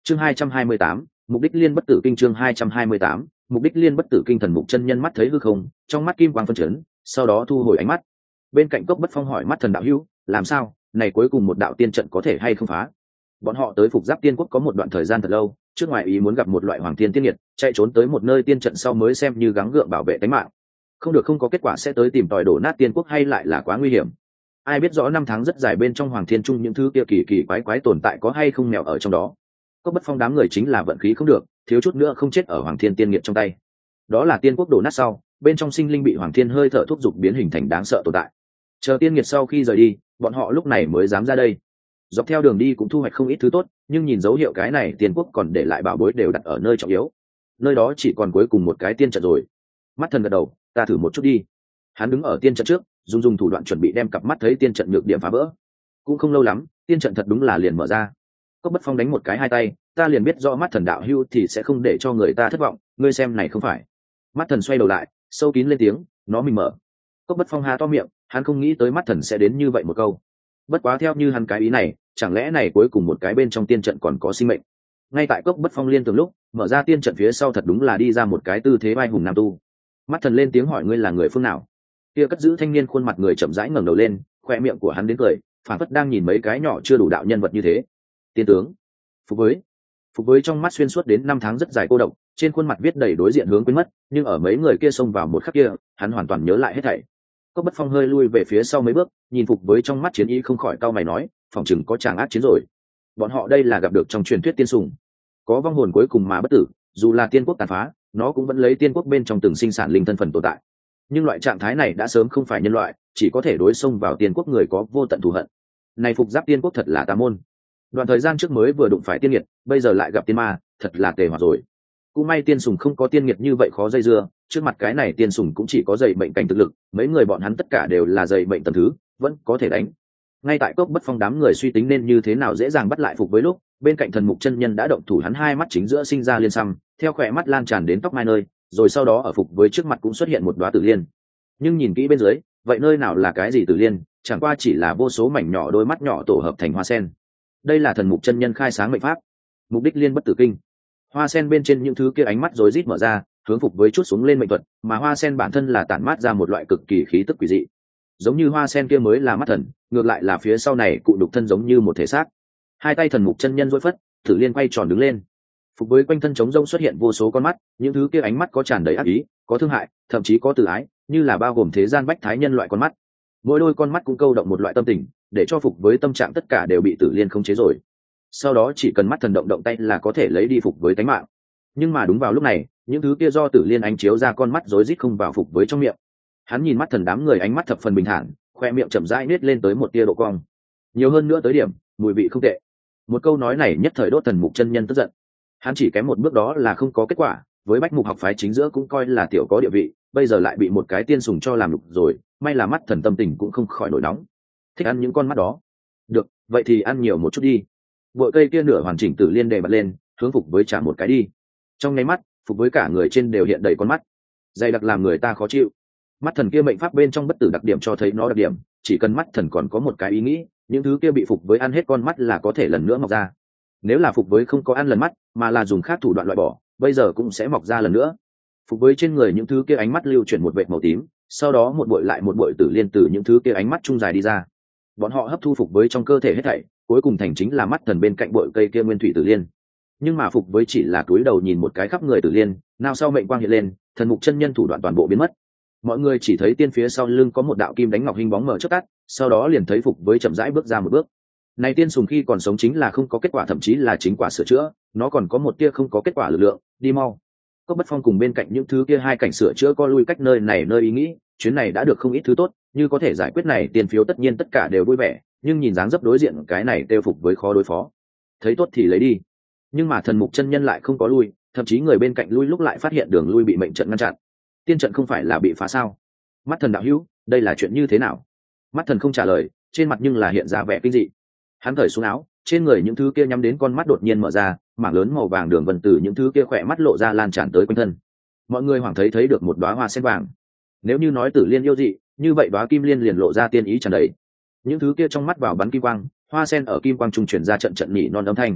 chương 228, mục đích liên bất tử kinh. chương 228, mục đích liên bất tử kinh. Thần mục chân nhân mắt thấy hư không, trong mắt kim quang phân chấn, sau đó thu hồi ánh mắt. Bên cạnh Cốc Bất Phong hỏi mắt thần đạo hữu, làm sao, này cuối cùng một đạo tiên trận có thể hay không phá? Bọn họ tới Phục Giáp Tiên Quốc có một đoạn thời gian thật lâu, trước ngoài ý muốn gặp một loại hoàng tiên tiên nhiệt, chạy trốn tới một nơi tiên trận sau mới xem như gắng gượng bảo vệ tính mạng. Không được không có kết quả sẽ tới tìm tòi đổ nát tiên quốc hay lại là quá nguy hiểm. Ai biết rõ năm tháng rất dài bên trong hoàng thiên trung những thứ kia kỳ kỳ quái quái tồn tại có hay không mèo ở trong đó. Cốc Bất Phong đám người chính là vận khí không được, thiếu chút nữa không chết ở hoàng thiên tiên nghiệt trong tay. Đó là tiên quốc đổ nát sau, bên trong sinh linh bị hoàng thiên hơi thở thúc giục biến hình thành đáng sợ tồn tại. Chờ tiên nghiệt sau khi rời đi, bọn họ lúc này mới dám ra đây. Dọc theo đường đi cũng thu hoạch không ít thứ tốt, nhưng nhìn dấu hiệu cái này tiên quốc còn để lại bảo bối đều đặt ở nơi trọng yếu. Nơi đó chỉ còn cuối cùng một cái tiên trận rồi. Mắt thần gật đầu, ta thử một chút đi. Hắn đứng ở tiên trận trước, dùng thủ đoạn chuẩn bị đem cặp mắt thấy tiên trận nhược điểm phá vỡ. Cũng không lâu lắm, tiên trận thật đúng là liền mở ra. Cốc Bất Phong đánh một cái hai tay, ta liền biết rõ mắt thần đạo hưu thì sẽ không để cho người ta thất vọng, ngươi xem này không phải. Mắt thần xoay đầu lại, sâu kín lên tiếng, nó mình mở. Cốc Bất Phong há to miệng, hắn không nghĩ tới mắt thần sẽ đến như vậy một câu. Bất quá theo như hắn cái ý này, chẳng lẽ này cuối cùng một cái bên trong tiên trận còn có sinh mệnh? Ngay tại Cốc Bất Phong liên tưởng lúc, mở ra tiên trận phía sau thật đúng là đi ra một cái tư thế vai hùng nam tu. Mắt thần lên tiếng hỏi ngươi là người phương nào? Kia cất giữ thanh niên khuôn mặt người chậm rãi ngẩng đầu lên, khoe miệng của hắn đến cười, phản phất đang nhìn mấy cái nhỏ chưa đủ đạo nhân vật như thế. Tiên tướng. Phục với trong mắt xuyên suốt đến năm tháng rất dài cô độc, trên khuôn mặt viết đầy đối diện hướng quên mất, nhưng ở mấy người kia xông vào một khắc kia, hắn hoàn toàn nhớ lại hết thảy. Cốc Bất Phong hơi lui về phía sau mấy bước, nhìn Phục với trong mắt chiến ý không khỏi cau mày nói, phỏng chừng có chàng ác chiến rồi. Bọn họ đây là gặp được trong truyền thuyết tiên sùng, có vong hồn cuối cùng mà bất tử, dù là tiên quốc tàn phá, nó cũng vẫn lấy tiên quốc bên trong từng sinh sản linh thân phần tồn tại. Nhưng loại trạng thái này đã sớm không phải nhân loại, chỉ có thể đối xông vào tiên quốc người có vô tận thù hận. Này Phục Giáp Tiên Quốc thật là tà môn. Đoạn thời gian trước mới vừa đụng phải tiên nghiệt, bây giờ lại gặp tiên ma, thật là tề hoạt rồi. Cũng may tiên sùng không có tiên nghiệt như vậy khó dây dưa, trước mặt cái này tiên sùng cũng chỉ có dày bệnh cảnh thực lực, mấy người bọn hắn tất cả đều là dày bệnh tầm thứ, vẫn có thể đánh. Ngay tại Cốc Bất Phong đám người suy tính nên như thế nào dễ dàng bắt lại Phục với lúc, bên cạnh thần mục chân nhân đã động thủ, hắn hai mắt chính giữa sinh ra liên xăm, theo khỏe mắt lan tràn đến tóc mai nơi, rồi sau đó ở Phục với trước mặt cũng xuất hiện một đóa tử liên. Nhưng nhìn kỹ bên dưới, vậy nơi nào là cái gì tử liên, chẳng qua chỉ là vô số mảnh nhỏ đôi mắt nhỏ tổ hợp thành hoa sen. Đây là thần mục chân nhân khai sáng mệnh pháp, mục đích liên bất tử kinh. Hoa sen bên trên những thứ kia ánh mắt rối rít mở ra, hướng Phục với chút xuống lên mệnh thuật, mà hoa sen bản thân là tản mát ra một loại cực kỳ khí tức quỷ dị. Giống như hoa sen kia mới là mắt thần, ngược lại là phía sau này cụ đục thân giống như một thể xác. Hai tay thần mục chân nhân duỗi phất, tử liên quay tròn đứng lên. Phục với quanh thân trống rông xuất hiện vô số con mắt, những thứ kia ánh mắt có tràn đầy ác ý, có thương hại, thậm chí có từ ái, như là bao gồm thế gian bách thái nhân loại con mắt. Mỗi đôi con mắt cũng câu động một loại tâm tình, để cho Phục với tâm trạng tất cả đều bị tử liên khống chế rồi. Sau đó chỉ cần mắt thần động động tay là có thể lấy đi Phục với tánh mạng. Nhưng mà đúng vào lúc này, những thứ kia do tử liên ánh chiếu ra con mắt rối rít không vào Phục với trong miệng. Hắn nhìn mắt thần đám người ánh mắt thập phần bình thản, khoe miệng chậm rãi nết lên tới một tia độ cong. Nhiều hơn nữa tới điểm, mùi vị không tệ. Một câu nói này nhất thời đốt thần mục chân nhân tức giận. Hắn chỉ kém một bước đó là không có kết quả, với bách mục học phái chính giữa cũng coi là tiểu có địa vị, bây giờ lại bị một cái tiên sùng cho làm lục rồi, may là mắt thần tâm tình cũng không khỏi nổi nóng. Thích ăn những con mắt đó. Được, vậy thì ăn nhiều một chút đi. Bội cây kia nửa hoàn chỉnh tử liên đề bật lên, hướng Phục với trả một cái đi. Trong nháy mắt, Phục với cả người trên đều hiện đầy con mắt, dày đặc làm người ta khó chịu. Mắt thần kia mệnh pháp bên trong bất tử đặc điểm cho thấy nó đặc điểm, chỉ cần mắt thần còn có một cái ý nghĩ, những thứ kia bị Phục với ăn hết con mắt là có thể lần nữa mọc ra. Nếu là Phục với không có ăn lần mắt, mà là dùng khác thủ đoạn loại bỏ, bây giờ cũng sẽ mọc ra lần nữa. Phục với trên người những thứ kia ánh mắt lưu chuyển một vệt màu tím, sau đó một bội lại một bội tử liên từ những thứ kia ánh mắt trung dài đi ra. Bọn họ hấp thu Phục với trong cơ thể hết thảy, cuối cùng thành chính là mắt thần bên cạnh bội cây kia nguyên thủy tử liên. Nhưng mà Phục với chỉ là cúi đầu nhìn một cái khắp người tử liên, nào sau mệnh quang hiện lên, thần mục chân nhân thủ đoạn toàn bộ biến mất. Mọi người chỉ thấy tiên phía sau lưng có một đạo kim đánh ngọc hình bóng mở chớp tắt, sau đó liền thấy Phục với chậm rãi bước ra một bước. Này tiên sùng khi còn sống chính là không có kết quả, thậm chí là chính quả sửa chữa, nó còn có một tia không có kết quả lực lượng, đi mau. Cốc Bất Phong cùng bên cạnh những thứ kia hai cảnh sửa chữa co lui cách nơi này nơi ý nghĩ, chuyến này đã được không ít thứ tốt, như có thể giải quyết này tiền phiếu tất nhiên tất cả đều vui vẻ, nhưng nhìn dáng dấp đối diện cái này tiêu Phục với khó đối phó. Thấy tốt thì lấy đi. Nhưng mà thần mục chân nhân lại không có lui, thậm chí người bên cạnh lui lúc lại phát hiện đường lui bị mệnh trận ngăn chặn. Tiên trận không phải là bị phá sao? Mắt thần đạo hữu, đây là chuyện như thế nào? Mắt thần không trả lời, trên mặt nhưng là hiện ra vẻ kinh dị. Hắn cởi xuống áo, trên người những thứ kia nhắm đến con mắt đột nhiên mở ra, mảng lớn màu vàng đường vân từ những thứ kia khỏe mắt lộ ra lan tràn tới quanh thân. Mọi người hoảng thấy được một đóa hoa sen vàng. Nếu như nói tử liên yêu dị, như vậy đóa kim liên liền lộ ra tiên ý tràn đầy. Những thứ kia trong mắt vào bắn kim quang, hoa sen ở kim quang trung chuyển ra trận trận nhị non âm thanh.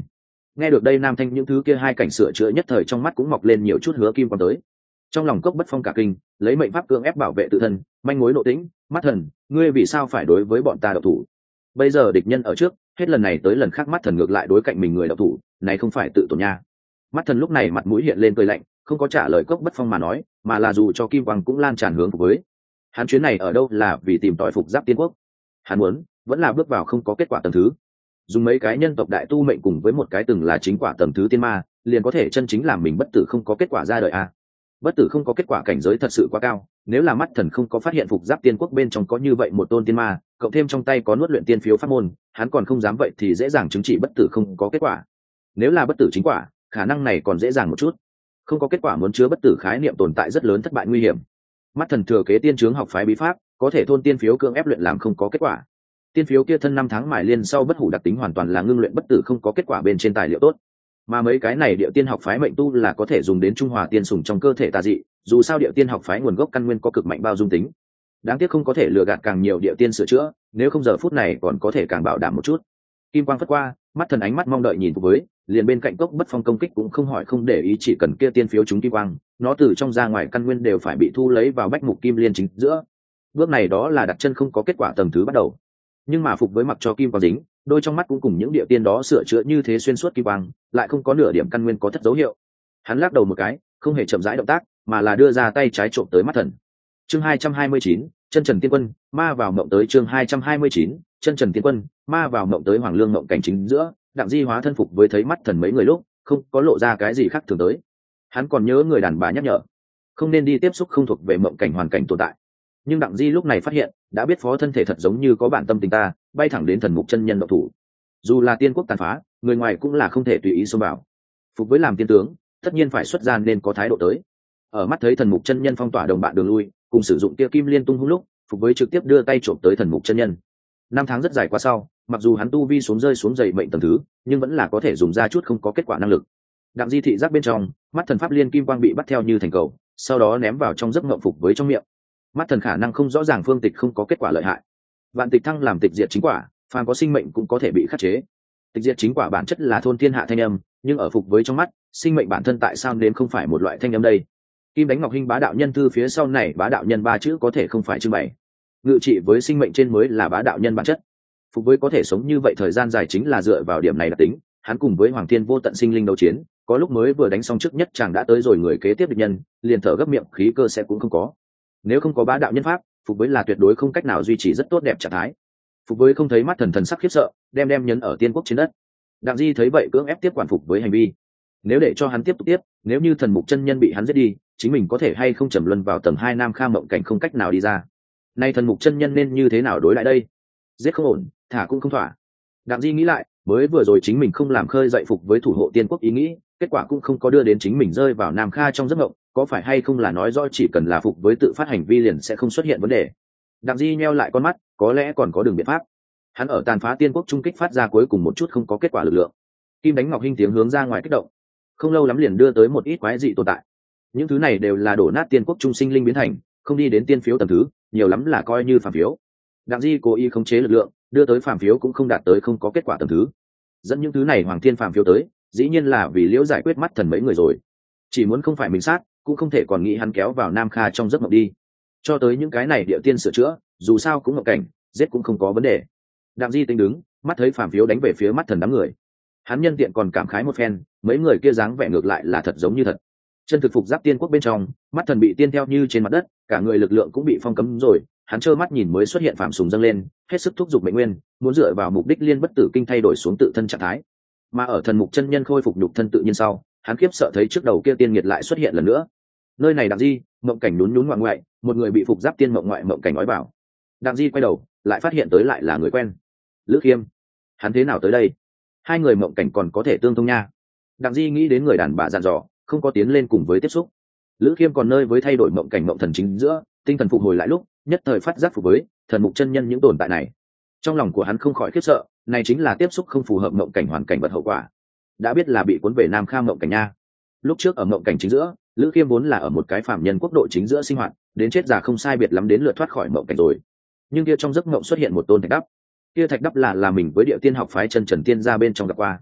Nghe được đây Nam Thanh những thứ kia hai cảnh sửa chữa nhất thời trong mắt cũng mọc lên nhiều chút hứa kim quang tới. Trong lòng Cốc Bất Phong cả kinh, lấy mệnh pháp cưỡng ép bảo vệ tự thân, manh mối nội tĩnh, mắt thần, ngươi vì sao phải đối với bọn ta độc thủ? Bây giờ địch nhân ở trước, hết lần này tới lần khác mắt thần ngược lại đối cạnh mình người độc thủ, này không phải tự tổn nha. Mắt thần lúc này mặt mũi hiện lên cười lạnh, không có trả lời Cốc Bất Phong mà nói, mà là dù cho kim quang cũng lan tràn hướng với. Hắn chuyến này ở đâu là vì tìm tòi phục giáp tiên quốc? Hắn muốn, vẫn là bước vào không có kết quả tầng thứ. Dùng mấy cái nhân tộc đại tu mệnh cùng với một cái từng là chính quả tầng thứ tiên ma, liền có thể chân chính làm mình bất tử không có kết quả ra đời a. Bất tử không có kết quả cảnh giới thật sự quá cao, nếu là mắt thần không có phát hiện phục giáp tiên quốc bên trong có như vậy một tôn tiên ma, cộng thêm trong tay có nuốt luyện tiên phiếu pháp môn, hắn còn không dám vậy thì dễ dàng chứng chỉ bất tử không có kết quả. Nếu là bất tử chính quả, khả năng này còn dễ dàng một chút. Không có kết quả muốn chứa bất tử khái niệm tồn tại rất lớn thất bại nguy hiểm. Mắt thần thừa kế tiên chướng học phái bí pháp, có thể thôn tiên phiếu cưỡng ép luyện làm không có kết quả. Tiên phiếu kia thân 5 tháng mài liên sau bất hủ đặc tính hoàn toàn là ngưng luyện bất tử không có kết quả bên trên tài liệu tốt. Mà mấy cái này địa tiên học phái mệnh tu là có thể dùng đến trung hòa tiên sủng trong cơ thể tà dị, dù sao địa tiên học phái nguồn gốc căn nguyên có cực mạnh bao dung tính. Đáng tiếc không có thể lừa gạt càng nhiều địa tiên sửa chữa, nếu không giờ phút này còn có thể càng bảo đảm một chút. Kim quang phất qua, mắt thần ánh mắt mong đợi nhìn với, liền bên cạnh Cốc Bất Phong công kích cũng không hỏi không để ý, chỉ cần kia tiên phiếu chúng kim quang, nó từ trong ra ngoài căn nguyên đều phải bị thu lấy vào bách mục kim liên chính giữa. Bước này đó là đặt chân không có kết quả tầng thứ bắt đầu. Nhưng mà phục với mặc cho kim quang dính, đôi trong mắt cũng cùng những địa tiên đó sửa chữa như thế xuyên suốt kim quang, lại không có nửa điểm căn nguyên có thất dấu hiệu. Hắn lắc đầu một cái, không hề chậm rãi động tác, mà là đưa ra tay trái trộm tới mắt thần. Chương 229, chân trần tiên quân, ma vào mộng tới. Chương 229, chân trần tiên quân, ma vào mộng tới. Hoàng lương mộng cảnh chính giữa, Đặng Di hóa thân phục với thấy mắt thần mấy người lúc, không có lộ ra cái gì khác thường tới. Hắn còn nhớ người đàn bà nhắc nhở, không nên đi tiếp xúc không thuộc về mộng cảnh hoàn cảnh tồn tại. Nhưng Đặng Di lúc này phát hiện, đã biết phó thân thể thật giống như có bản tâm tình ta, bay thẳng đến thần mục chân nhân độc thủ. Dù là tiên quốc tàn phá, người ngoài cũng là không thể tùy ý xông vào. Phục với làm tiên tướng, tất nhiên phải xuất gian nên có thái độ tới. Ở mắt thấy thần mục chân nhân phong tỏa đồng bạn đường lui, cùng sử dụng kia kim liên tung hung lúc, Phục với trực tiếp đưa tay trộm tới thần mục chân nhân. 5 tháng rất dài qua sau, mặc dù hắn tu vi xuống rơi xuống dày mệnh tầng thứ, nhưng vẫn là có thể dùng ra chút không có kết quả năng lực. Đặng Di thị giác bên trong, mắt thần pháp liên kim quang bị bắt theo như thành cầu, sau đó ném vào trong giấc ngộng Phục với trong miệng. Mắt thần khả năng không rõ ràng phương tịch không có kết quả lợi hại. Vạn tịch thăng làm tịch diệt chính quả, phàm có sinh mệnh cũng có thể bị khắc chế. Tịch diệt chính quả bản chất là thôn thiên hạ thanh âm, nhưng ở Phục với trong mắt, sinh mệnh bản thân tại sao nên không phải một loại thanh âm đây? Kim đánh ngọc hình bá đạo nhân thư phía sau này bá đạo nhân 3 chữ có thể không phải trưng bày. Ngự trị với sinh mệnh trên mới là bá đạo nhân bản chất. Phục với có thể sống như vậy thời gian dài chính là dựa vào điểm này đặc tính. Hắn cùng với Hoàng Thiên vô tận sinh linh đấu chiến, có lúc mới vừa đánh xong trước nhất chàng đã tới rồi người kế tiếp địch nhân, liền thở gấp miệng khí cơ sẽ cũng không có. Nếu không có bá đạo nhân pháp, Phục với là tuyệt đối không cách nào duy trì rất tốt đẹp trạng thái. Phục với không thấy mắt thần thần sắc khiếp sợ, đem nhấn ở tiên quốc trên đất. Đặng Di thấy vậy cưỡng ép tiếp quản Phục với hành vi. Nếu để cho hắn tiếp tục tiếp, nếu như thần mục chân nhân bị hắn giết đi, chính mình có thể hay không trầm luân vào tầng 2 nam kha mộng cảnh không cách nào đi ra. Nay thần mục chân nhân nên như thế nào đối lại đây? Giết không ổn, thả cũng không thỏa. Đặng Di nghĩ lại, mới vừa rồi chính mình không làm khơi dậy Phục với thủ hộ tiên quốc ý nghĩ, kết quả cũng không có đưa đến chính mình rơi vào nam kha trong giấc mộng, có phải hay không là nói rõ chỉ cần là Phục với tự phát hành vi liền sẽ không xuất hiện vấn đề. Đặng Di nheo lại con mắt, có lẽ còn có đường biện pháp. Hắn ở tàn phá tiên quốc trung kích phát ra cuối cùng một chút không có kết quả lực lượng. Kim đánh ngọc hinh tiếng hướng ra ngoài kích động, không lâu lắm liền đưa tới một ít quái dị tồn tại. Những thứ này đều là đổ nát tiên quốc trung sinh linh biến thành, không đi đến tiên phiếu tầng thứ, nhiều lắm là coi như phàm phiếu. Đặng Di cố ý khống chế lực lượng, đưa tới phàm phiếu cũng không đạt tới không có kết quả tầng thứ. Dẫn những thứ này hoàng thiên phàm phiếu tới, dĩ nhiên là vì liễu giải quyết mắt thần mấy người rồi. Chỉ muốn không phải mình sát, cũng không thể còn nghĩ hắn kéo vào nam kha trong giấc mộng đi. Cho tới những cái này địa tiên sửa chữa, dù sao cũng ngộ cảnh, giết cũng không có vấn đề. Đặng Di tính đứng, mắt thấy phàm phiếu đánh về phía mắt thần đám người. Hắn nhân tiện còn cảm khái một phen, mấy người kia dáng vẻ ngược lại là thật giống như thật. Chân thực phục giáp tiên quốc bên trong, mắt thần bị tiên theo như trên mặt đất, cả người lực lượng cũng bị phong cấm rồi. Hắn trơ mắt nhìn mới xuất hiện phạm sùng dâng lên, hết sức thúc giục mệnh nguyên, muốn dựa vào mục đích liên bất tử kinh thay đổi xuống tự thân trạng thái. Mà ở thần mục chân nhân khôi phục nhục thân tự nhiên sau, hắn khiếp sợ thấy trước đầu kia tiên nghiệt lại xuất hiện lần nữa. Nơi này Đặng Di, mộng cảnh nhún ngoạn ngoại, một người bị phục giáp tiên mộng ngoại mộng cảnh nói bảo. Đặng Di quay đầu, lại phát hiện tới lại là người quen. Lữ Khiêm, hắn thế nào tới đây? Hai người mộng cảnh còn có thể tương thông nha. Đặng Di nghĩ đến người đàn bà dặn dò, không có tiến lên cùng với tiếp xúc. Lữ Khiêm còn nơi với thay đổi mộng cảnh mộng thần chính giữa, tinh thần phục hồi lại lúc, nhất thời phát giác phục với thần mục chân nhân những tồn tại này. Trong lòng của hắn không khỏi khiếp sợ, này chính là tiếp xúc không phù hợp mộng cảnh hoàn cảnh vật hậu quả. Đã biết là bị cuốn về nam kha mộng cảnh nha. Lúc trước ở mộng cảnh chính giữa, Lữ Khiêm vốn là ở một cái phàm nhân quốc độ chính giữa sinh hoạt, đến chết già không sai biệt lắm đến lượt thoát khỏi mộng cảnh rồi. Nhưng kia trong giấc mộng xuất hiện một tôn thạch đắp. Kia thạch đắp là mình với địa tiên học phái chân trần tiên ra bên trong gặp qua.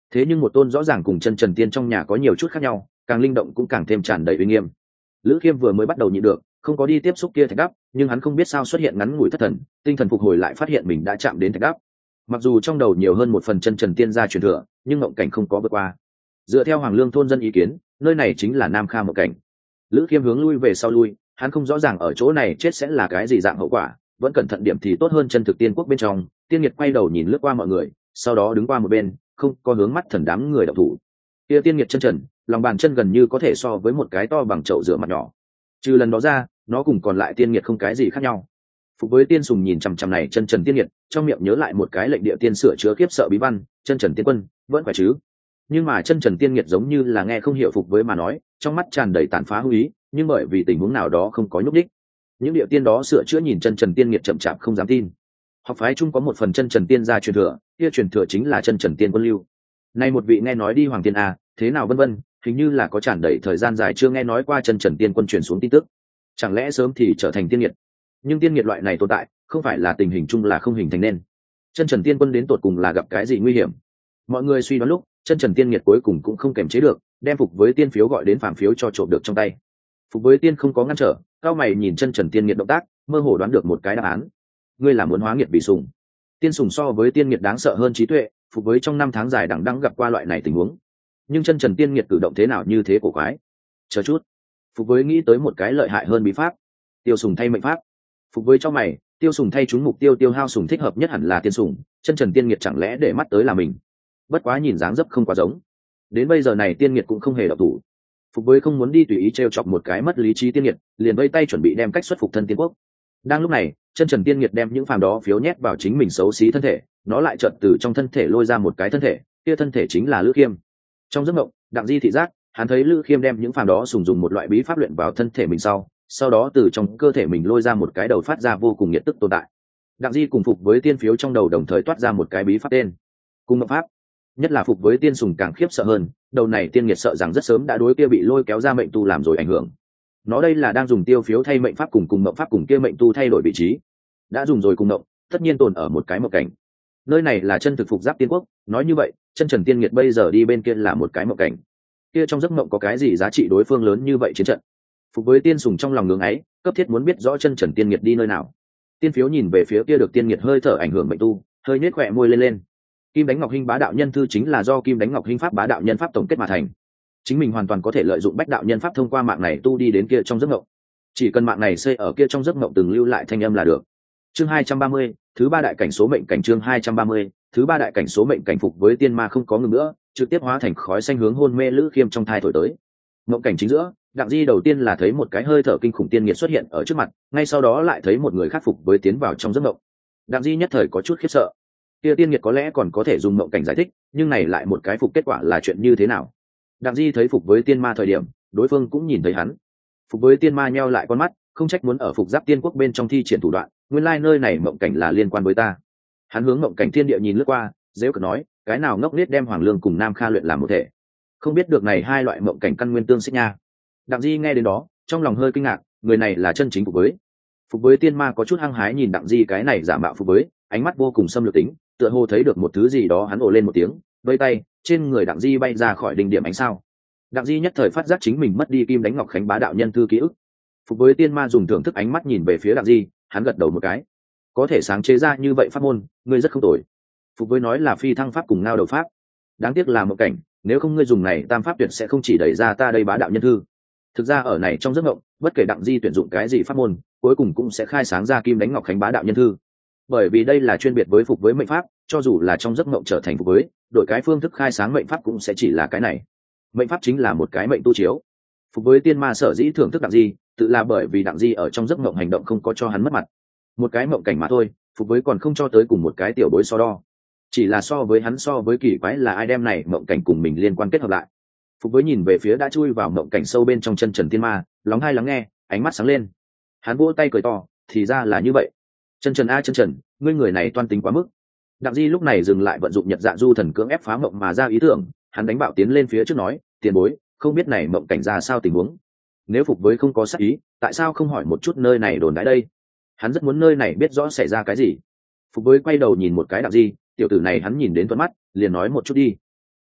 thế nhưng một tôn rõ ràng cùng chân trần tiên trong nhà có nhiều chút khác nhau, càng linh động cũng càng thêm tràn đầy uy nghiêm. Lữ Khiêm vừa mới bắt đầu nhịn được, không có đi tiếp xúc kia thạch đắp, nhưng hắn không biết sao xuất hiện ngắn ngủi thất thần, tinh thần phục hồi lại phát hiện mình đã chạm đến thạch đắp. Mặc dù trong đầu nhiều hơn một phần chân trần tiên gia truyền thừa, nhưng mộng cảnh không có vượt qua. Dựa theo Hoàng Lương thôn dân ý kiến, nơi này chính là Nam Kha mộng cảnh. Lữ Khiêm hướng lui về sau lui, hắn không rõ ràng ở chỗ này chết sẽ là cái gì dạng hậu quả, vẫn cẩn thận điểm thì tốt hơn. Chân thực tiên quốc bên trong, Tiên Nghiệt quay đầu nhìn lướt qua mọi người, sau đó đứng qua một bên, không có hướng mắt thần đám người đạo thủ. Kia Tiên Nghiệt chân trần, lòng bàn chân gần như có thể so với một cái to bằng chậu rửa mặt nhỏ. Trừ lần đó ra, nó cùng còn lại Tiên Nghiệt không cái gì khác nhau. Phục với Tiên Sùng nhìn chằm chằm này chân trần Tiên Nghiệt, trong miệng nhớ lại một cái lệnh địa tiên sửa chữa khiếp sợ bí văn, chân trần tiên quân, vẫn phải chứ? Nhưng mà chân trần Tiên Nghiệt giống như là nghe không hiểu Phục với mà nói, trong mắt tràn đầy tàn phá hư ý, nhưng bởi vì tình huống nào đó không có nhúc đích. Những địa tiên đó sửa chữa nhìn chân trần Tiên Nghiệt chậm chạp không dám tin. Học phái chung có một phần chân trần tiên gia truyền thừa, kia truyền thừa chính là chân trần tiên quân lưu. Nay một vị nghe nói đi hoàng tiên a, thế nào vân vân, hình như là có tràn đầy thời gian dài chưa nghe nói qua chân trần tiên quân truyền xuống tin tức. Chẳng lẽ sớm thì trở thành tiên nghiệt? Nhưng tiên nghiệt loại này tồn tại, không phải là tình hình chung là không hình thành nên. Chân trần tiên quân đến tột cùng là gặp cái gì nguy hiểm? Mọi người suy đoán lúc, chân trần tiên nghiệt cuối cùng cũng không kềm chế được, đem Phục với tiên phiếu gọi đến phàm phiếu cho trộm được trong tay. Phục với tiên không có ngăn trở, cao mày nhìn chân trần tiên nghiệt động tác, mơ hồ đoán được một cái đáp án. Ngươi là muốn hóa nghiệt vì sùng. Tiên sùng so với tiên nghiệt đáng sợ hơn trí tuệ, Phục với trong năm tháng dài đằng đẵng gặp qua loại này tình huống. Nhưng chân trần tiên nghiệt cử động thế nào như thế cổ quái? Chờ chút, Phục với nghĩ tới một cái lợi hại hơn bí pháp. Tiêu sùng thay mệnh pháp. Phục với trong mày, tiêu sùng thay chúng mục tiêu tiêu hao sùng thích hợp nhất hẳn là tiên sùng, chân trần tiên nghiệt chẳng lẽ để mắt tới là mình? Bất quá nhìn dáng dấp không quá giống. Đến bây giờ này tiên nghiệt cũng không hề động thủ. Phục với không muốn đi tùy ý trêu chọc một cái mất lý trí tiên nghiệt, liền vây tay chuẩn bị đem cách xuất phục thân tiên quốc. Đang lúc này, chân trần tiên nghiệt đem những phàm đó phiếu nhét vào chính mình xấu xí thân thể, nó lại chợt từ trong thân thể lôi ra một cái thân thể, kia thân thể chính là Lữ Khiêm. Trong giấc mộng, Đặng Di thị giác, hắn thấy Lữ Khiêm đem những phàm đó dùng một loại bí pháp luyện vào thân thể mình sau đó từ trong cơ thể mình lôi ra một cái đầu phát ra vô cùng nhiệt tức tồn tại. Đặng Di cùng Phục với tiên phiếu trong đầu đồng thời toát ra một cái bí pháp tên Cung Mộng Pháp. Nhất là Phục với tiên sùng càng khiếp sợ hơn, đầu này tiên nghiệt sợ rằng rất sớm đã đối kia bị lôi kéo ra mệnh tu làm rồi ảnh hưởng. Nó đây là đang dùng tiêu phiếu thay mệnh pháp cùng Cung Mộng Pháp cùng kia mệnh tu thay đổi vị trí. Đã dùng rồi Cung Mộng, tất nhiên tồn ở một cái mộng cảnh. Nơi này là chân thực Phục Giáp tiên quốc, nói như vậy, chân trần tiên nghiệt bây giờ đi bên kia là một cái mộng cảnh. Kia trong giấc mộng có cái gì giá trị đối phương lớn như vậy chiến trận? Phục với tiên sùng trong lòng ngưỡng ấy, cấp thiết muốn biết rõ chân trần tiên nghiệt đi nơi nào. Tiên phiếu nhìn về phía kia được tiên nghiệt hơi thở ảnh hưởng mệnh tu, hơi nhếch khóe môi lên. Kim Đánh Ngọc Hinh bá đạo nhân thư chính là do Kim Đánh Ngọc Hinh pháp bá đạo nhân pháp tổng kết mà thành. Chính mình hoàn toàn có thể lợi dụng bách đạo nhân pháp thông qua mạng này tu đi đến kia trong giấc mộng. Chỉ cần mạng này xây ở kia trong giấc mộng từng lưu lại thanh âm là được. Chương 230, thứ ba đại cảnh số mệnh cảnh. Chương 230, thứ ba đại cảnh số mệnh cảnh. Phục với tiên ma không có ngừng nữa, trực tiếp hóa thành khói xanh hướng hôn mê Lữ Khiêm trong thai thổi tới. Mộng cảnh chính giữa, Đặng Di đầu tiên là thấy một cái hơi thở kinh khủng tiên nghiệt xuất hiện ở trước mặt, ngay sau đó lại thấy một người khác Phục với tiến vào trong giấc mộng. Đặng Di nhất thời có chút khiếp sợ. Kia tiên nghiệt có lẽ còn có thể dùng mộng cảnh giải thích, nhưng này lại một cái Phục kết quả là chuyện như thế nào? Đặng Di thấy Phục với tiên ma thời điểm, đối phương cũng nhìn thấy hắn. Phục với tiên ma nheo lại con mắt, không trách muốn ở Phục Giáp tiên quốc bên trong thi triển thủ đoạn, nguyên lai nơi này mộng cảnh là liên quan với ta. Hắn hướng mộng cảnh thiên địa nhìn lướt qua, dễ cợt nói, cái nào ngốc nết đem Hoàng Lương cùng Nam Kha luyện làm một thể, không biết được này hai loại mộng cảnh căn nguyên tương xích nha. Đặng Di nghe đến đó, trong lòng hơi kinh ngạc, người này là chân chính Phục với tiên ma có chút hăng hái nhìn Đặng Di cái này giả mạo Phục với, ánh mắt vô cùng xâm lược tính, tựa hồ thấy được một thứ gì đó, hắn ồ lên một tiếng, vây tay, trên người Đặng Di bay ra khỏi đỉnh điểm ánh sao. Đặng Di nhất thời phát giác chính mình mất đi Kim Đánh Ngọc Khánh bá đạo nhân thư ký ức. Phục với tiên ma dùng thưởng thức ánh mắt nhìn về phía Đặng Di, hắn gật đầu một cái. Có thể sáng chế ra như vậy pháp môn, ngươi rất không tồi. Phục với nói là phi thăng pháp cùng ngao đầu pháp. Đáng tiếc là một cảnh, nếu không ngươi dùng này tam pháp tuyệt sẽ không chỉ đẩy ra ta đây bá đạo nhân thư. Thực ra ở này trong giấc mộng, bất kể Đặng Di tuyển dụng cái gì pháp môn, cuối cùng cũng sẽ khai sáng ra Kim Đánh Ngọc Khánh bá đạo nhân thư. Bởi vì đây là chuyên biệt với Phục với mệnh pháp, cho dù là trong giấc mộng trở thành Phục với, đổi cái phương thức khai sáng mệnh pháp cũng sẽ chỉ là cái này. Mệnh pháp chính là một cái mệnh tu chiếu. Phục với tiên ma sở dĩ thưởng thức Đặng Di, tự là bởi vì Đặng Di ở trong giấc mộng hành động không có cho hắn mất mặt. Một cái mộng cảnh mà thôi, Phục với còn không cho tới cùng một cái tiểu bối so đo. Chỉ là so với hắn so với kỳ quái là ai đem này mộng cảnh cùng mình liên quan kết hợp lại. Phục với nhìn về phía đã chui vào mộng cảnh sâu bên trong chân trần tiên ma, lắng hay lắng nghe, ánh mắt sáng lên. Hắn vỗ tay cười to, thì ra là như vậy. Chân trần a chân trần, ngươi người này toan tính quá mức. Đặng Di lúc này dừng lại vận dụng Nhật Dạ Du thần cưỡng ép phá mộng mà ra ý tưởng, hắn đánh bạo tiến lên phía trước nói, tiền bối, không biết này mộng cảnh ra sao tình huống. Nếu Phục với không có sát ý, tại sao không hỏi một chút nơi này đồn đãi đây? Hắn rất muốn nơi này biết rõ xảy ra cái gì. Phục với quay đầu nhìn một cái Đặng Di, tiểu tử này hắn nhìn đến thuận mắt, liền nói một chút đi.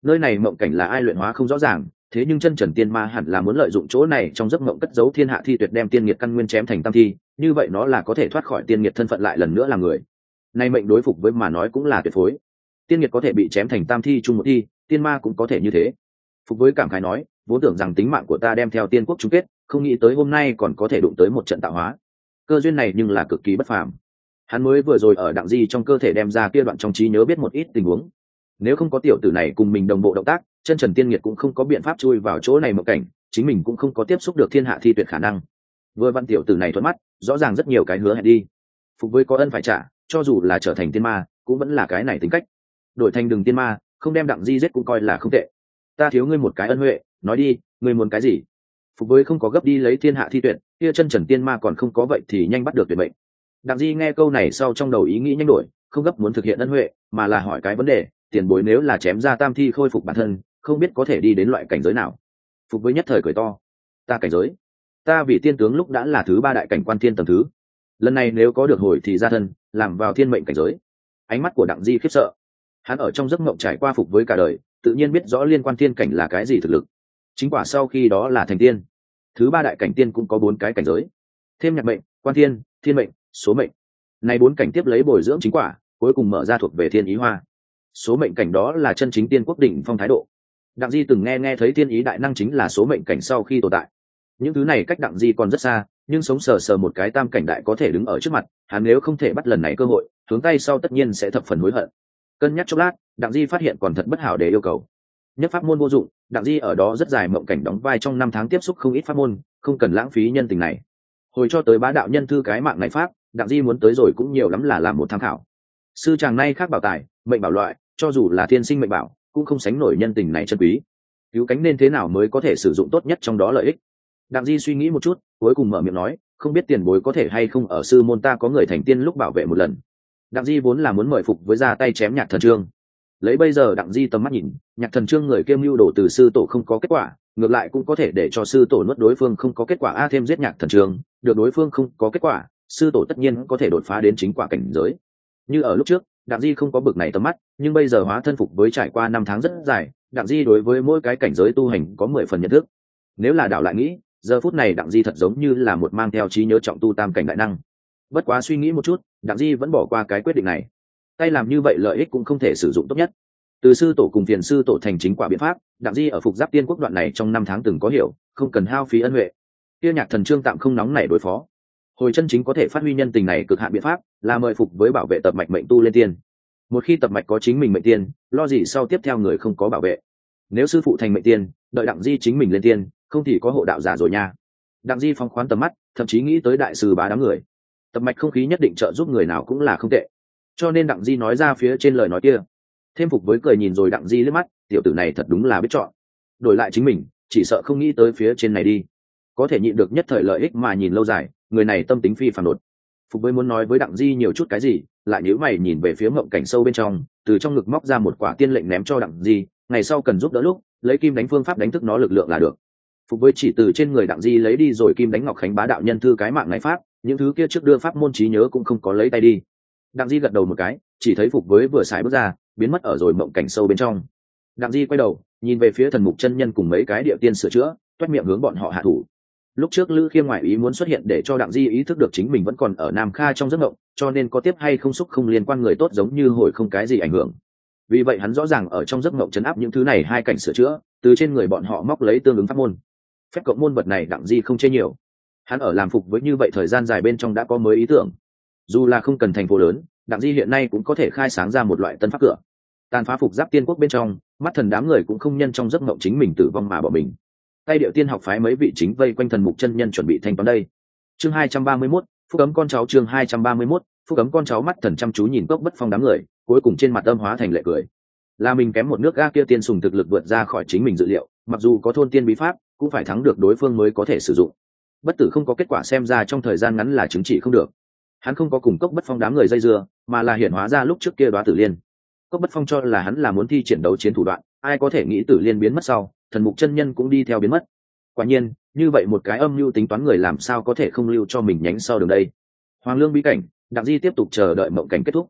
nơi này mộng cảnh là ai luyện hóa không rõ ràng, thế nhưng chân trần tiên ma hẳn là muốn lợi dụng chỗ này trong giấc mộng cất giấu thiên hạ thi tuyệt, đem tiên nghiệt căn nguyên chém thành tam thi, như vậy nó là có thể thoát khỏi tiên nghiệt thân phận lại lần nữa là người. Nay mệnh đối phục với mà nói cũng là tuyệt phối. Tiên nghiệt có thể bị chém thành tam thi chung một thi, tiên ma cũng có thể như thế. Phục với cảm khái nói, vốn tưởng rằng tính mạng của ta đem theo tiên quốc chung kết, không nghĩ tới hôm nay còn có thể đụng tới một trận tạo hóa. Cơ duyên này nhưng là cực kỳ bất phàm. Hắn mới vừa rồi ở Đặng Di trong cơ thể đem ra kia đoạn trong trí nhớ biết một ít tình huống. Nếu không có tiểu tử này cùng mình đồng bộ động tác, chân trần tiên nghiệt cũng không có biện pháp chui vào chỗ này mộng cảnh, chính mình cũng không có tiếp xúc được thiên hạ thi tuyệt khả năng. Vừa văn tiểu tử này thuận mắt, rõ ràng rất nhiều cái hứa hẹn đi. Phục với có ân phải trả, cho dù là trở thành tiên ma, cũng vẫn là cái này tính cách. Đổi thành đường tiên ma, không đem Đặng Di giết cũng coi là không tệ. Ta thiếu ngươi một cái ân huệ, nói đi, ngươi muốn cái gì? Phục với không có gấp đi lấy thiên hạ thi tuyệt, kia chân trần tiên ma còn không có vậy thì nhanh bắt được tuyệt mệnh. Đặng Di nghe câu này sau trong đầu ý nghĩ nhanh đổi, không gấp muốn thực hiện ân huệ, mà là hỏi cái vấn đề, tiền bối nếu là chém ra tam thi khôi phục bản thân, không biết có thể đi đến loại cảnh giới nào? Phục với nhất thời cười to, ta cảnh giới? Ta vì tiên tướng lúc đã là thứ ba đại cảnh quan thiên tầng thứ, lần này nếu có được hồi thì ra thân, làm vào thiên mệnh cảnh giới. Ánh mắt của Đặng Di khiếp sợ, hắn ở trong giấc mộng trải qua phục với cả đời, tự nhiên biết rõ liên quan thiên cảnh là cái gì thực lực. Chính quả sau khi đó là thành tiên, thứ ba đại cảnh tiên cũng có 4 cái cảnh giới, thêm nhạc mệnh, quan thiên, thiên mệnh, số mệnh. Này 4 cảnh tiếp lấy bồi dưỡng chính quả, cuối cùng mở ra thuộc về thiên ý hoa. Số mệnh cảnh đó là chân chính tiên quốc đỉnh phong thái độ. Đặng Di từng nghe thấy thiên ý đại năng chính là số mệnh cảnh sau khi tồn tại. Những thứ này cách Đặng Di còn rất xa, nhưng sống sờ sờ một cái tam cảnh đại có thể đứng ở trước mặt, hắn nếu không thể bắt lần này cơ hội, hướng tay sau tất nhiên sẽ thập phần hối hận. Cân nhắc chốc lát, Đặng Di phát hiện còn thật bất hảo để yêu cầu. Nhất pháp môn vô dụng, Đặng Di ở đó rất dài mộng cảnh đóng vai trong 5 tháng tiếp xúc không ít pháp môn, không cần lãng phí nhân tình này. Hồi cho tới bá đạo nhân thư cái mạng này pháp, Đặng Di muốn tới rồi cũng nhiều lắm là làm một tham khảo. Sư chàng nay khác bảo tài, mệnh bảo loại, cho dù là thiên sinh mệnh bảo, cũng không sánh nổi nhân tình này chân quý. Cứu cánh nên thế nào mới có thể sử dụng tốt nhất trong đó lợi ích? Đặng Di suy nghĩ một chút, cuối cùng mở miệng nói, không biết tiền bối có thể hay không ở sư môn ta có người thành tiên lúc bảo vệ một lần. Đặng Di vốn là muốn mời phục với ra tay chém Nhạc Thần Trương. Lấy bây giờ Đặng Di tầm mắt nhìn, Nhạc Thần Trương người kiêm mưu đồ từ sư tổ không có kết quả, ngược lại cũng có thể để cho sư tổ nuốt đối phương không có kết quả thêm giết Nhạc Thần Trương, được đối phương không có kết quả, sư tổ tất nhiên có thể đột phá đến chính quả cảnh giới. Như ở lúc trước, Đặng Di không có bực này tầm mắt, nhưng bây giờ hóa thân phục với trải qua 5 tháng rất dài, Đặng Di đối với mỗi cái cảnh giới tu hành có 10 phần nhận thức. Nếu là đảo lại nghĩ, giờ phút này Đặng Di thật giống như là một mang theo trí nhớ trọng tu tam cảnh đại năng. Bất quá suy nghĩ một chút, Đặng Di vẫn bỏ qua cái quyết định này. Tay làm như vậy lợi ích cũng không thể sử dụng tốt nhất. Từ sư tổ cùng phiền sư tổ thành chính quả biện pháp, Đặng Di ở phục giáp tiên quốc đoạn này trong 5 tháng từng có hiểu, không cần hao phí ân huệ. Kia Nhạc Thần Trương tạm không nóng nảy đối phó. Hồi chân chính có thể phát huy nhân tình này cực hạn biện pháp, là mời phục với bảo vệ tập mạch mệnh tu lên tiên. Một khi tập mạch có chính mình mệnh tiên, lo gì sau tiếp theo người không có bảo vệ. Nếu sư phụ thành mệnh tiên, đợi Đặng Di chính mình lên tiên, không thì có hộ đạo giả rồi nha. Đặng Di phóng khoáng tầm mắt, thậm chí nghĩ tới đại sư bá đám người. Tập mạch không khí nhất định trợ giúp người nào cũng là không tệ. Cho nên Đặng Di nói ra phía trên lời nói kia. Thêm phục với cười nhìn rồi Đặng Di liếc mắt, tiểu tử này thật đúng là biết chọn. Đổi lại chính mình, chỉ sợ không nghĩ tới phía trên này đi. Có thể nhịn được nhất thời lợi ích mà nhìn lâu dài, người này tâm tính phi phàm đột. Phục với muốn nói với Đặng Di nhiều chút cái gì, lại nhíu mày nhìn về phía mộng cảnh sâu bên trong, từ trong ngực móc ra một quả tiên lệnh ném cho Đặng Di, ngày sau cần giúp đỡ lúc, lấy kim đánh phương pháp đánh thức nó lực lượng là được. Phục với chỉ từ trên người Đặng Di lấy đi rồi kim đánh Ngọc Khánh bá đạo nhân thư cái mạng này pháp, những thứ kia trước đưa pháp môn trí nhớ cũng không có lấy tay đi. Đặng Di gật đầu một cái, chỉ thấy Phục với vừa xài bước ra, biến mất ở rồi mộng cảnh sâu bên trong. Đặng Di quay đầu, nhìn về phía thần mục chân nhân cùng mấy cái địa tiên sửa chữa, toét miệng hướng bọn họ hạ thủ. Lúc trước Lữ Khiêm ngoại ý muốn xuất hiện để cho Đặng Di ý thức được chính mình vẫn còn ở Nam Kha trong giấc mộng, cho nên có tiếp hay không xúc không liên quan người tốt giống như hồi không cái gì ảnh hưởng. Vì vậy hắn rõ ràng ở trong giấc mộng trấn áp những thứ này hai cảnh sửa chữa, từ trên người bọn họ móc lấy tương ứng pháp môn. Phép cộng môn vật này Đặng Di không chê nhiều. Hắn ở làm phục với như vậy thời gian dài bên trong đã có mới ý tưởng. Dù là không cần thành phố lớn, Đặng Di hiện nay cũng có thể khai sáng ra một loại tân pháp cửa. Tàn phá phục giáp tiên quốc bên trong, mắt thần đám người cũng không nhân trong giấc mộng chính mình tử vong mà bỏ mình. Tay điệu tiên học phái mấy vị chính vây quanh thần mục chân nhân chuẩn bị thanh toán đây. Chương 231, phúc ấm con cháu. Chương 231, phúc ấm con cháu. Mắt thần chăm chú nhìn Cốc Bất Phong đám người, cuối cùng trên mặt âm hóa thành lệ cười. Là mình kém một nước ga kia tiên sùng thực lực vượt ra khỏi chính mình dự liệu, mặc dù có thôn tiên bí pháp, cũng phải thắng được đối phương mới có thể sử dụng. Bất tử không có kết quả xem ra trong thời gian ngắn là chứng chỉ không được. Hắn không có cùng Cốc Bất Phong đám người dây dưa, mà là hiển hóa ra lúc trước kia Đóa Tử Liên. Cốc Bất Phong cho là hắn là muốn thi triển đấu chiến thủ đoạn, ai có thể nghĩ Tử Liên biến mất sau, thần mục chân nhân cũng đi theo biến mất. Quả nhiên, như vậy một cái âm mưu tính toán người làm sao có thể không lưu cho mình nhánh sau đường đây. Hoàng Lương bí cảnh, Đặng Di tiếp tục chờ đợi mộng cảnh kết thúc.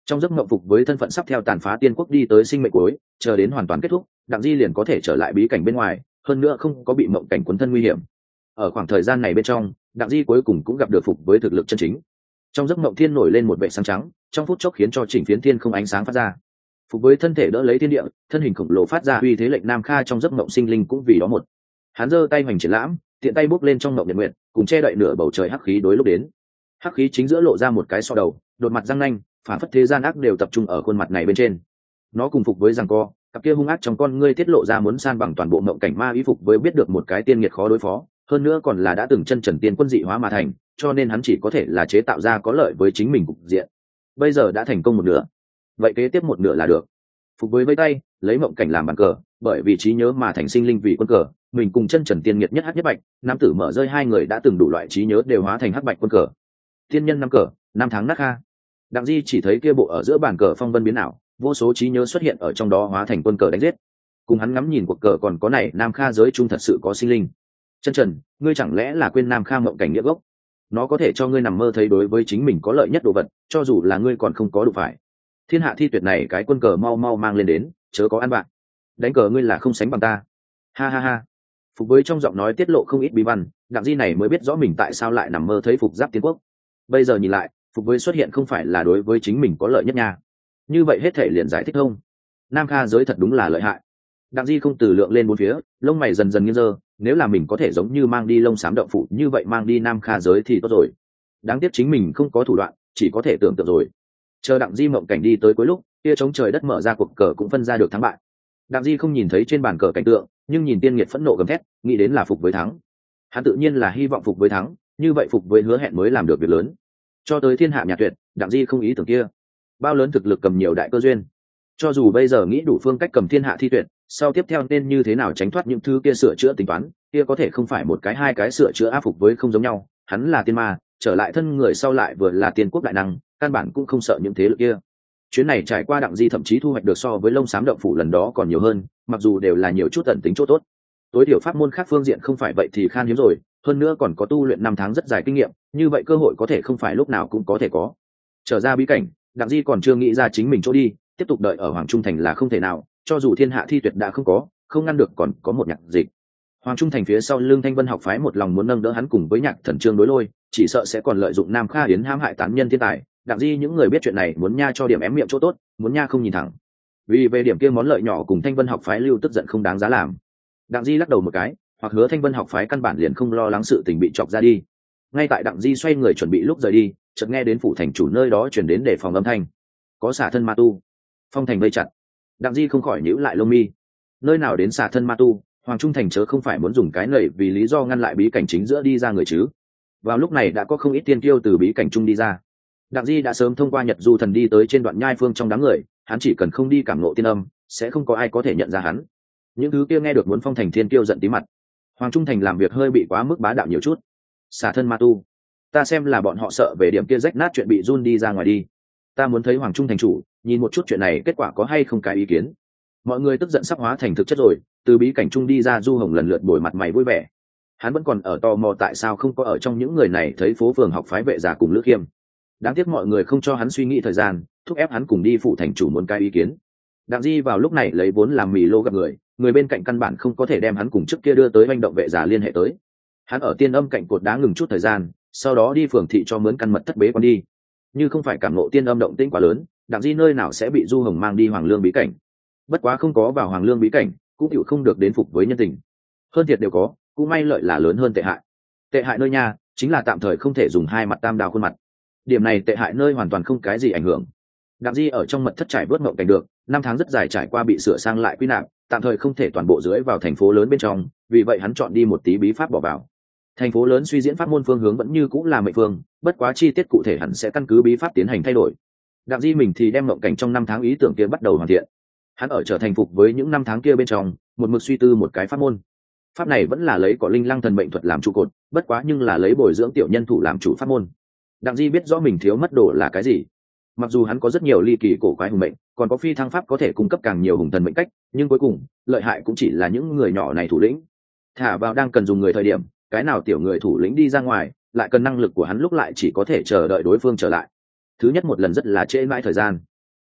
Trong giấc mộng phục với thân phận sắp theo tàn phá tiên quốc đi tới sinh mệnh cuối, chờ đến hoàn toàn kết thúc, Đặng Di liền có thể trở lại bí cảnh bên ngoài, hơn nữa không có bị mộng cảnh cuốn thân nguy hiểm. Ở khoảng thời gian này bên trong, Đặng Di cuối cùng cũng gặp được phục với thực lực chân chính. Trong giấc mộng thiên nổi lên một vệ sáng trắng, trong phút chốc khiến cho chỉnh phiến thiên không ánh sáng phát ra. Phục với thân thể đỡ lấy thiên địa, thân hình khổng lồ phát ra uy thế lệnh Nam Kha trong giấc mộng sinh linh cũng vì đó một. Hắn giơ tay hoành triển lãm, tiện tay bốc lên trong mộng nhật nguyện, cùng che đậy nửa bầu trời hắc khí đối lúc đến. Hắc khí chính giữa lộ ra một cái so đầu, đột mặt răng nanh, phản phất thế gian ác đều tập trung ở khuôn mặt này bên trên. Nó cùng phục với giằng co, cặp kia hung ác trong con ngươi tiết lộ ra muốn san bằng toàn bộ mộng cảnh ma ý. Phục với biết được một cái tiên nghiệt khó đối phó, hơn nữa còn là đã từng chân trần tiên quân dị hóa mà thành, cho nên hắn chỉ có thể là chế tạo ra có lợi với chính mình cục diện. Bây giờ đã thành công một nửa, vậy kế tiếp một nửa là được. Phục với vây tay lấy mộng cảnh làm bàn cờ, bởi vì trí nhớ mà thành sinh linh vì quân cờ, mình cùng chân trần tiên nghiệt nhất hắc nhất bạch, nam tử mở rơi hai người đã từng đủ loại trí nhớ đều hóa thành hắc bạch quân cờ. Tiên nhân năm cờ, năm tháng nát kha. Đặng Di chỉ thấy kia bộ ở giữa bàn cờ phong vân biến ảo, vô số trí nhớ xuất hiện ở trong đó hóa thành quân cờ đánh giết. Cùng hắn ngắm nhìn cuộc cờ còn có này Nam Kha giới trung thật sự có sinh linh. Chân trần, ngươi chẳng lẽ là quên Nam Kha mộng cảnh nghĩa gốc? Nó có thể cho ngươi nằm mơ thấy đối với chính mình có lợi nhất đồ vật, cho dù là ngươi còn không có đủ phải. Thiên hạ thi tuyệt này cái quân cờ mau mau mang lên đến, chớ có ăn bạn. Đánh cờ ngươi là không sánh bằng ta. Ha ha ha. Phục với trong giọng nói tiết lộ không ít bí văn, Đặng Di này mới biết rõ mình tại sao lại nằm mơ thấy phục giáp tiến quốc. Bây giờ nhìn lại, phục với xuất hiện không phải là đối với chính mình có lợi nhất nha. Như vậy hết thể liền giải thích không? Nam Kha giới thật đúng là lợi hại. Đặng Di không từ lượng lên bốn phía, lông mày dần dần nghiêng dơ, nếu là mình có thể giống như mang đi lông xám động phụ như vậy mang đi Nam Kha giới thì tốt rồi. Đáng tiếc chính mình không có thủ đoạn, chỉ có thể tưởng tượng rồi. Chờ Đặng Di mộng cảnh đi tới cuối lúc, kia chống trời đất mở ra cuộc cờ cũng phân ra được thắng bại. Đặng Di không nhìn thấy trên bàn cờ cảnh tượng, nhưng nhìn tiên nghiệt phẫn nộ gầm thét, nghĩ đến là phục với thắng. Hắn tự nhiên là hy vọng phục với thắng, như vậy phục với hứa hẹn mới làm được việc lớn. Cho tới thiên hạ nhà tuyệt, Đặng Di không ý tưởng kia. Bao lớn thực lực cầm nhiều đại cơ duyên. Cho dù bây giờ nghĩ đủ phương cách cầm thiên hạ thi tuyệt, sau tiếp theo nên như thế nào tránh thoát những thứ kia sửa chữa tính toán, kia có thể không phải một cái hai cái sửa chữa áp phục với không giống nhau. Hắn là tiên ma, trở lại thân người sau lại vừa là tiên quốc đại năng, căn bản cũng không sợ những thế lực kia. Chuyến này trải qua Đặng Di thậm chí thu hoạch được so với lông xám động phủ lần đó còn nhiều hơn, mặc dù đều là nhiều chút tận tính chỗ tốt. Tối thiểu pháp môn khác phương diện không phải vậy thì khan hiếm rồi, hơn nữa còn có tu luyện 5 tháng rất dài kinh nghiệm, như vậy cơ hội có thể không phải lúc nào cũng có thể có. Trở ra bí cảnh, Đặng Di còn chưa nghĩ ra chính mình chỗ đi, tiếp tục đợi ở Hoàng Trung Thành là không thể nào, cho dù thiên hạ thi tuyệt đã không ngăn được còn có một nhạc dịch. Hoàng Trung Thành phía sau lưng Thanh Vân học phái một lòng muốn nâng đỡ hắn cùng với Nhạc Thần Trương đối lôi, chỉ sợ sẽ còn lợi dụng Nam Kha Yến hãm hại tán nhân thiên tài. Đặng Di những người biết chuyện này muốn nha cho điểm ém miệng chỗ tốt, muốn nha không nhìn thẳng. Vì về điểm kia món lợi nhỏ cùng Thanh Vân học phái lưu tức giận không đáng giá làm. Đặng Di lắc đầu một cái, hoặc hứa Thanh Vân học phái căn bản liền không lo lắng sự tình bị chọc ra đi. Ngay tại Đặng Di xoay người chuẩn bị lúc rời đi, chợt nghe đến phủ thành chủ nơi đó truyền đến để phòng âm thanh. Có xả thân ma tu. Phong thành vây chặt. Đặng Di không khỏi nhíu lại lông mi. Nơi nào đến xả thân ma tu, Hoàng Trung Thành chớ không phải muốn dùng cái này vì lý do ngăn lại bí cảnh chính giữa đi ra người chứ. Vào lúc này đã có không ít tiên kiêu từ bí cảnh trung đi ra. Đặng Di đã sớm thông qua Nhật Du Thần đi tới trên đoạn nhai phương trong đám người, hắn chỉ cần không đi cảm ngộ tiên âm, sẽ không có ai có thể nhận ra hắn. Những thứ kia nghe được muốn phong thành thiên kiêu giận tí mặt. Hoàng Trung Thành làm việc hơi bị quá mức bá đạo nhiều chút. Xả thân ma tu, ta xem là bọn họ sợ về điểm kia rách nát chuyện bị run đi ra ngoài đi. Ta muốn thấy Hoàng Trung Thành chủ, nhìn một chút chuyện này kết quả có hay không cái ý kiến. Mọi người tức giận sắp hóa thành thực chất rồi, từ bí cảnh trung đi ra Du Hồng lần lượt bồi mặt mày vui vẻ. Hắn vẫn còn ở tò mò tại sao không có ở trong những người này thấy phố phường học phái vệ giả cùng Lữ Khiêm. Đáng tiếc mọi người không cho hắn suy nghĩ thời gian, thúc ép hắn cùng đi phụ thành chủ muốn cái ý kiến. Đặng Di vào lúc này lấy vốn làm mì lô gặp người bên cạnh căn bản không có thể đem hắn cùng trước kia đưa tới hành động vệ giả liên hệ tới. Hắn ở tiên âm cạnh cột đá ngừng chút thời gian, sau đó đi phường thị cho mướn căn mật thất bế quan đi. Như không phải cảm ngộ tiên âm động tĩnh quá lớn, Đặng Di nơi nào sẽ bị Du Hồng mang đi Hoàng Lương bí cảnh. Bất quá không có vào Hoàng Lương bí cảnh, cũng chịu không được đến phục với nhân tình. Hơn thiệt đều có, cũng may lợi là lớn hơn tệ hại. Tệ hại nơi nha, chính là tạm thời không thể dùng hai mặt tam đao khuôn mặt. Điểm này tệ hại nơi hoàn toàn không cái gì ảnh hưởng. Đặng Di ở trong mật thất trải bớt mộng cảnh được, 5 tháng rất dài trải qua bị sửa sang lại quy nạp, tạm thời không thể toàn bộ dưới vào thành phố lớn bên trong, vì vậy hắn chọn đi một tí bí pháp bỏ vào. Thành phố lớn suy diễn pháp môn phương hướng vẫn như cũng là mệnh phương, bất quá chi tiết cụ thể hẳn sẽ căn cứ bí pháp tiến hành thay đổi. Đặng Di mình thì đem mộng cảnh trong 5 tháng ý tưởng kia bắt đầu hoàn thiện. Hắn ở trở thành phục với những 5 tháng kia bên trong, một mực suy tư một cái pháp môn. Pháp này vẫn là lấy có linh lăng thần mệnh thuật làm trụ cột, bất quá nhưng là lấy bồi dưỡng tiểu nhân thủ làm chủ pháp môn. Đặng Di biết rõ mình thiếu mất đồ là cái gì. Mặc dù hắn có rất nhiều ly kỳ cổ quái hùng mệnh, còn có phi thăng pháp có thể cung cấp càng nhiều hùng thần mệnh cách, nhưng cuối cùng lợi hại cũng chỉ là những người nhỏ này thủ lĩnh. Thả vào đang cần dùng người thời điểm, cái nào tiểu người thủ lĩnh đi ra ngoài, lại cần năng lực của hắn lúc lại chỉ có thể chờ đợi đối phương trở lại. Thứ nhất một lần rất là trễ mãi thời gian.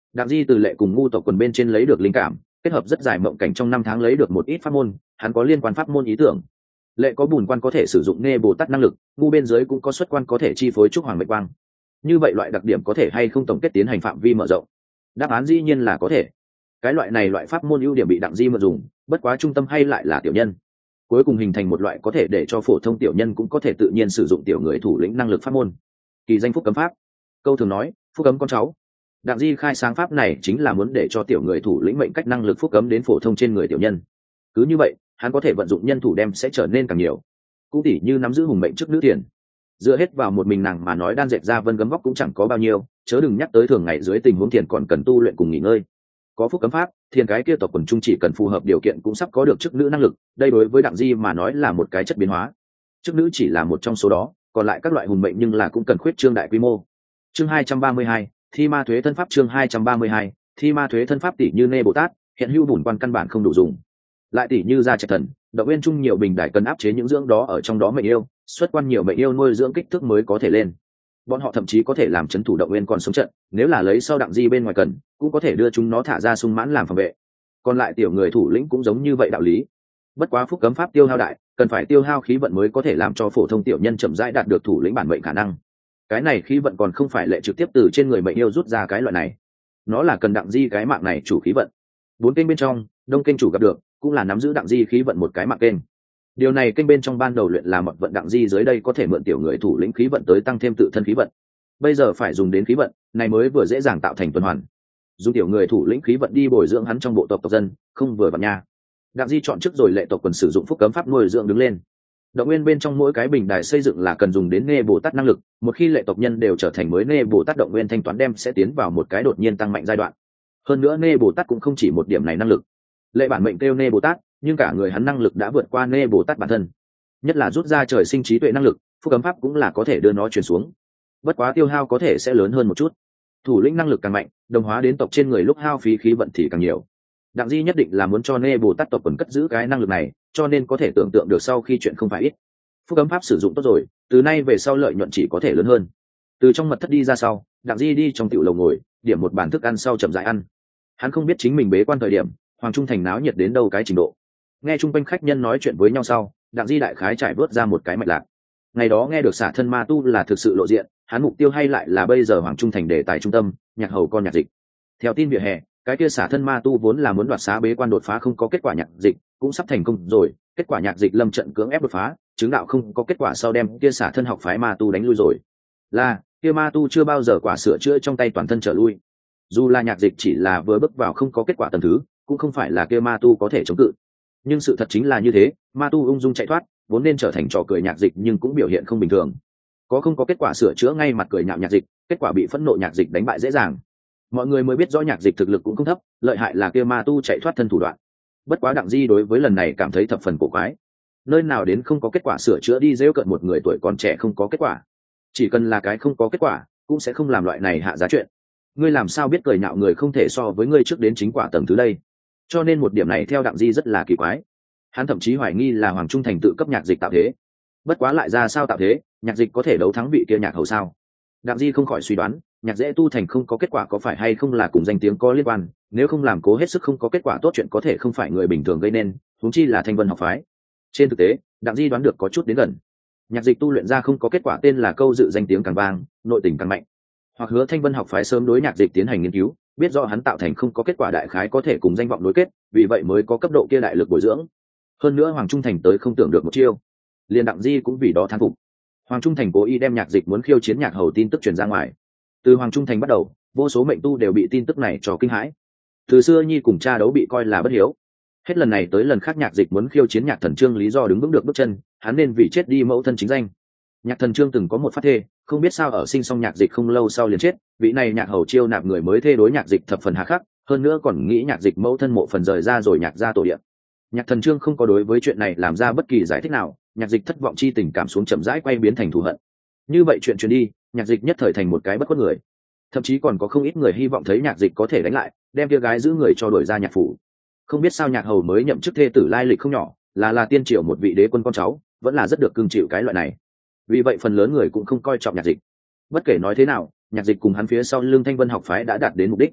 Đặng Di từ Lệ cùng ngu tộc quần bên trên lấy được linh cảm, kết hợp rất dài mộng cảnh trong 5 tháng lấy được một ít pháp môn, hắn có liên quan pháp môn ý tưởng. Lệ có bùn quan có thể sử dụng nghe bồ tát năng lực, ngu bên dưới cũng có xuất quan có thể chi phối trúc hoàng mệnh quang. Như vậy loại đặc điểm có thể hay không tổng kết tiến hành phạm vi mở rộng? Đáp án dĩ nhiên là có thể. Cái loại này loại pháp môn ưu điểm bị Đặng Di mượn dùng, bất quá trung tâm hay lại là tiểu nhân. Cuối cùng hình thành một loại có thể để cho phổ thông tiểu nhân cũng có thể tự nhiên sử dụng tiểu người thủ lĩnh năng lực pháp môn. Kỳ danh phúc cấm pháp. Câu thường nói, phúc cấm con cháu. Đặng Di khai sáng pháp này chính là muốn để cho tiểu người thủ lĩnh mệnh cách năng lực phúc cấm đến phổ thông trên người tiểu nhân. Cứ như vậy, hắn có thể vận dụng nhân thủ đem sẽ trở nên càng nhiều. Cũng tỉ như nắm giữ hùng mệnh trước nữ tiền, dựa hết vào một mình nàng mà nói đan dệt ra vân gấm vóc cũng chẳng có bao nhiêu, chớ đừng nhắc tới thường ngày dưới tình huống thiền còn cần tu luyện cùng nghỉ ngơi. Có phúc cấm pháp, thiền cái kia tộc quần trung chỉ cần phù hợp điều kiện cũng sắp có được chức nữ năng lực, đây đối với Đặng Di mà nói là một cái chất biến hóa. Chức nữ chỉ là một trong số đó, còn lại các loại hùng mệnh nhưng là cũng cần khuyết trương đại quy mô. Chương 232, thi ma thuế thân pháp. Chương 232, thi ma thuế thân pháp tỷ như nê bồ tát, hiện hữu bùn quan căn bản không đủ dùng. Lại tỷ như gia trạch thần, động viên chung nhiều bình đại cần áp chế những dưỡng đó ở trong đó mệnh yêu, xuất quan nhiều mệnh yêu nuôi dưỡng kích thước mới có thể lên. Bọn họ thậm chí có thể làm chấn thủ động viên còn sống trận, nếu là lấy sau Đặng Di bên ngoài cần, cũng có thể đưa chúng nó thả ra sung mãn làm phòng vệ. Còn lại tiểu người thủ lĩnh cũng giống như vậy đạo lý. Bất quá phúc cấm pháp tiêu hao đại, cần phải tiêu hao khí vận mới có thể làm cho phổ thông tiểu nhân chậm rãi đạt được thủ lĩnh bản mệnh khả năng. Cái này khí vận còn không phải Lệ trực tiếp từ trên người mệnh yêu rút ra cái loại này, nó là cần Đặng Di cái mạng này chủ khí vận. 4 kênh bên trong, đông kênh chủ gặp được, cũng là nắm giữ Đặng Di khí vận một cái mạng kênh. Điều này kênh bên trong ban đầu luyện là mật vận Đặng Di dưới đây có thể mượn tiểu người thủ lĩnh khí vận tới tăng thêm tự thân khí vận. Bây giờ phải dùng đến khí vận này mới vừa dễ dàng tạo thành tuần hoàn. Dùng tiểu người thủ lĩnh khí vận đi bồi dưỡng hắn trong bộ tộc dân, không vừa vặn nha. Đặng Di chọn trước rồi Lệ tộc quần sử dụng phúc cấm pháp nuôi dưỡng đứng lên. Động nguyên bên trong mỗi cái bình đài xây dựng là cần dùng đến nghe bồ tát năng lực, một khi Lệ tộc nhân đều trở thành mới nghe bồ tát, động nguyên thanh toán đem sẽ tiến vào một cái đột nhiên tăng mạnh giai đoạn. Hơn nữa nghe bồ tát cũng không chỉ một điểm này năng lực. Lệ bản mệnh kêu nghe bồ tát, nhưng cả người hắn năng lực đã vượt qua nghe bồ tát bản thân, nhất là rút ra trời sinh trí tuệ năng lực, phúc cấm pháp cũng là có thể đưa nó truyền xuống. Bất quá tiêu hao có thể sẽ lớn hơn một chút. Thủ lĩnh năng lực càng mạnh, đồng hóa đến tộc trên người lúc hao phí khí vận thì càng nhiều. Đặng Di nhất định là muốn cho nghe bồ tát tộc quần cất giữ cái năng lực này, cho nên có thể tưởng tượng được sau khi chuyện không phải ít. Phúc cấm pháp sử dụng tốt rồi, từ nay về sau lợi nhuận chỉ có thể lớn hơn. Từ trong mật thất đi ra sau, Đặng Di đi trong tiểu lầu ngồi, điểm một bàn thức ăn sau chậm rãi ăn. Hắn không biết chính mình bế quan thời điểm Hoàng Trung Thành náo nhiệt đến đâu cái trình độ. Nghe chung quanh khách nhân nói chuyện với nhau sau, Đặng Di đại khái trải vớt ra một cái mạch lạc. Ngày đó nghe được xả thân ma tu là thực sự lộ diện, hắn mục tiêu hay lại là bây giờ Hoàng Trung Thành đề tài trung tâm, nhạc hầu con nhạc dịch. Theo tin vỉa hè, cái kia xả thân ma tu vốn là muốn đoạt xá bế quan đột phá không có kết quả, nhạc dịch cũng sắp thành công rồi. Kết quả nhạc dịch lâm trận cưỡng ép đột phá, chứng đạo không có kết quả sau đem kia xả thân học phái ma tu đánh lui rồi. Là kia ma tu chưa bao giờ quả sửa chữa trong tay toàn thân trở lui. Dù là nhạc dịch chỉ là vừa bước vào không có kết quả tầng thứ, cũng không phải là kia ma tu có thể chống cự. Nhưng sự thật chính là như thế, ma tu ung dung chạy thoát, vốn nên trở thành trò cười nhạc dịch nhưng cũng biểu hiện không bình thường. Có không có kết quả sửa chữa ngay mặt cười nhạo nhạc dịch, kết quả bị phẫn nộ nhạc dịch đánh bại dễ dàng. Mọi người mới biết rõ nhạc dịch thực lực cũng không thấp, lợi hại là kia ma tu chạy thoát thân thủ đoạn. Bất quá Đặng Di đối với lần này cảm thấy thập phần cổ quái. Nơi nào đến không có kết quả sửa chữa đi giễu cợt một người tuổi còn trẻ không có kết quả. Chỉ cần là cái không có kết quả, cũng sẽ không làm loại này hạ giá chuyện. Ngươi làm sao biết cười nhạo người không thể so với ngươi trước đến chính quả tầng thứ đây? Cho nên một điểm này theo Đặng Di rất là kỳ quái. Hắn thậm chí hoài nghi là Hoàng Trung Thành tự cấp nhạc dịch tạo thế. Bất quá lại ra sao tạo thế, nhạc dịch có thể đấu thắng vị kia nhạc hầu sao? Đặng Di không khỏi suy đoán, nhạc dễ tu thành không có kết quả có phải hay không là cùng danh tiếng có liên quan, nếu không làm cố hết sức không có kết quả tốt chuyện có thể không phải người bình thường gây nên, huống chi là Thanh Vân học phái. Trên thực tế, Đặng Di đoán được có chút đến gần. Nhạc dịch tu luyện ra không có kết quả tên là câu dự danh tiếng càng vang, nội tình càng mạnh. Hoặc hứa Thanh Vân học phái sớm đối nhạc dịch tiến hành nghiên cứu, biết rõ hắn tạo thành không có kết quả đại khái có thể cùng danh vọng nối kết, vì vậy mới có cấp độ kia đại lực bồi dưỡng. Hơn nữa Hoàng Trung Thành tới không tưởng được một chiêu, liền Đặng Di cũng vì đó thán phục. Hoàng Trung Thành cố ý đem nhạc dịch muốn khiêu chiến nhạc hầu tin tức truyền ra ngoài. Từ Hoàng Trung Thành bắt đầu, vô số mệnh tu đều bị tin tức này cho kinh hãi. Từ xưa nhi cùng cha đấu bị coi là bất hiếu, hết lần này tới lần khác nhạc dịch muốn khiêu chiến nhạc thần trương, lý do đứng vững được bước chân, hắn nên vì chết đi mẫu thân chính danh. Nhạc thần trương từng có một phát thê, không biết sao ở sinh xong nhạc dịch không lâu sau liền chết, vị này nhạc hầu chiêu nạp người mới thê đối nhạc dịch thập phần hà khắc, hơn nữa còn nghĩ nhạc dịch mẫu thân mộ phần rời ra rồi nhạc ra tổ địa. Nhạc thần trương không có đối với chuyện này làm ra bất kỳ giải thích nào, nhạc dịch thất vọng chi tình cảm xuống chậm rãi quay biến thành thù hận. Như vậy chuyện truyền đi, nhạc dịch nhất thời thành một cái bất khuất người, thậm chí còn có không ít người hy vọng thấy nhạc dịch có thể đánh lại, đem kia gái giữ người cho đuổi ra nhạc phủ. Không biết sao nhạc hầu mới nhậm chức thê tử lai lịch không nhỏ, là tiên triều một vị đế quân con cháu, vẫn là rất được cưng chịu cái loại này. Vì vậy phần lớn người cũng không coi trọng nhạc dịch. Bất kể nói thế nào, nhạc dịch cùng hắn phía sau lưng Thanh Vân học phái đã đạt đến mục đích.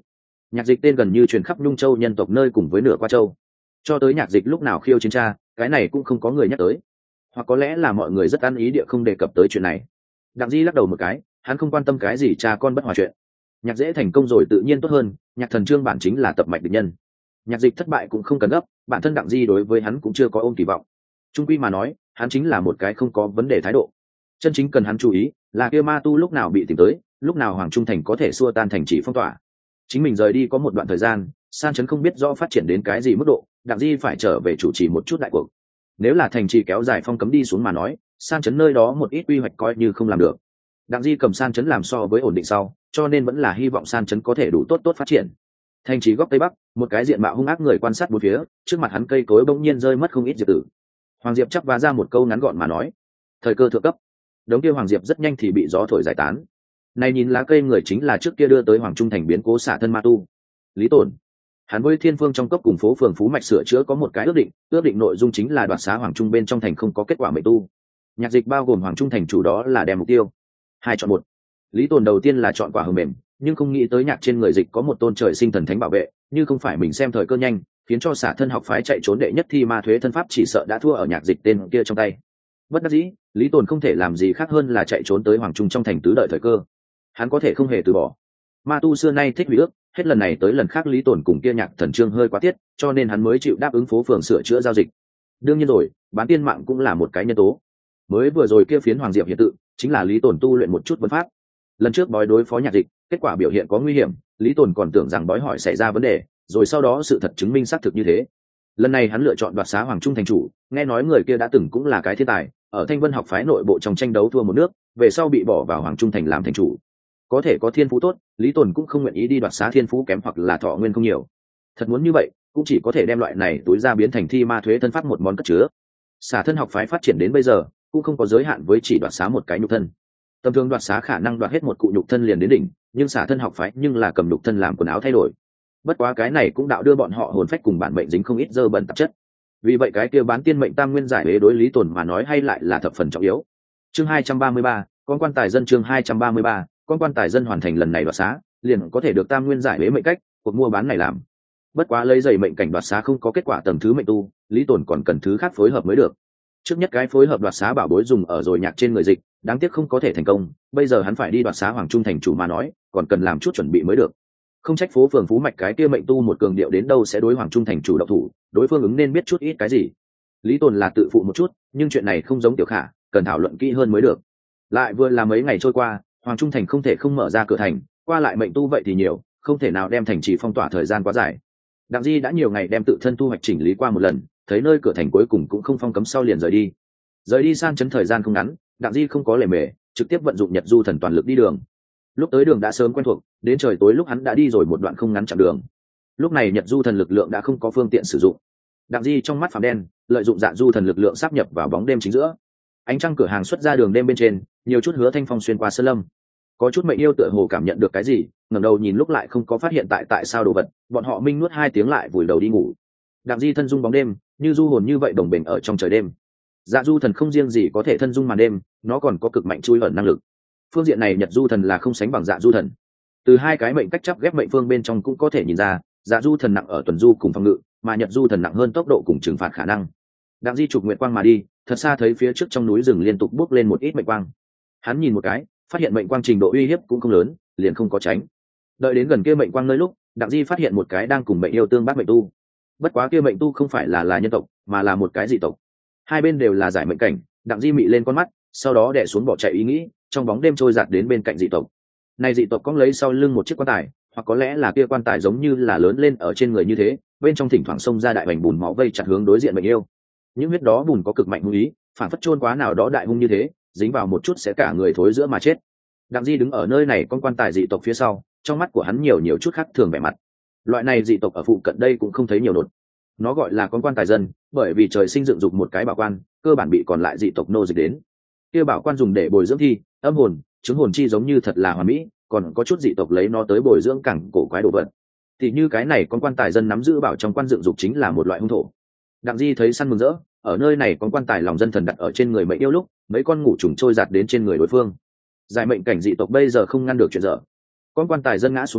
Nhạc Dịch tên gần như truyền khắp Nhung Châu nhân tộc nơi cùng với nửa qua châu. Cho tới Nhạc Dịch lúc nào khiêu chiến cha, cái này cũng không có người nhắc tới, hoặc có lẽ là mọi người rất ăn ý địa không đề cập tới chuyện này. Đặng Di lắc đầu một cái, hắn không quan tâm cái gì cha con bất hòa chuyện. Nhạc Dễ thành công rồi tự nhiên tốt hơn, Nhạc Thần Trương bản chính là tập mạch địch nhân. Nhạc Dịch thất bại cũng không cần gấp, bản thân Đặng Di đối với hắn cũng chưa có ôm kỳ vọng. Trung quy mà nói, hắn chính là một cái không có vấn đề thái độ. Chân chính cần hắn chú ý là kia ma tu lúc nào bị tìm tới, lúc nào Hoàng Trung Thành có thể xua tan thành trì phong tỏa. Chính mình rời đi có một đoạn thời gian, San Trấn không biết rõ phát triển đến cái gì mức độ, Đặng Di phải trở về chủ trì một chút đại cuộc. Nếu là thành trì kéo dài phong cấm đi xuống mà nói, San Trấn nơi đó một ít quy hoạch coi như không làm được. Đặng Di cầm San Trấn làm so với ổn định sau, cho nên vẫn là hy vọng San Trấn có thể đủ tốt phát triển. Thành trì góc tây bắc, một cái diện mạo hung ác người quan sát bốn phía, trước mặt hắn cây cối bỗng nhiên rơi mất không ít diệp tử. Hoàng Diệp chắp vá ra một câu ngắn gọn mà nói: thời cơ thượng cấp. Đống kia Hoàng Diệp rất nhanh thì bị gió thổi giải tán. Này nhìn lá cây người chính là trước kia đưa tới Hoàng Trung Thành biến cố xả thân ma tu Lý Tồn. Hắn với Thiên Phương trong cấp cùng phố phường Phú Mạch sửa chữa có một cái ước định nội dung chính là đoạt xá Hoàng Trung bên trong thành không có kết quả mệnh tu. Nhạc Dịch bao gồm Hoàng Trung thành chủ đó là đem mục tiêu hai chọn một. Lý Tồn đầu tiên là chọn quả hờ mềm, nhưng không nghĩ tới Nhạc trên người Dịch có một tôn trời sinh thần thánh bảo vệ, như không phải mình xem thời cơ nhanh, khiến cho xả thân học phái chạy trốn đệ nhất thi ma thuế thân pháp chỉ sợ đã thua ở Nhạc Dịch tên kia trong tay. Bất đắc dĩ, Lý Tồn không thể làm gì khác hơn là chạy trốn tới Hoàng Trung trong thành tứ đợi thời cơ. Hắn có thể không hề từ bỏ. Ma tu xưa nay thích hủy ước, hết lần này tới lần khác Lý Tồn cùng kia Nhạc Thần Trương hơi quá tiết, cho nên hắn mới chịu đáp ứng phố phường sửa chữa giao dịch. Đương nhiên rồi, bán tiên mạng cũng là một cái nhân tố. Mới vừa rồi kia phiến Hoàng Diệp hiện tự, chính là Lý Tồn tu luyện một chút vấn pháp. Lần trước bói đối phó Nhạc Dịch, kết quả biểu hiện có nguy hiểm, Lý Tồn còn tưởng rằng bói hỏi xảy ra vấn đề, rồi sau đó sự thật chứng minh xác thực như thế. Lần này hắn lựa chọn đoạt xá Hoàng Trung thành chủ, nghe nói người kia đã từng cũng là cái thiên tài, ở Thanh Vân học phái nội bộ trong tranh đấu thua một nước, về sau bị bỏ vào Hoàng Trung thành làm thành chủ. Có thể có thiên phú tốt, Lý Tồn cũng không nguyện ý đi đoạt xá thiên phú kém hoặc là thọ nguyên không nhiều. Thật muốn như vậy, cũng chỉ có thể đem loại này túi ra biến thành thi ma thuế thân pháp một món cất chứa. Xả thân học phái phát triển đến bây giờ, cũng không có giới hạn với chỉ đoạt xá một cái nhục thân. Tầm thường đoạt xá khả năng đoạt hết một cụ nhục thân liền đến đỉnh, nhưng xả thân học phái nhưng là cầm nhục thân làm quần áo thay đổi. Bất quá cái này cũng đạo đưa bọn họ hồn phách cùng bản mệnh dính không ít dơ bẩn tạp chất. Vì vậy cái kia bán tiên mệnh tam nguyên giải huế đối Lý Tồn mà nói hay lại là thập phần trọng yếu. Chương 233, con quan tài dân chương 233, con quan tài dân hoàn thành lần này đoạt xá, liền có thể được tam nguyên giải huế mệnh cách, cuộc mua bán này làm. Bất quá lấy giày mệnh cảnh đoạt xá không có kết quả tầng thứ mệnh tu, Lý Tồn còn cần thứ khác phối hợp mới được. Trước nhất cái phối hợp đoạt xá bảo bối dùng ở rồi Nhạc trên người Dịch, đáng tiếc không có thể thành công, bây giờ hắn phải đi đoạt xá Hoàng Trung thành chủ mà nói, còn cần làm chút chuẩn bị mới được. Không trách phố phường Phú Mạch cái kia mệnh tu một cường điệu đến đâu sẽ đối Hoàng Trung thành chủ động thủ, đối phương ứng nên biết chút ít cái gì. Lý Tồn là tự phụ một chút, nhưng chuyện này không giống Tiểu Khả, cần thảo luận kỹ hơn mới được. Lại vừa là mấy ngày trôi qua, Hoàng Trung thành không thể không mở ra cửa thành, qua lại mệnh tu vậy thì nhiều, không thể nào đem thành trì phong tỏa thời gian quá dài. Đặng Di đã nhiều ngày đem tự thân thu hoạch chỉnh lý qua một lần, thấy nơi cửa thành cuối cùng cũng không phong cấm sau liền rời đi. Rời đi San Trấn thời gian không ngắn, Đặng Di không có lề mề, trực tiếp vận dụng Nhật Du thần toàn lực đi đường. Lúc tới đường đã sớm quen thuộc, đến trời tối lúc hắn đã đi rồi một đoạn không ngắn chặng đường. Lúc này Nhật Du thần lực lượng đã không có phương tiện sử dụng. Đặng Di trong mắt phàm đen, lợi dụng Dạ Du thần lực lượng sáp nhập vào bóng đêm chính giữa. Ánh trăng cửa hàng xuất ra đường đêm bên trên, nhiều chút Hứa Thanh Phong xuyên qua sơn lâm. Có chút mệnh yêu tựa hồ cảm nhận được cái gì, ngẩng đầu nhìn lúc lại không có phát hiện tại sao đồ vật, bọn họ minh nuốt hai tiếng lại vùi đầu đi ngủ. Đặng Di thân dung bóng đêm, như du hồn như vậy đồng bình ở trong trời đêm. Dạ Du thần không riêng gì có thể thân dung màn đêm, nó còn có cực mạnh chui ẩn năng lực. Phương diện này Nhật Du thần là không sánh bằng Dạ Du thần. Từ hai cái mệnh cách chấp ghép mệnh phương bên trong cũng có thể nhìn ra, Dạ Du thần nặng ở tuần du cùng phòng ngự, mà Nhật Du thần nặng hơn tốc độ cùng trừng phạt khả năng. Đặng Di trục nguyện quang mà đi, thật xa thấy phía trước trong núi rừng liên tục bốc lên một ít mệnh quang. Hắn nhìn một cái, phát hiện mệnh quang trình độ uy hiếp cũng không lớn, liền không có tránh. Đợi đến gần kia mệnh quang nơi lúc, Đặng Di phát hiện một cái đang cùng mệnh yêu tương bác mệnh tu. Bất quá kia mệnh tu không phải là nhân tộc, mà là một cái dị tộc. Hai bên đều là giải mệnh cảnh, Đặng Di mị lên con mắt, sau đó đè xuống bỏ chạy ý nghĩ, trong bóng đêm trôi giạt đến bên cạnh dị tộc. Này dị tộc cong lấy sau lưng một chiếc quan tài, hoặc có lẽ là kia quan tài giống như là lớn lên ở trên người như thế, bên trong thỉnh thoảng xông ra đại bành bùn máu vây chặt hướng đối diện mệnh yêu. Những huyết đó bùn có cực mạnh hung ý, phản phất chôn quá nào đó đại hung như thế, dính vào một chút sẽ cả người thối giữa mà chết. Đặng Di đứng ở nơi này con quan tài dị tộc phía sau, trong mắt của hắn nhiều chút khác thường vẻ mặt. Loại này dị tộc ở phụ cận đây cũng không thấy nhiều đột. Nó gọi là con quan tài dân, bởi vì trời sinh dựng dục một cái bảo quan, cơ bản bị còn lại dị tộc nô dịch đến. Kia bảo quan dùng để bồi dưỡng thi, âm hồn, chứng hồn chi giống như thật là hoàn mỹ, còn có chút dị tộc lấy nó tới bồi dưỡng cẳng cổ quái đồ vật. Thì như cái này con quan tài dân nắm giữ bảo trong quan dựng dục chính là một loại hung thổ. Đặng Di thấy săn mừng rỡ, ở nơi này con quan tài lòng dân thần đặt ở trên người mệnh yêu lúc, mấy con ngủ trùng trôi giạt đến trên người đối phương. Giải mệnh cảnh dị tộc bây giờ không ngăn được chuyện dở. Con quan tài dân ngã xuống sau,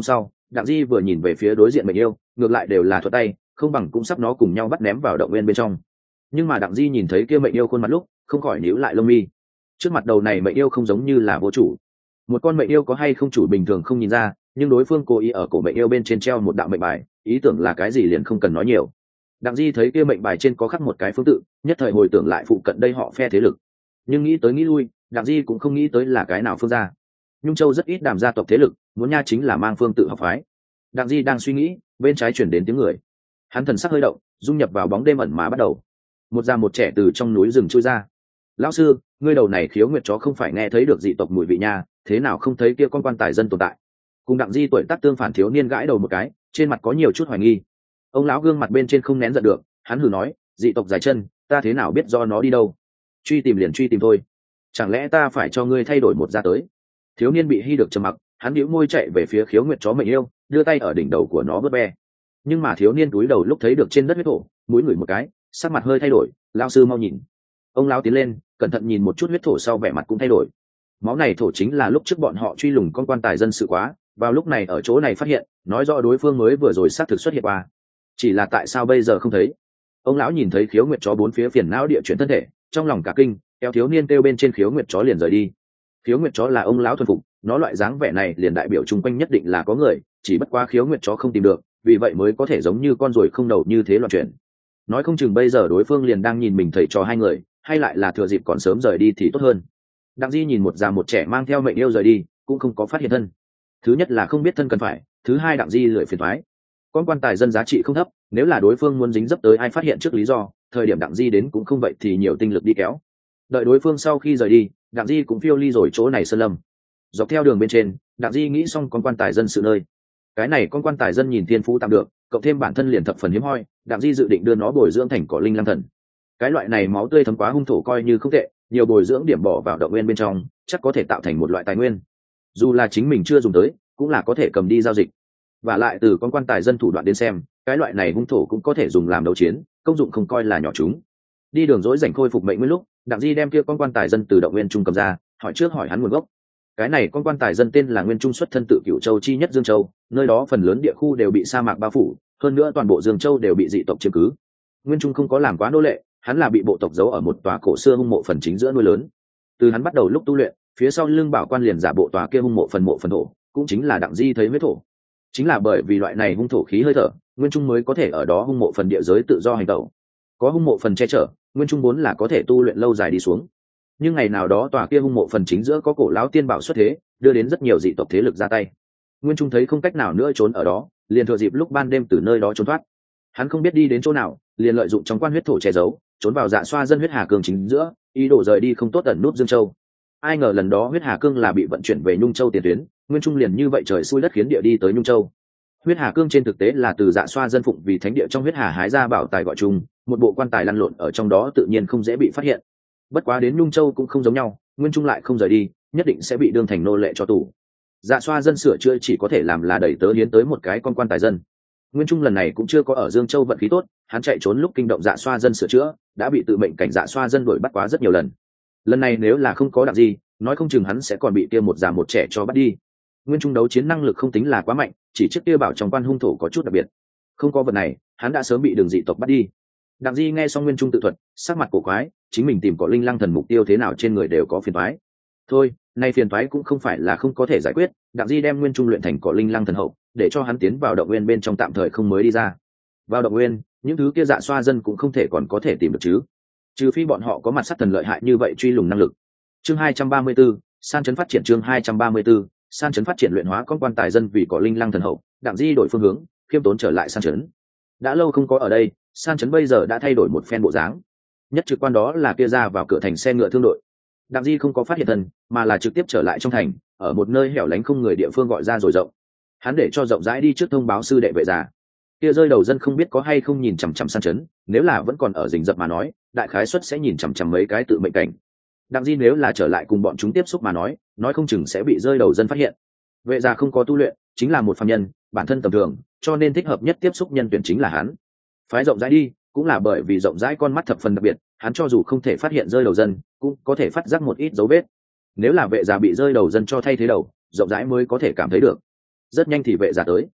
Đặng Di vừa nhìn về phía đối diện mệnh yêu, ngược lại đều là thuận tay, không bằng cũng sắp nó cùng nhau bắt ném vào động nguyên bên trong. Nhưng mà Đặng Di nhìn thấy kia mệnh yêu khuôn mặt lúc, không khỏi nhíu lại lông mi. Trước mặt đầu này mệnh yêu không giống như là vô chủ. Một con mệnh yêu có hay không chủ bình thường không nhìn ra, nhưng đối phương cố ý ở cổ mệnh yêu bên trên treo một đạo mệnh bài, ý tưởng là cái gì liền không cần nói nhiều. Đặng Di thấy kia mệnh bài trên có khắc một cái phương tự, nhất thời hồi tưởng lại phụ cận đây họ phe thế lực. Nhưng nghĩ tới nghĩ lui, Đặng Di cũng không nghĩ tới là cái nào phương gia. Nhung Châu rất ít đàm gia tộc thế lực, muốn nha chính là mang phương tự học phái. Đặng Di đang suy nghĩ, bên trái chuyển đến tiếng người. Hắn thần sắc hơi động, dung nhập vào bóng đêm ẩn mà bắt đầu. Một già một trẻ từ trong núi rừng chui ra. Lão sư, ngươi đầu này khiếu nguyệt chó không phải nghe thấy được dị tộc mùi vị nha, thế nào không thấy kia con quan tài dân tồn tại? Cùng Đặng Di tuổi tác tương phản thiếu niên gãi đầu một cái, trên mặt có nhiều chút hoài nghi. Ông lão gương mặt bên trên không nén giận được, hắn hừ nói, dị tộc dài chân, ta thế nào biết do nó đi đâu? Truy tìm liền truy tìm thôi, chẳng lẽ ta phải cho ngươi thay đổi một ra tới? Thiếu niên bị hy được trầm mặc, hắn bĩu môi chạy về phía khiếu nguyệt chó mệnh yêu, đưa tay ở đỉnh đầu của nó vớt ve. Nhưng mà thiếu niên cúi đầu lúc thấy được trên đất huyết thổ, mũi ngửi một cái, sắc mặt hơi thay đổi. Lão sư mau nhìn. Ông lão tiến lên, cẩn thận nhìn một chút huyết thổ sau vẻ mặt cũng thay đổi. Máu này thổ chính là lúc trước bọn họ truy lùng con quan tài dân sự quá, vào lúc này ở chỗ này phát hiện, nói rõ đối phương mới vừa rồi xác thực xuất hiện qua. Chỉ là tại sao bây giờ không thấy? Ông lão nhìn thấy khiếu nguyệt chó bốn phía phiền não địa chuyển thân thể, trong lòng cả kinh, kéo thiếu niên kêu bên trên khiếu nguyệt chó liền rời đi. Khiếu nguyệt chó là ông lão thuần phục, nó loại dáng vẻ này liền đại biểu chung quanh nhất định là có người, chỉ bất quá khiếu nguyệt chó không tìm được, vì vậy mới có thể giống như con ruồi không đầu như thế loạn chuyển. Nói không chừng bây giờ đối phương liền đang nhìn mình thầy trò hai người, hay lại là thừa dịp còn sớm rời đi thì tốt hơn. Đặng Di nhìn một già một trẻ mang theo mệnh yêu rời đi, cũng không có phát hiện thân. Thứ nhất là không biết thân cần phải, thứ hai Đặng Di lười phiền thoái. Con quan tài dân giá trị không thấp, nếu là đối phương muốn dính dấp tới ai phát hiện trước lý do, thời điểm Đặng Di đến cũng không vậy thì nhiều tinh lực đi kéo. Đợi đối phương sau khi rời đi, Đặng Di cũng phiêu ly rồi chỗ này sơn lâm. Dọc theo đường bên trên, Đặng Di nghĩ xong con quan tài dân sự nơi. Cái này con quan tài dân nhìn thiên phú tạm được, cộng thêm bản thân liền thập phần hiếm hoi, Đặng Di dự định đưa nó bồi dưỡng thành cỏ linh lang thần. Cái loại này máu tươi thấm quá hung thổ coi như không tệ, nhiều bồi dưỡng điểm bỏ vào động nguyên bên trong, chắc có thể tạo thành một loại tài nguyên. Dù là chính mình chưa dùng tới, cũng là có thể cầm đi giao dịch. Và lại từ con quan tài dân thủ đoạn đến xem, cái loại này hung thổ cũng có thể dùng làm đấu chiến, công dụng không coi là nhỏ chúng. Đi đường dỗi rảnh khôi phục mệnh nguyên lúc, Đặng Di đem kia con quan tài dân từ động nguyên trung cầm ra, hỏi trước hỏi hắn nguồn gốc. Cái này con quan tài dân tên là Nguyên Trung, xuất thân tự Cửu Châu chi nhất Dương Châu, nơi đó phần lớn địa khu đều bị sa mạc bao phủ, hơn nữa toàn bộ Dương Châu đều bị dị tộc chiếm cứ. Nguyên Trung không có làm quá nô lệ, hắn là bị bộ tộc giấu ở một tòa cổ xưa hung mộ phần chính giữa núi lớn. Từ hắn bắt đầu lúc tu luyện, phía sau lưng bảo quan liền giả bộ tòa kia hung mộ phần thổ, cũng chính là Đặng Di thấy huyết thổ. Chính là bởi vì loại này hung thổ khí hơi thở, Nguyên Trung mới có thể ở đó hung mộ phần địa giới tự do hành tẩu. Có hung mộ phần che chở, Nguyên Trung vốn là có thể tu luyện lâu dài đi xuống. Nhưng ngày nào đó tòa kia hung mộ phần chính giữa có cổ lão tiên bảo xuất thế, đưa đến rất nhiều dị tộc thế lực ra tay. Nguyên Trung thấy không cách nào nữa trốn ở đó, liền thừa dịp lúc ban đêm từ nơi đó trốn thoát. Hắn không biết đi đến chỗ nào, liền lợi dụng trong quan huyết thổ che giấu, trốn vào Dạ Xoa dân huyết hà cương chính giữa, ý đồ rời đi không tốt ẩn nút Dương Châu. Ai ngờ lần đó huyết hà cương là bị vận chuyển về Nhung Châu tiền tuyến, Nguyên Trung liền như vậy trời xui đất khiến địa đi tới Nhung Châu. Huyết hà cương trên thực tế là từ Dạ Xoa dân phụng vì thánh địa trong huyết hà hái ra bảo tài gọi chung, một bộ quan tài lăn lộn ở trong đó tự nhiên không dễ bị phát hiện. Bất quá đến Nhung Châu cũng không giống nhau, Nguyên Trung lại không rời đi, nhất định sẽ bị đương thành nô lệ cho tù. Dạ Xoa dân sửa chữa chỉ có thể làm là đẩy tớ hiến tới một cái con quan tài dân. Nguyên Trung lần này cũng chưa có ở Dương Châu vận khí tốt, hắn chạy trốn lúc kinh động Dạ Xoa dân sửa chữa, đã bị tự mệnh cảnh Dạ Xoa dân đuổi bắt quá rất nhiều lần. Lần này nếu là không có Đặng Di, nói không chừng hắn sẽ còn bị kia một già một trẻ cho bắt đi. Nguyên Trung đấu chiến năng lực không tính là quá mạnh, chỉ trước kia bảo trong quan hung thủ có chút đặc biệt. Không có vật này, hắn đã sớm bị đường dị tộc bắt đi. Đặng Di nghe xong Nguyên Trung tự thuật, sắc mặt cổ quái, chính mình tìm có linh lăng thần mục tiêu thế nào trên người đều có phiền toái. Thôi, nay phiền toái cũng không phải là không có thể giải quyết, Đặng Di đem Nguyên Trung luyện thành có linh lăng thần hậu, để cho hắn tiến vào động nguyên bên trong tạm thời không mới đi ra. Vào động nguyên, những thứ kia Dạ Xoa dân cũng không thể còn có thể tìm được chứ. Trừ phi bọn họ có mặt sát thần lợi hại như vậy truy lùng năng lực. Chương 234, san chấn phát triển. Chương 234, san chấn phát triển, luyện hóa con quan tài dân vì có linh lăng thần hậu, Đặng Di đổi phương hướng, khiêm tốn trở lại san chấn. Đã lâu không có ở đây, san chấn bây giờ đã thay đổi một phen bộ dáng. Nhất trực quan đó là kia ra vào cửa thành xe ngựa thương đội. Đặng Di không có phát hiện thân, mà là trực tiếp trở lại trong thành, ở một nơi hẻo lánh không người địa phương gọi ra rồi rộng. Hắn để cho rộng rãi đi trước thông báo sư đệ vệ già. Kia rơi đầu dân không biết có hay không nhìn chằm chằm san chấn, nếu là vẫn còn ở rình rập mà nói, đại khái suất sẽ nhìn chằm chằm mấy cái tự mệnh cảnh. Đặng Di nếu là trở lại cùng bọn chúng tiếp xúc mà nói không chừng sẽ bị rơi đầu dân phát hiện. Vệ già không có tu luyện, chính là một phàm nhân, bản thân tầm thường, cho nên thích hợp nhất tiếp xúc nhân tuyển chính là hắn. Phái rộng rãi đi, cũng là bởi vì rộng rãi con mắt thập phần đặc biệt, hắn cho dù không thể phát hiện rơi đầu dân, cũng có thể phát giác một ít dấu vết. Nếu là vệ già bị rơi đầu dân cho thay thế đầu, rộng rãi mới có thể cảm thấy được. Rất nhanh thì vệ già tới,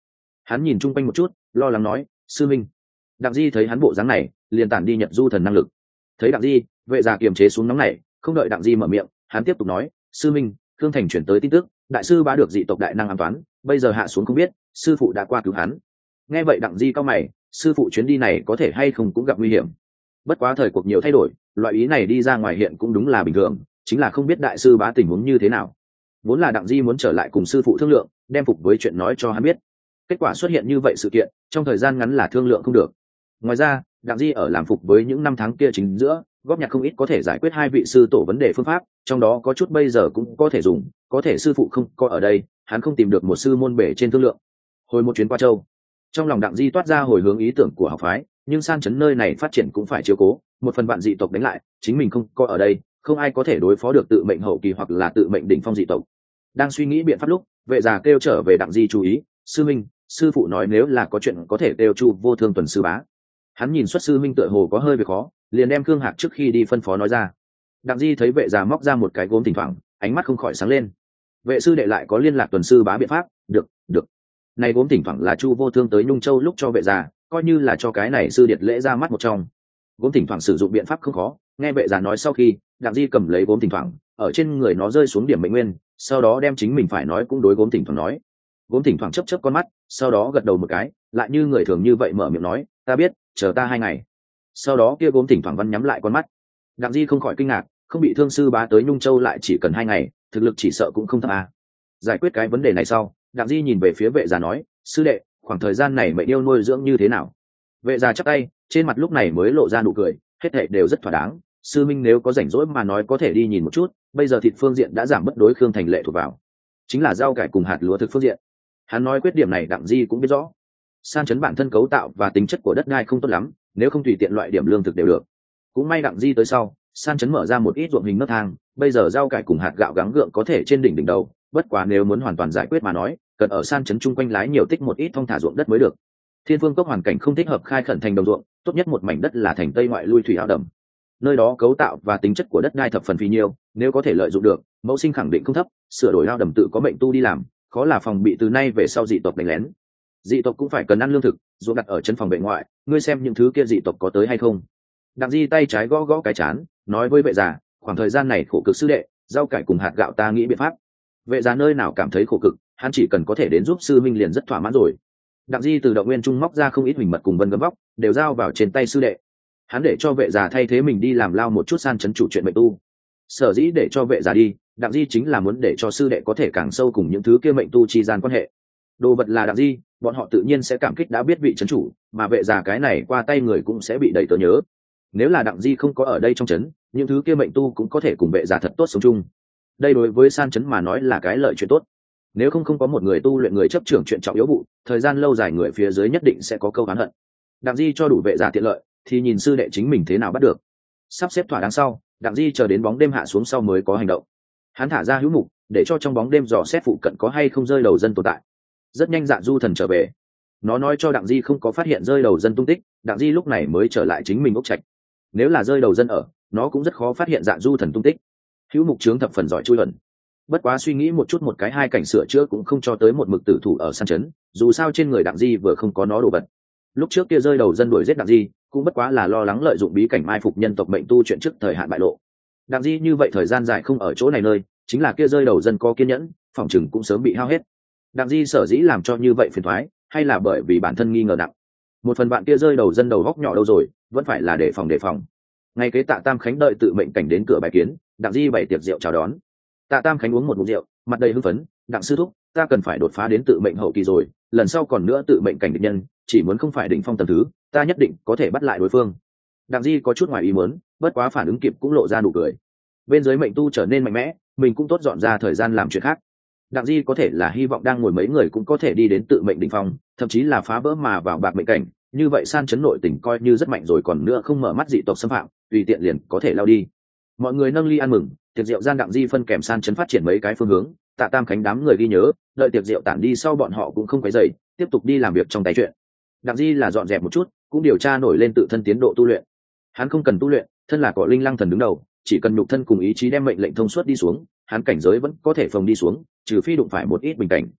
Hắn nhìn chung quanh một chút, lo lắng nói, sư minh. Đặng Di thấy hắn bộ dáng này, liền tản đi Nhật du thần năng lực. Thấy Đặng Di, vệ già kiềm chế xuống nóng này, không đợi Đặng Di mở miệng, hắn tiếp tục nói, sư minh, Khương Thành chuyển tới tin tức, đại sư bá được dị tộc đại năng ám toán, bây giờ hạ xuống không biết, sư phụ đã qua cứu hắn. Nghe vậy Đặng Di cao mày, sư phụ chuyến đi này có thể hay không cũng gặp nguy hiểm. Bất quá thời cuộc nhiều thay đổi, loại ý này đi ra ngoài hiện cũng đúng là bình thường, chính là không biết đại sư bá tình huống như thế nào. Vốn là Đặng Di muốn trở lại cùng sư phụ thương lượng, đem Phục với chuyện nói cho hắn biết. Kết quả xuất hiện như vậy sự kiện, trong thời gian ngắn là thương lượng không được. Ngoài ra, Đặng Di ở làm Phục với những năm tháng kia chính giữa, góp nhặt không ít có thể giải quyết hai vị sư tổ vấn đề phương pháp, trong đó có chút bây giờ cũng có thể dùng, có thể sư phụ không có ở đây, hắn không tìm được một sư môn bể trên thương lượng. Hồi một chuyến qua châu, trong lòng Đặng Di toát ra hồi hướng ý tưởng của học phái, nhưng san chấn nơi này phát triển cũng phải chiếu cố, một phần bạn dị tộc đánh lại, chính mình không có ở đây, không ai có thể đối phó được tự mệnh hậu kỳ hoặc là tự mệnh đỉnh phong dị tộc. Đang suy nghĩ biện pháp lúc, vệ già kêu trở về Đặng Di chú ý, sư minh, sư phụ nói nếu là có chuyện có thể kêu Chu Vô Thương tuần sư bá. Hắn nhìn xuất sư minh tựa hồ có hơi việc khó, liền đem Khương Hạc trước khi đi phân phó nói ra. Đặng Di thấy vệ già móc ra một cái gốm thỉnh thoảng, ánh mắt không khỏi sáng lên. Vệ sư đệ lại có liên lạc tuần sư bá biện pháp, được. Này gốm thỉnh thoảng là Chu Vô Thương tới Nhung Châu lúc cho vệ già, coi như là cho cái này sư điệt lễ ra mắt một trong. Gốm thỉnh thoảng sử dụng biện pháp không khó, nghe vệ già nói sau khi, Đặng Di cầm lấy gốm thỉnh thoảng, ở trên người nó rơi xuống điểm mệnh nguyên, sau đó đem chính mình phải nói cũng đối gốm thỉnh thoảng nói. Gốm thỉnh thoảng chớp chớp con mắt, sau đó gật đầu một cái, lại như người thường như vậy mở miệng nói, ta biết, chờ ta 2 ngày. Sau đó kia gốm thỉnh thoảng văn nhắm lại con mắt. Đặng Di không khỏi kinh ngạc, không bị thương sư bá tới Nhung Châu lại chỉ cần 2 ngày, thực lực chỉ sợ cũng không thấp à. Giải quyết cái vấn đề này sau, Đặng Di nhìn về phía vệ già nói, sư đệ, khoảng thời gian này mệnh yêu nuôi dưỡng như thế nào? Vệ già chắp tay, trên mặt lúc này mới lộ ra nụ cười, hết thảy đều rất thỏa đáng, sư minh nếu có rảnh rỗi mà nói có thể đi nhìn một chút, bây giờ thịt phương diện đã giảm bất đối Khương Thành lệ thuộc vào, chính là rau cải cùng hạt lúa thực phương diện. Hắn nói quyết điểm này Đặng Di cũng biết rõ. San chấn bản thân cấu tạo và tính chất của đất đai không tốt lắm, nếu không tùy tiện loại điểm lương thực đều được. Cũng may Đặng Di tới sau, san chấn mở ra một ít ruộng hình nấc thang, bây giờ rau cải cùng hạt gạo gắng gượng có thể trên đỉnh đầu, bất quá nếu muốn hoàn toàn giải quyết mà nói, cần ở san chấn chung quanh lái nhiều tích một ít thong thả ruộng đất mới được. Thiên Phương Cốc hoàn cảnh không thích hợp khai khẩn thành đồng ruộng, tốt nhất một mảnh đất là thành tây ngoại lui thủy ao đầm. Nơi đó cấu tạo và tính chất của đất đai thập phần phi nhiêu, nếu có thể lợi dụng được, mẫu sinh khẳng định không thấp, sửa đổi ao đầm tự có mệnh tu đi làm, khó là phòng bị từ nay về sau dị tộc đánh lén. Dị tộc cũng phải cần ăn lương thực, ruộng đặt ở chân phòng bệ ngoại, ngươi xem những thứ kia dị tộc có tới hay không. Đặng Di tay trái gõ gõ cái chán, nói với vệ già, khoảng thời gian này khổ cực sư đệ, rau cải cùng hạt gạo ta nghĩ biện pháp. Vệ già nơi nào cảm thấy khổ cực, hắn chỉ cần có thể đến giúp sư minh liền rất thỏa mãn rồi. Đặng Di từ động nguyên trung móc ra không ít huỳnh mật cùng vân gấm vóc, đều giao vào trên tay sư đệ. Hắn để cho vệ già thay thế mình đi làm lao một chút san chấn chủ chuyện mệnh tu. Sở dĩ để cho vệ già đi, Đặng Di chính là muốn để cho sư đệ có thể càng sâu cùng những thứ kia mệnh tu chi gian quan hệ. Đồ vật là Đặng Di, bọn họ tự nhiên sẽ cảm kích đã biết vị trấn chủ, mà vệ già cái này qua tay người cũng sẽ bị đầy tớ nhớ. Nếu là Đặng Di không có ở đây trong trấn, những thứ kia mệnh tu cũng có thể cùng vệ già thật tốt sống chung. Đây đối với san trấn mà nói là cái lợi chuyện tốt. Nếu không có một người tu luyện người chấp trưởng chuyện trọng yếu vụ, thời gian lâu dài người phía dưới nhất định sẽ có câu oán hận. Đặng Di cho đủ vệ già tiện lợi, thì nhìn sư đệ chính mình thế nào bắt được. Sắp xếp thỏa đáng sau, Đặng Di chờ đến bóng đêm hạ xuống sau mới có hành động. Hắn thả ra hữu mục, để cho trong bóng đêm dò xét phụ cận có hay không rơi đầu dân tồn tại. Rất nhanh Dạ Du Thần trở về, nó nói cho Đặng Di không có phát hiện rơi đầu dân tung tích. Đặng Di lúc này mới trở lại chính mình ốc trạch. Nếu là rơi đầu dân ở, nó cũng rất khó phát hiện Dạ Du Thần tung tích. Hữu mục chướng thập phần giỏi chui luận. Bất quá suy nghĩ một chút một cái hai cảnh sửa chữa cũng không cho tới một mực tử thủ ở san chấn, dù sao trên người Đặng Di vừa không có nó đồ vật. Lúc trước kia rơi đầu dân đuổi giết Đặng Di, cũng bất quá là lo lắng lợi dụng bí cảnh mai phục nhân tộc mệnh tu chuyện trước thời hạn bại lộ. Đặng Di như vậy thời gian dài không ở chỗ này nơi, chính là kia rơi đầu dân có kiên nhẫn, phòng chừng cũng sớm bị hao hết. Đặng Di sở dĩ làm cho như vậy phiền toái, hay là bởi vì bản thân nghi ngờ nặng. Một phần bạn kia rơi đầu dân đầu góc nhỏ đâu rồi, vẫn phải là đề phòng. Ngay kế Tạ Tam Khánh đợi tự mệnh cảnh đến cửa bài kiến, Đặng Di bày tiệc rượu chào đón. Tạ Tam Khánh uống một ngụm rượu, mặt đầy hưng phấn, Đặng sư thúc, ta cần phải đột phá đến tự mệnh hậu kỳ rồi, lần sau còn nữa tự mệnh cảnh địch nhân, chỉ muốn không phải đỉnh phong tầng thứ, ta nhất định có thể bắt lại đối phương. Đặng Di có chút ngoài ý muốn, bất quá phản ứng kịp cũng lộ ra nụ cười. Bên dưới mệnh tu trở nên mạnh mẽ, mình cũng tốt dọn ra thời gian làm chuyện khác. Đặng Di có thể là hy vọng đang ngồi mấy người cũng có thể đi đến tự mệnh đỉnh phong, thậm chí là phá vỡ mà vào bạc mệnh cảnh, như vậy san chấn nội tỉnh coi như rất mạnh rồi, còn nữa không mở mắt dị tộc xâm phạm, tùy tiện liền có thể lao đi. Mọi người nâng ly ăn mừng, tiệc rượu gian Đặng Di phân kèm san chấn phát triển mấy cái phương hướng. Tạ Tam Khánh đám người ghi nhớ, đợi tiệc rượu tản đi sau bọn họ cũng không quấy rầy, tiếp tục đi làm việc trong tay chuyện. Đặng Di là dọn dẹp một chút, cũng điều tra nổi lên tự thân tiến độ tu luyện. Hắn không cần tu luyện, thân là có linh lăng thần đứng đầu, chỉ cần nhục thân cùng ý chí đem mệnh lệnh thông suốt đi xuống, hắn cảnh giới vẫn có thể phồng đi xuống, trừ phi đụng phải một ít bình cảnh.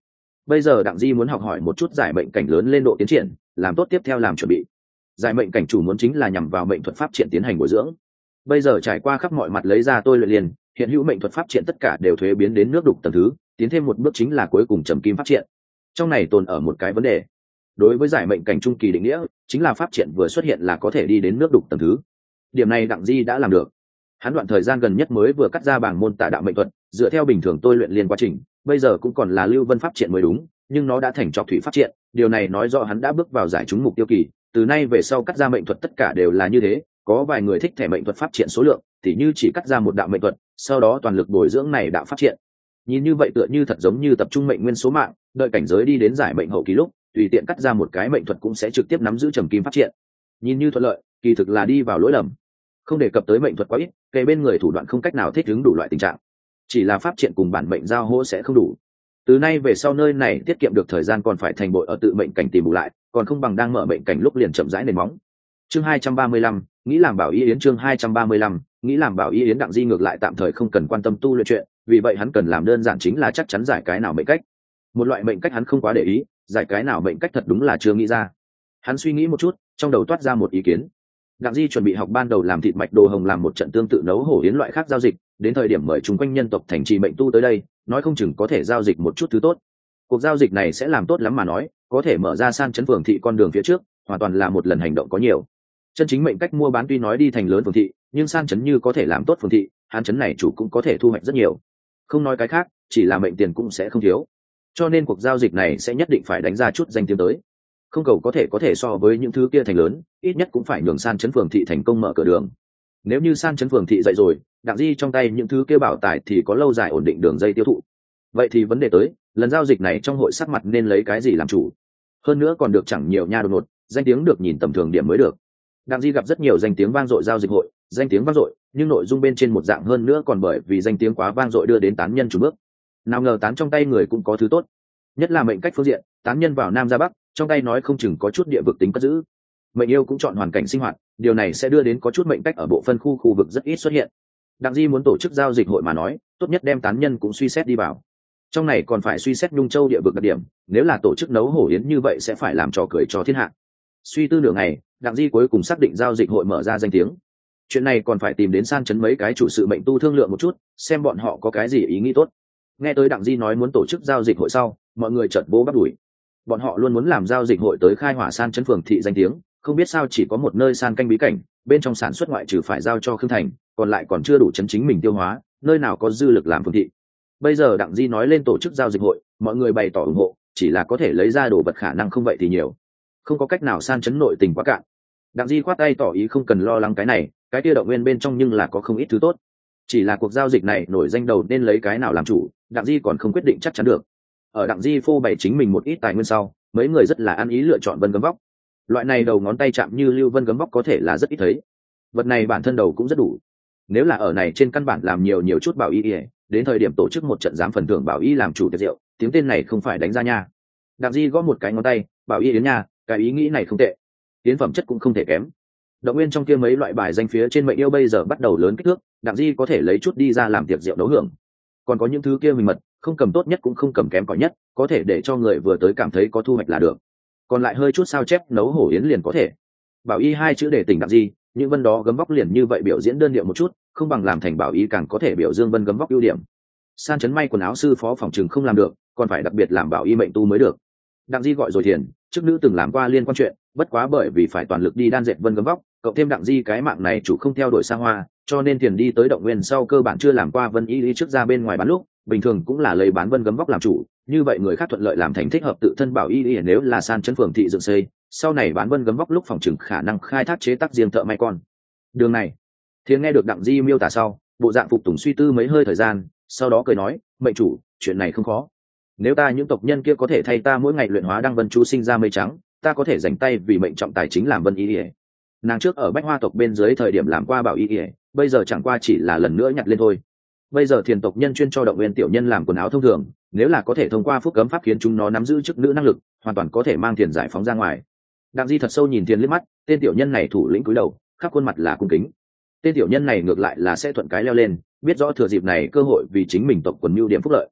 Bây giờ Đặng Di muốn học hỏi một chút giải mệnh cảnh lớn lên độ tiến triển, làm tốt tiếp theo làm chuẩn bị. Giải mệnh cảnh chủ muốn chính là nhằm vào mệnh thuật pháp triển tiến hành bồi dưỡng. Bây giờ trải qua khắp mọi mặt lấy ra tôi luyện liền, hiện hữu mệnh thuật pháp triển tất cả đều thuế biến đến nước đục tầng thứ, tiến thêm một bước chính là cuối cùng trầm kim pháp triển. Trong này tồn ở một cái vấn đề. Đối với giải mệnh cảnh trung kỳ định nghĩa, chính là pháp triển vừa xuất hiện là có thể đi đến nước đục tầng thứ. Điểm này Đặng Di đã làm được. Hắn đoạn thời gian gần nhất mới vừa cắt ra bảng môn tả đạo mệnh thuật, dựa theo bình thường tôi luyện liên quá trình, bây giờ cũng còn là lưu vân pháp triển mới đúng, nhưng nó đã thành trọc thủy pháp triển, điều này nói rõ hắn đã bước vào giải trúng mục tiêu kỳ, từ nay về sau cắt ra mệnh thuật tất cả đều là như thế, có vài người thích thẻ mệnh thuật pháp triển số lượng, thì như chỉ cắt ra một đạo mệnh thuật, sau đó toàn lực bồi dưỡng này đạo pháp triển. Nhìn như vậy tựa như thật giống như tập trung mệnh nguyên số mạng, đợi cảnh giới đi đến giải mệnh hậu kỳ lúc, tùy tiện cắt ra một cái mệnh thuật cũng sẽ trực tiếp nắm giữ trầm kim pháp triển. Nhìn như thuận lợi, kỳ thực là đi vào lỗi lầm. Không đề cập tới mệnh thuật quá ít, kề bên người thủ đoạn không cách nào thích ứng đủ loại tình trạng. Chỉ là pháp triển cùng bản mệnh giao hỗ sẽ không đủ. Từ nay về sau nơi này tiết kiệm được thời gian còn phải thành bội ở tự mệnh cảnh tìm bù lại, còn không bằng đang mở mệnh cảnh lúc liền chậm rãi nền móng. Chương 235, nghĩ làm bảo y yến. Chương 235, nghĩ làm bảo y yến. Đặng Di ngược lại tạm thời không cần quan tâm tu luyện chuyện, vì vậy hắn cần làm đơn giản chính là chắc chắn giải cái nào mệnh cách. Một loại mệnh cách hắn không quá để ý, giải cái nào mệnh cách thật đúng là chưa nghĩ ra. Hắn suy nghĩ một chút, trong đầu toát ra một ý kiến. Đặng Di chuẩn bị học ban đầu làm thịt mạch đồ hồng làm một trận tương tự nấu hổ yến loại khác giao dịch, đến thời điểm mời chúng quanh nhân tộc thành trì mệnh tu tới đây, nói không chừng có thể giao dịch một chút thứ tốt. Cuộc giao dịch này sẽ làm tốt lắm mà nói, có thể mở ra san chấn phường thị con đường phía trước, hoàn toàn là một lần hành động có nhiều. Chân chính mệnh cách mua bán tuy nói đi thành lớn phường thị, nhưng san chấn như có thể làm tốt phường thị, hắn chấn này chủ cũng có thể thu hoạch rất nhiều. Không nói cái khác, chỉ là mệnh tiền cũng sẽ không thiếu. Cho nên cuộc giao dịch này sẽ nhất định phải đánh ra chút danh tiếng tới. Không cầu có thể so với những thứ kia thành lớn, ít nhất cũng phải nhường san chấn phường thị thành công mở cửa đường. Nếu như san chấn phường thị dậy rồi, Đặng Di trong tay những thứ kia bảo tài thì có lâu dài ổn định đường dây tiêu thụ. Vậy thì vấn đề tới, lần giao dịch này trong hội sắc mặt nên lấy cái gì làm chủ? Hơn nữa còn được chẳng nhiều nha đột ngột, danh tiếng được nhìn tầm thường điểm mới được. Đặng Di gặp rất nhiều danh tiếng vang dội giao dịch hội, danh tiếng vang dội, nhưng nội dung bên trên một dạng hơn nữa còn bởi vì danh tiếng quá vang dội đưa đến tán nhân chủ bước. Nào ngờ tán trong tay người cũng có thứ tốt, nhất là mệnh cách phương diện, tán nhân vào nam ra bắc, trong tay nói không chừng có chút địa vực tính cất giữ. Mệnh yêu cũng chọn hoàn cảnh sinh hoạt, điều này sẽ đưa đến có chút mệnh cách ở bộ phân khu vực rất ít xuất hiện. Đặng Di muốn tổ chức giao dịch hội mà nói, tốt nhất đem tán nhân cũng suy xét đi vào. Trong này còn phải suy xét Nhung Châu địa vực đặc điểm, nếu là tổ chức nấu hổ yến như vậy sẽ phải làm trò cười cho thiên hạ. Suy tư nửa ngày, Đặng Di cuối cùng xác định giao dịch hội mở ra danh tiếng. Chuyện này còn phải tìm đến san chấn mấy cái chủ sự mệnh tu thương lượng một chút, xem bọn họ có cái gì ý nghĩ tốt. Nghe tới Đặng Di nói muốn tổ chức giao dịch hội sau, mọi người chợt vỗ bắt đuổi. Bọn họ luôn muốn làm giao dịch hội tới khai hỏa san chấn phường thị danh tiếng, không biết sao chỉ có một nơi san canh bí cảnh, bên trong sản xuất ngoại trừ phải giao cho Khương Thành, còn lại còn chưa đủ chấn chính mình tiêu hóa, nơi nào có dư lực làm phường thị. Bây giờ Đặng Di nói lên tổ chức giao dịch hội, mọi người bày tỏ ủng hộ, chỉ là có thể lấy ra đồ vật khả năng không vậy thì nhiều, không có cách nào san chấn nội tình quá cạn. Đặng Di khoát tay tỏ ý không cần lo lắng cái này, cái kia động nguyên bên trong nhưng là có không ít thứ tốt. Chỉ là cuộc giao dịch này nổi danh đầu nên lấy cái nào làm chủ, Đặng Di còn không quyết định chắc chắn được. Ở Đặng Di phô bày chính mình một ít tài nguyên sau, mấy người rất là ăn ý lựa chọn vân gấm vóc. Loại này đầu ngón tay chạm như lưu vân gấm vóc có thể là rất ít thấy. Vật này bản thân đầu cũng rất đủ. Nếu là ở này trên căn bản làm nhiều chút bảo y, đến thời điểm tổ chức một trận giám phần thưởng bảo y làm chủ tiệc rượu, tiếng tên này không phải đánh ra nha. Đặng Di gõ một cái ngón tay, bảo y yến nha, cái ý nghĩ này không tệ. Yến phẩm chất cũng không thể kém. Động nguyên trong kia mấy loại bài danh phía trên mệnh yêu bây giờ bắt đầu lớn kích thước, Đặng Di có thể lấy chút đi ra làm tiệc rượu đấu hưởng. Còn có những thứ kia mình mật, không cầm tốt nhất cũng không cầm kém cỏi nhất, có thể để cho người vừa tới cảm thấy có thu hoạch là được. Còn lại hơi chút sao chép nấu hổ yến liền có thể. Bảo y hai chữ để tỉnh Đặng Di, những vân đó gấm vóc liền như vậy biểu diễn đơn điệu một chút, không bằng làm thành bảo y càng có thể biểu dương vân gấm vóc ưu điểm. San chấn may quần áo sư phó phòng trường không làm được, còn phải đặc biệt làm bảo y mệnh tu mới được. Đặng Di gọi rồi thiền, trước nữ từng làm qua liên quan chuyện, bất quá bởi vì phải toàn lực đi đan dệt vân gấm vóc, cộng thêm Đặng Di cái mạng này chủ không theo đuổi xa hoa, cho nên thiền đi tới động nguyên sau cơ bản chưa làm qua vân y lý trước ra bên ngoài bán lúc, bình thường cũng là lấy bán vân gấm vóc làm chủ, như vậy người khác thuận lợi làm thành thích hợp tự thân bảo y lý. Nếu là san chấn phường thị dựng xây, sau này bán vân gấm vóc lúc phòng chừng khả năng khai thác chế tác riêng thợ may con đường này. Thiền nghe được Đặng Di miêu tả sau, bộ dạng phục tùng suy tư mấy hơi thời gian, sau đó cười nói, mệnh chủ, chuyện này không khó. Nếu ta những tộc nhân kia có thể thay ta mỗi ngày luyện hóa đăng vân chú sinh ra mây trắng, ta có thể dành tay vì mệnh trọng tài chính làm vân y ỉa. Nàng trước ở bách hoa tộc bên dưới thời điểm làm qua bảo y ỉa, bây giờ chẳng qua chỉ là lần nữa nhặt lên thôi. Bây giờ thiền tộc nhân chuyên cho động nguyên tiểu nhân làm quần áo thông thường, nếu là có thể thông qua phúc cấm pháp khiến chúng nó nắm giữ chức nữ năng lực, hoàn toàn có thể mang thiền giải phóng ra ngoài. Đặng Di thật sâu nhìn thiền liếc mắt, tên tiểu nhân này thủ lĩnh cúi đầu, khắp khuôn mặt là cung kính. Tên tiểu nhân này ngược lại là sẽ thuận cái leo lên, biết rõ thừa dịp này cơ hội vì chính mình tộc quần mưu điểm phúc lợi.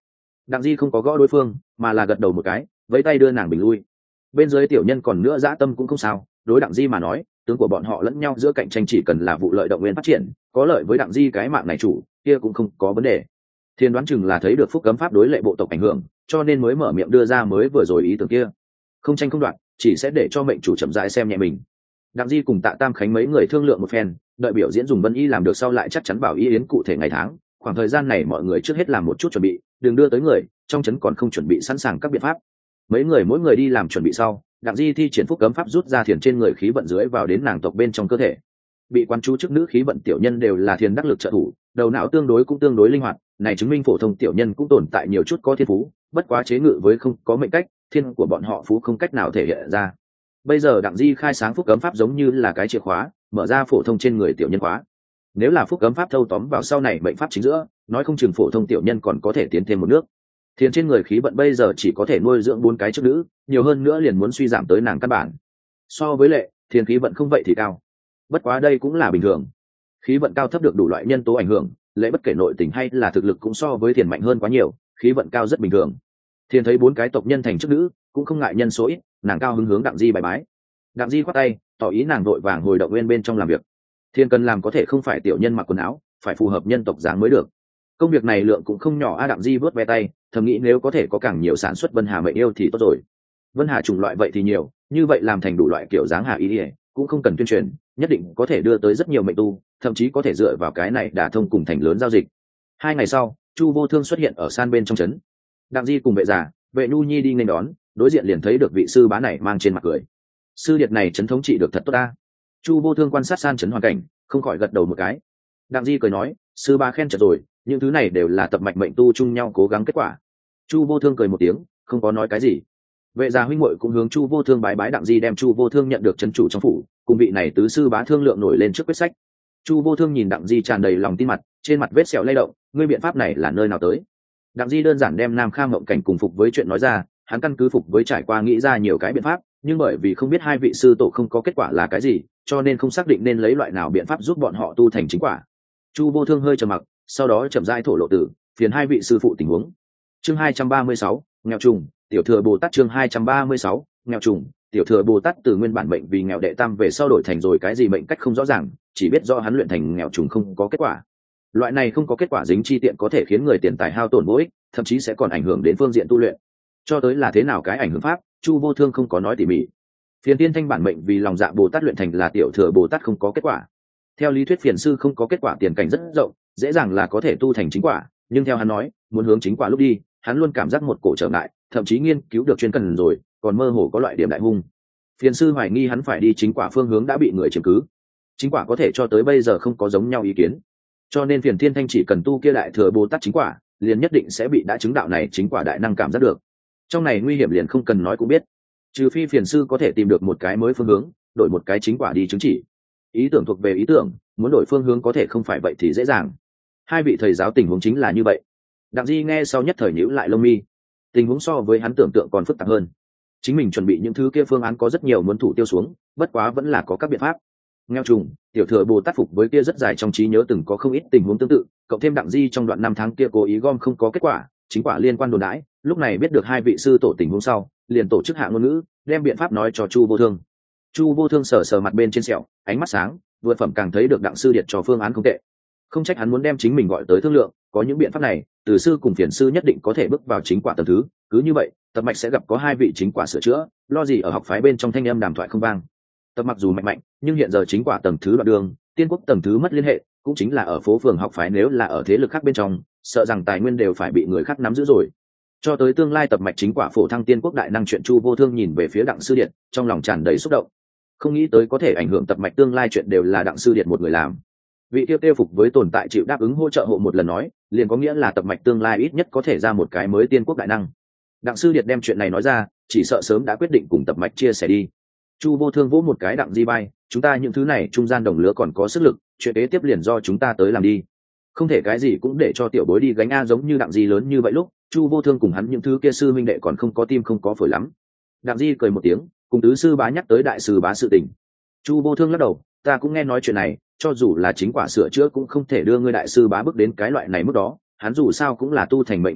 Đặng Di không có gõ đối phương mà là gật đầu một cái, vẫy tay đưa nàng bình lui. Bên dưới tiểu nhân còn nữa dã tâm cũng không sao, đối Đặng Di mà nói tướng của bọn họ lẫn nhau giữa cạnh tranh chỉ cần là vụ lợi động nguyên phát triển, có lợi với Đặng Di cái mạng này chủ kia cũng không có vấn đề. Thiên đoán chừng là thấy được phúc cấm pháp đối lệ bộ tộc ảnh hưởng, cho nên mới mở miệng đưa ra mới vừa rồi ý tưởng kia. Không tranh không đoạt, chỉ sẽ để cho mệnh chủ chậm rãi xem nhẹ mình. Đặng Di cùng Tạ Tam Khánh mấy người thương lượng một phen, đợi biểu diễn dùng Vân Y làm được sau lại chắc chắn bảo ý yến cụ thể ngày tháng. Khoảng thời gian này mọi người trước hết làm một chút chuẩn bị, đừng đưa tới người trong trấn còn không chuẩn bị sẵn sàng các biện pháp. Mấy người mỗi người đi làm chuẩn bị sau, Đặng Di thi triển phúc cấm pháp rút ra thiền trên người khí vận dưới vào đến nàng tộc bên trong cơ thể. Bị quan chú chức nữ khí vận tiểu nhân đều là thiền đắc lực trợ thủ, đầu não tương đối linh hoạt, này chứng minh phổ thông tiểu nhân cũng tồn tại nhiều chút có thiên phú, bất quá chế ngự với không có mệnh cách, thiên của bọn họ phú không cách nào thể hiện ra. Bây giờ Đặng Di khai sáng phúc cấm pháp giống như là cái chìa khóa, mở ra phổ thông trên người tiểu nhân khóa. Nếu là phúc cấm pháp thâu tóm vào sau này mệnh pháp chính giữa, nói không chừng phổ thông tiểu nhân còn có thể tiến thêm một nước. Thiền trên người khí vận bây giờ chỉ có thể nuôi dưỡng 4 cái chức nữ, nhiều hơn nữa liền muốn suy giảm tới nàng căn bản. So với lệ, thiền khí vận không vậy thì cao. Bất quá đây cũng là bình thường. Khí vận cao thấp được đủ loại nhân tố ảnh hưởng, lệ bất kể nội tình hay là thực lực cũng so với thiền mạnh hơn quá nhiều, khí vận cao rất bình thường. Thiền thấy 4 cái tộc nhân thành chức nữ, cũng không ngại nhân số ít, nàng cao hứng hướng Đặng Di bài bái. Đặng Di khoát tay, tỏ ý nàng vội vàng hồi động nguyên bên trong làm việc. Thiên cần làm có thể không phải tiểu nhân mặc quần áo, phải phù hợp nhân tộc dáng mới được. Công việc này lượng cũng không nhỏ. Đặng Di vớt ve tay, thầm nghĩ nếu có thể có càng nhiều sản xuất Vân Hà mệnh yêu thì tốt rồi. Vân Hà chủng loại vậy thì nhiều, như vậy làm thành đủ loại kiểu dáng hà ý cũng không cần tuyên truyền, nhất định có thể đưa tới rất nhiều mệnh tu, thậm chí có thể dựa vào cái này đả thông cùng thành lớn giao dịch. 2 ngày sau, Chu Vô Thương xuất hiện ở san bên trong trấn. Đặng Di cùng vệ già, vệ nhu nhi đi nghênh đón, đối diện liền thấy được vị sư bá này mang trên mặt cười. Sư điệt này trấn thống trị được thật tốt ta. Chu Vô Thương quan sát san trấn hoàn cảnh, không khỏi gật đầu một cái. Đặng Di cười nói, sư bá khen chật rồi, những thứ này đều là tập mạch mệnh tu chung nhau cố gắng kết quả. Chu Vô Thương cười một tiếng, không có nói cái gì. Vệ gia huynh muội cũng hướng Chu Vô Thương bái bái. Đặng Di đem Chu Vô Thương nhận được trấn chủ trong phủ, cùng vị này tứ sư bá thương lượng nổi lên trước quyết sách. Chu Vô Thương nhìn Đặng Di tràn đầy lòng tin mặt, trên mặt vết sẹo lay động, ngươi biện pháp này là nơi nào tới? Đặng Di đơn giản đem Nam Kham Mộng Cảnh cùng phục với chuyện nói ra, hắn căn cứ phục với trải qua nghĩ ra nhiều cái biện pháp, nhưng bởi vì không biết hai vị sư tổ không có kết quả là cái gì, cho nên không xác định nên lấy loại nào biện pháp giúp bọn họ tu thành chính quả. Chu Vô Thương hơi trầm mặc, sau đó chậm rãi thổ lộ tử, phiền hai vị sư phụ tình huống. Chương 236, nghèo trùng, tiểu thừa Bồ Tát. Chương 236, nghèo trùng, tiểu thừa Bồ Tát từ nguyên bản mệnh vì nghèo đệ tam về sau đổi thành rồi cái gì mệnh cách không rõ ràng, chỉ biết do hắn luyện thành nghèo trùng không có kết quả. Loại này không có kết quả dính chi tiện có thể khiến người tiền tài hao tổn vô ích, thậm chí sẽ còn ảnh hưởng đến phương diện tu luyện. Cho tới là thế nào cái ảnh hưởng pháp, Chu Vô Thương không có nói tỉ mỉ. Phiền tiên thanh bản mệnh vì lòng dạ Bồ Tát luyện thành là tiểu thừa Bồ Tát không có kết quả. Theo lý thuyết phiền sư không có kết quả tiền cảnh rất rộng, dễ dàng là có thể tu thành chính quả, nhưng theo hắn nói, muốn hướng chính quả lúc đi, hắn luôn cảm giác một cổ trở ngại, thậm chí nghiên cứu được chuyên cần rồi, còn mơ hồ có loại điểm đại hung. Phiền sư hoài nghi hắn phải đi chính quả phương hướng đã bị người chiếm cứ. Chính quả có thể cho tới bây giờ không có giống nhau ý kiến, cho nên phiền thiên thanh chỉ cần tu kia đại thừa Bồ Tát chính quả, liền nhất định sẽ bị đã chứng đạo này chính quả đại năng cảm giác được. Trong này nguy hiểm liền không cần nói cũng biết, trừ phi phiền sư có thể tìm được một cái mới phương hướng, đổi một cái chính quả đi chứng chỉ. Ý tưởng thuộc về ý tưởng, muốn đổi phương hướng có thể không phải vậy thì dễ dàng. Hai vị thầy giáo tình huống chính là như vậy. Đặng Di nghe sau nhất thời nhíu lại lông mi. Tình huống so với hắn tưởng tượng còn phức tạp hơn. Chính mình chuẩn bị những thứ kia phương án có rất nhiều muốn thủ tiêu xuống, bất quá vẫn là có các biện pháp. Nghèo trùng, tiểu thừa Bồ Tát phục với kia rất dài trong trí nhớ từng có không ít tình huống tương tự, cộng thêm Đặng Di trong đoạn 5 tháng kia cố ý gom không có kết quả, chính quả liên quan đồn đãi, lúc này biết được hai vị sư tổ tình huống sau, liền tổ chức hạ ngôn ngữ, đem biện pháp nói cho Chu Vô Thương. Chu Vô Thương sờ sờ mặt bên trên sẹo, ánh mắt sáng, vượt phẩm càng thấy được Đặng sư điệt cho phương án không tệ. Không trách hắn muốn đem chính mình gọi tới thương lượng, có những biện pháp này, từ sư cùng phiền sư nhất định có thể bước vào chính quả tầng thứ, cứ như vậy, tập mạch sẽ gặp có hai vị chính quả sửa chữa, lo gì ở học phái bên trong thanh âm đàm thoại không vang. Tập mặc dù mạnh mạnh, nhưng hiện giờ chính quả tầng thứ đoạn đường, tiên quốc tầng thứ mất liên hệ, cũng chính là ở phố phường học phái, nếu là ở thế lực khác bên trong, sợ rằng tài nguyên đều phải bị người khác nắm giữ rồi. Cho tới tương lai tập mạch chính quả phổ thăng tiên quốc đại năng chuyện, Chu Vô Thương nhìn về phía Đặng sư điện, trong lòng tràn đầy xúc động. Không nghĩ tới có thể ảnh hưởng tập mạch tương lai chuyện đều là Đặng sư điện một người làm. Vị tiêu phục với tồn tại chịu đáp ứng hỗ trợ hộ một lần nói, liền có nghĩa là tập mạch tương lai ít nhất có thể ra một cái mới tiên quốc đại năng. Đặng sư điện đem chuyện này nói ra, chỉ sợ sớm đã quyết định cùng tập mạch chia sẻ đi. Chu Vô Thương vỗ một cái Đặng Di bay, chúng ta những thứ này trung gian đồng lứa còn có sức lực, chuyện kế tiếp liền do chúng ta tới làm đi. Không thể cái gì cũng để cho tiểu bối đi gánh a, giống như Đặng Di lớn như vậy lúc, Chu Vô Thương cùng hắn những thứ kia sư minh đệ còn không có tim không có phổi lắm. Đặng Di cười một tiếng, cùng tứ sư bá nhắc tới đại sư bá sự tình. Chu Vô Thương lắc đầu, ta cũng nghe nói chuyện này, cho dù là chính quả sửa chữa cũng không thể đưa ngươi đại sư bá bước đến cái loại này mức đó, hắn dù sao cũng là tu thành mệnh mong đợi,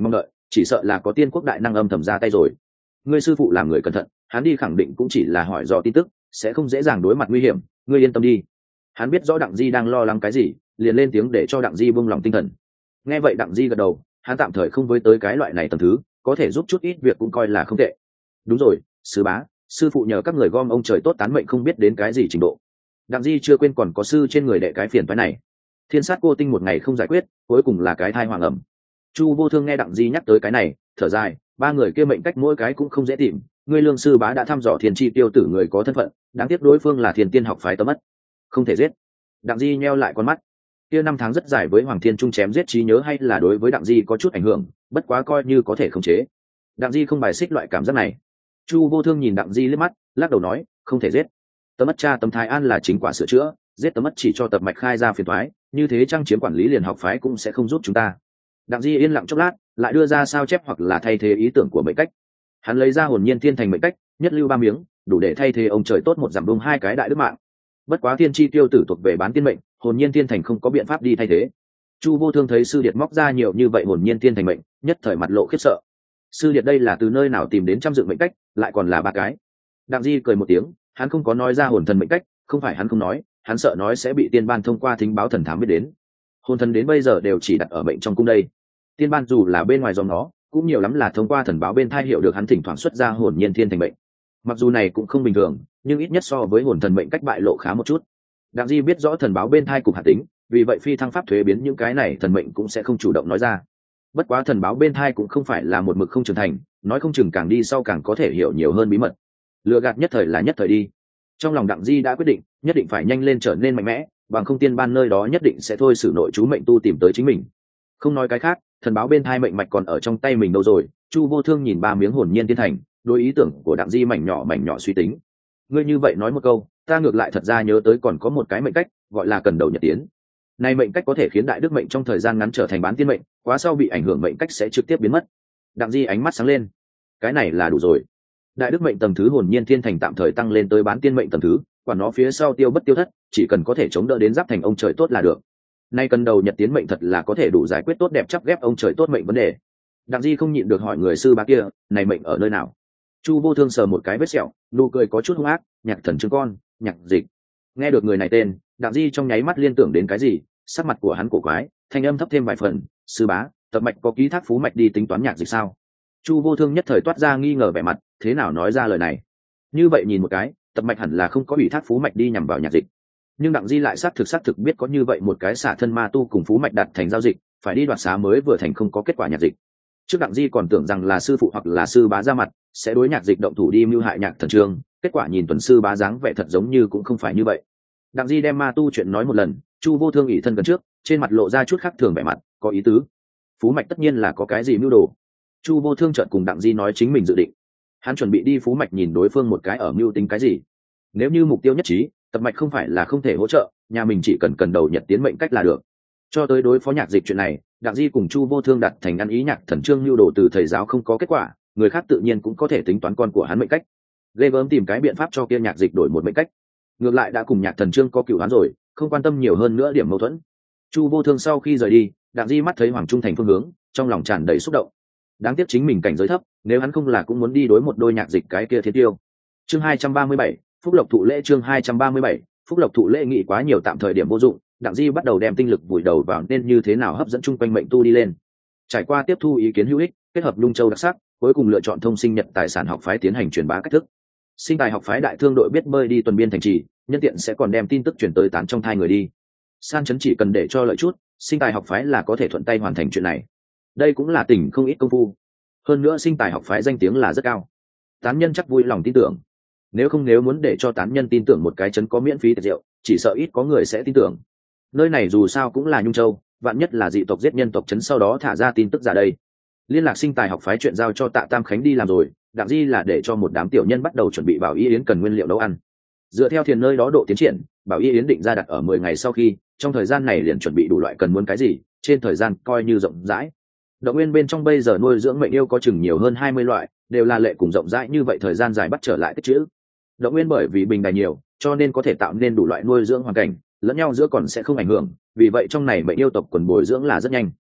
chỉ sợ là có tiên quốc đại năng âm thầm ra tay rồi. Ngươi sư phụ làm người cẩn thận, hắn đi khẳng định cũng chỉ là hỏi dò tin tức, sẽ không dễ dàng đối mặt nguy hiểm, ngươi yên tâm đi. Hắn biết rõ Đặng Di đang lo lắng cái gì, liền lên tiếng để cho Đặng Di buông lòng tinh thần. Nghe vậy Đặng Di gật đầu, hắn tạm thời không với tới cái loại này tầm thứ, có thể giúp chút ít việc cũng coi là không tệ. Đúng rồi, sư bá, sư phụ nhờ các người gom ông trời tốt tán mệnh không biết đến cái gì trình độ. Đặng Di chưa quên còn có sư trên người đệ cái phiền phái này. Thiên sát cô tinh một ngày không giải quyết, cuối cùng là cái thai hoàng ẩm. Chu Vô Thương nghe Đặng Di nhắc tới cái này, thở dài, ba người kia mệnh cách mỗi cái cũng không dễ tìm. Ngươi lương sư bá đã thăm dò thiên chi tiêu tử người có thân phận, đáng tiếc đối phương là thiên tiên học phái tấm mất, không thể giết. Đặng Di nheo lại con mắt. Kia năm tháng rất dài với Hoàng Thiên Trung chém giết trí nhớ hay là đối với Đặng Di có chút ảnh hưởng, bất quá coi như có thể khống chế. Đặng Di không bài xích loại cảm giác này. Chu Vô Thương nhìn Đặng Di liếc mắt, lắc đầu nói, không thể giết. Tấm mất cha Tấm Thái An là chính quả sửa chữa, giết Tấm mất chỉ cho tập mạch khai ra phiền toái, như thế trang chiếm quản lý liền học phái cũng sẽ không giúp chúng ta. Đặng Di yên lặng chốc lát, lại đưa ra sao chép hoặc là thay thế ý tưởng của mệnh cách. Hắn lấy ra hồn nhiên thiên thành mệnh cách, nhất lưu 3 miếng, đủ để thay thế ông trời tốt một giảm đông 2 cái đại đức mạng. Bất quá thiên chi tiêu tử thuộc về bán tiên mệnh, hồn nhiên thiên thành không có biện pháp đi thay thế. Chu Vô Thương thấy sư điệt móc ra nhiều như vậy hồn nhiên thiên thành mệnh, nhất thời mặt lộ khiếp sợ. Sư điệt đây là từ nơi nào tìm đến trăm dựng mệnh cách, lại còn là 3 cái. Đặng Di cười một tiếng, hắn không có nói ra hồn thần mệnh cách, không phải hắn không nói, hắn sợ nói sẽ bị tiên ban thông qua thính báo thần thám biết đến. Hồn thần đến bây giờ đều chỉ đặt ở mệnh trong cung đây. Tiên ban dù là bên ngoài dòng nó, cũng nhiều lắm là thông qua thần báo bên thai hiểu được hắn thỉnh thoảng xuất ra hồn nhiên thiên thành mệnh. Mặc dù này cũng không bình thường, nhưng ít nhất so với hồn thần mệnh cách bại lộ khá một chút. Đặng Di biết rõ thần báo bên thai cục hạt tính, vì vậy phi thăng pháp thuế biến những cái này thần mệnh cũng sẽ không chủ động nói ra. Bất quá thần báo bên thai cũng không phải là một mực không trưởng thành, nói không chừng càng đi sau càng có thể hiểu nhiều hơn bí mật. Lừa gạt nhất thời là nhất thời đi. Trong lòng Đặng Di đã quyết định, nhất định phải nhanh lên trở nên mạnh mẽ, bằng không tiên ban nơi đó nhất định sẽ thôi xử nội chú mệnh tu tìm tới chính mình. Không nói cái khác, thần báo bên thai mệnh mạch còn ở trong tay mình đâu rồi. Chu Vô Thương nhìn 3 miếng hồn nhiên thiên thành, đối ý tưởng của Đặng Di mảnh nhỏ suy tính. Ngươi như vậy nói một câu, ta ngược lại thật ra nhớ tới còn có một cái mệnh cách, gọi là cần đầu nhật tiến. Này mệnh cách có thể khiến đại đức mệnh trong thời gian ngắn trở thành bán tiên mệnh, quá sau bị ảnh hưởng mệnh cách sẽ trực tiếp biến mất. Đặng Di ánh mắt sáng lên. Cái này là đủ rồi. Đại đức mệnh tầng thứ hồn nhiên thiên thành tạm thời tăng lên tới bán tiên mệnh tầng thứ, quản nó phía sau tiêu bất tiêu thất, chỉ cần có thể chống đỡ đến giáp thành ông trời tốt là được. Nay cần đầu nhật tiến mệnh thật là có thể đủ giải quyết tốt đẹp chắp ghép ông trời tốt mệnh vấn đề. Đặng Di không nhịn được hỏi người sư bá kia, này mệnh ở nơi nào? Chu Vô Thương sờ một cái vết sẹo, nụ cười có chút hung ác, Nhạc Thần Trương con, Nhạc Dịch. Nghe được người này tên, Đặng Di trong nháy mắt liên tưởng đến cái gì, sắc mặt của hắn cổ quái, thanh âm thấp thêm vài phần, sư bá, tập mạch có ký thác phú mạch đi tính toán Nhạc Dịch sao? Chu Vô Thương nhất thời toát ra nghi ngờ vẻ mặt, thế nào nói ra lời này? Như vậy nhìn một cái, tập mạch hẳn là không có ủy thác phú mạch đi nhằm vào Nhạc Dịch. Nhưng Đặng Di lại xác thực biết có như vậy một cái xả thân ma tu cùng phú mạch đặt thành giao dịch, phải đi đoạt xá mới vừa thành không có kết quả Nhạc Dịch. Trước Đặng Di còn tưởng rằng là sư phụ hoặc là sư bá ra mặt sẽ đối Nhạc Dịch động thủ đi mưu hại Nhạc Thần Trương, kết quả nhìn tuần sư bá dáng vẻ thật giống như cũng không phải như vậy. Đặng Di đem ma tu chuyện nói một lần, Chu Vô Thương ỷ thân gần trước, trên mặt lộ ra chút khác thường vẻ mặt, có ý tứ. Phú mạch tất nhiên là có cái gì mưu đồ. Chu Vô Thương chợt cùng Đặng Di nói chính mình dự định. Hắn chuẩn bị đi phú mạch nhìn đối phương một cái ở mưu tính cái gì. Nếu như mục tiêu nhất trí, tập mạch không phải là không thể hỗ trợ, nhà mình chỉ cần đầu nhật tiến mệnh cách là được. Cho tới đối phó Nhạc Dịch chuyện này, Đặng Di cùng Chu Vô Thương đặt thành ăn ý Nhạc Thần Trương lưu đồ từ thầy giáo không có kết quả, người khác tự nhiên cũng có thể tính toán con của hắn mệnh cách. Ghê gớm tìm cái biện pháp cho kia Nhạc Dịch đổi một mệnh cách. Ngược lại đã cùng Nhạc Thần Trương có cựu hắn rồi, không quan tâm nhiều hơn nữa điểm mâu thuẫn. Chu Vô Thương sau khi rời đi, Đặng Di mắt thấy Hoàng Trung Thành phương hướng, trong lòng tràn đầy xúc động. Đáng tiếc chính mình cảnh giới thấp, nếu hắn không là cũng muốn đi đối một đôi Nhạc Dịch cái kia thiên tiêu. Chương 237, Phúc Lộc thụ lễ. Chương 237, Phúc Lộc thụ lễ nghị quá nhiều tạm thời điểm vô dụng. Đặng Di bắt đầu đem tinh lực vùi đầu vào nên như thế nào hấp dẫn chung quanh mệnh tu đi lên. Trải qua tiếp thu ý kiến hữu ích, kết hợp Lung Châu đặc sắc, cuối cùng lựa chọn thông sinh nhật tài sản học phái tiến hành truyền bá cách thức. Sinh tài học phái đại thương đội biết bơi đi tuần biên thành trì, nhân tiện sẽ còn đem tin tức truyền tới tán trong thai người đi. San chấn chỉ cần để cho lợi chút, sinh tài học phái là có thể thuận tay hoàn thành chuyện này. Đây cũng là tỉnh không ít công phu. Hơn nữa sinh tài học phái danh tiếng là rất cao. Tán nhân chắc vui lòng tin tưởng. Nếu muốn để cho tán nhân tin tưởng một cái chấn có miễn phí tiệc rượu, chỉ sợ ít có người sẽ tin tưởng. Nơi này dù sao cũng là Nhung Châu, vạn nhất là dị tộc giết nhân tộc chấn sau đó thả ra tin tức ra đây. Liên lạc sinh tài học phái chuyện giao cho Tạ Tam Khánh đi làm rồi, Đặng Di là để cho một đám tiểu nhân bắt đầu chuẩn bị Bảo Y Yến cần nguyên liệu nấu ăn. Dựa theo thiền nơi đó độ tiến triển, Bảo Y Yến định ra đặt ở 10 ngày sau khi, trong thời gian này liền chuẩn bị đủ loại cần muốn cái gì, trên thời gian coi như rộng rãi. Động nguyên bên trong bây giờ nuôi dưỡng mệnh yêu có chừng nhiều hơn 20 loại, đều là lệ cùng rộng rãi như vậy thời gian dài bắt trở lại tích trữ. Động nguyên bởi vì bình đài nhiều, cho nên có thể tạo nên đủ loại nuôi dưỡng hoàn cảnh, lẫn nhau giữa còn sẽ không ảnh hưởng, vì vậy trong này mệnh yêu tộc quần bồi dưỡng là rất nhanh.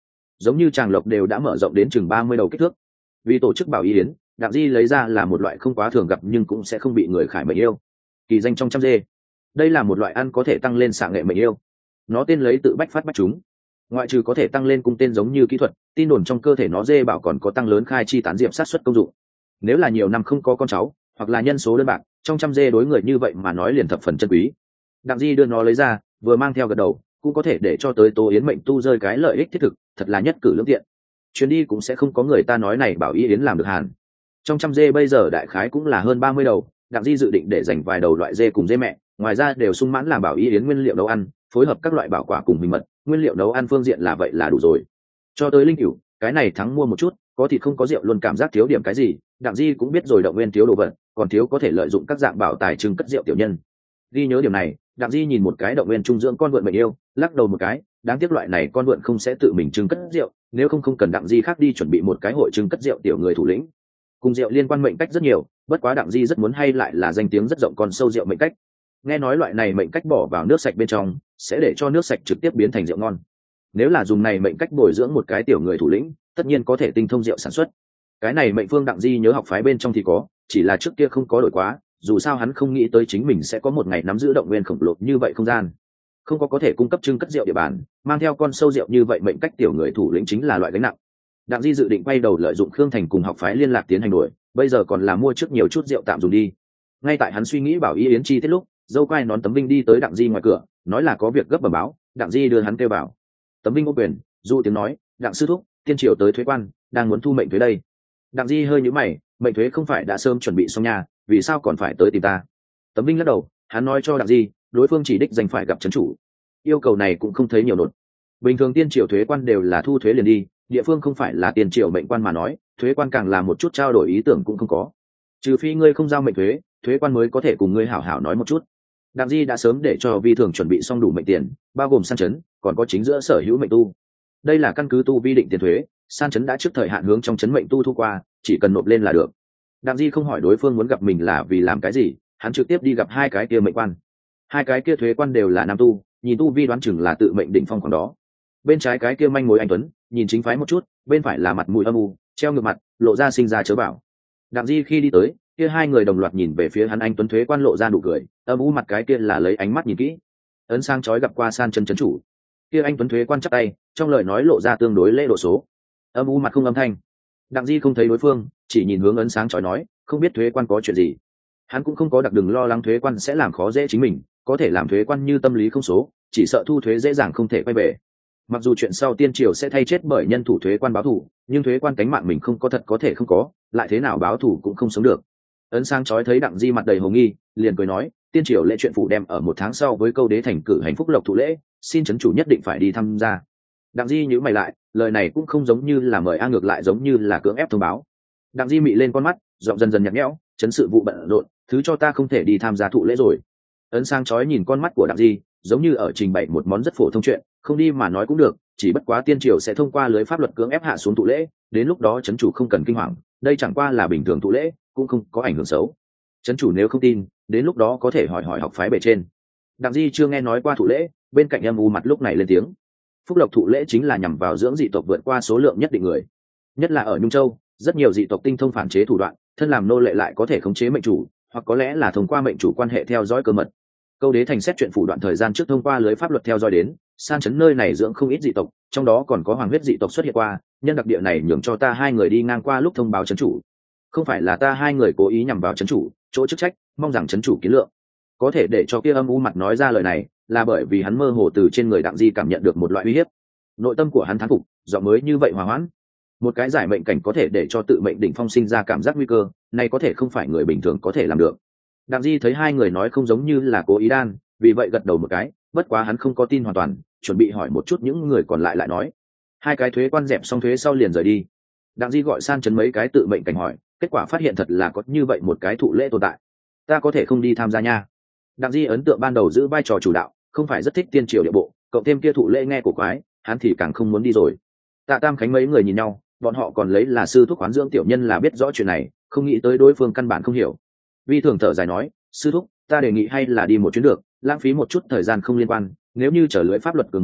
giống như tràng lộc đều đã mở rộng đến chừng 30 đầu kích thước. Vì tổ chức bảo y yến, Đặng Di lấy ra là một loại không quá thường gặp nhưng cũng sẽ không bị người khải mệnh yêu, kỳ danh trong trăm dê. Đây là một loại ăn có thể tăng lên xạ nghệ mệnh yêu, nó tên lấy tự bách phát bách chúng. Ngoại trừ có thể tăng lên cung tên giống như kỹ thuật, tin đồn trong cơ thể nó dê bảo còn có tăng lớn khai chi tán diệp sát xuất công dụng. Nếu là nhiều năm không có con cháu hoặc là nhân số đơn bạc, trong trăm dê đối người như vậy mà nói liền thập phần chân quý. Đặng Di đưa nó lấy ra, vừa mang theo gật đầu, cũng có thể để cho tới Tô Yến mệnh tu rơi cái lợi ích thiết thực, thật là nhất cử lưỡng tiện. Chuyến đi cũng sẽ không có người ta nói này bảo y yến làm được hàn. Trong trăm dê bây giờ đại khái cũng là hơn 30 đầu, Đặng Di dự định để dành vài đầu loại dê cùng dê mẹ, ngoài ra đều sung mãn làm bảo y yến nguyên liệu nấu ăn, phối hợp các loại bảo quả cùng hình mật, nguyên liệu nấu ăn phương diện là vậy là đủ rồi. Cho tới linh cửu, cái này thắng mua một chút, có thịt không có rượu luôn cảm giác thiếu điểm cái gì, Đặng Di cũng biết rồi động nguyên thiếu đồ vật, còn thiếu có thể lợi dụng các dạng bảo tài trưng cất rượu tiểu nhân. Ghi nhớ điểm này, Đặng Di nhìn một cái động nguyên trung dưỡng con vượn mệnh yêu, lắc đầu một cái, đáng tiếc loại này con vượn không sẽ tự mình trưng cất rượu, nếu không cần Đặng Di khác đi chuẩn bị một cái hội trưng cất rượu tiểu người thủ lĩnh. Cùng rượu liên quan mệnh cách rất nhiều, bất quá Đặng Di rất muốn hay lại là danh tiếng rất rộng con sâu rượu mệnh cách. Nghe nói loại này mệnh cách bỏ vào nước sạch bên trong sẽ để cho nước sạch trực tiếp biến thành rượu ngon. Nếu là dùng này mệnh cách bồi dưỡng một cái tiểu người thủ lĩnh, tất nhiên có thể tinh thông rượu sản xuất. Cái này mệnh phương Đặng Di nhớ học phái bên trong thì có, chỉ là trước kia không có đổi quá, dù sao hắn không nghĩ tới chính mình sẽ có một ngày nắm giữ động nguyên khổng lồ như vậy không gian, không có thể cung cấp trưng cất rượu địa bàn, mang theo con sâu rượu như vậy mệnh cách tiểu người thủ lĩnh chính là loại gánh nặng. Đặng Di dự định quay đầu lợi dụng Khương Thành cùng học phái liên lạc tiến hành đuổi, bây giờ còn là mua trước nhiều chút rượu tạm dùng đi. Ngay tại hắn suy nghĩ bảo y yến chi tiết lúc, dâu quai nón Tấm Vinh đi tới Đặng Di ngoài cửa, nói là có việc gấp bẩm báo. Đặng Di đưa hắn kêu vào. Tấm Vinh ô quyền, du tiếng nói, Đặng sư thúc, tiên triều tới thuế quan, đang muốn thu mệnh thuế đây. Đặng Di hơi nhíu mày, mệnh thuế không phải đã sớm chuẩn bị xong nhà, vì sao còn phải tới tìm ta? Tấm Vinh lắc đầu, hắn nói cho Đặng Di, đối phương chỉ đích danh phải gặp trấn chủ, yêu cầu này cũng không thấy nhiều nột. Bình thường tiên triều thuế quan đều là thu thuế liền đi, địa phương không phải là tiền triều mệnh quan mà nói, thuế quan càng là một chút trao đổi ý tưởng cũng không có. Trừ phi ngươi không giao mệnh thuế, thuế quan mới có thể cùng ngươi hảo hảo nói một chút. Đặng Di đã sớm để cho vi thường chuẩn bị xong đủ mệnh tiền, bao gồm san chấn, còn có chính giữa sở hữu mệnh tu. Đây là căn cứ tu vi định tiền thuế, san chấn đã trước thời hạn hướng trong chấn mệnh tu thu qua, chỉ cần nộp lên là được. Đặng Di không hỏi đối phương muốn gặp mình là vì làm cái gì, hắn trực tiếp đi gặp hai cái kia mệnh quan. Hai cái kia thuế quan đều là nam tu, nhìn tu vi đoán chừng là tự mệnh đỉnh phong khoảng đó. Bên trái cái kia manh mối anh tuấn, nhìn chính phái một chút, bên phải là mặt mũi âm u, treo ngược mặt, lộ ra sinh ra chớ bảo. Đặng Di khi đi tới, kia hai người đồng loạt nhìn về phía hắn, anh tuấn thuế quan lộ ra nụ cười, âm u mặt cái kia là lấy ánh mắt nhìn kỹ. Ấn Sang chói gặp qua san chân chấn chủ. Kia anh tuấn thuế quan chắp tay, trong lời nói lộ ra tương đối lễ độ số. Âm u mặt không âm thanh. Đặng Di không thấy đối phương, chỉ nhìn hướng Ấn Sáng chói nói, không biết thuế quan có chuyện gì. Hắn cũng không có đặc đừng lo lắng thuế quan sẽ làm khó dễ chính mình, có thể làm thuế quan như tâm lý không số, chỉ sợ thu thuế dễ dàng không thể quay về. Mặc dù chuyện sau tiên triều sẽ thay chết bởi nhân thủ thuế quan báo thù, nhưng thuế quan cánh mạng mình không có thật có thể không có, lại thế nào báo thù cũng không sống được. Ấn Sáng chói thấy Đặng Di mặt đầy hồ nghi, liền cười nói, tiên triều lễ chuyện phụ đem ở 1 tháng sau với câu đế thành cử hành phúc lộc thụ lễ, xin trấn chủ nhất định phải đi tham gia. Đặng Di nhíu mày lại, lời này cũng không giống như là mời ngược lại giống như là cưỡng ép thông báo. Đặng Di mị lên con mắt, giọng dần dần nhạt nhẽo, trấn sự vụ bận rộn, thứ cho ta không thể đi tham gia thụ lễ rồi. Ấn Sáng chói nhìn con mắt của Đặng Di, giống như ở trình bày một món rất phổ thông chuyện, không đi mà nói cũng được, chỉ bất quá tiên triều sẽ thông qua lưới pháp luật cưỡng ép hạ xuống thụ lễ, đến lúc đó trấn chủ không cần kinh hoàng, đây chẳng qua là bình thường thụ lễ, cũng không có ảnh hưởng xấu. Trấn chủ nếu không tin, đến lúc đó có thể hỏi hỏi học phái bề trên. Đặng Di chưa nghe nói qua thụ lễ, bên cạnh âm u mặt lúc này lên tiếng. Phúc lộc thụ lễ chính là nhằm vào dưỡng dị tộc vượt qua số lượng nhất định người, nhất là ở Nhung Châu, rất nhiều dị tộc tinh thông phản chế thủ đoạn, thân làm nô lệ lại có thể khống chế mệnh chủ, hoặc có lẽ là thông qua mệnh chủ quan hệ theo dõi cơ mật. Câu đế thành xét chuyện phủ đoạn thời gian trước thông qua lưới pháp luật theo dõi đến, san chấn nơi này dưỡng không ít dị tộc, trong đó còn có hoàng huyết dị tộc xuất hiện qua, nhân đặc địa này nhường cho ta hai người đi ngang qua lúc thông báo trấn chủ. Không phải là ta hai người cố ý nhằm vào trấn chủ, chỗ chức trách, mong rằng trấn chủ kiến lượng. Có thể để cho kia âm u mặt nói ra lời này, là bởi vì hắn mơ hồ từ trên người Đặng Di cảm nhận được một loại uy hiếp. Nội tâm của hắn thán phục, giọng mới như vậy hòa hoãn. Một cái giải mệnh cảnh có thể để cho tự mệnh đỉnh phong sinh ra cảm giác nguy cơ, này có thể không phải người bình thường có thể làm được. Đặng Di thấy hai người nói không giống như là cố ý đan, vì vậy gật đầu một cái, bất quá hắn không có tin hoàn toàn, chuẩn bị hỏi một chút những người còn lại lại nói. Hai cái thuế quan dẹp xong thuế sau liền rời đi. Đặng Di gọi san chấn mấy cái tự mệnh cảnh hỏi, kết quả phát hiện thật là có như vậy một cái thụ lễ tồn tại. Ta có thể không đi tham gia nha. Đặng Di ấn tượng ban đầu giữ vai trò chủ đạo, không phải rất thích tiên triều địa bộ, cộng thêm kia thụ lễ nghe cổ quái, hắn thì càng không muốn đi rồi. Tạ Tam Khánh mấy người nhìn nhau, bọn họ còn lấy là sư thúc quán dưỡng tiểu nhân là biết rõ chuyện này, không nghĩ tới đối phương căn bản không hiểu. Vi thường thở dài nói, sư thúc, ta đề nghị hay là đi một chuyến được, lãng phí một chút thời gian không liên quan, nếu như trở lưới pháp luật cường mở,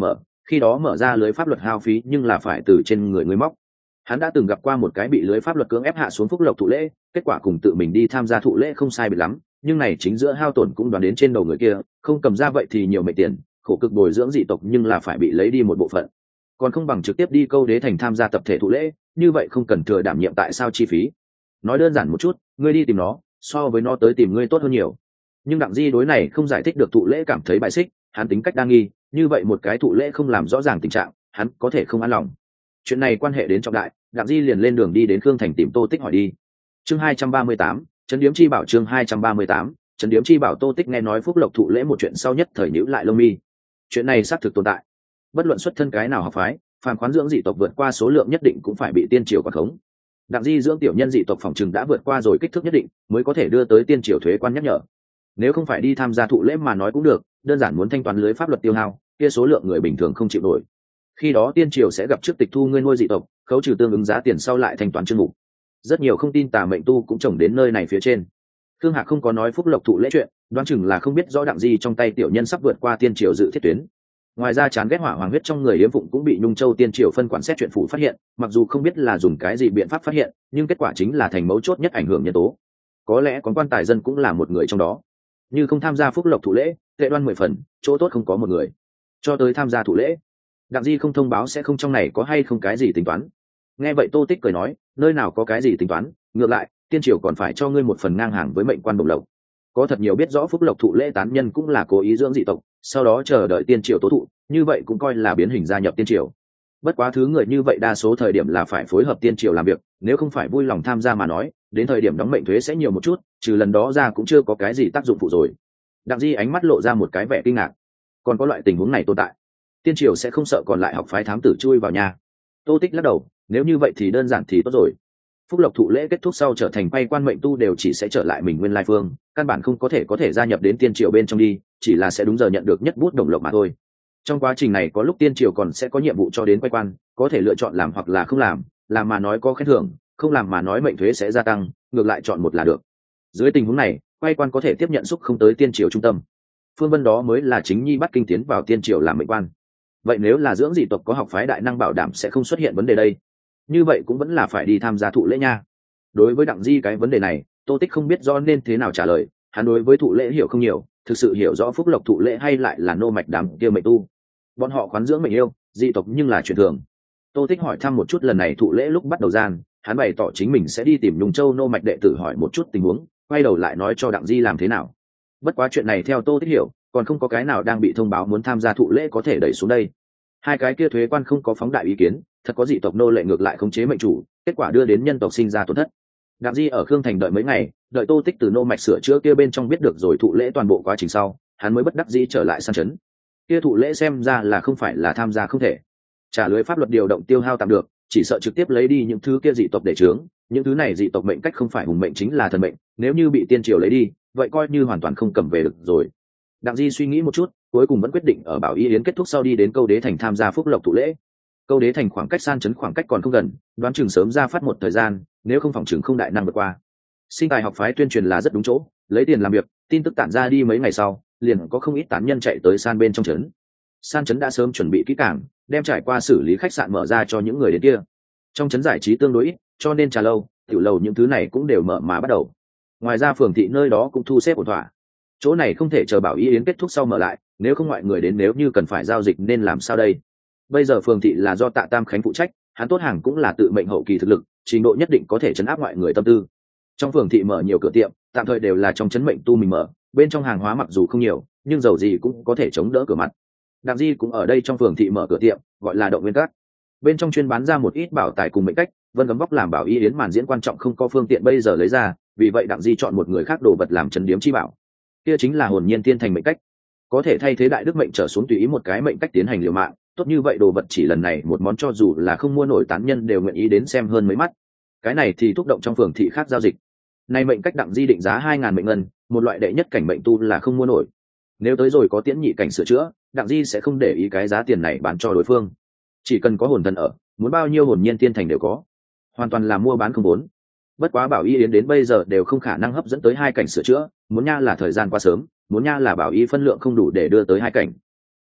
khi đó mở ra lưới pháp luật hao phí nhưng là phải từ trên người ngươi móc. Hắn đã từng gặp qua một cái bị lưới pháp luật cưỡng ép hạ xuống phúc lộc thụ lễ, kết quả cùng tự mình đi tham gia thụ lễ không sai biệt lắm, nhưng này chính giữa hao tổn cũng đoán đến trên đầu người kia, không cầm ra vậy thì nhiều mệnh tiền, khổ cực bồi dưỡng dị tộc nhưng là phải bị lấy đi một bộ phận, còn không bằng trực tiếp đi câu đế thành tham gia tập thể thụ lễ, như vậy không cần thừa đảm nhiệm tại sao chi phí. Nói đơn giản một chút, ngươi đi tìm nó so với nó tới tìm ngươi tốt hơn nhiều. Nhưng Đặng Di đối này không giải thích được thụ lễ cảm thấy bại xích, hắn tính cách đa nghi, như vậy một cái thụ lễ không làm rõ ràng tình trạng, hắn có thể không an lòng. Chuyện này quan hệ đến trọng đại, Đặng Di liền lên đường đi đến Khương Thành tìm Tô Tích hỏi đi. Chương 238, Trấn Điếm Chi Bảo. Chương 238, Trấn Điếm Chi Bảo. Tô Tích nghe nói phúc lộc thụ lễ một chuyện sau nhất thời nhíu lại lông mi. Chuyện này xác thực tồn tại, bất luận xuất thân cái nào học phái, phàm khoán dưỡng dị tộc vượt qua số lượng nhất định cũng phải bị tiên triều quản khống. Đặng Di dưỡng tiểu nhân dị tộc phòng trừng đã vượt qua rồi kích thước nhất định, mới có thể đưa tới tiên triều thuế quan nhắc nhở. Nếu không phải đi tham gia thụ lễ mà nói cũng được, đơn giản muốn thanh toán lưới pháp luật tiêu hao, kia số lượng người bình thường không chịu nổi. Khi đó tiên triều sẽ gặp trước tịch thu ngươi nuôi dị tộc, khấu trừ tương ứng giá tiền sau lại thanh toán chương mục. Rất nhiều không tin tà mệnh tu cũng trồng đến nơi này phía trên. Khương Hạc không có nói phúc lộc thụ lễ chuyện, đoán chừng là không biết rõ Đặng Di trong tay tiểu nhân sắp vượt qua tiên triều dự thiết tuyến. Ngoài ra chán ghét hỏa hoàng huyết trong người yếm phụng cũng bị Nhung Châu tiên triều phân quản xét chuyện phủ phát hiện, mặc dù không biết là dùng cái gì biện pháp phát hiện, nhưng kết quả chính là thành mấu chốt nhất ảnh hưởng nhân tố. Có lẽ con quan tài dân cũng là một người trong đó. Như không tham gia phúc lộc thụ lễ, tệ đoan 10 phần, chỗ tốt không có một người. Cho tới tham gia thụ lễ, Đặng Di không thông báo sẽ không trong này có hay không cái gì tính toán. Nghe vậy Tô Tích cười nói, nơi nào có cái gì tính toán, ngược lại, tiên triều còn phải cho ngươi một phần ngang hàng với mệnh quan đồng lộc. Có thật nhiều biết rõ phúc lộc thụ lễ tán nhân cũng là cố ý dưỡng dị tộc, sau đó chờ đợi tiên triều tố thụ, như vậy cũng coi là biến hình gia nhập tiên triều. Bất quá thứ người như vậy đa số thời điểm là phải phối hợp tiên triều làm việc, nếu không phải vui lòng tham gia mà nói, đến thời điểm đóng mệnh thuế sẽ nhiều một chút, trừ lần đó ra cũng chưa có cái gì tác dụng phụ rồi. Đặng Di ánh mắt lộ ra một cái vẻ kinh ngạc, còn có loại tình huống này tồn tại, tiên triều sẽ không sợ còn lại học phái thám tử chui vào nhà. Tô Tích lắc đầu, nếu như vậy thì đơn giản thì tốt rồi. Phúc lộc thụ lễ kết thúc sau trở thành quay quan mệnh tu đều chỉ sẽ trở lại mình nguyên lai phương, căn bản không có thể gia nhập đến tiên triều bên trong đi, chỉ là sẽ đúng giờ nhận được nhất bút đồng lộc mà thôi. Trong quá trình này có lúc tiên triều còn sẽ có nhiệm vụ cho đến quay quan, có thể lựa chọn làm hoặc là không làm mà nói có khen thưởng, không làm mà nói mệnh thuế sẽ gia tăng, ngược lại chọn một là được. Dưới tình huống này, quay quan có thể tiếp nhận xúc không tới tiên triều trung tâm. Phương Vân đó mới là chính nhi bắt kinh tiến vào tiên triều làm mệnh quan. Vậy nếu là dưỡng dị tộc có học phái đại năng bảo đảm sẽ không xuất hiện vấn đề đây, như vậy cũng vẫn là phải đi tham gia thụ lễ nha. Đối với Đặng Di cái vấn đề này, Tô Tích không biết do nên thế nào trả lời, hắn đối với thụ lễ hiểu không nhiều, thực sự hiểu rõ phúc lộc thụ lễ hay lại là nô mạch đám kia mệnh tu. Bọn họ khoán dưỡng mệnh yêu, dị tộc nhưng là chuyện thường. Tô Tích hỏi thăm một chút lần này thụ lễ lúc bắt đầu gian, hắn bày tỏ chính mình sẽ đi tìm Nhung Châu nô mạch đệ tử hỏi một chút tình huống, quay đầu lại nói cho Đặng Di làm thế nào. Bất quá chuyện này theo Tô Tích hiểu, còn không có cái nào đang bị thông báo muốn tham gia thụ lễ có thể đẩy xuống đây. Hai cái kia thuế quan không có phóng đại ý kiến, thật có dị tộc nô lệ ngược lại khống chế mệnh chủ, kết quả đưa đến nhân tộc sinh ra tổn thất. Đặng Di ở Khương Thành đợi mấy ngày, đợi Tô Tích từ nô mạch sửa chữa kia bên trong biết được rồi thụ lễ toàn bộ quá trình sau, hắn mới bất đắc dĩ trở lại săn trấn. Kia thụ lễ xem ra là không phải là tham gia không thể. Trả lưới pháp luật điều động tiêu hao tạm được, chỉ sợ trực tiếp lấy đi những thứ kia dị tộc để chướng, những thứ này dị tộc mệnh cách không phải hùng mệnh chính là thần mệnh, nếu như bị tiên triều lấy đi, vậy coi như hoàn toàn không cầm về được rồi. Đặng Di suy nghĩ một chút, cuối cùng vẫn quyết định ở Bảo Y Yến kết thúc sau đi đến Câu Đế Thành tham gia phúc lộc thụ lễ. Câu Đế Thành khoảng cách san trấn khoảng cách còn không gần, đoán chừng sớm ra phát một thời gian, nếu không phòng chừng không đại năng vượt qua. Sinh tài học phái tuyên truyền là rất đúng chỗ, lấy tiền làm việc, tin tức tản ra đi mấy ngày sau, liền có không ít tán nhân chạy tới san bên trong trấn. San trấn đã sớm chuẩn bị kỹ càng, đem trải qua xử lý khách sạn mở ra cho những người đến kia. Trong trấn giải trí tương đối ít, cho nên trà lâu, tiểu lầu những thứ này cũng đều mở mà bắt đầu. Ngoài ra phường thị nơi đó cũng thu xếp ổn thỏa. Chỗ này không thể chờ Bảo Y Yến kết thúc sau mở lại, nếu không ngoại người đến nếu như cần phải giao dịch nên làm sao đây. Bây giờ phường thị là do Tạ Tam Khánh phụ trách, hắn tốt hàng cũng là tự mệnh hậu kỳ thực lực, trình độ nhất định có thể chấn áp ngoại người tâm tư. Trong phường thị mở nhiều cửa tiệm, tạm thời đều là trong chấn mệnh tu mình mở, bên trong hàng hóa mặc dù không nhiều, nhưng dầu gì cũng có thể chống đỡ cửa mặt. Đặng Di cũng ở đây trong phường thị mở cửa tiệm, gọi là Động Nguyên Các. Bên trong chuyên bán ra một ít bảo tài cùng mệnh cách, Vân Gấm Vóc làm Bảo Y Yến màn diễn quan trọng không có phương tiện bây giờ lấy ra, vì vậy Đặng Di chọn một người khác đồ vật làm trấn điếm chi bảo. Kia chính là hồn nhiên tiên thành mệnh cách, có thể thay thế đại đức mệnh trở xuống tùy ý một cái mệnh cách tiến hành liều mạng, tốt như vậy đồ vật chỉ lần này một món cho dù là không mua nổi tán nhân đều nguyện ý đến xem hơn mấy mắt. Cái này thì thúc động trong phường thị khác giao dịch. Này mệnh cách Đặng Di định giá 2000 mệnh ngân, một loại đệ nhất cảnh mệnh tu là không mua nổi. Nếu tới rồi có tiễn nhị cảnh sửa chữa, Đặng Di sẽ không để ý cái giá tiền này bán cho đối phương. Chỉ cần có hồn thần ở, muốn bao nhiêu hồn nhiên tiên thành đều có, hoàn toàn là mua bán không vốn. Bất quá Bảo Y Yến đến bây giờ đều không khả năng hấp dẫn tới 2 cảnh sửa chữa, muốn nha là thời gian quá sớm, muốn nha là Bảo Y phân lượng không đủ để đưa tới 2 cảnh.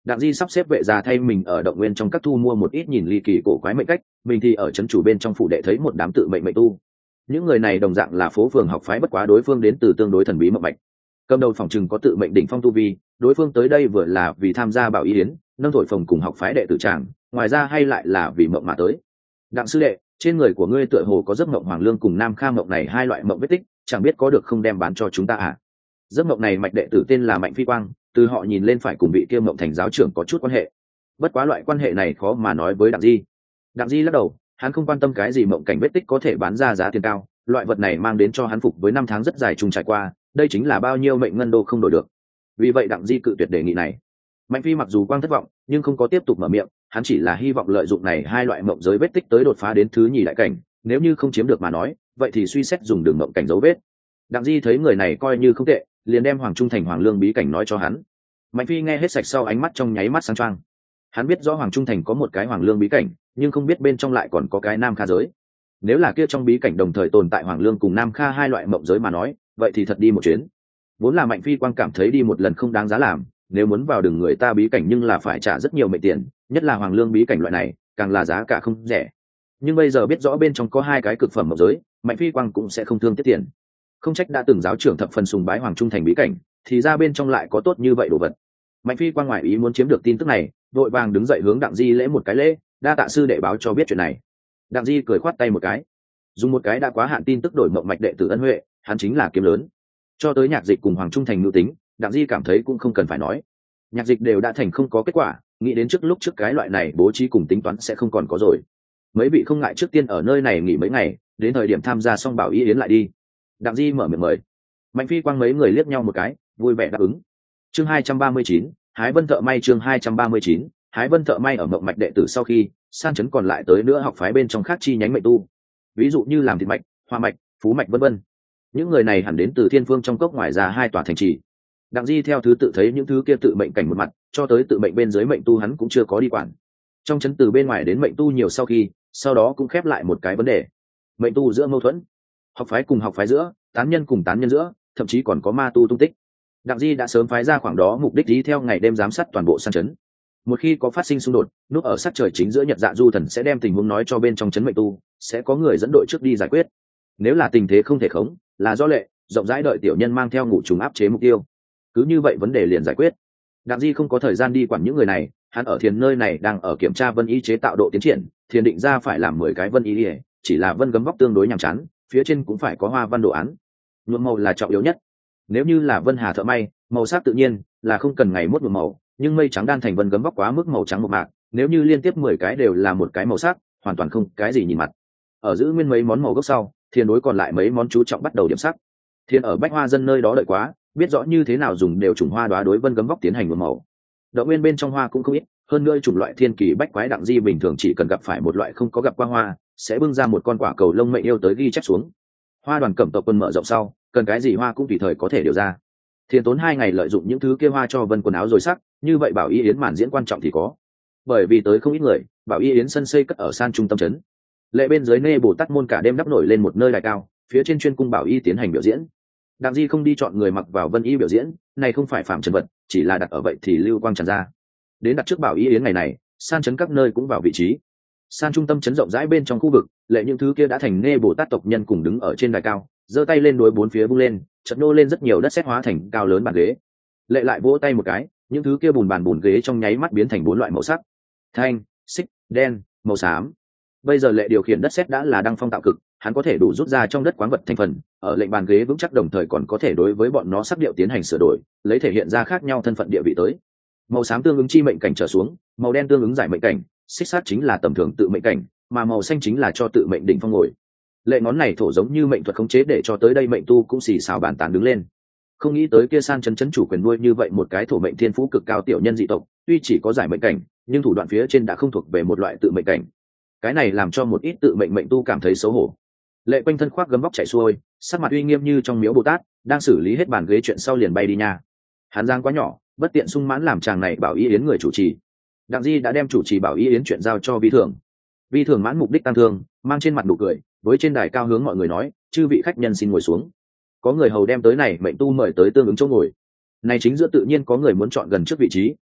Đặng Di sắp xếp vệ gia thay mình ở động nguyên trong các thu mua một ít nhìn ly kỳ cổ quái mệnh cách, mình thì ở trấn chủ bên trong phủ đệ thấy một đám tự mệnh mệnh tu. Những người này đồng dạng là phố phường học phái, bất quá đối phương đến từ tương đối thần bí mộng mạch. Cầm đầu phòng trừng có tự mệnh đỉnh phong tu vi, đối phương tới đây vừa là vì tham gia bảo y yến, nâng thổi phồng cùng học phái đệ tử tràng, ngoài ra hay lại là vì mộng mà tới. Đặng sư đệ, trên người của ngươi tựa hồ có giấc mộng hoàng lương cùng nam kha mộng này hai loại mộng vết tích, chẳng biết có được không đem bán cho chúng ta à? Giấc mộng này mạch đệ tử tên là Mạnh Phi Quang, từ họ nhìn lên phải cùng vị kia mộng thành giáo trưởng có chút quan hệ. Bất quá loại quan hệ này khó mà nói với Đặng Di. Đặng Di lắc đầu, hắn không quan tâm cái gì mộng cảnh vết tích có thể bán ra giá tiền cao, loại vật này mang đến cho hắn phục với năm tháng rất dài trùng trải qua, đây chính là bao nhiêu mệnh ngân đô không đổi được. Vì vậy Đặng Di cự tuyệt đề nghị này. Mạnh Phi mặc dù quang thất vọng, nhưng không có tiếp tục mở miệng, hắn chỉ là hy vọng lợi dụng này hai loại mộng giới vết tích tới đột phá đến thứ nhì đại cảnh, nếu như không chiếm được mà nói, vậy thì suy xét dùng đường mộng cảnh dấu vết. Đặng Di thấy người này coi như không tệ, liền đem Hoàng Trung Thành Hoàng Lương bí cảnh nói cho hắn. Mạnh Phi nghe hết sạch sau ánh mắt trong nháy mắt sáng choang. Hắn biết rõ Hoàng Trung Thành có một cái Hoàng Lương bí cảnh, nhưng không biết bên trong lại còn có cái Nam Kha giới. Nếu là kia trong bí cảnh đồng thời tồn tại Hoàng Lương cùng Nam Kha hai loại mộng giới mà nói, vậy thì thật đi một chuyến. Vốn là Mạnh Phi Quang cảm thấy đi một lần không đáng giá làm, nếu muốn vào đường người ta bí cảnh nhưng là phải trả rất nhiều mệnh tiền, nhất là Hoàng Lương bí cảnh loại này, càng là giá cả không rẻ. Nhưng bây giờ biết rõ bên trong có hai cái cực phẩm mộng giới, Mạnh Phi Quang cũng sẽ không thương tiếc tiền. Không trách đã từng giáo trưởng thập phần sùng bái Hoàng Trung Thành bí cảnh, thì ra bên trong lại có tốt như vậy đồ vật. Mạnh Phi Quang ngoài ý muốn chiếm được tin tức này, vội vàng đứng dậy hướng Đặng Di lễ một cái lễ, đa tạ sư đệ báo cho biết chuyện này. Đặng Di cười khoát tay một cái, dùng một cái đã quá hạn tin tức đổi mộng mạch đệ tử ân huệ, hắn chính là kiếm lớn. Cho tới Nhạc Dịch cùng Hoàng Trung Thành nữ tính, Đặng Di cảm thấy cũng không cần phải nói. Nhạc Dịch đều đã thành không có kết quả, nghĩ đến trước lúc trước cái loại này bố trí cùng tính toán sẽ không còn có rồi. Mấy vị không ngại trước tiên ở nơi này nghỉ mấy ngày, đến thời điểm tham gia xong bảo y yến lại đi. Đặng Di mở miệng mời. Mạnh Phi Quang mấy người liếc nhau một cái, vui vẻ đáp ứng. Chương 239, Hái Vân Thợ May. Chương 239, Hái Vân Thợ May. Ở mộng mạch đệ tử sau khi san chấn còn lại tới nữa học phái bên trong khác chi nhánh mệnh tu, ví dụ như làm thịt mạch, hoa mạch, phú mạch vân vân. Những người này hẳn đến từ thiên phương trong cốc ngoài ra hai tòa thành trì. Đặng Di theo thứ tự thấy những thứ kia tự mệnh cảnh một mặt, cho tới tự mệnh bên dưới mệnh tu hắn cũng chưa có đi quản. Trong chấn từ bên ngoài đến mệnh tu nhiều sau khi, sau đó cũng khép lại một cái vấn đề: mệnh tu giữa mâu thuẫn, học phái cùng học phái giữa, tán nhân cùng tán nhân giữa, thậm chí còn có ma tu tung tích. Đặng Di đã sớm phái ra khoảng đó mục đích đi theo ngày đêm giám sát toàn bộ san chấn. Một khi có phát sinh xung đột, núp ở sát trời chính giữa Nhật Dạ Du Thần sẽ đem tình huống nói cho bên trong chấn mệnh tu, sẽ có người dẫn đội trước đi giải quyết. Nếu là tình thế không thể khống, là do lệ, rộng rãi đợi tiểu nhân mang theo ngũ trùng áp chế mục tiêu. Cứ như vậy vấn đề liền giải quyết. Đặng Di không có thời gian đi quản những người này, hắn ở thiền nơi này đang ở kiểm tra vân y chế tạo độ tiến triển, thiền định ra phải làm 10 cái vân y, chỉ là vân gấm vóc tương đối nhàm chán, phía trên cũng phải có hoa văn đồ án. Nhuộm màu là trọng yếu nhất. Nếu như là vân hà thợ may, màu sắc tự nhiên là không cần ngày mốt nhuộm màu, nhưng mây trắng đan thành vân gấm vóc quá mức màu trắng một mạc, nếu như liên tiếp 10 cái đều là một cái màu sắc, hoàn toàn không cái gì nhìn mặt. Ở giữ nguyên mấy món màu gốc sau, thiền đối còn lại mấy món chú trọng bắt đầu điểm sắc. Thiền ở bách hoa dân nơi đó đợi quá, biết rõ như thế nào dùng đều chủng hoa đóa đối vân gấm vóc tiến hành nhuộm màu. Đậu nguyên bên trong hoa cũng không ít, hơn nữa chủng loại thiên kỳ bách quái. Đặng Di bình thường chỉ cần gặp phải một loại không có gặp qua hoa, sẽ bưng ra một con quả cầu lông mệnh yêu tới ghi chép xuống. Hoa đoàn cẩm tộc quân mở rộng sau, cần cái gì hoa cũng tùy thời có thể điều ra. Thiền tốn 2 ngày lợi dụng những thứ kia hoa cho vân quần áo rồi sắc, như vậy bảo y yến màn diễn quan trọng thì có. Bởi vì tới không ít người, bảo y yến sân xây cất ở san trung tâm trấn. Lệ bên dưới nê Bồ Tát môn cả đêm đắp nổi lên một nơi đài cao, phía trên chuyên cung bảo y tiến hành biểu diễn. Đặng Di không đi chọn người mặc vào vân y biểu diễn, này không phải phạm trần vật, chỉ là đặt ở vậy thì lưu quang tràn ra. Đến đặt trước bảo y yến ngày này, san trấn các nơi cũng vào vị trí. San trung tâm trấn rộng rãi bên trong khu vực, lệ những thứ kia đã thành nê Bồ Tát tộc nhân cùng đứng ở trên đài cao, giơ tay lên đối bốn phía vung lên, chợt nô lên rất nhiều đất sét hóa thành cao lớn bàn ghế. Lệ lại vỗ tay một cái, những thứ kia bùn ghế trong nháy mắt biến thành 4 loại màu sắc: thanh, xích, đen, màu xám. Bây giờ lệ điều khiển đất sét đã là đăng phong tạo cực, hắn có thể đủ rút ra trong đất khoáng vật thành phần, ở lệnh bàn ghế vững chắc, đồng thời còn có thể đối với bọn nó sắc điệu tiến hành sửa đổi, lấy thể hiện ra khác nhau thân phận địa vị tới. Màu xám tương ứng chi mệnh cảnh trở xuống, màu đen tương ứng giải mệnh cảnh, xích sát chính là tầm thường tự mệnh cảnh, mà màu xanh chính là cho tự mệnh đỉnh phong ngồi. Lệ ngón này thổ giống như mệnh thuật khống chế để cho tới đây mệnh tu cũng xì xào bàn tán đứng lên. Không nghĩ tới kia san chấn chủ quyền nuôi như vậy một cái thổ mệnh thiên phú cực cao tiểu nhân dị tộc, tuy chỉ có giải mệnh cảnh, nhưng thủ đoạn phía trên đã không thuộc về một loại tự mệnh cảnh. Cái này làm cho một ít tự mệnh mệnh tu cảm thấy xấu hổ. Lệ quanh thân khoác gấm vóc chạy xuôi, sắc mặt uy nghiêm như trong miếu Bồ Tát, đang xử lý hết bàn ghế chuyện sau liền bay đi nha. Hắn giang quá nhỏ, bất tiện sung mãn làm chàng này bảo y yến người chủ trì. Đặng Di đã đem chủ trì bảo y yến chuyện giao cho Vi Thường. Vi Thường mãn mục đích tăng thương, mang trên mặt nụ cười, với trên đài cao hướng mọi người nói: chư vị khách nhân xin ngồi xuống. Có người hầu đem tới này mệnh tu mời tới tương ứng chỗ ngồi. Này chính giữa tự nhiên có người muốn chọn gần trước vị trí,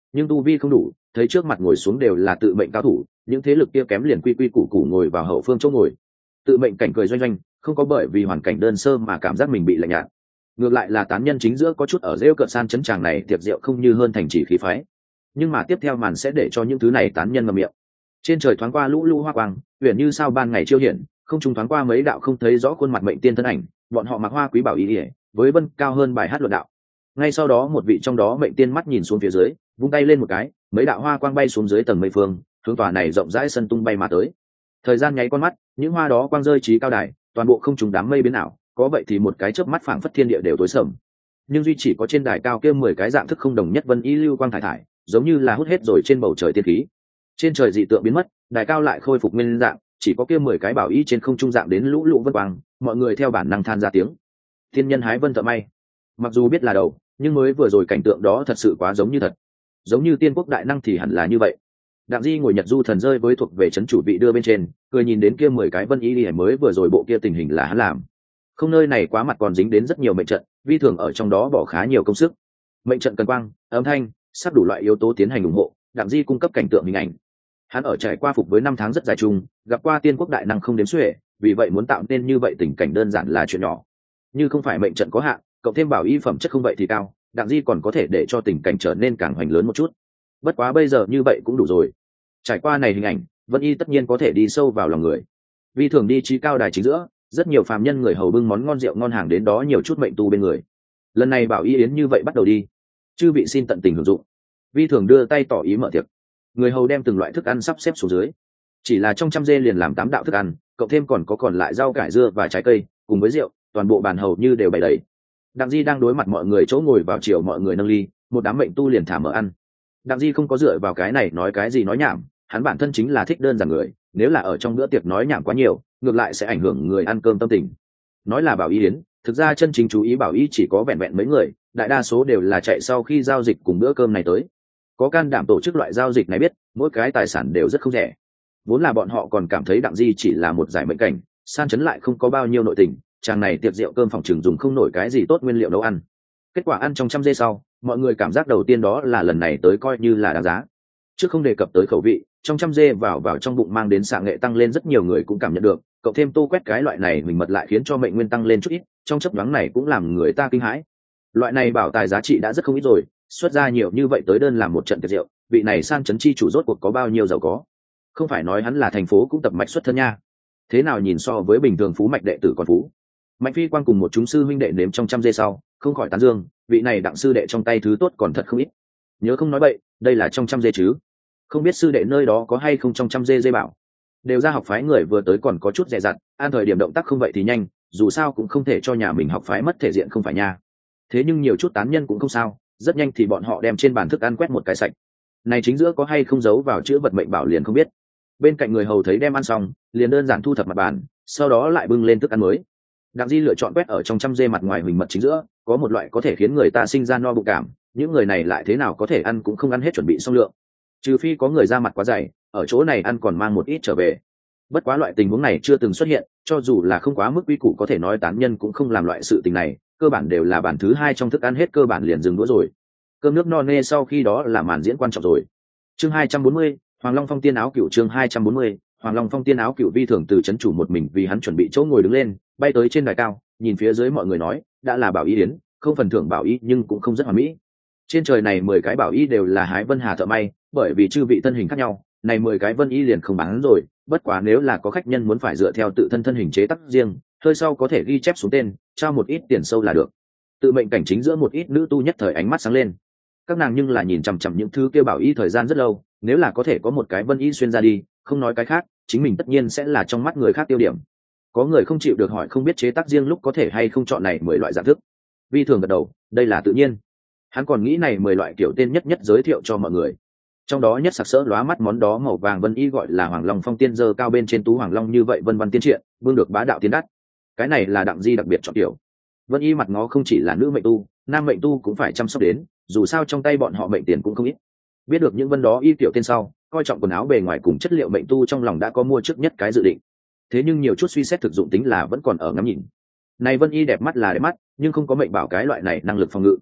nhưng tu vi không đủ, thấy trước mặt ngồi xuống đều là tự mệnh cao thủ, những thế lực kia kém liền quy quy củ củ ngồi vào hậu phương chỗ ngồi. Tự mệnh cảnh cười doanh doanh, không có bởi vì hoàn cảnh đơn sơ mà cảm giác mình bị lạnh nhạt. Ngược lại là tán nhân chính giữa có chút ở rêu cợt san chấn tràng này tiệc rượu không như hơn thành chỉ khí phái. Nhưng mà tiếp theo màn sẽ để cho những thứ này tán nhân ngậm miệng. Trên trời thoáng qua lũ lũ hoa quang, huyền như sao ban ngày chiêu hiển, không trung thoáng qua mấy đạo không thấy rõ khuôn mặt mệnh tiên thân ảnh, bọn họ mặc hoa quý bảo y, với vân cao hơn bài hát luận đạo. Ngay sau đó một vị trong đó mệnh tiên mắt nhìn xuống phía dưới, vung tay lên một cái, mấy đạo hoa quang bay xuống dưới tầng mây phương, hướng tòa này rộng rãi sân tung bay mà tới. Thời gian nháy con mắt, những hoa đó quang rơi trí cao đài, toàn bộ không trùng đám mây biến ảo, có vậy thì một cái chớp mắt phảng phất thiên địa đều tối sầm. Nhưng duy chỉ có trên đài cao kia 10 cái dạng thức không đồng nhất vân y lưu quang thải thải, giống như là hút hết rồi trên bầu trời tiên khí. Trên trời dị tượng biến mất, đài cao lại khôi phục nguyên dạng, chỉ có kia 10 cái bảo y trên không trung dạng đến lũ lụ vân quang, mọi người theo bản năng than ra tiếng. Thiên nhân hái vân thợ may. Mặc dù biết là đầu, nhưng mới vừa rồi cảnh tượng đó thật sự quá giống như thật. Giống như tiên quốc đại năng thì hẳn là như vậy. Đặng Di ngồi nhật du thần rơi với thuộc về trấn chủ vị đưa bên trên, cười nhìn đến kia 10 cái vân y đi mới vừa rồi bộ kia tình hình là hắn làm. Không nơi này quá mặt còn dính đến rất nhiều mệnh trận, vi thường ở trong đó bỏ khá nhiều công sức. Mệnh trận cần quang, âm thanh, sắp đủ loại yếu tố tiến hành ủng hộ, Đặng Di cung cấp cảnh tượng hình ảnh. Hắn ở trải qua phục với 5 tháng rất dài chung, gặp qua tiên quốc đại năng không đếm xuể, vì vậy muốn tạo nên như vậy tình cảnh đơn giản là chuyện nhỏ. Như không phải mệnh trận có hạn, cộng thêm bảo y phẩm chất không vậy thì cao, Đặng Di còn có thể để cho tình cảnh trở nên càng hoành lớn một chút. Bất quá bây giờ như vậy cũng đủ rồi. Trải qua này hình ảnh, Vân Y tất nhiên có thể đi sâu vào lòng người. Vi thường đi trí cao đài chính giữa, rất nhiều phàm nhân người hầu bưng món ngon rượu ngon hàng đến đó nhiều chút mệnh tu bên người. Lần này bảo y yến như vậy bắt đầu đi, chư vị xin tận tình hưởng dụng. Vi thường đưa tay tỏ ý mở tiệc, người hầu đem từng loại thức ăn sắp xếp xuống dưới. Chỉ là trong trăm dê liền làm 8 đạo thức ăn, cộng thêm còn có còn lại rau cải dưa và trái cây, cùng với rượu, toàn bộ bàn hầu như đều bày đầy. Đặng Di đang đối mặt mọi người chỗ ngồi vào chiều mọi người nâng ly, một đám mệnh tu liền thả mở ăn. Đặng Di không có dựa vào cái này nói cái gì nói nhảm, hắn bản thân chính là thích đơn giản người, nếu là ở trong bữa tiệc nói nhảm quá nhiều, ngược lại sẽ ảnh hưởng người ăn cơm tâm tình. Nói là bảo y yến, thực ra chân chính chú ý bảo y chỉ có vẹn vẹn mấy người, đại đa số đều là chạy sau khi giao dịch cùng bữa cơm này tới. Có can đảm tổ chức loại giao dịch này biết, mỗi cái tài sản đều rất không rẻ. Vốn là bọn họ còn cảm thấy Đặng Di chỉ là một giải mệnh cảnh, san chấn lại không có bao nhiêu nội tình, chàng này tiệc rượu cơm phòng trường dùng không nổi cái gì tốt nguyên liệu nấu ăn. Kết quả ăn trong trăm dê sau, mọi người cảm giác đầu tiên đó là lần này tới coi như là đáng giá. Trước không đề cập tới khẩu vị, trong trăm dê vào trong bụng mang đến xạ nghệ tăng lên rất nhiều người cũng cảm nhận được, cộng thêm tô quét cái loại này mình mật lại khiến cho mệnh nguyên tăng lên chút ít, trong chấp nhoáng này cũng làm người ta kinh hãi. Loại này bảo tài giá trị đã rất không ít rồi, xuất ra nhiều như vậy tới đơn làm một trận tiệc rượu, vị này san chấn chi chủ rốt cuộc có bao nhiêu giàu có. Không phải nói hắn là thành phố cũng tập mạch xuất thân nha. Thế nào nhìn so với bình thường phú mạch đệ tử còn phú. Mạnh Phi Quang cùng một chúng sư huynh đệ nếm trong trăm dê sau, không khỏi tán dương, vị này đặng sư đệ trong tay thứ tốt còn thật không ít. Nhớ không nói bậy, đây là trong trăm dê chứ. Không biết sư đệ nơi đó có hay không trong trăm dê dê bảo. Đều ra học phái người vừa tới còn có chút dè dặt, an thời điểm động tác không vậy thì nhanh, dù sao cũng không thể cho nhà mình học phái mất thể diện không phải nha. Thế nhưng nhiều chút tán nhân cũng không sao, rất nhanh thì bọn họ đem trên bàn thức ăn quét một cái sạch. Này chính giữa có hay không giấu vào chữ vật mệnh bảo liền không biết. Bên cạnh người hầu thấy đem ăn xong, liền đơn giản thu thập mặt bàn, sau đó lại bưng lên thức ăn mới. Đặng Di lựa chọn quét ở trong trăm dê mặt ngoài huỳnh mật chính giữa, có một loại có thể khiến người ta sinh ra no bụng cảm, những người này lại thế nào có thể ăn cũng không ăn hết chuẩn bị xong lượng. Trừ phi có người ra mặt quá dày, ở chỗ này ăn còn mang một ít trở về. Bất quá loại tình huống này chưa từng xuất hiện, cho dù là không quá mức quy củ có thể nói tán nhân cũng không làm loại sự tình này, cơ bản đều là bản thứ hai trong thức ăn hết cơ bản liền dừng đũa rồi. Cơm nước no nê sau khi đó là màn diễn quan trọng rồi. Chương 240, Hoàng Long Phong Tiên áo cửu. Chương 240, Hoàng Long Phong Tiên áo cửu. Vi thường từ trấn chủ một mình vì hắn chuẩn bị chỗ ngồi đứng lên, bay tới trên đài cao, nhìn phía dưới mọi người nói, đã là bảo y yến, không phần thưởng bảo y nhưng cũng không rất hoàn mỹ. Trên trời này 10 cái bảo y đều là hái vân hà thợ may, bởi vì chư vị thân hình khác nhau, này 10 cái vân y liền không bán rồi, bất quá nếu là có khách nhân muốn phải dựa theo tự thân thân hình chế tác riêng, hơi sau có thể ghi chép xuống tên, trao một ít tiền sâu là được. Tự mệnh cảnh chính giữa một ít nữ tu nhất thời ánh mắt sáng lên. Các nàng nhưng là nhìn chằm chằm những thứ kêu bảo y thời gian rất lâu, nếu là có thể có một cái vân y xuyên ra đi, không nói cái khác, chính mình tất nhiên sẽ là trong mắt người khác tiêu điểm. Có người không chịu được hỏi không biết chế tác riêng lúc có thể hay không chọn này 10 loại dạng thức. Vi thường gật đầu, đây là tự nhiên. Hắn còn nghĩ này 10 loại kiểu tên nhất nhất giới thiệu cho mọi người. Trong đó nhất sặc sỡ lóa mắt món đó màu vàng vân y gọi là Hoàng Long Phong Tiên dơ cao bên trên tú hoàng long như vậy vân văn tiên triện, vương được bá đạo tiến đắt. Cái này là Đặng Di đặc biệt chọn kiểu. Vân y mặt ngó không chỉ là nữ mệnh tu, nam mệnh tu cũng phải chăm sóc đến, dù sao trong tay bọn họ mệnh tiền cũng không ít. Biết được những vân đó y kiểu tên sau, coi trọng quần áo bề ngoài cùng chất liệu mệnh tu trong lòng đã có mua trước nhất cái dự định. Thế nhưng nhiều chút suy xét thực dụng tính là vẫn còn ở ngắm nhìn. Này vân y đẹp mắt là đẹp mắt, nhưng không có mệnh bảo cái loại này năng lực phòng ngự.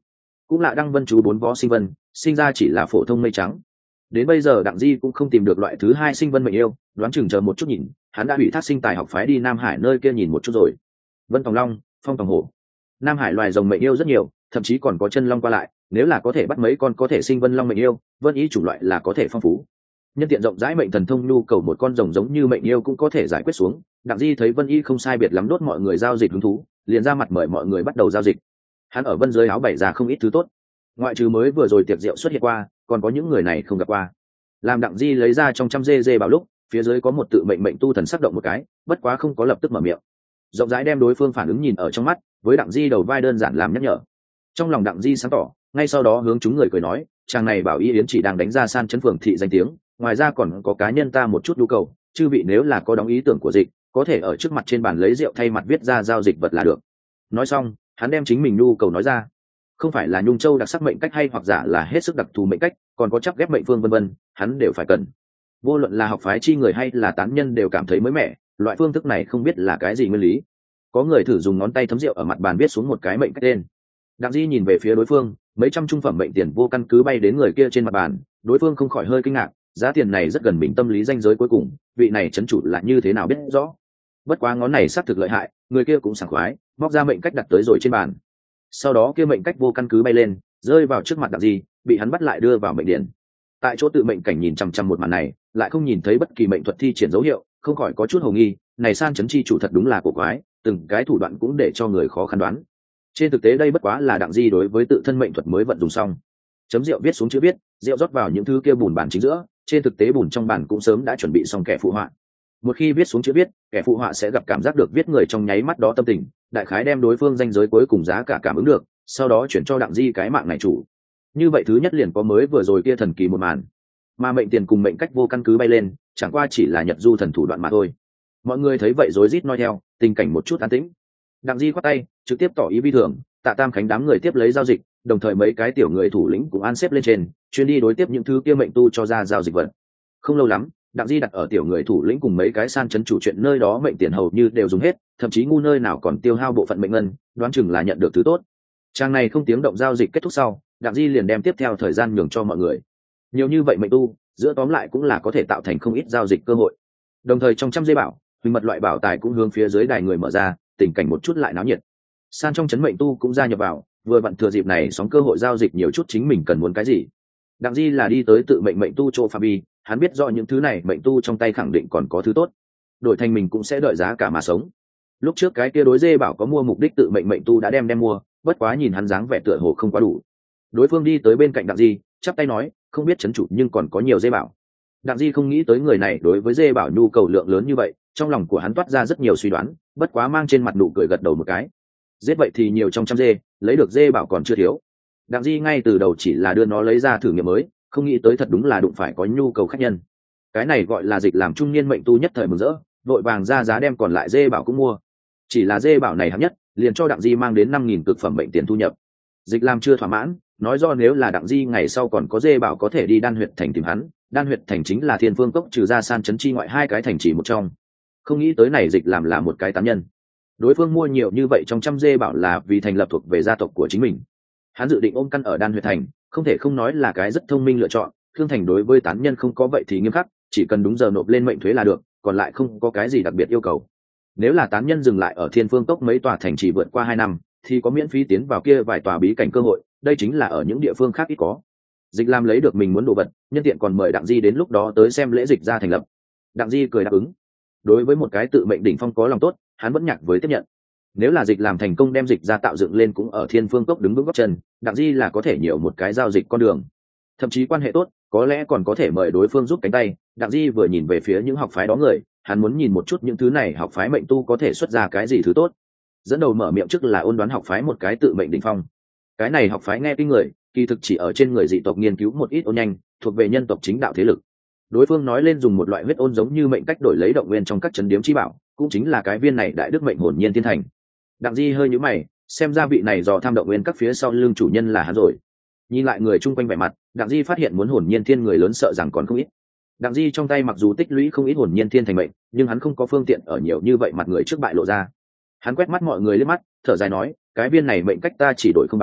cũng là đăng vân chú 4 võ sinh vân, sinh ra chỉ là phổ thông mây trắng. Đến bây giờ Đặng Di cũng không tìm được loại thứ hai sinh vân mệnh yêu, đoán chừng chờ một chút nhìn, hắn đã ủy thác sinh tài học phái đi Nam Hải nơi kia nhìn một chút rồi. Vân Tòng Long, Phong Tòng Hổ, Nam Hải loài rồng mệnh yêu rất nhiều, thậm chí còn có chân long qua lại, nếu là có thể bắt mấy con có thể sinh vân long mệnh yêu, vân ý chủng loại là có thể phong phú. Nhân tiện rộng rãi mệnh thần thông nhu cầu một con rồng giống như mệnh yêu cũng có thể giải quyết xuống. Đặng Di thấy Vân Y không sai biệt lắm đốt mọi người giao dịch hứng thú, liền ra mặt mời mọi người bắt đầu giao dịch. Hắn ở Vân dưới áo bày ra không ít thứ tốt, ngoại trừ mới vừa rồi tiệc rượu xuất hiện qua, còn có những người này không gặp qua. Làm Đặng Di lấy ra trong trăm dê bảo lúc, phía dưới có một tự mệnh tu thần sắc động một cái, bất quá không có lập tức mở miệng. Rộng rãi đem đối phương phản ứng nhìn ở trong mắt, với Đặng Di đầu vai đơn giản làm nhắc nhở. Trong lòng Đặng Di sáng tỏ, ngay sau đó hướng chúng người cười nói, chàng này bảo Y Yến chỉ đang đánh ra San Chấn Phường thị danh tiếng, ngoài ra còn có cá nhân ta một chút nhu cầu, chư vị nếu là có đóng ý tưởng của dịch, có thể ở trước mặt trên bàn lấy rượu thay mặt viết ra giao dịch vật là được. Nói xong, hắn đem chính mình nhu cầu nói ra. Không phải là Nhung Châu đặc sắc mệnh cách hay hoặc giả là hết sức đặc thù mệnh cách, còn có chắc ghép mệnh phương vân vân, hắn đều phải cần. Vô luận là học phái chi người hay là tán nhân đều cảm thấy mới mẻ, loại phương thức này không biết là cái gì nguyên lý. Có người thử dùng ngón tay thấm rượu ở mặt bàn viết xuống một cái mệnh cách tên. Đặng Di nhìn về phía đối phương, mấy trăm trung phẩm mệnh tiền vô căn cứ bay đến người kia trên mặt bàn, đối phương không khỏi hơi kinh ngạc, giá tiền này rất gần mình tâm lý danh giới cuối cùng, vị này trấn chủ là như thế nào biết rõ. Bất quá ngón này xác thực lợi hại, người kia cũng sảng khoái, móc ra mệnh cách đặt tới rồi trên bàn. Sau đó kia mệnh cách vô căn cứ bay lên, rơi vào trước mặt Đặng Di, bị hắn bắt lại đưa vào mệnh điển. Tại chỗ tự mệnh cảnh nhìn chằm chằm một màn này, lại không nhìn thấy bất kỳ mệnh thuật thi triển dấu hiệu, không khỏi có chút hồ nghi, này San Chấn chi chủ thật đúng là cổ quái, từng cái thủ đoạn cũng để cho người khó khăn đoán. Trên thực tế đây bất quá là Đặng Di đối với tự thân mệnh thuật mới vận dụng xong. Chấm rượu viết xuống chữ viết, rượu rót vào những thứ kia bùn bản chính giữa, trên thực tế bùn trong bản cũng sớm đã chuẩn bị xong kẻ phụ họa. Một khi viết xuống chữ viết, kẻ phụ họa sẽ gặp cảm giác được viết người trong nháy mắt đó tâm tình, đại khái đem đối phương danh giới cuối cùng giá cả cảm ứng được, sau đó chuyển cho Đặng Di cái mạng này chủ. Như vậy thứ nhất liền có mới vừa rồi kia thần kỳ một màn, mà mệnh tiền cùng mệnh cách vô căn cứ bay lên, chẳng qua chỉ là Nhật Du thần thủ đoạn mà thôi. Mọi người thấy vậy rối rít nói theo, tình cảnh một chút an tĩnh. Đặng Di khoát tay, trực tiếp tỏ ý vi thường, Tạ Tam Khánh đám người tiếp lấy giao dịch, đồng thời mấy cái tiểu người thủ lĩnh cũng an xếp lên trên, chuyên đi đối tiếp những thứ kia mệnh tu cho ra giao dịch vật. Không lâu lắm, Đặng Di đặt ở tiểu người thủ lĩnh cùng mấy cái San Chấn chủ chuyện nơi đó mệnh tiền hầu như đều dùng hết, thậm chí ngu nơi nào còn tiêu hao bộ phận mệnh ngân, đoán chừng là nhận được thứ tốt. Trang này không tiếng động giao dịch kết thúc sau, Đặng Di liền đem tiếp theo thời gian nhường cho mọi người. Nhiều như vậy mệnh tu, giữa tóm lại cũng là có thể tạo thành không ít giao dịch cơ hội. Đồng thời trong trăm dây bảo, huỳnh mật loại bảo tài cũng hướng phía dưới đài người mở ra, tình cảnh một chút lại náo nhiệt. San trong chấn mệnh tu cũng gia nhập vào, vừa vặn thừa dịp này sóng cơ hội giao dịch nhiều chút chính mình cần muốn cái gì. Đặng Di là đi tới tự mệnh tu chỗ phạm vi, hắn biết rõ những thứ này mệnh tu trong tay khẳng định còn có thứ tốt, đổi thành mình cũng sẽ đợi giá cả mà sống. Lúc trước cái kia đối dê bảo có mua mục đích tự mệnh tu đã đem mua, bất quá nhìn hắn dáng vẻ tựa hồ không quá đủ. Đối phương đi tới bên cạnh Đặng Di, chắp tay nói, không biết trấn chủ nhưng còn có nhiều dê bảo. Đặng Di không nghĩ tới người này đối với dê bảo nhu cầu lượng lớn như vậy, trong lòng của hắn toát ra rất nhiều suy đoán, bất quá mang trên mặt nụ cười gật đầu một cái. Giết vậy thì nhiều trong trăm dê, lấy được dê bảo còn chưa thiếu. Đặng Di ngay từ đầu chỉ là đưa nó lấy ra thử nghiệm mới, không nghĩ tới thật đúng là đụng phải có nhu cầu khách nhân. Cái này gọi là dịch làm trung niên mệnh tu nhất thời mừng rỡ, vội vàng ra giá đem còn lại dê bảo cũng mua. Chỉ là dê bảo này hạng nhất, liền cho Đặng Di mang đến 5.000 cực phẩm mệnh tiền thu nhập. Dịch làm chưa thỏa mãn, nói do nếu là Đặng Di ngày sau còn có dê bảo có thể đi Đan Huyệt thành tìm hắn. Đan Huyệt thành chính là Thiên Phương Cốc trừ ra San Chấn chi ngoại hai cái thành chỉ một trong. Không nghĩ tới này dịch làm là một cái tán nhân. Đối phương mua nhiều như vậy trong trăm dê bảo là vì thành lập thuộc về gia tộc của chính mình. Hắn dự định ôm căn ở Đan Huyệt thành, không thể không nói là cái rất thông minh lựa chọn. Khương Thành đối với tán nhân không có vậy thì nghiêm khắc, chỉ cần đúng giờ nộp lên mệnh thuế là được, còn lại không có cái gì đặc biệt yêu cầu. Nếu là tán nhân dừng lại ở Thiên Phương Cốc mấy tòa thành chỉ vượt qua 2 năm, thì có miễn phí tiến vào kia vài tòa bí cảnh cơ hội, đây chính là ở những địa phương khác ít có. Dịch làm lấy được mình muốn đồ vật, nhân tiện còn mời Đặng Di đến lúc đó tới xem lễ dịch ra thành lập. Đặng Di cười đáp ứng. Đối với một cái tự mệnh đỉnh phong có lòng tốt, hắn vẫn nhạc với tiếp nhận. Nếu là dịch làm thành công đem dịch ra tạo dựng lên cũng ở Thiên Phương Cốc đứng vững gót chân, Đặng Di là có thể nhiều một cái giao dịch con đường. Thậm chí quan hệ tốt, có lẽ còn có thể mời đối phương giúp cánh tay. Đặng Di vừa nhìn về phía những học phái đó người, hắn muốn nhìn một chút những thứ này học phái mệnh tu có thể xuất ra cái gì thứ tốt. Dẫn đầu mở miệng trước là ôn đoán học phái một cái tự mệnh đỉnh phong. Cái này học phái nghe kinh người, kỳ thực chỉ ở trên người dị tộc nghiên cứu một ít ôn nhanh, thuộc về nhân tộc chính đạo thế lực. Đối phương nói lên dùng một loại huyết ôn giống như mệnh cách đổi lấy động nguyên trong các trấn điếm chi bảo, cũng chính là cái viên này đại đức mệnh hồn nhiên thiên thành. Đặng Di hơi nhíu mày, xem ra vị này dò tham động nguyên các phía sau lưng chủ nhân là hắn rồi. Nhìn lại người chung quanh vẻ mặt, Đặng Di phát hiện muốn hồn nhiên thiên người lớn sợ rằng còn không ít. Đặng Di trong tay mặc dù tích lũy không ít hồn nhiên thiên thành mệnh, nhưng hắn không có phương tiện ở nhiều như vậy mặt người trước bại lộ ra. Hắn quét mắt mọi người liếc mắt, thở dài nói, cái viên này mệnh cách ta chỉ đổi không bán,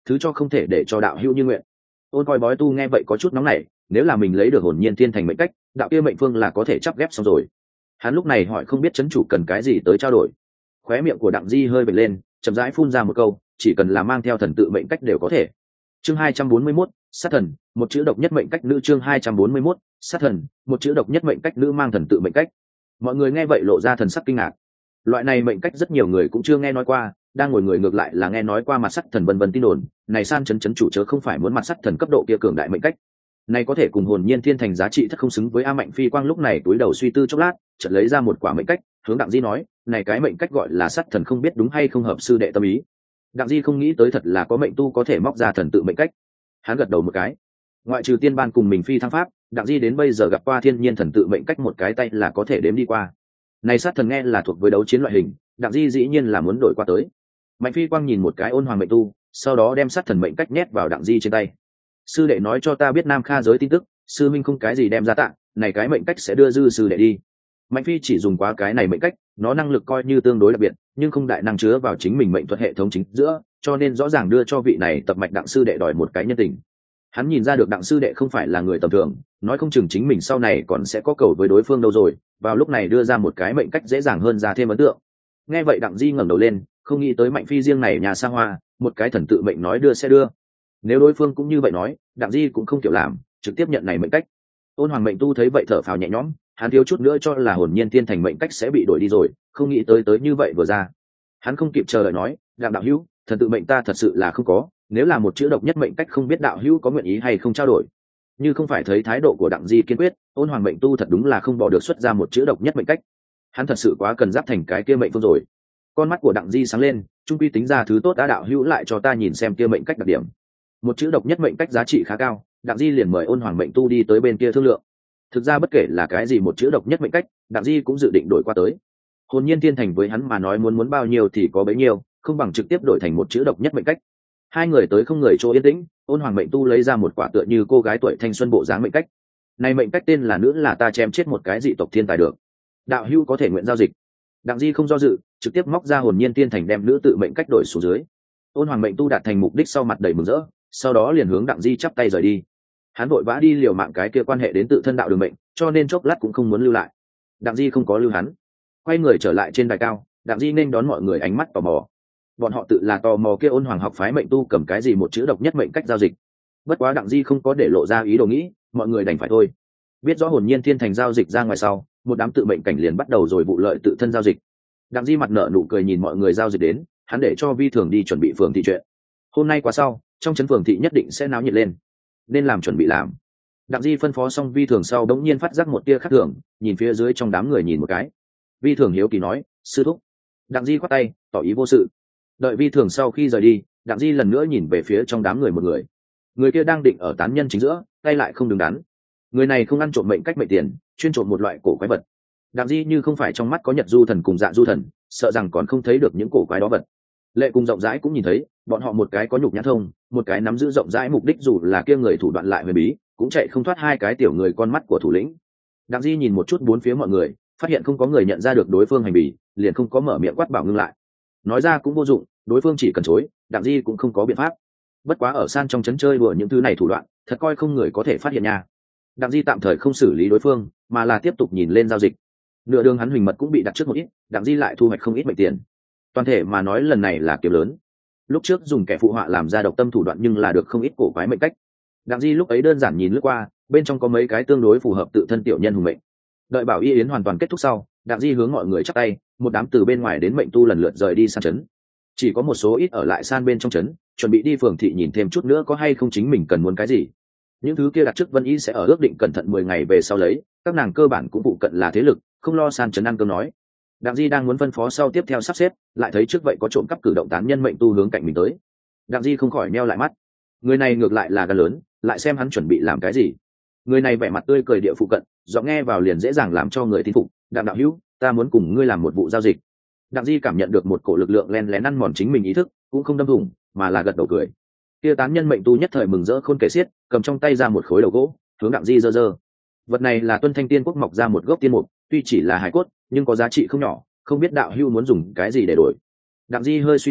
thứ cho không thể để cho đạo hữu như nguyện. Ôn coi bói tu nghe vậy có chút nóng nảy, nếu là mình lấy được hồn nhiên thiên thành mệnh cách, đạo kia mệnh phương là có thể chắp ghép xong rồi. Hắn lúc này hỏi không biết chấn chủ cần cái gì tới trao đổi. Khóe miệng của Đặng Di hơi bật lên, chậm rãi phun ra một câu, chỉ cần là mang theo thần tự mệnh cách đều có thể. Chương 241, sát thần, một chữ độc nhất mệnh cách nữ. Chương 241, sát thần, một chữ độc nhất mệnh cách nữ mang thần tự mệnh cách. Mọi người nghe vậy lộ ra thần sắc kinh ngạc. Loại này mệnh cách rất nhiều người cũng chưa nghe nói qua, đang ngồi người ngược lại là nghe nói qua mặt sắt thần vân vân tin đồn, này san chấn chấn chủ chớ không phải muốn mặt sắt thần cấp độ kia cường đại mệnh cách. Này có thể cùng hồn nhiên thiên thành giá trị thất không xứng với A Mạnh Phi Quang lúc này túi đầu suy tư chốc lát, chợt lấy ra một quả mệnh cách, hướng Đặng Di nói, này cái mệnh cách gọi là sắt thần không biết đúng hay không hợp sư đệ tâm ý. Đặng Di không nghĩ tới thật là có mệnh tu có thể móc ra thần tự mệnh cách. Hắn gật đầu một cái. Ngoại trừ tiên ban cùng mình phi thăng pháp, Đặng Di đến bây giờ gặp qua thiên nhiên thần tự mệnh cách một cái tay là có thể đếm đi qua. Này sát thần nghe là thuộc với đấu chiến loại hình, Đặng Di dĩ nhiên là muốn đổi qua tới. Mạnh Phi Quang nhìn một cái ôn hoàng mệnh tu, sau đó đem sát thần mệnh cách nhét vào Đặng Di trên tay. Sư đệ nói cho ta biết Nam Kha giới tin tức, sư minh không cái gì đem ra tặng, này cái mệnh cách sẽ đưa dư sư đệ đi. Mạnh Phi chỉ dùng quá cái này mệnh cách, nó năng lực coi như tương đối đặc biệt, nhưng không đại năng chứa vào chính mình mệnh thuật hệ thống chính giữa, cho nên rõ ràng đưa cho vị này tập mạch Đặng sư đệ đòi một cái nhân tình. Hắn nhìn ra được Đặng sư đệ không phải là người tầm thường, nói không chừng chính mình sau này còn sẽ có cầu với đối phương đâu rồi, vào lúc này đưa ra một cái mệnh cách dễ dàng hơn ra thêm ấn tượng. Nghe vậy Đặng Di ngẩng đầu lên, không nghĩ tới Mạnh Phi riêng này nhà xa hoa, một cái thần tự mệnh nói đưa sẽ đưa. Nếu đối phương cũng như vậy nói, Đặng Di cũng không kiểu làm, trực tiếp nhận này mệnh cách. Ôn hoàng mệnh tu thấy vậy thở phào nhẹ nhõm, hắn thiếu chút nữa cho là hồn nhiên thiên thành mệnh cách sẽ bị đổi đi rồi, không nghĩ tới như vậy vừa ra. Hắn không kịp chờ đợi nói, Đặng đạo hữu, thần tự mệnh ta thật sự là không có, nếu là một chữ độc nhất mệnh cách không biết đạo hữu có nguyện ý hay không trao đổi. Như không phải thấy thái độ của Đặng Di kiên quyết, ôn hoàng mệnh tu thật đúng là không bỏ được xuất ra một chữ độc nhất mệnh cách. Hắn thật sự quá cần giáp thành cái kia mệnh phương rồi. Con mắt của Đặng Di sáng lên, trung quy tính ra thứ tốt đã đạo hữu lại cho ta nhìn xem kia mệnh cách đặc điểm. Một chữ độc nhất mệnh cách giá trị khá cao, Đặng Di liền mời ôn hoàng mệnh tu đi tới bên kia thương lượng. Thực ra bất kể là cái gì một chữ độc nhất mệnh cách, Đặng Di cũng dự định đổi qua tới. Hồn nhiên thiên thành với hắn mà nói muốn bao nhiêu thì có bấy nhiêu, không bằng trực tiếp đổi thành một chữ độc nhất mệnh cách. Hai người tới không người chỗ yên tĩnh, ôn hoàng mệnh tu lấy ra một quả tựa như cô gái tuổi thanh xuân bộ dáng mệnh cách. Này mệnh cách tên là nữ là ta chém chết một cái dị tộc thiên tài được. Đạo hữu có thể nguyện giao dịch. Đặng Di không do dự, trực tiếp móc ra hồn nhiên thiên thành đem nữ tự mệnh cách đổi xuống dưới. Ôn hoàng mệnh tu đạt thành mục đích sau mặt đầy mừng rỡ, sau đó liền hướng Đặng Di chắp tay rời đi. Hắn vội vã đi liều mạng cái kia quan hệ đến tự thân đạo đường mệnh, cho nên chốc lát cũng không muốn lưu lại. Đặng Di không có lưu hắn, quay người trở lại trên đài cao. Đặng Di nên đón mọi người ánh mắt tò mò. Bọn họ tự là tò mò kia ôn hoàng học phái mệnh tu cầm cái gì một chữ độc nhất mệnh cách giao dịch. Bất quá Đặng Di không có để lộ ra ý đồ nghĩ, mọi người đành phải thôi. Biết rõ hồn nhiên thiên thành giao dịch ra ngoài sau, một đám tự mệnh cảnh liền bắt đầu rồi vụ lợi tự thân giao dịch. Đặng Di mặt nở nụ cười nhìn mọi người giao dịch đến, hắn để cho Vi Thường đi chuẩn bị phường thị chuyện. Hôm nay qua sau, trong trấn phường thị nhất định sẽ náo nhiệt lên, nên làm chuẩn bị làm. Đặng Di phân phó xong Vi Thường sau đống nhiên phát giác một tia khác thường, nhìn phía dưới trong đám người nhìn một cái. Vi Thường hiếu kỳ nói, sư thúc. Đặng Di khoát tay, tỏ ý vô sự. Đợi Vi Thường sau khi rời đi, Đặng Di lần nữa nhìn về phía trong đám người một người. Người kia đang định ở tán nhân chính giữa, tay lại không đứng đắn. Người này không ăn trộm mệnh cách mệnh tiền, chuyên trộm một loại cổ quái vật. Đặng Di như không phải trong mắt có Nhật Du Thần cùng Dạ Du Thần, sợ rằng còn không thấy được những cổ quái đó vật. Lệ cùng rộng rãi cũng nhìn thấy, bọn họ một cái có nhục nhã thông, một cái nắm giữ rộng rãi mục đích dù là kia người thủ đoạn lại huyền bí, cũng chạy không thoát hai cái tiểu người con mắt của thủ lĩnh. Đặng Di nhìn một chút bốn phía mọi người, phát hiện không có người nhận ra được đối phương hành vi, liền không có mở miệng quát bảo ngưng lại. Nói ra cũng vô dụng, đối phương chỉ cần chối, Đặng Di cũng không có biện pháp. Bất quá ở san trong trấn chơi đùa những thứ này thủ đoạn, thật coi không người có thể phát hiện nha. Đặng Di tạm thời không xử lý đối phương, mà là tiếp tục nhìn lên giao dịch. Nửa đường hắn huỳnh mật cũng bị đặt trước một ít, Đặng Di lại thu hoạch không ít mệnh tiền. Toàn thể mà nói lần này là kiếm lớn. Lúc trước dùng kẻ phụ họa làm ra độc tâm thủ đoạn nhưng là được không ít cổ quái mệnh cách. Đặng Di lúc ấy đơn giản nhìn lướt qua, bên trong có mấy cái tương đối phù hợp tự thân tiểu nhân hùng mệnh. Đợi bảo y yến hoàn toàn kết thúc sau, Đặng Di hướng mọi người chắp tay, một đám từ bên ngoài đến mệnh tu lần lượt rời đi san trấn. Chỉ có một số ít ở lại san bên trong trấn, chuẩn bị đi phường thị nhìn thêm chút nữa có hay không chính mình cần muốn cái gì. Những thứ kia đặt trước Vân Y sẽ ở ước định cẩn thận 10 ngày về sau lấy, các nàng cơ bản cũng phụ cận là thế lực, không lo san trấn ăn cơm nói. Đặng Di đang muốn phân phó sau tiếp theo sắp xếp, lại thấy trước vậy có trộm cắp cử động tán nhân mệnh tu hướng cạnh mình tới. Đặng Di không khỏi meo lại mắt. Người này ngược lại là gan lớn, lại xem hắn chuẩn bị làm cái gì. Người này vẻ mặt tươi cười địa phụ cận, giọng nghe vào liền dễ dàng làm cho người tin phục. Đặng đạo hữu, ta muốn cùng ngươi làm một vụ giao dịch. Đặng Di cảm nhận được một cổ lực lượng len lén ăn mòn chính mình ý thức, cũng không đâm thủng, mà là gật đầu cười. Kia tán nhân mệnh tu nhất thời mừng rỡ khôn kể xiết, cầm trong tay ra một khối đầu gỗ, hướng Đặng Di giơ giơ. Vật này là Tuân Thanh Tiên Quốc mọc ra một gốc tiên mục, tuy chỉ là hài cốt, nhưng có giá trị không nhỏ, không biết đạo hữu muốn dùng cái gì để đổi. Đặng Di hơi suy tư,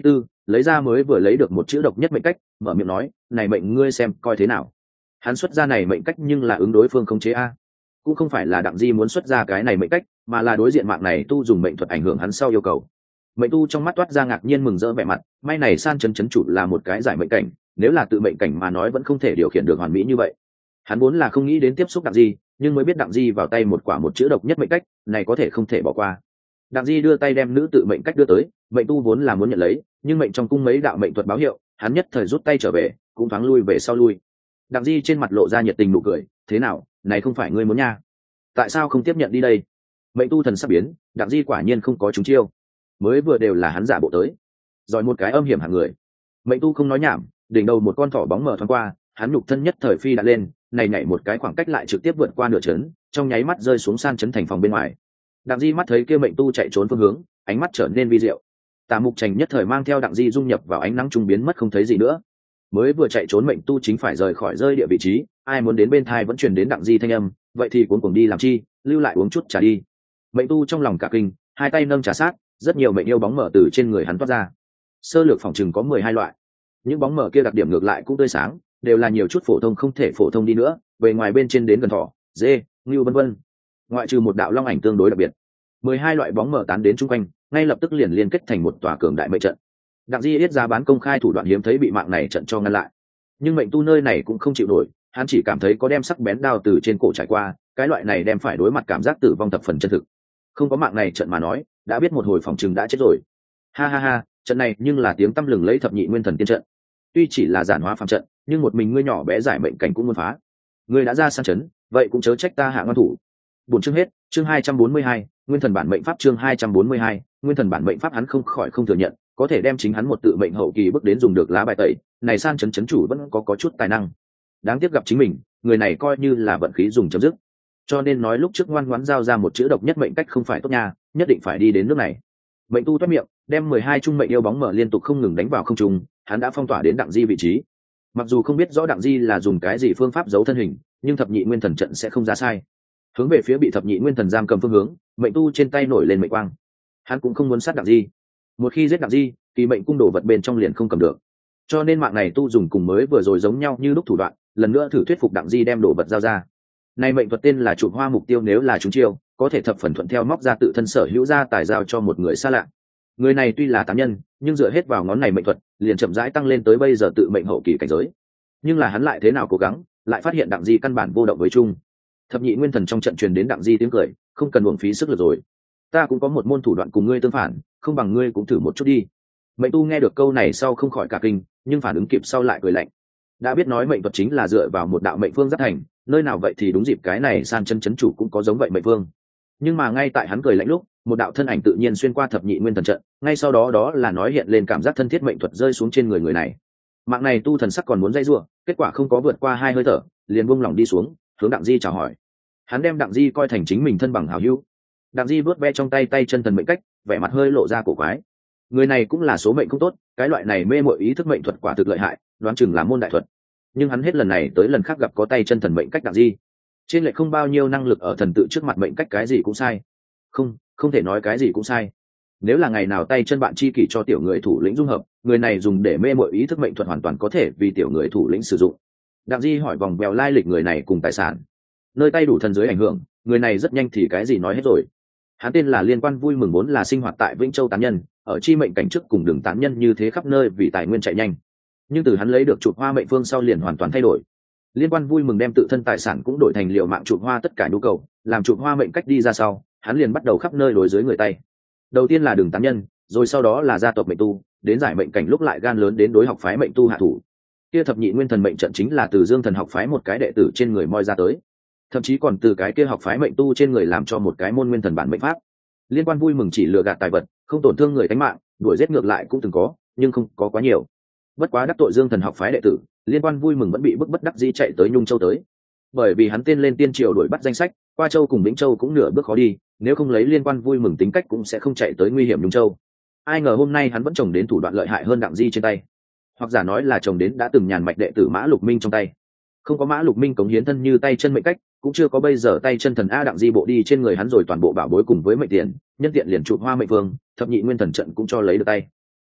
lấy ra mới vừa lấy được một chữ độc nhất mệnh cách, mở miệng nói, này mệnh ngươi xem coi thế nào. Hắn xuất ra này mệnh cách nhưng là ứng đối phương khống chế a, cũng không phải là Đặng Di muốn xuất ra cái này mệnh cách, mà là đối diện mạng này tu dùng mệnh thuật ảnh hưởng hắn sau yêu cầu. Mệnh tu trong mắt toát ra ngạc nhiên mừng rỡ vẻ mặt, may này san chấn chấn chủ là một cái giải mệnh cảnh, nếu là tự mệnh cảnh mà nói vẫn không thể điều khiển được hoàn mỹ như vậy. Hắn vốn là không nghĩ đến tiếp xúc Đặng Di, nhưng mới biết Đặng Di vào tay một quả một chữ độc nhất mệnh cách, này có thể không thể bỏ qua. Đặng Di đưa tay đem nữ tự mệnh cách đưa tới, mệnh tu vốn là muốn nhận lấy, nhưng mệnh trong cung mấy đạo mệnh thuật báo hiệu, hắn nhất thời rút tay trở về, cũng thoáng lui về sau lui. Đặng Di trên mặt lộ ra nhiệt tình nụ cười, thế nào, này không phải ngươi muốn nha, tại sao không tiếp nhận đi đây? Mệnh tu thần sắp biến, Đặng Di quả nhiên không có trúng chiêu, mới vừa đều là hắn giả bộ tới, giỏi một cái âm hiểm hạng người. Mệnh tu không nói nhảm, đỉnh đầu một con thỏ bóng mờ thoáng qua, hắn nhục thân nhất thời phi đã lên, này nhảy một cái khoảng cách lại trực tiếp vượt qua nửa trấn, trong nháy mắt rơi xuống san trấn thành phòng bên ngoài. Đặng Di mắt thấy kia mệnh tu chạy trốn phương hướng, ánh mắt trở nên vi diệu. Tà Mục Trành nhất thời mang theo Đặng Di dung nhập vào ánh nắng trung biến mất không thấy gì nữa. Mới vừa chạy trốn mệnh tu chính phải rời khỏi rơi địa vị trí, ai muốn đến bên thai vẫn truyền đến Đặng Di thanh âm, vậy thì cuốn cuồng đi làm chi, lưu lại uống chút trà đi. Mệnh tu trong lòng cả kinh, hai tay nâng trà sát, rất nhiều mệnh yêu bóng mở từ trên người hắn toát ra. Sơ lược phòng chừng có 12 loại. Những bóng mở kia đặc điểm ngược lại cũng tươi sáng, đều là nhiều chút phổ thông không thể phổ thông đi nữa, bề ngoài bên trên đến gần thỏ, dê, ngưu vân vân. Ngoại trừ một đạo long ảnh tương đối đặc biệt, 12 loại bóng mở tán đến chung quanh, ngay lập tức liền liên kết thành một tòa cường đại mệnh trận. Đặng Di yết ra bán công khai thủ đoạn hiếm thấy bị mạng này trận cho ngăn lại, nhưng mệnh tu nơi này cũng không chịu nổi, hắn chỉ cảm thấy có đem sắc bén đao từ trên cổ trải qua, cái loại này đem phải đối mặt cảm giác tử vong thập phần chân thực. Không có mạng này trận mà nói, đã biết một hồi phòng trừng đã chết rồi. Ha ha ha, trận này nhưng là tiếng tăm lừng lấy thập nhị nguyên thần tiên trận. Tuy chỉ là giản hóa phàm trận, nhưng một mình ngươi nhỏ bé giải mệnh cảnh cũng muốn phá. Ngươi đã ra sang chấn, vậy cũng chớ trách ta hạ ngoan thủ. Buổi chương hết, chương 242, nguyên thần bản mệnh pháp chương 242, nguyên thần bản mệnh pháp hắn không khỏi không thừa nhận, có thể đem chính hắn một tự mệnh hậu kỳ bước đến dùng được lá bài tẩy, này san chấn chấn chủ vẫn có chút tài năng. Đáng tiếc gặp chính mình, người này coi như là vận khí dùng chấm dứt. Cho nên nói lúc trước ngoan ngoãn giao ra một chữ độc nhất mệnh cách không phải tốt nha, nhất định phải đi đến nước này. Mệnh tu toát miệng, đem 12 trung mệnh yêu bóng mở liên tục không ngừng đánh vào không trung, hắn đã phong tỏa đến Đặng Di vị trí. Mặc dù không biết rõ Đặng Di là dùng cái gì phương pháp giấu thân hình, nhưng thập nhị nguyên thần trận sẽ không ra sai. Hướng về phía bị thập nhị nguyên thần giam cầm phương hướng, mệnh tu trên tay nổi lên mệnh quang. Hắn cũng không muốn sát Đặng Di. Một khi giết Đặng Di, kỳ mệnh cung đồ vật bên trong liền không cầm được. Cho nên mạng này tu dùng cùng mới vừa rồi giống nhau như lúc thủ đoạn, lần nữa thử thuyết phục Đặng Di đem đồ vật giao ra. Này mệnh thuật tên là chụp hoa mục tiêu, nếu là chúng chiêu, có thể thập phần thuận theo móc ra tự thân sở hữu ra tài giao cho một người xa lạ. Người này tuy là tán nhân, nhưng dựa hết vào ngón này mệnh thuật, liền chậm rãi tăng lên tới bây giờ tự mệnh hậu kỳ cảnh giới. Nhưng là hắn lại thế nào cố gắng, lại phát hiện Đặng Di căn bản vô động với chung. Thập nhị nguyên thần trong trận truyền đến Đặng Di tiếng cười, không cần uổng phí sức lực rồi. Ta cũng có một môn thủ đoạn cùng ngươi tương phản, không bằng ngươi cũng thử một chút đi. Mệnh tu nghe được câu này sau không khỏi cả kinh, nhưng phản ứng kịp sau lại cười lạnh. Đã biết nói mệnh thuật chính là dựa vào một đạo mệnh phương giáp thành, nơi nào vậy thì đúng dịp cái này san chân chấn chủ cũng có giống vậy mệnh phương. Nhưng mà ngay tại hắn cười lạnh lúc, một đạo thân ảnh tự nhiên xuyên qua thập nhị nguyên thần trận, ngay sau đó đó là nói hiện lên cảm giác thân thiết mệnh thuật rơi xuống trên người người này. Mạng này tu thần sắc còn muốn dây rủa, kết quả không có vượt qua 2 hơi thở, liền buông lỏng đi xuống, hướng Đặng Di chào hỏi. Hắn đem Đặng Di coi thành chính mình thân bằng hảo hữu. Đặng Di vớt ve trong tay chân thần mệnh cách, vẻ mặt hơi lộ ra cổ quái. Người này cũng là số mệnh không tốt, cái loại này mê mội ý thức mệnh thuật quả thực lợi hại, đoán chừng là môn đại thuật. Nhưng hắn hết lần này tới lần khác gặp có tay chân thần mệnh cách Đặng Di, trên lệch không bao nhiêu năng lực ở thần tự trước mặt mệnh cách cái gì cũng sai. Không thể nói cái gì cũng sai. Nếu là ngày nào tay chân bạn chi kỷ cho tiểu người thủ lĩnh dung hợp, người này dùng để mê mội ý thức mệnh thuật hoàn toàn có thể vì tiểu người thủ lĩnh sử dụng. Đặng Di hỏi vòng vèo lai lịch người này cùng tài sản, nơi tay đủ thần dưới ảnh hưởng, người này rất nhanh thì cái gì nói hết rồi. Hắn tên là Liên Quan Vui Mừng, vốn là sinh hoạt tại Vĩnh Châu tán nhân, ở chi mệnh cảnh trước cùng đường tán nhân như thế khắp nơi vì tài nguyên chạy nhanh. Nhưng từ hắn lấy được chụp hoa mệnh phương sau liền hoàn toàn thay đổi. Liên Quan Vui Mừng đem tự thân tài sản cũng đổi thành liều mạng chụp hoa tất cả nhu cầu, làm chụp hoa mệnh cách đi ra sau, hắn liền bắt đầu khắp nơi đối dưới người tay. Đầu tiên là đường tán nhân, rồi sau đó là gia tộc mệnh tu, đến giải mệnh cảnh lúc lại gan lớn đến đối học phái mệnh tu hạ thủ. Kia thập nhị nguyên thần mệnh trận chính là từ Dương Thần học phái một cái đệ tử trên người moi ra tới, thậm chí còn từ cái kia học phái mệnh tu trên người làm cho một cái môn nguyên thần bản mệnh pháp. Liên Quan Vui Mừng chỉ lừa gạt tài vật, không tổn thương người tánh mạng, đuổi giết ngược lại cũng từng có, nhưng không có quá nhiều. Bất quá đắc tội Dương Thần học phái đệ tử, Liên Quan Vui Mừng vẫn bị bức bất đắc dĩ chạy tới Nhung Châu tới. Bởi vì hắn tên lên tiên triều đuổi bắt danh sách, qua châu cùng Vĩnh Châu cũng nửa bước khó đi, nếu không lấy Liên Quan Vui Mừng tính cách cũng sẽ không chạy tới nguy hiểm Nhung Châu. Ai ngờ hôm nay hắn vẫn trồng đến thủ đoạn lợi hại hơn Đặng Di trên tay, hoặc giả nói là trồng đến đã từng nhàn mạch đệ tử Mã Lục Minh trong tay. Không có Mã Lục Minh cống hiến thân như tay chân mệnh cách, cũng chưa có bây giờ tay chân thần a Đặng Di bộ đi trên người hắn rồi toàn bộ bảo bối cùng với mệnh tiền, nhân tiện liền chụp hoa mệnh vương, thập nhị nguyên thần trận cũng cho lấy được tay.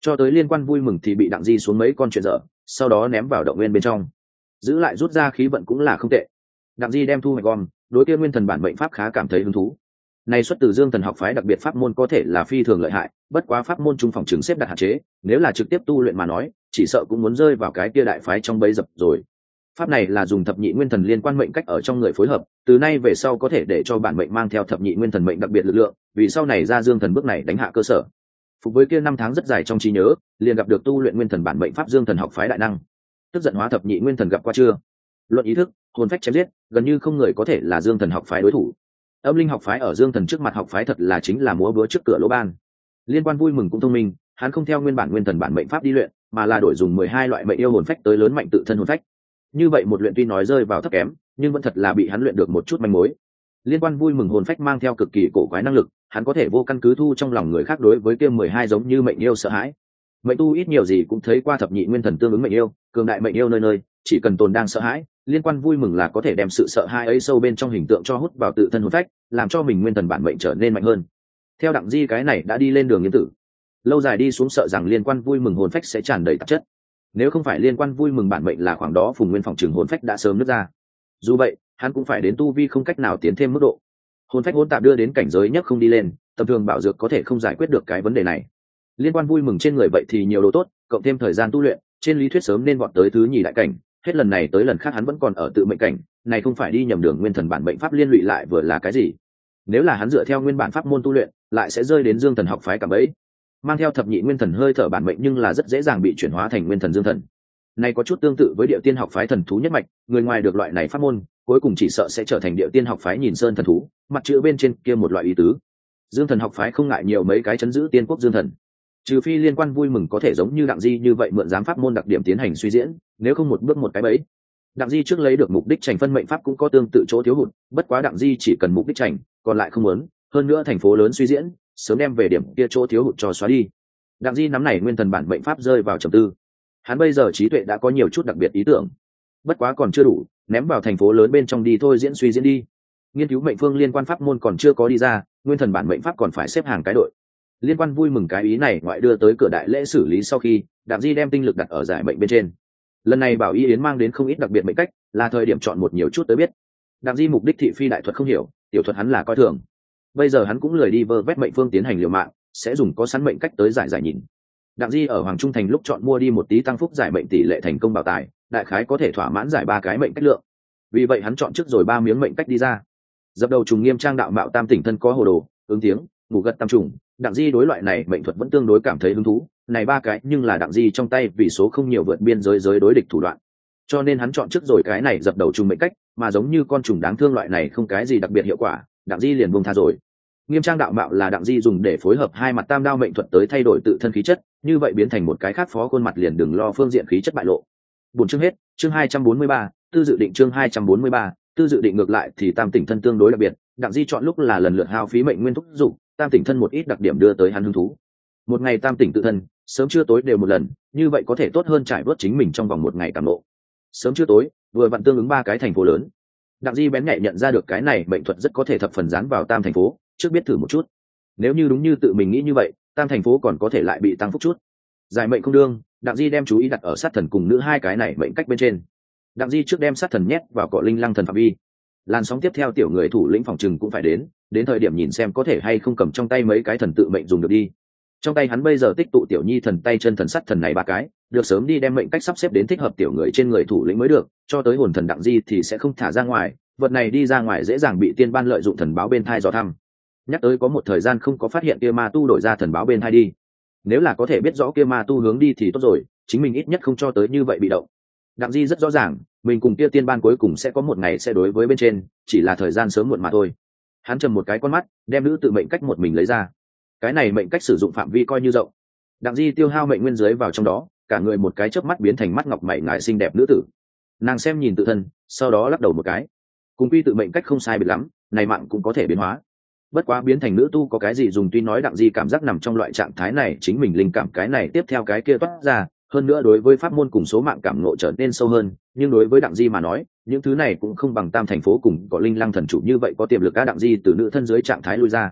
cho tới liên quan vui mừng thì bị đặng di xuống mấy con chuyện dở, sau đó ném vào động nguyên bên trong, giữ lại rút ra khí vận cũng là không tệ. Đặng di đem thu hoạch gom, đối kia nguyên thần bản mệnh pháp khá cảm thấy hứng thú. Này xuất từ Dương Thần học phái đặc biệt pháp môn có thể là phi thường lợi hại, bất quá pháp môn trung phòng trường xếp đặt hạn chế, nếu là trực tiếp tu luyện mà nói, chỉ sợ cũng muốn rơi vào cái kia đại phái trong bẫy dập rồi. Pháp này là dùng thập nhị nguyên thần liên quan mệnh cách ở trong người phối hợp, từ nay về sau có thể để cho bản mệnh mang theo thập nhị nguyên thần mệnh đặc biệt lực lượng, vì sau này ra Dương Thần bước này đánh hạ cơ sở. Phục với kia 5 tháng rất dài trong trí nhớ, liền gặp được tu luyện nguyên thần bản mệnh pháp Dương Thần học phái đại năng. Tức giận hóa thập nhị nguyên thần gặp qua chưa? Luận ý thức, hồn phách chém giết, gần như không người có thể là Dương Thần học phái đối thủ. Âm linh học phái ở Dương Thần trước mặt học phái thật là chính là múa búa trước cửa lỗ ban. Liên quan vui mừng cũng thông minh, hắn không theo nguyên bản nguyên thần bản mệnh pháp đi luyện, mà là đổi dùng 12 loại mệnh yêu hồn phách tới lớn mạnh tự thân hồn phách. Như vậy một luyện tuy nói rơi vào thấp kém, nhưng vẫn thật là bị hắn luyện được một chút manh mối. Liên quan vui mừng hồn phách mang theo cực kỳ cổ quái năng lực, hắn có thể vô căn cứ thu trong lòng người khác đối với kia 12 giống như mệnh yêu sợ hãi. Mệnh tu ít nhiều gì cũng thấy qua thập nhị nguyên thần tương ứng mệnh yêu, cường đại mệnh yêu nơi nơi, chỉ cần tồn đang sợ hãi, liên quan vui mừng là có thể đem sự sợ hãi ấy sâu bên trong hình tượng cho hút vào tự thân hồn phách, làm cho mình nguyên thần bản mệnh trở nên mạnh hơn. Theo đặng di cái này đã đi lên đường nghiên tử, lâu dài đi xuống sợ rằng liên quan vui mừng hồn phách sẽ tràn đầy tạp chất. Nếu không phải liên quan vui mừng bản mệnh là khoảng đó phùng nguyên phòng trường hồn phách đã sớm nứt ra. Dù vậy, hắn cũng phải đến tu vi không cách nào tiến thêm mức độ. Hồn phách hỗn tạp đưa đến cảnh giới nhất không đi lên, tầm thường bảo dược có thể không giải quyết được cái vấn đề này. Liên quan vui mừng trên người vậy thì nhiều đồ tốt, cộng thêm thời gian tu luyện, trên lý thuyết sớm nên vọt tới thứ nhì đại cảnh, hết lần này tới lần khác hắn vẫn còn ở tự mệnh cảnh, này không phải đi nhầm đường nguyên thần bản mệnh pháp liên lụy lại vừa là cái gì? Nếu là hắn dựa theo nguyên bản pháp môn tu luyện, lại sẽ rơi đến Dương Thần học phái cả bẫy. Mang theo thập nhị nguyên thần hơi thở bản mệnh nhưng là rất dễ dàng bị chuyển hóa thành nguyên thần Dương Thần. Này có chút tương tự với Điệu Tiên học phái thần thú nhất mạch, người ngoài được loại này pháp môn, cuối cùng chỉ sợ sẽ trở thành Điệu Tiên học phái nhìn sơn thần thú, mặt chữ bên trên kia một loại ý tứ. Dương Thần học phái không ngại nhiều mấy cái chấn giữ tiên quốc Dương Thần. Trừ phi liên quan vui mừng có thể giống như đặng di như vậy mượn giám pháp môn đặc điểm tiến hành suy diễn, nếu không một bước một cái bẫy. Đặng di trước lấy được mục đích trành phân mệnh pháp cũng có tương tự chỗ thiếu hụt, bất quá đặng di chỉ cần mục đích trành, còn lại không muốn, hơn nữa thành phố lớn suy diễn, sớm đem về điểm kia chỗ thiếu hụt cho xóa đi. Đặng di nắm này nguyên thần bản mệnh pháp rơi vào trầm tư. Hắn bây giờ trí tuệ đã có nhiều chút đặc biệt ý tưởng, bất quá còn chưa đủ, ném vào thành phố lớn bên trong đi thôi diễn suy diễn đi. Nghiên cứu mệnh phương liên quan pháp môn còn chưa có đi ra, nguyên thần bản mệnh pháp còn phải xếp hàng cái đội. Liên quan vui mừng cái ý này ngoại đưa tới cửa đại lễ xử lý sau khi đặng di đem tinh lực đặt ở giải mệnh bên trên. Lần này bảo y yến mang đến không ít đặc biệt mệnh cách, là thời điểm chọn một nhiều chút tới biết. Đặng di mục đích thị phi đại thuật không hiểu, tiểu thuật hắn là coi thường. Bây giờ hắn cũng lười đi vơ vét mệnh phương tiến hành liều mạng, sẽ dùng có sẵn mệnh cách tới giải nhìn. Đặng di ở Hoàng Trung Thành lúc chọn mua đi một tí tăng phúc giải mệnh tỷ lệ thành công bảo tài, đại khái có thể thỏa mãn giải 3 cái mệnh cách lượng. Vì vậy hắn chọn trước rồi 3 miếng mệnh cách đi ra. Dập đầu trùng nghiêm trang đạo mạo tam tỉnh thân có hồ đồ, ứng tiếng, ngủ gật tam trùng. Đặng di đối loại này mệnh thuật vẫn tương đối cảm thấy hứng thú, này 3 cái nhưng là đặng di trong tay vì số không nhiều vượt biên giới đối địch thủ đoạn, cho nên hắn chọn trước rồi cái này dập đầu trùng mệnh cách, mà giống như con trùng đáng thương loại này không cái gì đặc biệt hiệu quả, đặng di liền buông tha rồi. Nghiêm trang đạo mạo là đặng di dùng để phối hợp hai mặt tam đao mệnh thuật tới thay đổi tự thân khí chất, như vậy biến thành một cái khác phó khuôn mặt liền đừng lo phương diện khí chất bại lộ. Buồn chương hết, chương 243, tư dự định chương 243, tư dự định ngược lại thì tam tỉnh thân tương đối đặc biệt, đặng di chọn lúc là lần lượt hao phí mệnh nguyên thúc dụng, tam tỉnh thân một ít đặc điểm đưa tới hắn hứng thú. Một ngày tam tỉnh tự thân, sớm trưa tối đều một lần, như vậy có thể tốt hơn trải bớt chính mình trong vòng một ngày cảm ngộ. Sớm trưa tối, vừa vặn tương ứng 3 cái thành phố lớn. Đặng di bén nhạy nhận ra được cái này mệnh thuật rất có thể thập phần dán vào tam thành phố, trước biết thử một chút. Nếu như đúng như tự mình nghĩ như vậy, tam thành phố còn có thể lại bị tăng phúc chút. Giải mệnh không đương, đặng di đem chú ý đặt ở sát thần cùng nữ hai cái này mệnh cách bên trên. Đặng di trước đem sát thần nhét vào cọ linh lăng thần phạm vi. Làn sóng tiếp theo tiểu người thủ lĩnh phòng trừng cũng phải đến thời điểm nhìn xem có thể hay không cầm trong tay mấy cái thần tự mệnh dùng được đi. Trong tay hắn bây giờ tích tụ tiểu nhi thần tay chân thần sắt thần này 3 cái, được sớm đi đem mệnh cách sắp xếp đến thích hợp tiểu người trên người thủ lĩnh mới được, cho tới hồn thần đặng di thì sẽ không thả ra ngoài, vật này đi ra ngoài dễ dàng bị tiên ban lợi dụng thần báo bên thai dò thăm. Nhắc tới có một thời gian không có phát hiện kia ma tu đổi ra thần báo bên thai đi. Nếu là có thể biết rõ kia ma tu hướng đi thì tốt rồi, chính mình ít nhất không cho tới như vậy bị động. Đặng di rất rõ ràng, mình cùng kia tiên ban cuối cùng sẽ có một ngày sẽ đối với bên trên, chỉ là thời gian sớm muộn mà thôi. Hắn trầm một cái con mắt, đem nữ tự mệnh cách một mình lấy ra. Cái này mệnh cách sử dụng phạm vi coi như rộng. Đặng di tiêu hao mệnh nguyên giới vào trong đó, cả người một cái chớp mắt biến thành mắt ngọc mày ngài xinh đẹp nữ tử. Nàng xem nhìn tự thân, sau đó lắc đầu một cái. Cùng quy tự mệnh cách không sai biệt lắm, này mạng cũng có thể biến hóa. Bất quá biến thành nữ tu có cái gì dùng, tuy nói đặng di cảm giác nằm trong loại trạng thái này chính mình linh cảm cái này tiếp theo cái kia toát ra, hơn nữa đối với pháp môn cùng số mạng cảm ngộ trở nên sâu hơn, nhưng đối với đặng di mà nói, những thứ này cũng không bằng tam thành phố cùng có linh lăng thần chủ như vậy có tiềm lực. Đặng di từ nữ thân dưới trạng thái lui ra.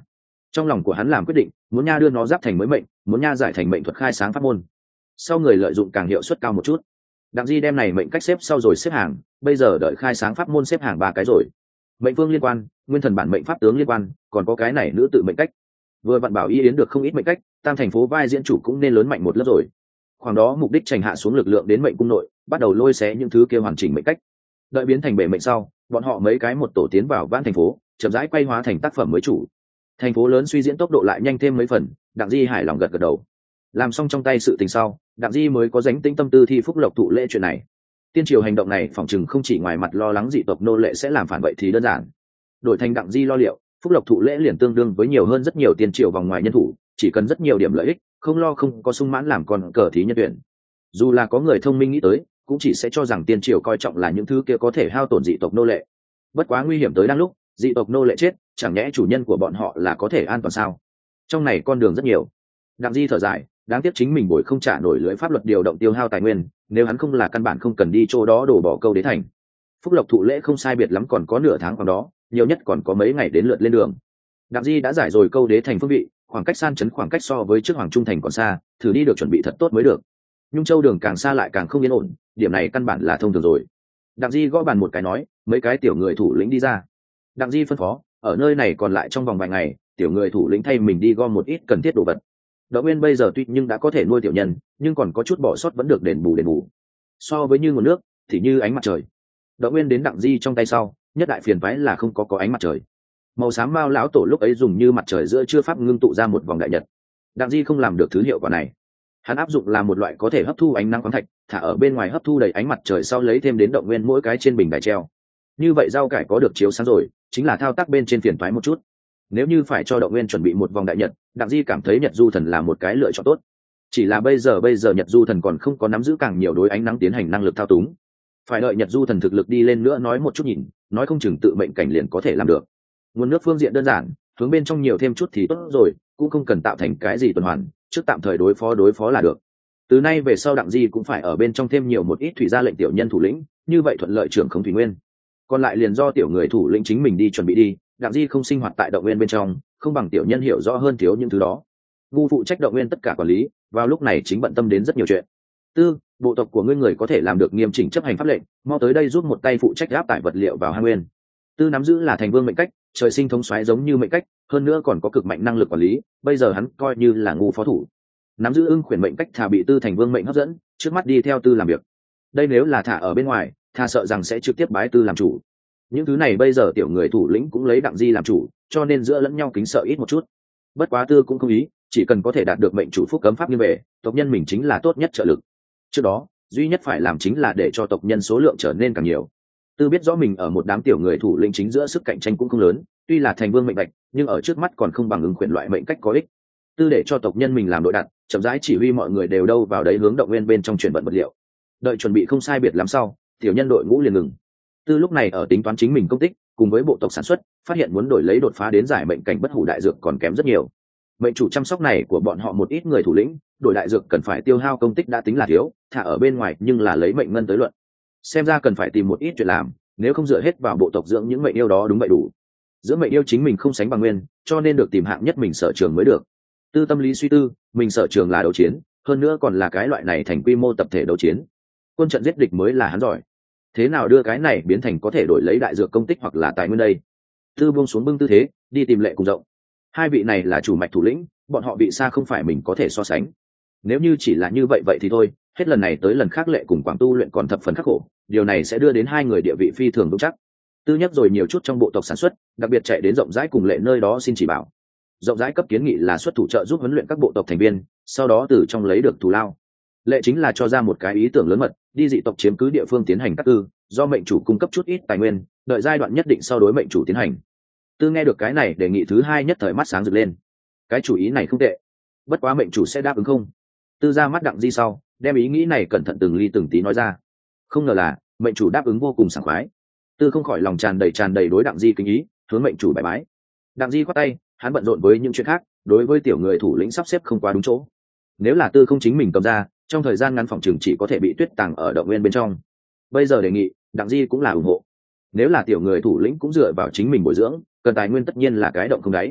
Trong lòng của hắn làm quyết định, muốn nha đưa nó giáp thành mới mệnh, muốn nha giải thành mệnh thuật khai sáng pháp môn. Sau người lợi dụng càng hiệu suất cao một chút. Đặng Di đem này mệnh cách xếp sau rồi xếp hàng, bây giờ đợi khai sáng pháp môn xếp hàng 3 cái rồi. Mệnh phương liên quan, nguyên thần bản mệnh pháp tướng liên quan, còn có cái này nữ tự mệnh cách. Vừa vặn bảo y yến được không ít mệnh cách, tam thành phố vai diễn chủ cũng nên lớn mạnh một lớp rồi. Khoảng đó mục đích trành hạ xuống lực lượng đến mệnh cung nội, bắt đầu lôi xé những thứ kia hoàn chỉnh mệnh cách. Đợi biến thành bể mệnh sau, bọn họ mấy cái một tổ tiến vào vãn thành phố, chậm rãi quay hóa thành tác phẩm mới chủ. Thành phố lớn suy diễn tốc độ lại nhanh thêm mấy phần, Đặng Di hài lòng gật gật đầu. Làm xong trong tay sự tình sau, Đặng Di mới có dánh tĩnh tâm tư thi phúc lộc thụ lễ chuyện này. Tiên triều hành động này phỏng chừng không chỉ ngoài mặt lo lắng dị tộc nô lệ sẽ làm phản vậy thì đơn giản. Đổi thành Đặng Di lo liệu, phúc lộc thụ lễ liền tương đương với nhiều hơn rất nhiều tiên triều vòng ngoài nhân thủ, chỉ cần rất nhiều điểm lợi ích, không lo không có sung mãn làm còn cờ thí nhân tuyển. Dù là có người thông minh nghĩ tới, cũng chỉ sẽ cho rằng tiên triều coi trọng là những thứ kia có thể hao tổn dị tộc nô lệ. Bất quá nguy hiểm tới đang lúc, dị tộc nô lệ chết, chẳng nhẽ chủ nhân của bọn họ là có thể an toàn sao? Trong này con đường rất nhiều. Đặng Di thở dài, đáng tiếc chính mình bồi không trả nổi lưỡi pháp luật điều động tiêu hao tài nguyên, nếu hắn không là căn bản không cần đi chỗ đó đổ bỏ câu đế thành. Phúc lộc thụ lễ không sai biệt lắm còn có nửa tháng còn đó, nhiều nhất còn có mấy ngày đến lượt lên đường. Đặng Di đã giải rồi câu đế thành phương vị, khoảng cách san trấn khoảng cách so với trước Hoàng Trung thành còn xa, thử đi được chuẩn bị thật tốt mới được. Nhung Châu đường càng xa lại càng không yên ổn, điểm này căn bản là thông thường rồi. Đặng Di gõ bàn một cái nói, mấy cái tiểu người thủ lĩnh đi ra. Đặng Di phân phó, ở nơi này còn lại trong vòng vài ngày, tiểu người thủ lĩnh thay mình đi gom một ít cần thiết đồ vật. Đậu Nguyên bây giờ tuy nhưng đã có thể nuôi tiểu nhân, nhưng còn có chút bỏ sót vẫn được đền bù. So với như nguồn nước, thì như ánh mặt trời. Đậu Nguyên đến Đặng Di trong tay sau, nhất đại phiền phái là không có ánh mặt trời. Màu xám mao lão tổ lúc ấy dùng như mặt trời giữa chưa pháp ngưng tụ ra một vòng đại nhật. Đặng Di không làm được thứ hiệu quả này. Hắn áp dụng là một loại có thể hấp thu ánh nắng khoáng thạch, thả ở bên ngoài hấp thu đầy ánh mặt trời sau lấy thêm đến Đậu Nguyên mỗi cái trên bình đài treo. Như vậy rau cải có được chiếu sáng rồi, chính là thao tác bên trên phiền toái một chút. Nếu như phải cho Đậu Nguyên chuẩn bị một vòng đại nhật, Đặng Di cảm thấy Nhật Du Thần là một cái lựa chọn tốt. Chỉ là bây giờ Nhật Du Thần còn không có nắm giữ càng nhiều đối ánh nắng tiến hành năng lực thao túng. Phải đợi Nhật Du Thần thực lực đi lên nữa nói một chút nhìn, nói không chừng tự mệnh cảnh liền có thể làm được. Nguồn nước phương diện đơn giản, hướng bên trong nhiều thêm chút thì tốt rồi, cũng không cần tạo thành cái gì tuần hoàn, trước tạm thời đối phó là được. Từ nay về sau Đặng Di cũng phải ở bên trong thêm nhiều một ít thủy gia lệnh tiểu nhân thủ lĩnh, như vậy thuận lợi trưởng không thủy nguyên. Còn lại liền do tiểu người thủ lĩnh chính mình đi chuẩn bị đi, Đặng Di không sinh hoạt tại động nguyên bên trong, không bằng tiểu nhân hiểu rõ hơn thiếu những thứ đó. Ngu phụ trách động nguyên tất cả quản lý, vào lúc này chính bận tâm đến rất nhiều chuyện. Tư, bộ tộc của ngươi người có thể làm được nghiêm chỉnh chấp hành pháp lệnh, mau tới đây giúp một tay phụ trách áp tải vật liệu vào hang nguyên. Tư nắm giữ là thành vương mệnh cách, trời sinh thống soái giống như mệnh cách, hơn nữa còn có cực mạnh năng lực quản lý, bây giờ hắn coi như là ngu phó thủ. Nắm giữ ưng khuyển mệnh cách thà bị Tư thành vương mệnh hấp dẫn, trước mắt đi theo Tư làm việc. Đây nếu là thả ở bên ngoài, thà sợ rằng sẽ trực tiếp bái Tư làm chủ. Những thứ này bây giờ tiểu người thủ lĩnh cũng lấy Đặng Di làm chủ, cho nên giữa lẫn nhau kính sợ ít một chút. Bất quá Tư cũng không ý, chỉ cần có thể đạt được mệnh chủ phúc cấm pháp như về, tộc nhân mình chính là tốt nhất trợ lực. Trước đó, duy nhất phải làm chính là để cho tộc nhân số lượng trở nên càng nhiều. Tư biết rõ mình ở một đám tiểu người thủ lĩnh chính giữa sức cạnh tranh cũng không lớn, tuy là thành vương mệnh bạch, nhưng ở trước mắt còn không bằng ứng quyền loại mệnh cách có ích. Tư để cho tộc nhân mình làm đội đặt, chậm rãi chỉ huy mọi người đều đâu vào đấy hướng động nguyên bên trong chuyển vận vật liệu. Đợi chuẩn bị không sai biệt lắm sau, tiểu nhân đội ngũ liền ngừng. Tư lúc này ở tính toán chính mình công tích, cùng với bộ tộc sản xuất, phát hiện muốn đổi lấy đột phá đến giải mệnh cảnh bất hủ đại dược còn kém rất nhiều. Mệnh chủ chăm sóc này của bọn họ một ít người thủ lĩnh, đổi đại dược cần phải tiêu hao công tích đã tính là thiếu, thả ở bên ngoài nhưng là lấy mệnh ngân tới luận. Xem ra cần phải tìm một ít chuyện làm, nếu không dựa hết vào bộ tộc dưỡng những mệnh yêu đó đúng vậy đủ. Dưỡng mệnh yêu chính mình không sánh bằng nguyên, cho nên được tìm hạng nhất mình sở trường mới được. Tư tâm lý suy tư, mình sở trường là đấu chiến, hơn nữa còn là cái loại này thành quy mô tập thể đấu chiến. Quân trận giết địch mới là hắn giỏi. Thế nào đưa cái này biến thành có thể đổi lấy đại dược công tích hoặc là tài nguyên đây? Tư buông xuống bưng tư thế, đi tìm Lệ cùng Rộng. Hai vị này là chủ mạch thủ lĩnh, bọn họ vị xa không phải mình có thể so sánh. Nếu như chỉ là như vậy thì thôi, hết lần này tới lần khác Lệ cùng Quảng tu luyện còn thập phần khắc khổ, điều này sẽ đưa đến hai người địa vị phi thường vững chắc. Tư nhất rồi nhiều chút trong bộ tộc sản xuất, đặc biệt chạy đến Rộng rãi cùng Lệ nơi đó xin chỉ bảo. Rộng rãi cấp kiến nghị là xuất thủ trợ giúp huấn luyện các bộ tộc thành viên, sau đó từ trong lấy được thù lao. Lệ chính là cho ra một cái ý tưởng lớn mật, đi dị tộc chiếm cứ địa phương tiến hành cắt cư, do mệnh chủ cung cấp chút ít tài nguyên, đợi giai đoạn nhất định sau đối mệnh chủ tiến hành. Tư nghe được cái này đề nghị thứ hai nhất thời mắt sáng rực lên. Cái chủ ý này không tệ, bất quá mệnh chủ sẽ đáp ứng không? Tư ra mắt Đặng Di sau, đem ý nghĩ này cẩn thận từng ly từng tí nói ra. Không ngờ là mệnh chủ đáp ứng vô cùng sảng khoái. Tư không khỏi lòng tràn đầy đối Đặng Di kính ý, hướng mệnh chủ bài bái. Đặng Di khoát tay, hắn bận rộn với những chuyện khác, đối với tiểu người thủ lĩnh sắp xếp không quá đúng chỗ. Nếu là Tư không chính mình cầm ra, trong thời gian ngắn phòng trường chỉ có thể bị tuyết tàng ở động nguyên bên trong. Bây giờ đề nghị, Đặng Di cũng là ủng hộ. Nếu là tiểu người thủ lĩnh cũng dựa vào chính mình bồi dưỡng, cần tài nguyên tất nhiên là cái động không đáy.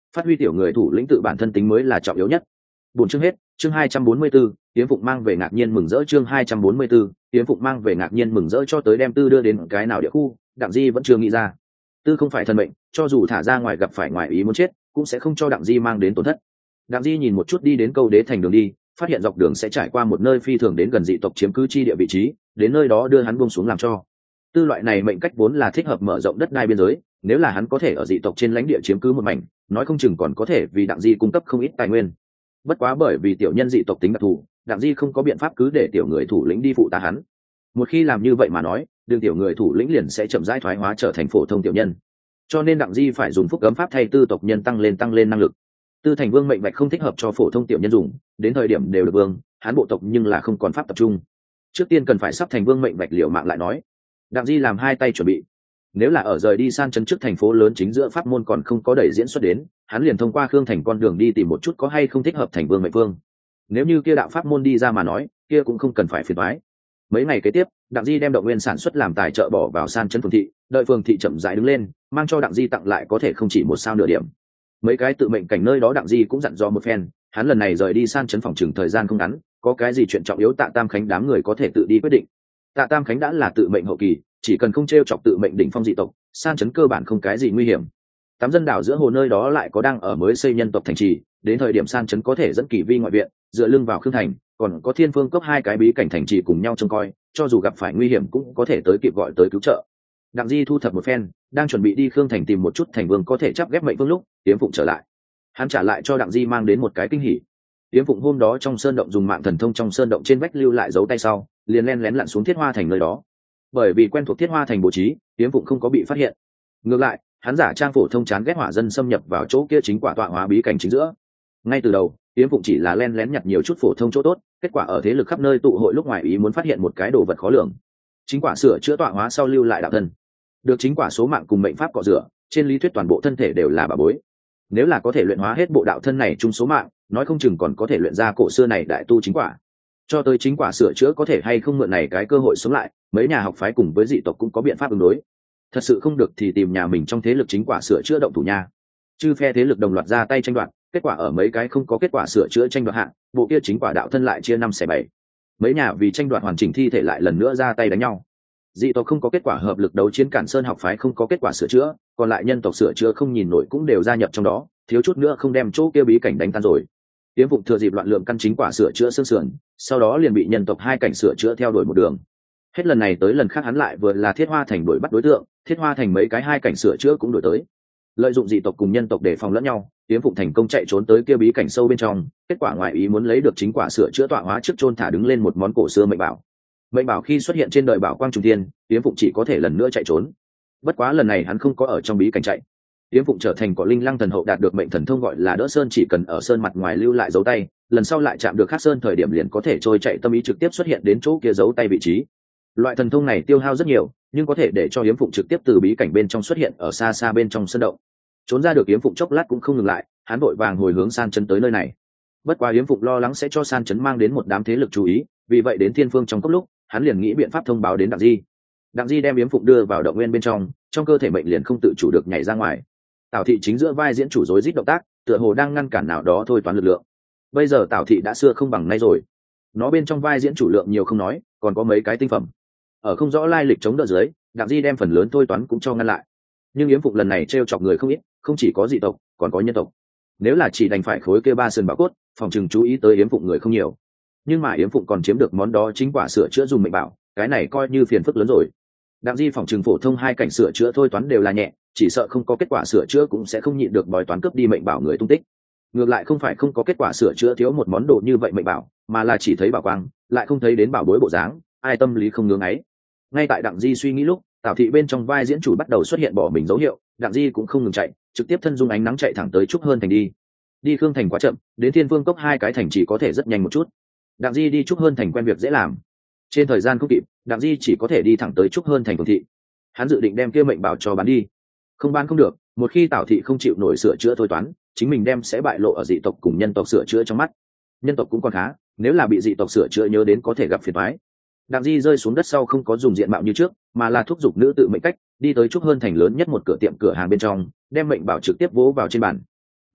phát huy tiểu người thủ lĩnh tự bản thân tính mới là trọng yếu nhất. Buổi chương hết, chương 244, Tiếm Phụng mang về ngạc nhiên mừng rỡ chương 244, Tiếm Phụng mang về ngạc nhiên mừng rỡ cho tới đem Tư đưa đến cái nào địa khu, Đặng Di vẫn chưa nghĩ ra. Tư không phải thần mệnh, cho dù thả ra ngoài gặp phải ngoại ý muốn chết, cũng sẽ không cho Đặng Di mang đến tổn thất. Đặng Di nhìn một chút đi đến Câu Đế thành đường đi, phát hiện dọc đường sẽ trải qua một nơi phi thường đến gần dị tộc chiếm cứ chi địa vị trí, đến nơi đó đưa hắn buông xuống làm cho. Tư loại này mệnh cách vốn là thích hợp mở rộng đất đai biên giới, nếu là hắn có thể ở dị tộc trên lãnh địa chiếm cứ một mảnh, nói không chừng còn có thể vì Đặng Di cung cấp không ít tài nguyên. Bất quá bởi vì tiểu nhân dị tộc tính đặc thù, Đặng Di không có biện pháp cứ để tiểu người thủ lĩnh đi phụ tá hắn. Một khi làm như vậy mà nói, đường tiểu người thủ lĩnh liền sẽ chậm rãi thoái hóa trở thành phổ thông tiểu nhân. Cho nên Đặng Di phải dùng phúc cấm pháp thay Tư tộc nhân tăng lên năng lực. Tư thành vương mệnh vạch không thích hợp cho phổ thông tiểu nhân dùng, đến thời điểm đều được vương, hắn bộ tộc nhưng là không còn pháp tập trung. Trước tiên cần phải sắp thành vương mệnh vạch liều mạng lại nói. Đặng Di làm hai tay chuẩn bị. Nếu là ở rời đi san trấn trước thành phố lớn chính giữa pháp môn còn không có đẩy diễn xuất đến, hắn liền thông qua Khương Thành con đường đi tìm một chút có hay không thích hợp thành vương mệnh vương. Nếu như kia đạo pháp môn đi ra mà nói, kia cũng không cần phải phiền toái. Mấy ngày kế tiếp, Đặng Di đem động nguyên sản xuất làm tài trợ bỏ vào san trấn phường thị, đợi phường thị chậm rãi đứng lên, mang cho Đặng Di tặng lại có thể không chỉ một sao nửa điểm. Mấy cái tự mệnh cảnh nơi đó Đặng Di cũng dặn dò một phen, hắn lần này rời đi san trấn phòng chừng thời gian không ngắn, có cái gì chuyện trọng yếu Tạ Tam Khánh đám người có thể tự đi quyết định. Tạ Tam Khánh đã là tự mệnh hậu kỳ, chỉ cần không t chọc tự mệnh đỉnh phong dị tộc, san trấn cơ bản không cái gì nguy hiểm. Tắm dân đảo giữa hồ nơi đó lại có đang ở mới xây nhân tộc thành trì, đến thời điểm san trấn có thể dẫn kỳ vi ngoại viện, dựa lưng vào Khương Thành, còn có Thiên Phương Cốc hai cái bí cảnh thành trì cùng nhau trông coi, cho dù gặp phải nguy hiểm cũng có thể tới kịp gọi tới cứu trợ. Đặng Di thu thập một phen, đang chuẩn bị đi Khương Thành tìm một chút thành vương có thể chắp ghép mệnh vương lúc, Tiếm Phụng trở lại. Hắn trả lại cho Đặng Di mang đến một cái kinh hỉ. Tiếm Phụng hôm đó trong sơn động dùng mạng thần thông trong sơn động trên vách lưu lại dấu tay sau, liền len lén lặn xuống Thiết Hoa Thành nơi đó. Bởi vì quen thuộc Thiết Hoa Thành bố trí, Tiếm Phụng không có bị phát hiện. Ngược lại, hắn giả trang phổ thông chán ghét hỏa dân xâm nhập vào chỗ kia chính quả tọa hóa bí cảnh chính giữa. Ngay từ đầu, Tiếm Phụng chỉ là len lén nhặt nhiều chút phổ thông chỗ tốt, kết quả ở thế lực khắp nơi tụ hội lúc ngoài ý muốn phát hiện một cái đồ vật khó lường. Chính quả sửa chữa tọa hóa sau lưu lại đạo thân, được chính quả số mạng cùng mệnh pháp cọ rửa, trên lý thuyết toàn bộ thân thể đều là bảo bối. Nếu là có thể luyện hóa hết bộ đạo thân này chung số mạng, nói không chừng còn có thể luyện ra cổ xưa này đại tu chính quả. Cho tới chính quả sửa chữa có thể hay không mượn này cái cơ hội sống lại, mấy nhà học phái cùng với dị tộc cũng có biện pháp ứng đối. Thật sự không được thì tìm nhà mình trong thế lực chính quả sửa chữa động thủ nha. Chư phe thế lực đồng loạt ra tay tranh đoạt, kết quả ở mấy cái không có kết quả sửa chữa tranh đoạt hạng, bộ kia chính quả đạo thân lại chia 5/7. Mấy nhà vì tranh đoạt hoàn chỉnh thi thể lại lần nữa ra tay đánh nhau. Dị tộc không có kết quả hợp lực đấu chiến cản sơn học phái không có kết quả sửa chữa, còn lại nhân tộc sửa chữa không nhìn nổi cũng đều gia nhập trong đó, thiếu chút nữa không đem chỗ kia bí cảnh đánh tan rồi. Tiếm Phụng thừa dịp loạn lượng căn chính quả sửa chữa xương sườn, sau đó liền bị nhân tộc hai cảnh sửa chữa theo đuổi một đường. Hết lần này tới lần khác hắn lại vừa là Thiết Hoa Thành đuổi bắt đối tượng, Thiết Hoa Thành mấy cái hai cảnh sửa chữa cũng đuổi tới. Lợi dụng dị tộc cùng nhân tộc để phòng lẫn nhau, Tiếm Phụng thành công chạy trốn tới kia bí cảnh sâu bên trong, kết quả ngoài ý muốn lấy được chính quả sửa chữa tọa hóa trước chôn thả đứng lên một món cổ xưa mệnh bảo. Mệnh bảo khi xuất hiện trên đời bảo quang trùng thiên, Tiếm Phụng chỉ có thể lần nữa chạy trốn. Bất quá lần này hắn không có ở trong bí cảnh chạy. Tiếm Phụng trở thành có linh lăng thần hậu đạt được mệnh thần thông gọi là đỡ sơn, chỉ cần ở sơn mặt ngoài lưu lại dấu tay, lần sau lại chạm được khắc sơn thời điểm liền có thể trôi chạy tâm ý trực tiếp xuất hiện đến chỗ kia dấu tay vị trí. Loại thần thông này tiêu hao rất nhiều, nhưng có thể để cho Tiếm Phụng trực tiếp từ bí cảnh bên trong xuất hiện ở xa xa bên trong sơn động. Trốn ra được Tiếm Phụng chốc lát cũng không ngừng lại, hắn vội vàng hồi hướng san trấn tới nơi này. Bất quá Tiếm Phụng lo lắng sẽ cho san trấn mang đến một đám thế lực chú ý, vì vậy đến Thiên Phương trong cốc lúc, hắn liền nghĩ biện pháp thông báo đến Đặng Di. Đặng Di đem Tiếm Phụng đưa vào động nguyên bên trong cơ thể mệnh liền không tự chủ được nhảy ra ngoài. Tào Thị chính giữa vai diễn chủ rối rít động tác, tựa hồ đang ngăn cản nào đó thôi toán lực lượng. Bây giờ Tào Thị đã xưa không bằng nay rồi, nó bên trong vai diễn chủ lượng nhiều không nói, còn có mấy cái tinh phẩm ở không rõ lai lịch chống đỡ dưới, Đặng Di đem phần lớn thôi toán cũng cho ngăn lại. Nhưng Yếm Phụng lần này trêu chọc người không ít, không chỉ có dị tộc, còn có nhân tộc. Nếu là chỉ đành phải khối kia ba sườn bảo cốt, phòng chừng chú ý tới Yếm Phụng người không nhiều. Nhưng mà Yếm Phụng còn chiếm được món đó chính quả sửa chữa dùng mệnh bảo, cái này coi như phiền phức lớn rồi. Đặng Di phòng chừng phổ thông hai cảnh sửa chữa thôi toán đều là nhẹ, chỉ sợ không có kết quả sửa chữa cũng sẽ không nhịn được bói toán cướp đi mệnh bảo người tung tích. Ngược lại không phải không có kết quả sửa chữa thiếu một món đồ như vậy mệnh bảo, mà là chỉ thấy bảo quang, lại không thấy đến bảo bối bộ dáng, ai tâm lý không ngưỡng ấy. Ngay tại Đặng Di suy nghĩ lúc, Tào Thị bên trong vai diễn chủ bắt đầu xuất hiện bỏ mình dấu hiệu, Đặng Di cũng không ngừng chạy, trực tiếp thân dung ánh nắng chạy thẳng tới Trúc Hơn Thành đi. Đi Khương Thành quá chậm, đến Thiên Vương Cốc hai cái thành chỉ có thể rất nhanh một chút. Đặng Di đi Trúc Hơn Thành quen việc dễ làm. Trên thời gian không kịp, Đặng Di chỉ có thể đi thẳng tới Trúc Hơn Thành phường thị. Hắn dự định đem kia mệnh bảo cho bán đi. Không bán không được, một khi Tào Thị không chịu nổi sửa chữa thôi toán, chính mình đem sẽ bại lộ ở dị tộc cùng nhân tộc sửa chữa trong mắt. Nhân tộc cũng còn khá, nếu là bị dị tộc sửa chữa nhớ đến có thể gặp phiền toái. Đặng Di rơi xuống đất sau không có dùng diện mạo như trước, mà là thúc giục nữ tự mệnh cách, đi tới Trúc Hơn Thành lớn nhất một cửa tiệm cửa hàng bên trong, đem mệnh bảo trực tiếp vỗ vào trên bàn.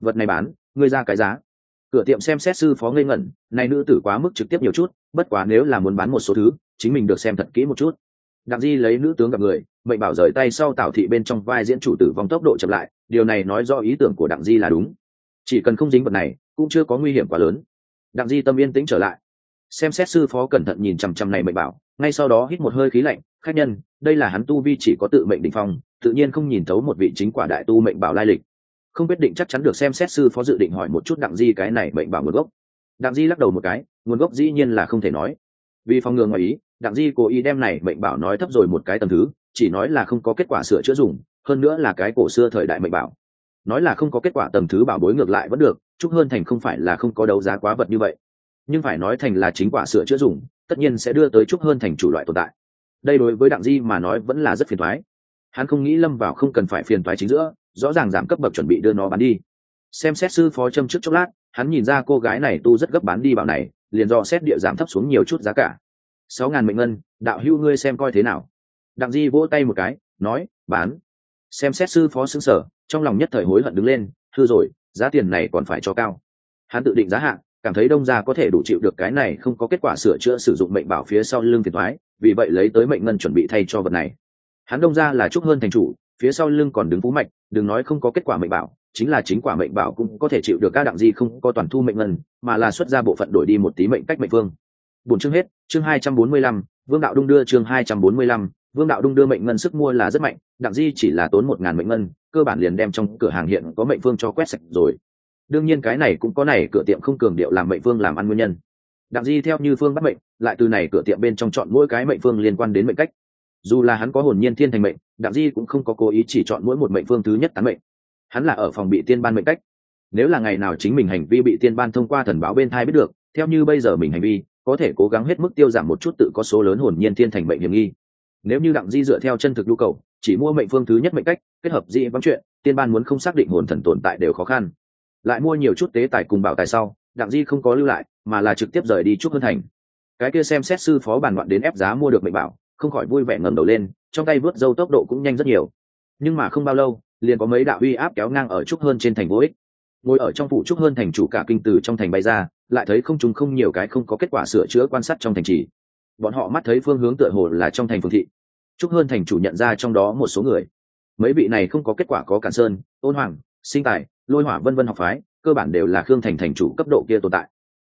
vật này bán ngươi ra cái giá. Cửa tiệm xem xét sư phó ngây ngẩn, này nữ tử quá mức trực tiếp nhiều chút, bất quá nếu là muốn bán một số thứ chính mình được xem thật kỹ một chút. Đặng Di lấy nữ tướng gặp người, mệnh bảo rời tay sau Tào Thị bên trong vai diễn chủ tử vong tốc độ chậm lại, điều này nói do ý tưởng của Đặng Di là đúng, chỉ cần không dính vật này cũng chưa có nguy hiểm quá lớn. Đặng Di tâm yên tĩnh trở lại, xem xét sư phó cẩn thận nhìn chằm chằm này mệnh bảo, ngay sau đó hít một hơi khí lạnh. Khách nhân, đây là hắn tu vi chỉ có tự mệnh đỉnh phong, tự nhiên không nhìn thấu một vị chính quả đại tu mệnh bảo lai lịch, không quyết định chắc chắn được. Xem xét sư phó dự định hỏi một chút Đặng Di cái này mệnh bảo nguồn gốc. Đặng Di lắc đầu một cái, nguồn gốc dĩ nhiên là không thể nói. Vì phòng ngừa ngoài ý, Đặng Di cố ý đem này mệnh bảo nói thấp rồi một cái tầm thứ, chỉ nói là không có kết quả sửa chữa dùng, hơn nữa là cái cổ xưa thời đại mệnh bảo. Nói là không có kết quả tầm thứ bảo bối ngược lại vẫn được, Trúc Hơn Thành không phải là không có đấu giá quá vật như vậy, nhưng phải nói thành là chính quả sửa chữa dùng, tất nhiên sẽ đưa tới Trúc Hơn Thành chủ loại tồn tại. Đây đối với Đặng Di mà nói vẫn là rất phiền toái. Hắn không nghĩ lâm vào không cần phải phiền toái chính giữa, rõ ràng giảm cấp bậc chuẩn bị đưa nó bán đi. Xem xét sư phó châm trước chốc lát, hắn nhìn ra cô gái này tu rất gấp bán đi bảo này, liền do xét địa giảm thấp xuống nhiều chút giá cả. 6.000 mệnh ngân, đạo hữu ngươi xem coi thế nào. Đặng Di vỗ tay một cái, nói, bán. Xem xét sư phó sững sờ, trong lòng nhất thời hối hận đứng lên, thưa rồi, giá tiền này còn phải cho cao. Hắn tự định giá hạng, cảm thấy Đông gia có thể đủ chịu được cái này không có kết quả sửa chữa sử dụng mệnh bảo phía sau lưng phiền toái, vì vậy lấy tới mệnh ngân chuẩn bị thay cho vật này. Hắn Đông gia là Trúc Hơn Thành chủ, phía sau lưng còn đứng Phú Mạch, đừng nói không có kết quả mệnh bảo, chính là chính quả mệnh bảo cũng có thể chịu được. Các Đặng Di không có toàn thu mệnh ngân, mà là xuất ra bộ phận đổi đi một tí mệnh cách mệnh vương. Buổi chương hết, chương 245, Vương đạo đung đưa. Chương 245, Vương đạo đung đưa. Mệnh ngân sức mua là rất mạnh, Đặng Di chỉ là tốn 1.000 mệnh ngân, cơ bản liền đem trong cửa hàng hiện có mệnh vương cho quét sạch rồi. Đương nhiên cái này cũng có này cửa tiệm không cường điệu làm mệnh vương làm ăn nguyên nhân. Đặng Di theo như phương bắt mệnh, lại từ này cửa tiệm bên trong chọn mỗi cái mệnh vương liên quan đến mệnh cách. Dù là hắn có hồn nhiên thiên thành mệnh, Đặng Di cũng không có cố ý chỉ chọn mỗi một mệnh vương thứ nhất tán mệnh. Hắn là ở phòng bị tiên ban mệnh cách. Nếu là ngày nào chính mình hành vi bị tiên ban thông qua thần báo bên thai biết được, theo như bây giờ mình hành vi, có thể cố gắng hết mức tiêu giảm một chút tự có số lớn hồn nhiên thiên thành mệnh hiểm nghi. Nếu như Đặng Di dựa theo chân thực nhu cầu, chỉ mua mệnh phương thứ nhất mệnh cách, kết hợp dị vắng chuyện, tiên ban muốn không xác định hồn thần tồn tại đều khó khăn. Lại mua nhiều chút tế tài cùng bảo tài sau, Đặng Di không có lưu lại, mà là trực tiếp rời đi Trúc Hơn Thành. Cái kia xem xét sư phó bàn loạn đến ép giá mua được mệnh bảo, không khỏi vui vẻ ngẩng đầu lên, trong tay vớt dâu tốc độ cũng nhanh rất nhiều. Nhưng mà không bao lâu, liền có mấy đạo uy áp kéo ngang ở Trúc Hơn trên thành vô ích. Ngồi ở trong phủ Trúc Hơn Thành chủ cả kinh từ trong thành bay ra, lại thấy không trùng không nhiều cái không có kết quả sửa chữa quan sát trong thành trì. Bọn họ mắt thấy phương hướng tựa hồ là trong thành Phương thị. Trúc Hơn Thành chủ nhận ra trong đó một số người. Mấy vị này không có kết quả có Cản Sơn, Ôn Hoàng, Sinh Tài, Lôi Hỏa vân vân học phái, cơ bản đều là Khương Thành thành chủ cấp độ kia tồn tại.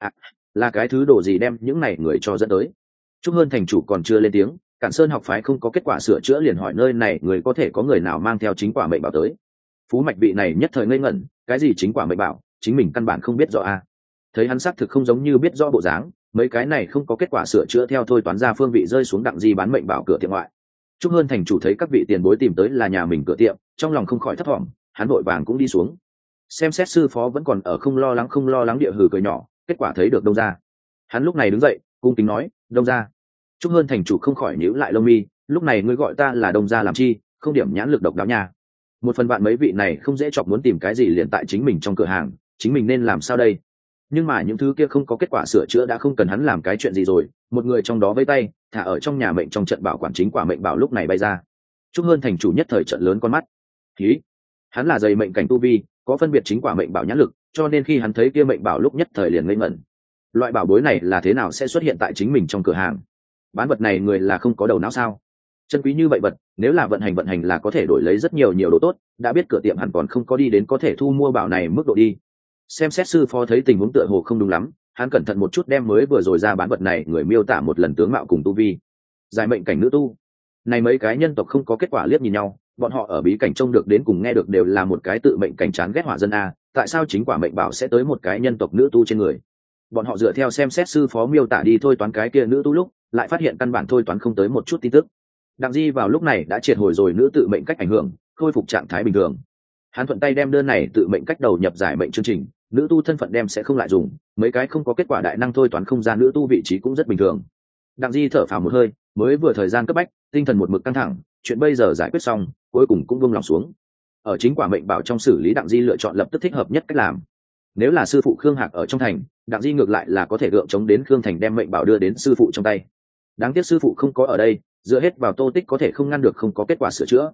Là cái thứ đồ gì đem những này người cho dẫn tới? Trúc Hơn Thành chủ còn chưa lên tiếng, Cản Sơn học phái không có kết quả sửa chữa liền hỏi nơi này người có thể có người nào mang theo chính quả mệnh bảo tới. Phú Mạch vị này nhất thời ngây ngẩn, cái gì chính quả mệnh bảo, chính mình căn bản không biết rõ a. Thấy hắn xác thực không giống như biết rõ bộ dáng, mấy cái này không có kết quả sửa chữa theo thôi toán ra phương vị rơi xuống Đặng Di bán mệnh bảo cửa tiệm ngoại. Trúc Hơn Thành chủ thấy các vị tiền bối tìm tới là nhà mình cửa tiệm, trong lòng không khỏi thấp thỏm, hắn vội vàng cũng đi xuống. Xem xét sư phó vẫn còn ở không lo lắng địa hừ cười nhỏ, kết quả thấy được Đông gia. Hắn lúc này đứng dậy, cung kính nói, Đông gia. Trúc Hơn Thành chủ không khỏi nhíu lại lông mi, lúc này ngươi gọi ta là Đông gia làm chi, không điểm nhãn lực độc đáo nha. Một phần bạn mấy vị này không dễ chọc muốn tìm cái gì liền tại chính mình trong cửa hàng, chính mình nên làm sao đây? Nhưng mà những thứ kia không có kết quả sửa chữa đã không cần hắn làm cái chuyện gì rồi. Một người trong đó vây tay thả ở trong nhà mệnh trong trận bảo quản chính quả mệnh bảo lúc này bay ra. Trúc Hơn Thành chủ nhất thời trận lớn con mắt. Khí, hắn là dày mệnh cảnh tu vi, có phân biệt chính quả mệnh bảo nhãn lực, cho nên khi hắn thấy kia mệnh bảo lúc nhất thời liền ngây ngẩn. Loại bảo bối này là thế nào sẽ xuất hiện tại chính mình trong cửa hàng? Bán vật này người là không có đầu não sao? Chân quý như vậy vật, nếu là vận hành là có thể đổi lấy rất nhiều đồ tốt, đã biết cửa tiệm hẳn còn không có đi đến có thể thu mua bảo này mức độ đi. Xem xét sư phó thấy tình huống tựa hồ không đúng lắm, hắn cẩn thận một chút đem mới vừa rồi ra bán vật này người miêu tả một lần tướng mạo cùng tu vi. Giải mệnh cảnh nữ tu, này mấy cái nhân tộc không có kết quả liếc nhìn nhau, bọn họ ở bí cảnh trông được đến cùng nghe được đều là một cái tự mệnh cảnh chán ghét hỏa dân a, tại sao chính quả mệnh bảo sẽ tới một cái nhân tộc nữ tu trên người? Bọn họ dựa theo xem xét sư phó miêu tả đi thôi toán cái kia nữ tu lúc, lại phát hiện căn bản thôi toán không tới một chút tin tức. Đặng Di vào lúc này đã triệt hồi rồi nữ tự mệnh cách ảnh hưởng, khôi phục trạng thái bình thường. Hắn thuận tay đem đơn này tự mệnh cách đầu nhập giải mệnh chương trình, nữ tu thân phận đem sẽ không lại dùng, mấy cái không có kết quả đại năng thôi toán không ra nữ tu vị trí cũng rất bình thường. Đặng Di thở phào một hơi, mới vừa thời gian cấp bách, tinh thần một mực căng thẳng, chuyện bây giờ giải quyết xong, cuối cùng cũng buông lòng xuống. Ở chính quả mệnh bảo trong xử lý, Đặng Di lựa chọn lập tức thích hợp nhất cách làm. Nếu là sư phụ Khương Hạc ở trong thành, Đặng Di ngược lại là có thể gượng chống đến Khương Thành đem mệnh bảo đưa đến sư phụ trong tay. Đáng tiếc sư phụ không có ở đây, dựa hết vào Tô Tích có thể không ngăn được không có kết quả sửa chữa.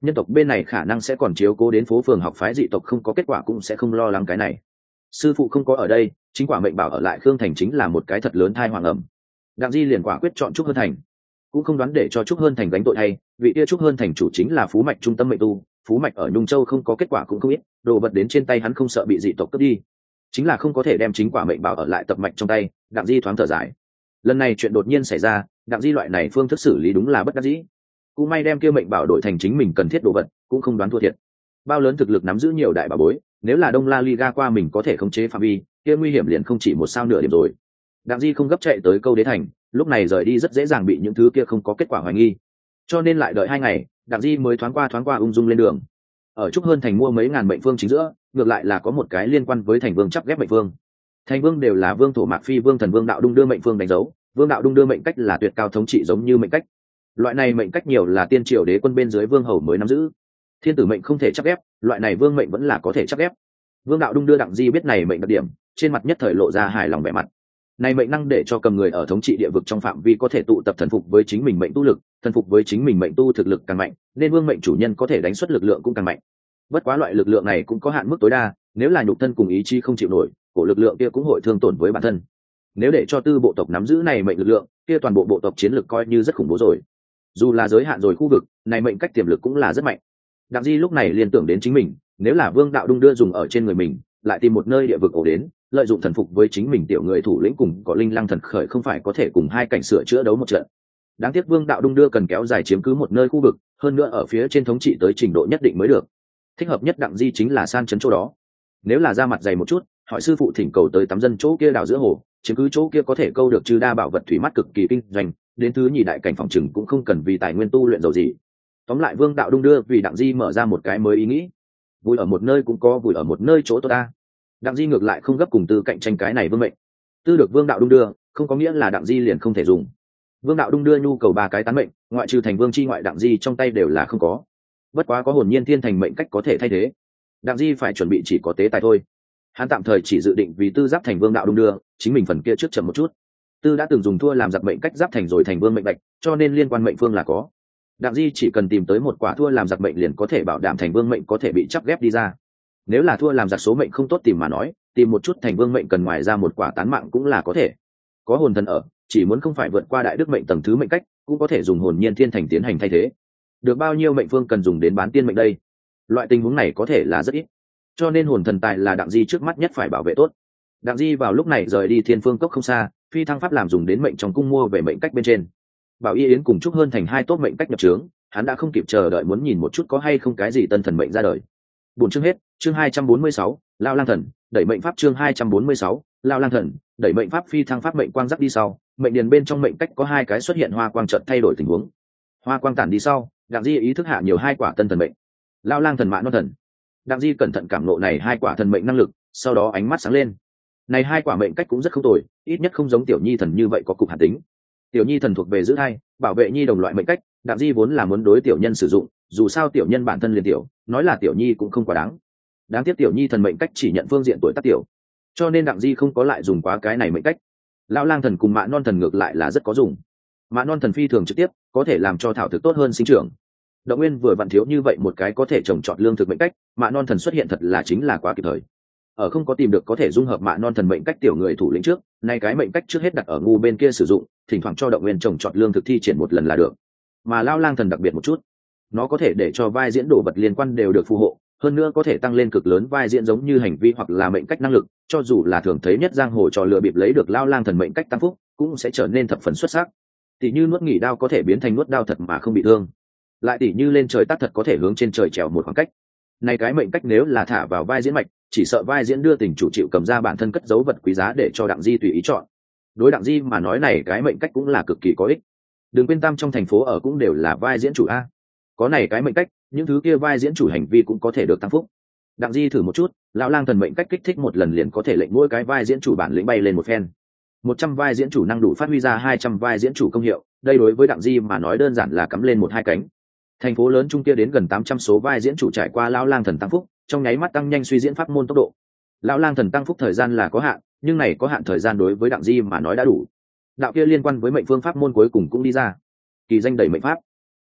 nhân tộc bên này khả năng sẽ còn chiếu cố đến phố phường học phái dị tộc không có kết quả cũng sẽ không lo lắng cái này. Sư phụ không có ở đây, chính quả mệnh bảo ở lại Khương Thành chính là một cái thật lớn thai hoàng ẩm. Đặng Di liền quả quyết chọn Trúc Hơn Thành, cũng không đoán để cho Trúc Hơn Thành gánh tội hay, vị kia Trúc Hơn Thành chủ chính là Phú Mạch trung tâm mệnh tu, Phú Mạch ở Nhung Châu không có kết quả cũng không ít, đồ vật đến trên tay hắn không sợ bị dị tộc cướp đi, chính là không có thể đem chính quả mệnh bảo ở lại tập mạch trong tay. Đặng Di thoáng thở dài, lần này chuyện đột nhiên xảy ra, Đặng Di loại này phương thức xử lý đúng là bất đắc dĩ. Cũng may đem kia mệnh bảo đổi thành chính mình cần thiết đồ vật, cũng không đoán thua thiệt. Bao lớn thực lực nắm giữ nhiều đại bảo bối, nếu là Đông La Liga qua mình có thể khống chế phạm vi, kia nguy hiểm liền không chỉ một sao nửa điểm rồi. Đặng Di không gấp chạy tới Câu Đế Thành, lúc này rời đi rất dễ dàng bị những thứ kia không có kết quả hoài nghi, cho nên lại đợi 2 ngày, Đặng Di mới thoáng qua ung dung lên đường. Ở Trúc Hơn Thành mua mấy ngàn mệnh phương chính giữa, ngược lại là có một cái liên quan với Thành Vương chắp ghép mệnh phương. Thành Vương đều là Vương Thổ Mạc Phi Vương Thần Vương Đạo Đung đưa mệnh phương đánh dấu, Vương Đạo Đung đưa mệnh cách là tuyệt cao thống trị giống như mệnh cách. Loại này mệnh cách nhiều là tiên triều đế quân bên dưới vương hầu mới nắm giữ. Thiên tử mệnh không thể chắp ghép, loại này vương mệnh vẫn là có thể chắp ghép. Vương Đạo Đung đưa Đặng Di biết này mệnh đặc điểm, trên mặt nhất thời lộ ra hài lòng vẻ mặt. Này mệnh năng để cho cầm người ở thống trị địa vực trong phạm vi có thể tụ tập thần phục với chính mình mệnh tu lực, thần phục với chính mình mệnh tu thực lực càng mạnh, nên vương mệnh chủ nhân có thể đánh xuất lực lượng cũng càng mạnh. Bất quá loại lực lượng này cũng có hạn mức tối đa, nếu là nhục thân cùng ý chí không chịu nổi, cổ lực lượng kia cũng hội thương tổn với bản thân. Nếu để cho tư bộ tộc nắm giữ này mệnh lực lượng, kia toàn bộ bộ tộc chiến lực coi như rất khủng bố rồi. Dù là giới hạn rồi khu vực, này mệnh cách tiềm lực cũng là rất mạnh. Đặng Di lúc này liên tưởng đến chính mình, nếu là Vương Đạo Đung đưa dùng ở trên người mình, lại tìm một nơi địa vực ổ đến, lợi dụng thần phục với chính mình tiểu người thủ lĩnh cùng có linh lăng thần khởi không phải có thể cùng hai cảnh sửa chữa đấu một trận. Đáng tiếc Vương Đạo Đung đưa cần kéo dài chiếm cứ một nơi khu vực, hơn nữa ở phía trên thống trị tới trình độ nhất định mới được. Thích hợp nhất Đặng Di chính là san trấn chỗ đó. Nếu là ra mặt dày một chút, hỏi sư phụ thỉnh cầu tới tắm dân chỗ kia đảo giữa hồ, chiếm cứ chỗ kia có thể câu được trừ đa bảo vật thủy mắt cực kỳ kinh doanh, đến thứ nhì đại cảnh phòng trừng cũng không cần vì tài nguyên tu luyện dầu gì. Tóm lại Vương Đạo Đung đưa vì Đặng Di mở ra một cái mới ý nghĩ, vui ở một nơi cũng có vui ở một nơi chỗ tốt ta. Đặng Di ngược lại không gấp cùng tư cạnh tranh cái này vương mệnh, tư được Vương Đạo Đung đưa không có nghĩa là Đặng Di liền không thể dùng. Vương Đạo Đung đưa nhu cầu 3 cái tán mệnh, ngoại trừ thành vương chi ngoại Đặng Di trong tay đều là không có. Bất quá có hồn nhiên thiên thành mệnh cách có thể thay thế, Đặng Di phải chuẩn bị chỉ có tế tài thôi. Hắn tạm thời chỉ dự định vì tư giáp thành Vương Đạo Đung đưa, chính mình phần kia trước chậm một chút. Tư đã từng dùng thua làm giặc mệnh cách giáp thành rồi thành vương mệnh bạch, cho nên liên quan mệnh phương là có. Đặng Di chỉ cần tìm tới một quả thua làm giặc mệnh liền có thể bảo đảm thành vương mệnh có thể bị chắp ghép đi ra. Nếu là thua làm giặc số mệnh không tốt tìm mà nói, tìm một chút thành vương mệnh cần ngoài ra một quả tán mạng cũng là có thể. Có hồn thần ở, chỉ muốn không phải vượt qua đại đức mệnh tầng thứ mệnh cách, cũng có thể dùng hồn nhiên thiên thành tiến hành thay thế. Được bao nhiêu mệnh phương cần dùng đến bán tiên mệnh đây? Loại tình huống này có thể là rất ít, cho nên hồn thần tài là Đặng Di trước mắt nhất phải bảo vệ tốt. Đặng Di vào lúc này rời đi Thiên Phương Cốc không xa, phi thăng pháp làm dùng đến mệnh trong cung mua về mệnh cách bên trên. Bảo Y Yến cùng Trúc Hơn Thành 2 tốt mệnh cách nhập trướng, hắn đã không kịp chờ đợi muốn nhìn một chút có hay không cái gì tân thần mệnh ra đời. Buổi chương hết, chương 246, Lao Lang Thần, đẩy mệnh pháp chương 246, Lao Lang Thần, đẩy mệnh pháp phi thăng pháp mệnh quang dắt đi sau, mệnh điền bên trong mệnh cách có 2 cái xuất hiện hoa quang chợt thay đổi tình huống. Hoa quang tản đi sau, Đặng Di ý thức hạ nhiều 2 quả tân thần mệnh. Lao Lang Thần Mã Non Thần. Đặng Di cẩn thận cảm ngộ này 2 quả thần mệnh năng lực, sau đó ánh mắt sáng lên. Này 2 quả mệnh cách cũng rất không tồi, ít nhất không giống Tiểu Nhi Thần như vậy có cục hạt tính. Tiểu Nhi Thần thuộc về giữ thai, bảo vệ nhi đồng loại mệnh cách, Đặng Di vốn là muốn đối tiểu nhân sử dụng, dù sao tiểu nhân bản thân liền tiểu, nói là tiểu nhi cũng không quá đáng. Đáng tiếc Tiểu Nhi Thần mệnh cách chỉ nhận phương diện tuổi tác tiểu, cho nên Đặng Di không có lại dùng quá cái này mệnh cách. Lão Lang Thần cùng Mã Non Thần ngược lại là rất có dùng. Mã Non Thần phi thường trực tiếp, có thể làm cho thảo thực tốt hơn sinh trưởng. Động Nguyên vừa vặn thiếu như vậy một cái có thể trồng trọt lương thực mệnh cách, Mã Non Thần xuất hiện thật là chính là quá kịp thời. Ở không có tìm được có thể dung hợp Mã Non Thần mệnh cách tiểu người thủ lĩnh trước, nay cái mệnh cách trước hết đặt ở ngu bên kia sử dụng, thỉnh thoảng cho Động Nguyên trồng trọt lương thực thi triển một lần là được. Mà Lão Lang Thần đặc biệt một chút, nó có thể để cho vai diễn đồ vật liên quan đều được phù hộ, hơn nữa có thể tăng lên cực lớn vai diễn giống như hành vi hoặc là mệnh cách năng lực, cho dù là thường thấy nhất giang hồ trò lừa bịp lấy được Lão Lang Thần mệnh cách tăng phúc, cũng sẽ trở nên thập phần xuất sắc. Tỷ như nuốt nghỉ đao có thể biến thành nuốt đao thật mà không bị thương, lại tỷ như lên trời tác thật có thể hướng trên trời trèo một khoảng cách. Này cái mệnh cách nếu là thả vào vai diễn mạch, chỉ sợ vai diễn đưa tình chủ chịu cầm ra bản thân cất giấu vật quý giá để cho Đặng Di tùy ý chọn. Đối Đặng Di mà nói này cái mệnh cách cũng là cực kỳ có ích. Đừng quên tam trong thành phố ở cũng đều là vai diễn chủ a. Có này cái mệnh cách, những thứ kia vai diễn chủ hành vi cũng có thể được tăng phúc. Đặng Di thử một chút, Lão Lang Thần mệnh cách kích thích một lần liền có thể lệnh mỗi cái vai diễn chủ bản lĩnh bay lên một phen. 100 vai diễn chủ năng đủ phát huy ra 200 vai diễn chủ công hiệu, đây đối với Đặng Di mà nói đơn giản là cắm lên 1-2 cánh. Thành phố lớn trung kia đến gần 800 số vai diễn chủ trải qua Lão Lang Thần tăng phúc, trong nháy mắt tăng nhanh suy diễn pháp môn tốc độ. Lão Lang Thần tăng phúc thời gian là có hạn, nhưng này có hạn thời gian đối với Đặng Di mà nói đã đủ. Đạo kia liên quan với mệnh phương pháp môn cuối cùng cũng đi ra. Kỳ danh đẩy mệnh pháp.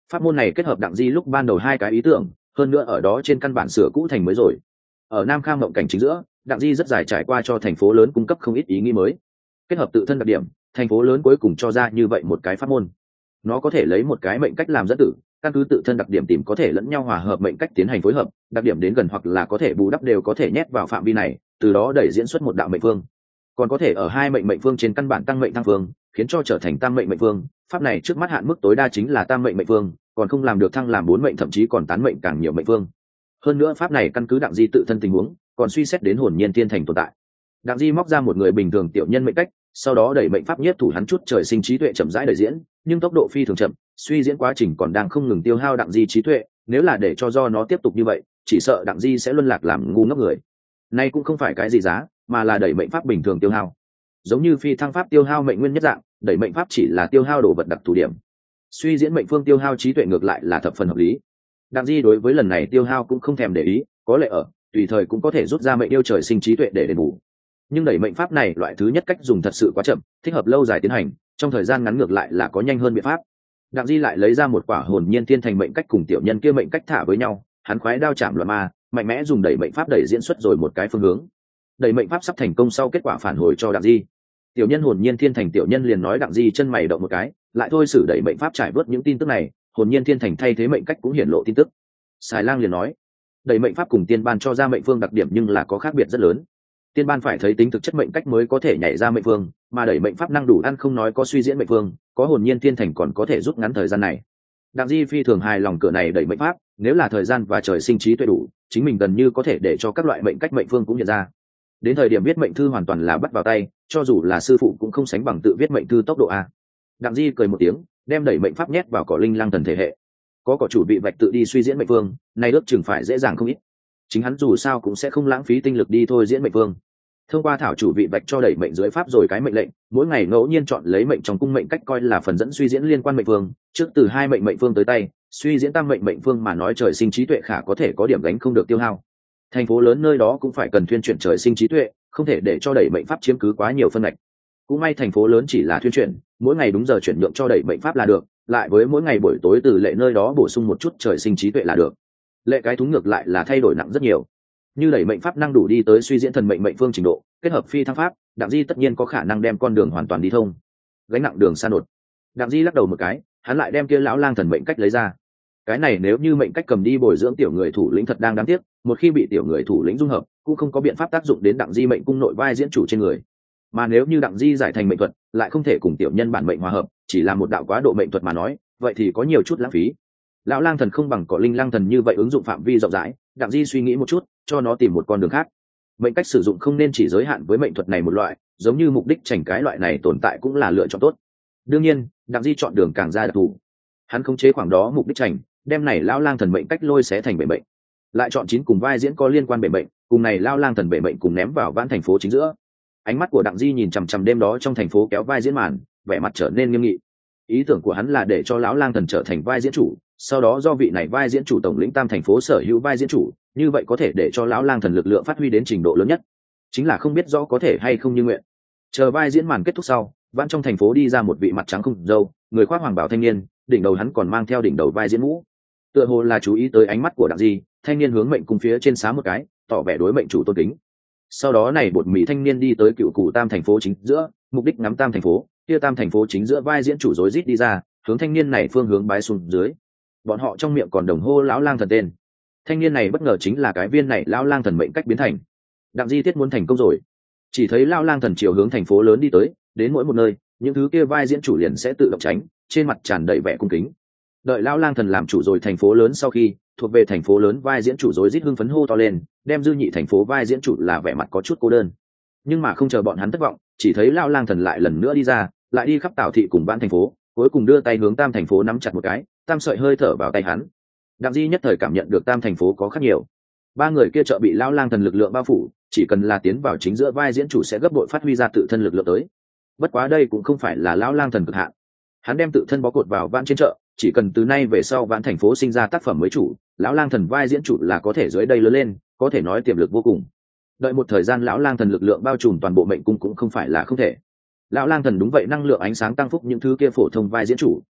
Pháp môn này kết hợp Đặng Di lúc ban đầu hai cái ý tưởng, hơn nữa ở đó trên căn bản sửa cũ thành mới rồi. Ở Nam Khang mộng cảnh chính giữa, Đặng Di rất dài trải qua cho thành phố lớn cung cấp không ít ý nghĩ mới. Kết hợp tự thân đặc điểm, thành phố lớn cuối cùng cho ra như vậy một cái pháp môn. Nó có thể lấy một cái mệnh cách làm dẫn tử, căn cứ tự thân đặc điểm tìm có thể lẫn nhau hòa hợp mệnh cách tiến hành phối hợp, đặc điểm đến gần hoặc là có thể bù đắp đều có thể nhét vào phạm vi này, từ đó đẩy diễn xuất một đạo mệnh phương. Còn có thể ở hai mệnh phương trên căn bản tăng mệnh thăng phương, khiến cho trở thành tam mệnh phương. Pháp này trước mắt hạn mức tối đa chính là tam mệnh phương, còn không làm được thăng làm bốn mệnh, thậm chí còn tán mệnh càng nhiều mệnh phương. Hơn nữa pháp này căn cứ Đặng Di tự thân tình huống, còn suy xét đến hồn nhiên thiên thành tồn tại. Đặng Di móc ra một người bình thường tiểu nhân mệnh cách, sau đó đẩy mệnh pháp nhất thủ hắn chút trời sinh trí tuệ chậm rãi đẩy diễn, nhưng tốc độ phi thường chậm, suy diễn quá trình còn đang không ngừng tiêu hao Đặng Di trí tuệ, nếu là để cho do nó tiếp tục như vậy, chỉ sợ Đặng Di sẽ luân lạc làm ngu ngốc người. Nay cũng không phải cái gì giá, mà là đẩy mệnh pháp bình thường tiêu hao. Giống như phi thăng pháp tiêu hao mệnh nguyên nhất dạng, đẩy mệnh pháp chỉ là tiêu hao đồ vật đặc thù điểm. Suy diễn mệnh phương tiêu hao trí tuệ ngược lại là thập phần hợp lý. Đặng Di đối với lần này tiêu hao cũng không thèm để ý, có lệ ở tùy thời cũng có thể rút ra mệnh yêu trời sinh trí tuệ để đền bù. Nhưng đẩy mệnh pháp này loại thứ nhất cách dùng thật sự quá chậm, thích hợp lâu dài tiến hành, trong thời gian ngắn ngược lại là có nhanh hơn biện pháp. Đặng Di lại lấy ra một quả hồn nhiên thiên thành mệnh cách cùng tiểu nhân kia mệnh cách thả với nhau, hắn khoái đao chạm loạn ma, mạnh mẽ dùng đẩy mệnh pháp đẩy diễn xuất rồi một cái phương hướng. Đẩy mệnh pháp sắp thành công sau kết quả phản hồi cho Đặng Di. Tiểu nhân hồn nhiên thiên thành tiểu nhân liền nói Đặng Di chân mày động một cái, lại thôi sử đẩy mệnh pháp trải vớt những tin tức này, hồn nhiên thiên thành thay thế mệnh cách cũng hiển lộ tin tức. Xài Lang liền nói, đẩy mệnh pháp cùng tiên ban cho ra mệnh phương đặc điểm nhưng là có khác biệt rất lớn. Tiên ban phải thấy tính thực chất mệnh cách mới có thể nhảy ra mệnh phương, mà đẩy mệnh pháp năng đủ ăn không nói có suy diễn mệnh phương, có hồn nhiên thiên thành còn có thể rút ngắn thời gian này. Đặng Di phi thường hài lòng cửa này đẩy mệnh pháp, nếu là thời gian và trời sinh trí tuệ đủ, chính mình gần như có thể để cho các loại mệnh cách mệnh phương cũng hiện ra. Đến thời điểm viết mệnh thư hoàn toàn là bắt vào tay, cho dù là sư phụ cũng không sánh bằng tự viết mệnh thư tốc độ a. Đặng Di cười một tiếng, đem đẩy mệnh pháp nhét vào cỏ linh lang thần thể hệ. Có cỏ chủ bị vạch tự đi suy diễn mệnh phương, nay ước chừng phải dễ dàng không ít. Chính hắn dù sao cũng sẽ không lãng phí tinh lực đi thôi diễn mệnh phương. Thông qua thảo chủ vị vạch cho đẩy mệnh dưới pháp rồi cái mệnh lệnh, mỗi ngày ngẫu nhiên chọn lấy mệnh trong cung mệnh cách coi là phần dẫn suy diễn liên quan mệnh phương, trước từ hai mệnh phương tới tay, suy diễn tam mệnh phương mà nói trời sinh trí tuệ khả có thể có điểm gánh không được tiêu hao. Thành phố lớn nơi đó cũng phải cần thuyên chuyển trời sinh trí tuệ, không thể để cho đẩy mệnh pháp chiếm cứ quá nhiều phân ngạch. Cũng may thành phố lớn chỉ là thuyên chuyển, mỗi ngày đúng giờ chuyển nhượng cho đẩy mệnh pháp là được, lại với mỗi ngày buổi tối từ lệ nơi đó bổ sung một chút trời sinh trí tuệ là được. Lệ cái thúng ngược lại là thay đổi nặng rất nhiều. Như đẩy mệnh pháp năng đủ đi tới suy diễn thần mệnh phương trình độ, kết hợp phi thăng pháp, Đặng Di tất nhiên có khả năng đem con đường hoàn toàn đi thông. Gánh nặng đường xa nột. Đặng Di lắc đầu một cái, hắn lại đem kia lão lang thần mệnh cách lấy ra. Cái này nếu như mệnh cách cầm đi bồi dưỡng tiểu người thủ lĩnh thật đang đáng tiếc, một khi bị tiểu người thủ lĩnh dung hợp, cũng không có biện pháp tác dụng đến Đặng Di mệnh cung nội vai diễn chủ trên người. Mà nếu như Đặng Di giải thành mệnh thuật, lại không thể cùng tiểu nhân bản mệnh hòa hợp, chỉ là một đạo quá độ mệnh thuật mà nói, vậy thì có nhiều chút lãng phí. Lão lang thần không bằng cỏ linh lang thần như vậy ứng dụng phạm vi rộng rãi, Đặng Di suy nghĩ một chút, cho nó tìm một con đường khác. Mệnh cách sử dụng không nên chỉ giới hạn với mệnh thuật này một loại, giống như mục đích chảnh cái loại này tồn tại cũng là lựa chọn tốt. Đương nhiên, Đặng Di chọn đường càng ra đặc thù. Hắn khống chế khoảng đó mục đích chảnh, đem này lão lang thần mệnh cách lôi xé thành bể mệnh, lại chọn 9 cùng vai diễn có liên quan bể mệnh, cùng này lão lang thần bể mệnh cùng ném vào vãn thành phố chính giữa. Ánh mắt của Đặng Di nhìn chằm chằm đêm đó trong thành phố kéo vai diễn màn, vẻ mặt trở nên nghiêm nghị. Ý tưởng của hắn là để cho lão lang thần trở thành vai diễn chủ, sau đó do vị này vai diễn chủ tổng lĩnh tam thành phố sở hữu vai diễn chủ, như vậy có thể để cho lão lang thần lực lượng phát huy đến trình độ lớn nhất. Chính là không biết rõ có thể hay không như nguyện. Chờ vai diễn màn kết thúc sau, vãn trong thành phố đi ra một vị mặt trắng không râu, người khoác hoàng bào thanh niên, đỉnh đầu hắn còn mang theo đỉnh đầu vai diễn mũ. Tựa hồ là chú ý tới ánh mắt của Đặng Di, thanh niên hướng mệnh cung phía trên xá một cái, tỏ vẻ đối mệnh chủ tôn kính. Sau đó này bột mì thanh niên đi tới cựu cụ tam thành phố chính giữa, mục đích ngắm tam thành phố, kia tam thành phố chính giữa vai diễn chủ rối rít đi ra, hướng thanh niên này phương hướng bái xuống dưới. Bọn họ trong miệng còn đồng hô lão lang thần tên. Thanh niên này bất ngờ chính là cái viên này lão lang thần mệnh cách biến thành. Đặng Di tiết muốn thành công rồi. Chỉ thấy lão lang thần chiều hướng thành phố lớn đi tới, đến mỗi một nơi, những thứ kia vai diễn chủ liền sẽ tự động tránh, trên mặt tràn đầy vẻ cung kính. Đợi lão lang thần làm chủ rồi thành phố lớn sau khi, thuộc về thành phố lớn vai diễn chủ rối rít hưng phấn hô to lên, đem dư nhị thành phố vai diễn chủ là vẻ mặt có chút cô đơn. Nhưng mà không chờ bọn hắn thất vọng, chỉ thấy lão lang thần lại lần nữa đi ra, lại đi khắp Tảo thị cùng Vãn thành phố, cuối cùng đưa tay hướng tam thành phố nắm chặt một cái, tam sợi hơi thở vào tay hắn. Đặng Di nhất thời cảm nhận được tam thành phố có khác nhiều. Ba người kia trợ bị lão lang thần lực lượng bao phủ, chỉ cần là tiến vào chính giữa vai diễn chủ sẽ gấp bội phát huy ra tự thân lực lượng tới. Bất quá đây cũng không phải là lão lang thần cực hạn. Hắn đem tự thân bó cột vào Vãn trên chợ, chỉ cần từ nay về sau Vãn thành phố sinh ra tác phẩm mới chủ, lão lang thần vai diễn chủ là có thể dưới đây lớn lên, có thể nói tiềm lực vô cùng. Đợi một thời gian lão lang thần lực lượng bao trùm toàn bộ mệnh cung cũng không phải là không thể. Lão lang thần đúng vậy năng lượng ánh sáng tăng phúc những thứ kia phổ thông vai diễn chủ,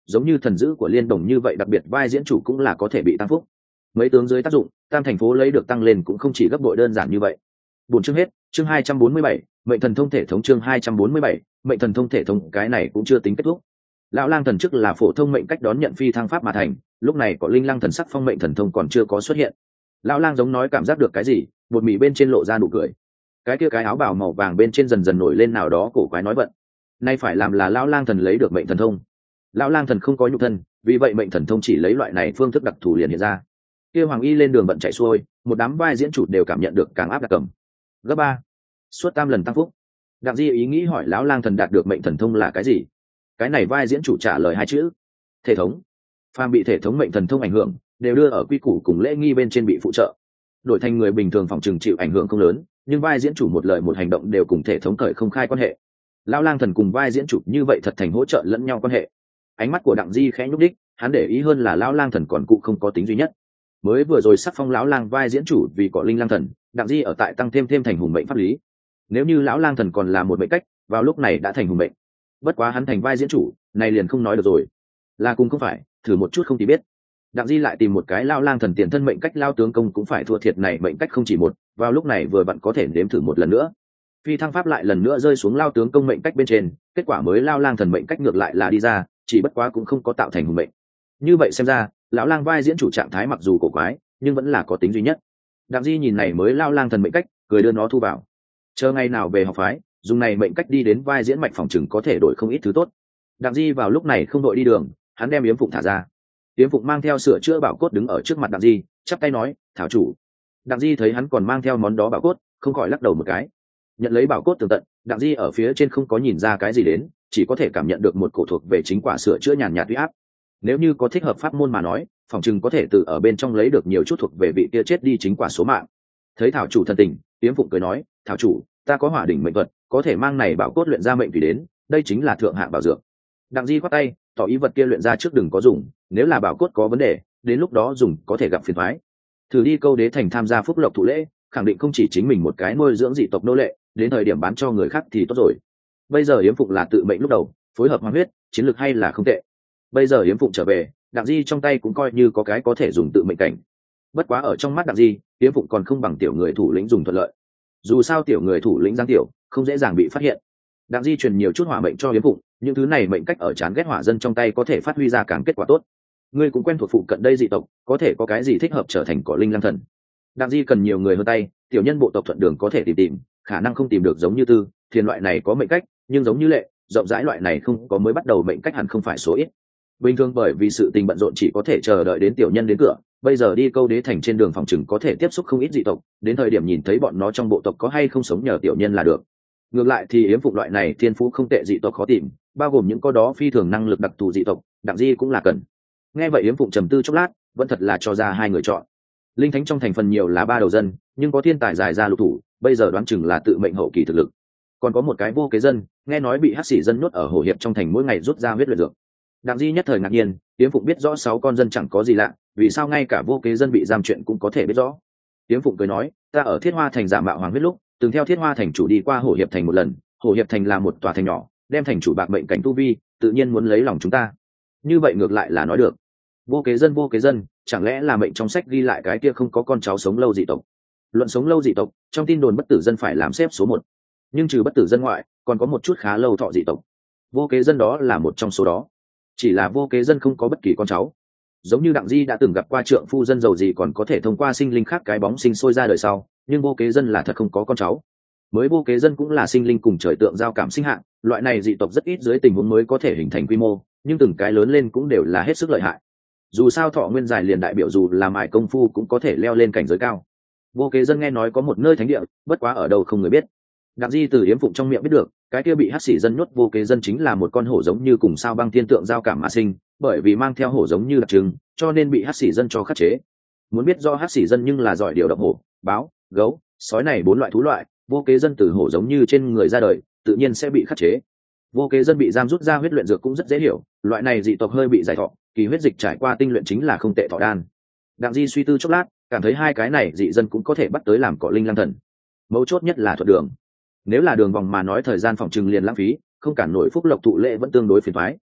giống như thần dữ của liên đồng như vậy, đặc biệt vai diễn chủ cũng là có thể bị tăng phúc. Mấy tướng dưới tác dụng, tam thành phố lấy được tăng lên cũng không chỉ gấp bội đơn giản như vậy. Bốn chương hết, chương 247, mệnh thần thông thể thống, chương 247, mệnh thần thông thể thống. Cái này cũng chưa tính kết thúc. Lão lang thần chức là phổ thông mệnh cách đón nhận phi thăng pháp mà thành, lúc này có linh lăng thần sắc phong mệnh thần thông còn chưa có xuất hiện. Lão lang giống nói cảm giác được cái gì, bột mì bên trên lộ ra nụ cười. Cái kia cái áo bào màu vàng bên trên dần dần nổi lên nào đó cổ quái nói vận. Nay phải làm là lão lang thần lấy được mệnh thần thông. Lão lang thần không có nhục thân, vì vậy mệnh thần thông chỉ lấy loại này phương thức đặc thù liền hiện ra. Kia hoàng y lên đường bận chạy xuôi, một đám vai diễn chủ đều cảm nhận được càng áp đặc cầm. Gấp 3, suốt tam lần tăng phúc. Đặng Di ý nghĩ hỏi lão lang thần đạt được mệnh thần thông là cái gì? Cái này vai diễn chủ trả lời hai chữ: thể thống. Phàm bị thể thống mệnh thần thông ảnh hưởng, đều đưa ở quy củ cùng lễ nghi bên trên bị phụ trợ. Đổi thành người bình thường phòng trường chịu ảnh hưởng không lớn, nhưng vai diễn chủ một lời một hành động đều cùng thể thống cởi không khai quan hệ. Lão lang thần cùng vai diễn chủ như vậy thật thành hỗ trợ lẫn nhau quan hệ. Ánh mắt của Đặng Di khẽ nhúc đích, hắn để ý hơn là lão lang thần còn cụ không có tính duy nhất. Mới vừa rồi sắc phong lão lang vai diễn chủ vì có linh lang thần, Đặng Di ở tại tăng thêm thành hùng mệnh pháp lý. Nếu như lão lang thần còn là một mệnh cách, vào lúc này đã thành hùng mệnh. Bất quá hắn thành vai diễn chủ, này liền không nói được rồi. Là cùng không phải, thử một chút không thì biết. Đặng Di lại tìm một cái lão lang thần tiền thân mệnh cách lao tướng công cũng phải thua thiệt này mệnh cách không chỉ một, vào lúc này vừa vặn có thể nếm thử một lần nữa. Phi thăng pháp lại lần nữa rơi xuống lao tướng công mệnh cách bên trên, kết quả mới lao lang thần mệnh cách ngược lại là đi ra, chỉ bất quá cũng không có tạo thành hùng mệnh. Như vậy xem ra, lão lang vai diễn chủ trạng thái mặc dù cổ quái, nhưng vẫn là có tính duy nhất. Đặng Di nhìn này mới lao lang thần mệnh cách, cười đưa nó thu vào. Chờ ngày nào về học phái, dùng này mệnh cách đi đến vai diễn mạch phòng chừng có thể đổi không ít thứ tốt. Đặng Di vào lúc này không đội đi đường, hắn đem Yếm Phụng thả ra. Yếm Phụng mang theo sửa chữa bảo cốt đứng ở trước mặt Đặng Di, chắp tay nói: "Thảo chủ." Đặng Di thấy hắn còn mang theo món đó bảo cốt, không khỏi lắc đầu một cái. Nhận lấy bảo cốt tường tận, Đặng Di ở phía trên không có nhìn ra cái gì đến, chỉ có thể cảm nhận được một cổ thuộc về chính quả sửa chữa nhàn nhạt uy áp. Nếu như có thích hợp pháp môn mà nói, phòng chừng có thể từ ở bên trong lấy được nhiều chút thuộc về vị kia chết đi chính quả số mạng. Thấy thảo chủ thần tình, Yếm Phụng cười nói: "Thảo chủ, ta có hỏa đỉnh mệnh vật, có thể mang này bảo cốt luyện ra mệnh tùy đến, đây chính là thượng hạng bảo dược." Đặng Di khoát tay, tỏ ý vật kia luyện ra trước đừng có dùng, nếu là bảo cốt có vấn đề, đến lúc đó dùng có thể gặp phiền toái. Thử đi câu đế thành tham gia phúc lộc thụ lễ, khẳng định không chỉ chính mình một cái nuôi dưỡng dị tộc nô lệ, đến thời điểm bán cho người khác thì tốt rồi. Bây giờ Yếm Phụng là tự mệnh lúc đầu, phối hợp hoang huyết, chiến lược hay là không tệ. Bây giờ Yếm Phụng trở về, Đặng Di trong tay cũng coi như có cái có thể dùng tự mệnh cảnh. Bất quá ở trong mắt Đặng Di, Yếm Phụng còn không bằng tiểu người thủ lĩnh dùng thuận lợi. Dù sao tiểu người thủ lĩnh giang tiểu, không dễ dàng bị phát hiện. Đặng Di truyền nhiều chút hỏa mệnh cho Yếm Phụng, những thứ này mệnh cách ở chán ghét hỏa dân trong tay có thể phát huy ra càng kết quả tốt. Ngươi cũng quen thuộc phụ cận đây dị tộc, có thể có cái gì thích hợp trở thành cỏ linh lang thần. Đặng Di cần nhiều người hơn tay, tiểu nhân bộ tộc thuận đường có thể tìm, khả năng không tìm được giống như Tư, Thiền loại này có mệnh cách, nhưng giống như Lệ, rộng rãi loại này không có mới bắt đầu mệnh cách hẳn không phải số ít. Bình thường bởi vì sự tình bận rộn chỉ có thể chờ đợi đến tiểu nhân đến cửa, bây giờ đi câu đế thành trên đường phòng chừng có thể tiếp xúc không ít dị tộc, đến thời điểm nhìn thấy bọn nó trong bộ tộc có hay không sống nhờ tiểu nhân là được. Ngược lại thì Yếm Phụng loại này thiên phú không tệ dị tộc khó tìm, bao gồm những có đó phi thường năng lực đặc thù dị tộc, Đặng Di cũng là cần. Nghe vậy Yếm Phụng trầm tư chốc lát, vẫn thật là cho ra hai người chọn. Linh thánh trong thành phần nhiều là 3 đầu dân, nhưng có thiên tài dài ra lục thủ, bây giờ đoán chừng là tự mệnh hậu kỳ thực lực. Còn có một cái vô kế dân, nghe nói bị hắc sĩ dân nuốt ở hồ hiệp trong thành mỗi ngày rút ra huyết luyện dược. Đặng Di nhất thời ngạc nhiên, Yếm Phụng biết rõ 6 con dân chẳng có gì lạ, vì sao ngay cả vô kế dân bị giam chuyện cũng có thể biết rõ. Yếm Phụng cười nói: "Ta ở Thiết Hoa thành giả mạo hoàng huyết lúc, từng theo Thiết Hoa thành chủ đi qua hồ hiệp thành một lần, hồ hiệp thành là một tòa thành nhỏ, đem thành chủ bạc mệnh cảnh tu vi, tự nhiên muốn lấy lòng chúng ta." Như vậy ngược lại là nói được. Vô kế dân, chẳng lẽ là mệnh trong sách ghi lại cái kia không có con cháu sống lâu dị tộc? Luận sống lâu dị tộc, trong tin đồn bất tử dân phải làm xếp số 1. Nhưng trừ bất tử dân ngoại, còn có một chút khá lâu thọ dị tộc. Vô kế dân đó là một trong số đó. Chỉ là vô kế dân không có bất kỳ con cháu. Giống như Đặng Di đã từng gặp qua trượng phu dân giàu gì còn có thể thông qua sinh linh khác cái bóng sinh sôi ra đời sau, nhưng vô kế dân là thật không có con cháu. Mới vô kế dân cũng là sinh linh cùng trời tượng giao cảm sinh hạng, loại này dị tộc rất ít dưới tình huống mới có thể hình thành quy mô, nhưng từng cái lớn lên cũng đều là hết sức lợi hại. Dù sao thọ nguyên dài liền đại biểu dù là mài công phu cũng có thể leo lên cảnh giới cao. Vô kế dân nghe nói có một nơi thánh địa, bất quá ở đâu không người biết. Đặng Di từ Yếm Phụng trong miệng biết được, cái kia bị hắc sĩ dân nhốt vô kế dân chính là một con hổ giống như cùng sao băng thiên tượng giao cảm mà sinh, bởi vì mang theo hổ giống như đặc trưng, cho nên bị hắc sĩ dân cho khắc chế. Muốn biết do hắc sĩ dân nhưng là giỏi điều động hổ, báo, gấu, sói này 4 loại thú loại, vô kế dân từ hổ giống như trên người ra đời, tự nhiên sẽ bị khắc chế. Vô kế dân bị giam rút ra huyết luyện dược cũng rất dễ hiểu, loại này dị tộc hơi bị giải thọ, kỳ huyết dịch trải qua tinh luyện chính là không tệ thọ đan. Đặng Di suy tư chốc lát, cảm thấy hai cái này dị dân cũng có thể bắt tới làm cỏ linh lang thần. Mấu chốt nhất là thuật đường. Nếu là đường vòng mà nói thời gian phòng trừng liền lãng phí, không cản nổi phúc lộc thụ lễ vẫn tương đối phiền toái.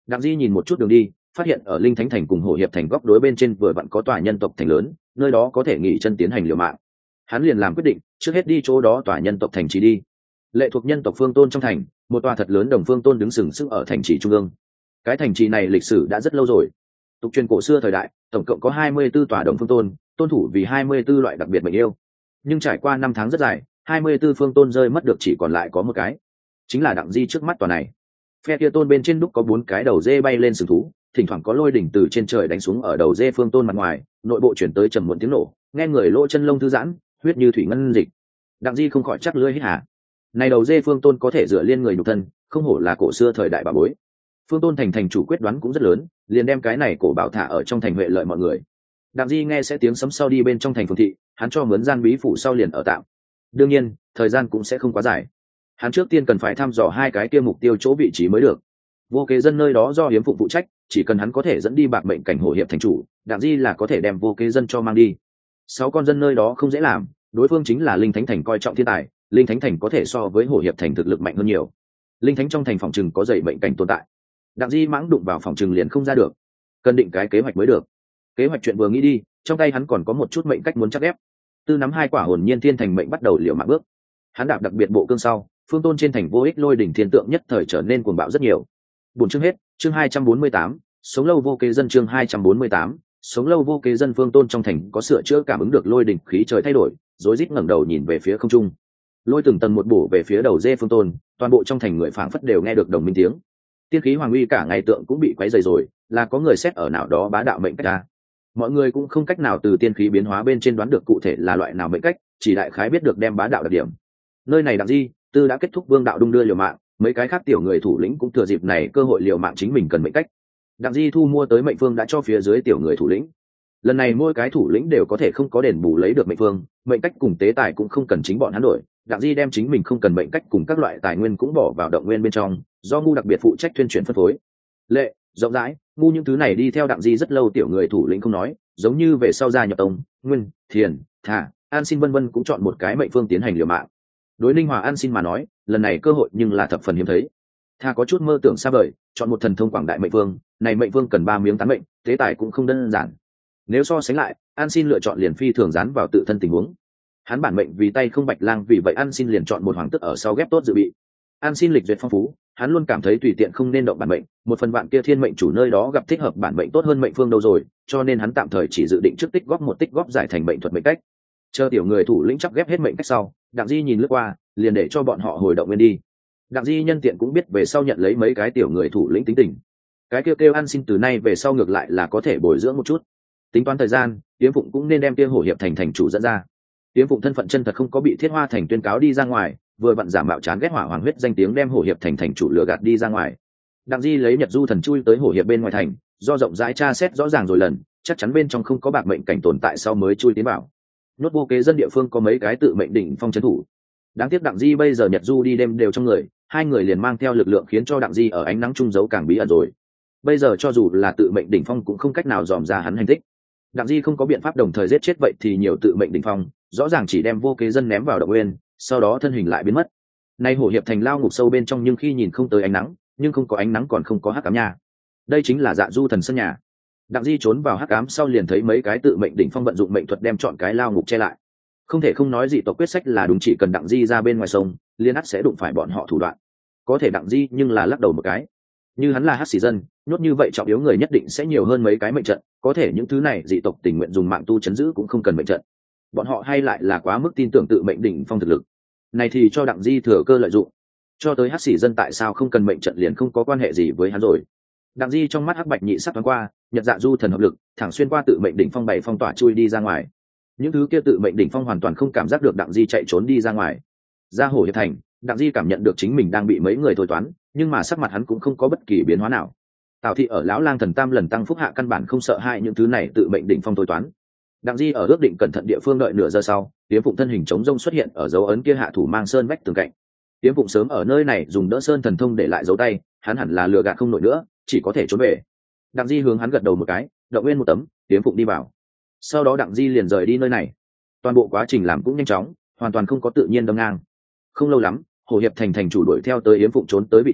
Đặng Di nhìn một chút đường đi, phát hiện ở Linh Thánh Thành cùng Hồ Hiệp Thành góc đối bên trên vừa vặn có tòa nhân tộc thành lớn, nơi đó có thể nghỉ chân tiến hành liều mạng. Hắn liền làm quyết định, trước hết đi chỗ đó tòa nhân tộc thành trì đi. Lệ thuộc nhân tộc Phương Tôn trong thành, một tòa thật lớn đồng phương tôn đứng sừng sững ở thành trì trung ương. Cái thành trì này lịch sử đã rất lâu rồi. Tục truyền cổ xưa thời đại, tổng cộng có 24 tòa đồng phương tôn, tôn thủ vì 24 loại đặc biệt mệnh yêu. Nhưng trải qua năm tháng rất dài, 24 phương tôn rơi mất được chỉ còn lại có một cái, chính là Đặng Di trước mắt tòa này. Phe kia tôn bên trên đúc có 4 cái đầu dê bay lên sừng thú, thỉnh thoảng có lôi đỉnh từ trên trời đánh xuống ở đầu dê phương tôn mặt ngoài, nội bộ chuyển tới trầm muộn tiếng nổ, nghe người lỗ chân lông thư giãn, huyết như thủy ngân dịch. Đặng Di không khỏi chắc lưỡi hít hà. Này đầu dê phương tôn có thể dựa liên người nhục thân, không hổ là cổ xưa thời đại bà bối. Phương tôn thành chủ quyết đoán cũng rất lớn, liền đem cái này cổ bảo thả ở trong thành huệ lợi mọi người. Đặng Di nghe sẽ tiếng sấm sau đi bên trong thành phường thị, hắn cho mướn gian bí phủ sau liền ở tạm. Đương nhiên, thời gian cũng sẽ không quá dài. Hắn trước tiên cần phải thăm dò 2 cái kia mục tiêu chỗ vị trí mới được. Vô Kế Dân nơi đó do Hiếm Phụng phụ trách, chỉ cần hắn có thể dẫn đi bạc mệnh cảnh Hồ Hiệp thành chủ, Đặng Di là có thể đem Vô Kế Dân cho mang đi. 6 con dân nơi đó không dễ làm, đối phương chính là Linh Thánh Thành coi trọng thiên tài, Linh Thánh Thành có thể so với Hồ Hiệp Thành thực lực mạnh hơn nhiều. Linh Thánh trong thành phòng trừng có dày mệnh cảnh tồn tại. Đặng Di mãng đụng vào phòng trừng liền không ra được, cần định cái kế hoạch mới được. Kế hoạch chuyện vừa nghĩ đi, trong tay hắn còn có một chút mệnh cách muốn chắc ép. Tư nắm 2 quả hồn nhiên thiên thành mệnh bắt đầu liều mạng bước. Hắn đạp đặc biệt bộ cương sau, phương tôn trên thành vô ích lôi đỉnh thiên tượng nhất thời trở nên cuồng bạo rất nhiều. Buồn chương hết, chương 248, sống lâu Vô Kế Dân chương 248, sống lâu Vô Kế Dân. Phương tôn trong thành có sửa chữa cảm ứng được lôi đỉnh khí trời thay đổi, rối rít ngẩng đầu nhìn về phía không trung. Lôi từng tầng một bổ về phía đầu dê phương tôn, toàn bộ trong thành người phảng phất đều nghe được đồng minh tiếng. Tiên khí hoàng uy cả ngày tượng cũng bị quấy rầy rồi, là có người xét ở nào đó bá đạo mệnh cách ra. Mọi người cũng không cách nào từ tiên khí biến hóa bên trên đoán được cụ thể là loại nào mệnh cách, chỉ đại khái biết được đem bá đạo đặc điểm. Nơi này Đặng Di Tư đã kết thúc vương đạo đung đưa liều mạng, mấy cái khác tiểu người thủ lĩnh cũng thừa dịp này cơ hội liều mạng chính mình cần mệnh cách. Đặng Di thu mua tới mệnh phương đã cho phía dưới tiểu người thủ lĩnh. Lần này mỗi cái thủ lĩnh đều có thể không có đền bù lấy được mệnh phương, mệnh cách cùng tế tài cũng không cần chính bọn hắn đổi. Đặng Di đem chính mình không cần mệnh cách cùng các loại tài nguyên cũng bỏ vào động nguyên bên trong, do ngu đặc biệt phụ trách tuyên truyền phân phối. Lệ, rộng rãi, ngu những thứ này đi theo Đặng Di rất lâu tiểu người thủ lĩnh không nói, giống như về sau gia nhập tông, nguyên, thiền, thả, an xin vân vân cũng chọn một cái mệnh phương tiến hành liều mạng. Đối Ninh Hòa an xin mà nói, lần này cơ hội nhưng là thập phần hiếm thấy. Tha có chút mơ tưởng xa vời, chọn một thần thông quảng đại mệnh vương, này mệnh vương cần 3 miếng tán mệnh, tế tài cũng không đơn giản. Nếu so sánh lại, an xin lựa chọn liền phi thường dán vào tự thân tình huống. Hắn bản mệnh vì tay không bạch lang, vì vậy an xin liền chọn một hoàng tức ở sau ghép tốt dự bị. An xin lịch duyệt phong phú, hắn luôn cảm thấy tùy tiện không nên động bản mệnh, một phần bạn kia thiên mệnh chủ nơi đó gặp thích hợp bản mệnh tốt hơn mệnh phương đâu rồi, cho nên hắn tạm thời chỉ dự định trước tích góp một tích góp giải thành mệnh thuật mệnh cách. Chờ tiểu người thủ lĩnh chắc ghép hết mệnh cách sau, Đặng Di nhìn lướt qua, liền để cho bọn họ hồi động nguyên đi. Đặng Di nhân tiện cũng biết về sau nhận lấy mấy cái tiểu người thủ lĩnh tính tình. Cái kêu an xin từ nay về sau ngược lại là có thể bồi dưỡng một chút. Tính toán thời gian, Tiếm Phụng cũng nên đem kia Hồ Hiệp thành chủ dẫn ra. Tiếm Phụng thân phận chân thật không có bị Thiết Hoa thành tuyên cáo đi ra ngoài, vừa vặn giả mạo chán ghét hỏa hoàng huyết danh tiếng đem Hồ Hiệp thành chủ lừa gạt đi ra ngoài. Đặng Di lấy Nhật Du thần chui tới Hồ Hiệp bên ngoài thành, do rộng rãi tra xét rõ ràng rồi lần, chắc chắn bên trong không có bạc mệnh cảnh tồn tại sau mới chui tiến vào. Nốt Vô Kế Dân địa phương có mấy cái tự mệnh đỉnh phong trấn thủ. Đáng tiếc Đặng Di bây giờ Nhật Du đi đêm đều trong người, 2 người liền mang theo lực lượng khiến cho Đặng Di ở ánh nắng trung giấu càng bí ẩn rồi. Bây giờ cho dù là tự mệnh đỉnh phong cũng không cách nào dòm ra hắn hành tích. Đặng Di không có biện pháp đồng thời giết chết vậy thì nhiều tự mệnh đỉnh phong, rõ ràng chỉ đem Vô Kế Dân ném vào động nguyên, sau đó thân hình lại biến mất. Nay Hồ Hiệp thành lao ngục sâu bên trong nhưng khi nhìn không tới ánh nắng, nhưng không có ánh nắng còn không có hắc ám nha. Đây chính là Dạ Du thần sân nhà. Đặng Di trốn vào hắc ám sau liền thấy mấy cái tự mệnh đỉnh phong vận dụng mệnh thuật đem chọn cái lao ngục che lại. Không thể không nói dị tộc quyết sách là đúng, chỉ cần Đặng Di ra bên ngoài sông, liên ắt sẽ đụng phải bọn họ thủ đoạn. Có thể Đặng Di nhưng là lắc đầu một cái. Như hắn là hắc xỉ dân, nhốt như vậy trọng yếu người nhất định sẽ nhiều hơn mấy cái mệnh trận, có thể những thứ này dị tộc tình nguyện dùng mạng tu chấn giữ cũng không cần mệnh trận. Bọn họ hay lại là quá mức tin tưởng tự mệnh đỉnh phong thực lực. Này thì cho Đặng Di thừa cơ lợi dụng. Cho tới hắc xỉ dân tại sao không cần mệnh trận liền không có quan hệ gì với hắn rồi. Đặng Di trong mắt hắc bạch nhị sắc thoáng qua, Nhật Dạ Du thần hợp lực, thẳng xuyên qua tự mệnh đỉnh phong bảy phong tỏa chui đi ra ngoài. Những thứ kia tự mệnh đỉnh phong hoàn toàn không cảm giác được Đặng Di chạy trốn đi ra ngoài. Ra Hồ Hiệp thành, Đặng Di cảm nhận được chính mình đang bị mấy người thôi toán, nhưng mà sắc mặt hắn cũng không có bất kỳ biến hóa nào. Tào Thị ở lão lang thần tam lần tăng phúc hạ căn bản không sợ hãi những thứ này tự mệnh đỉnh phong thôi toán. Đặng Di ở ước định cẩn thận địa phương đợi nửa giờ sau, Tiếm Phụng thân hình chống rông xuất hiện ở dấu ấn kia hạ thủ mang sơn vách tường cạnh. Tiếm Phụng sớm ở nơi này dùng đỡ sơn thần thông để lại dấu tay, hắn hẳn là lừa gạt không nổi nữa, chỉ có thể trốn về. Đặng Di hướng hắn gật đầu một cái, động nguyên một tấm, Tiếm Phụng đi vào. Sau đó Đặng Di liền rời đi nơi này. Toàn bộ quá trình làm cũng nhanh chóng, hoàn toàn không có tự nhiên đâm ngang. Không lâu lắm, Hồ Hiệp thành chủ đuổi theo tới Yếm Phụng trốn tới vị trí,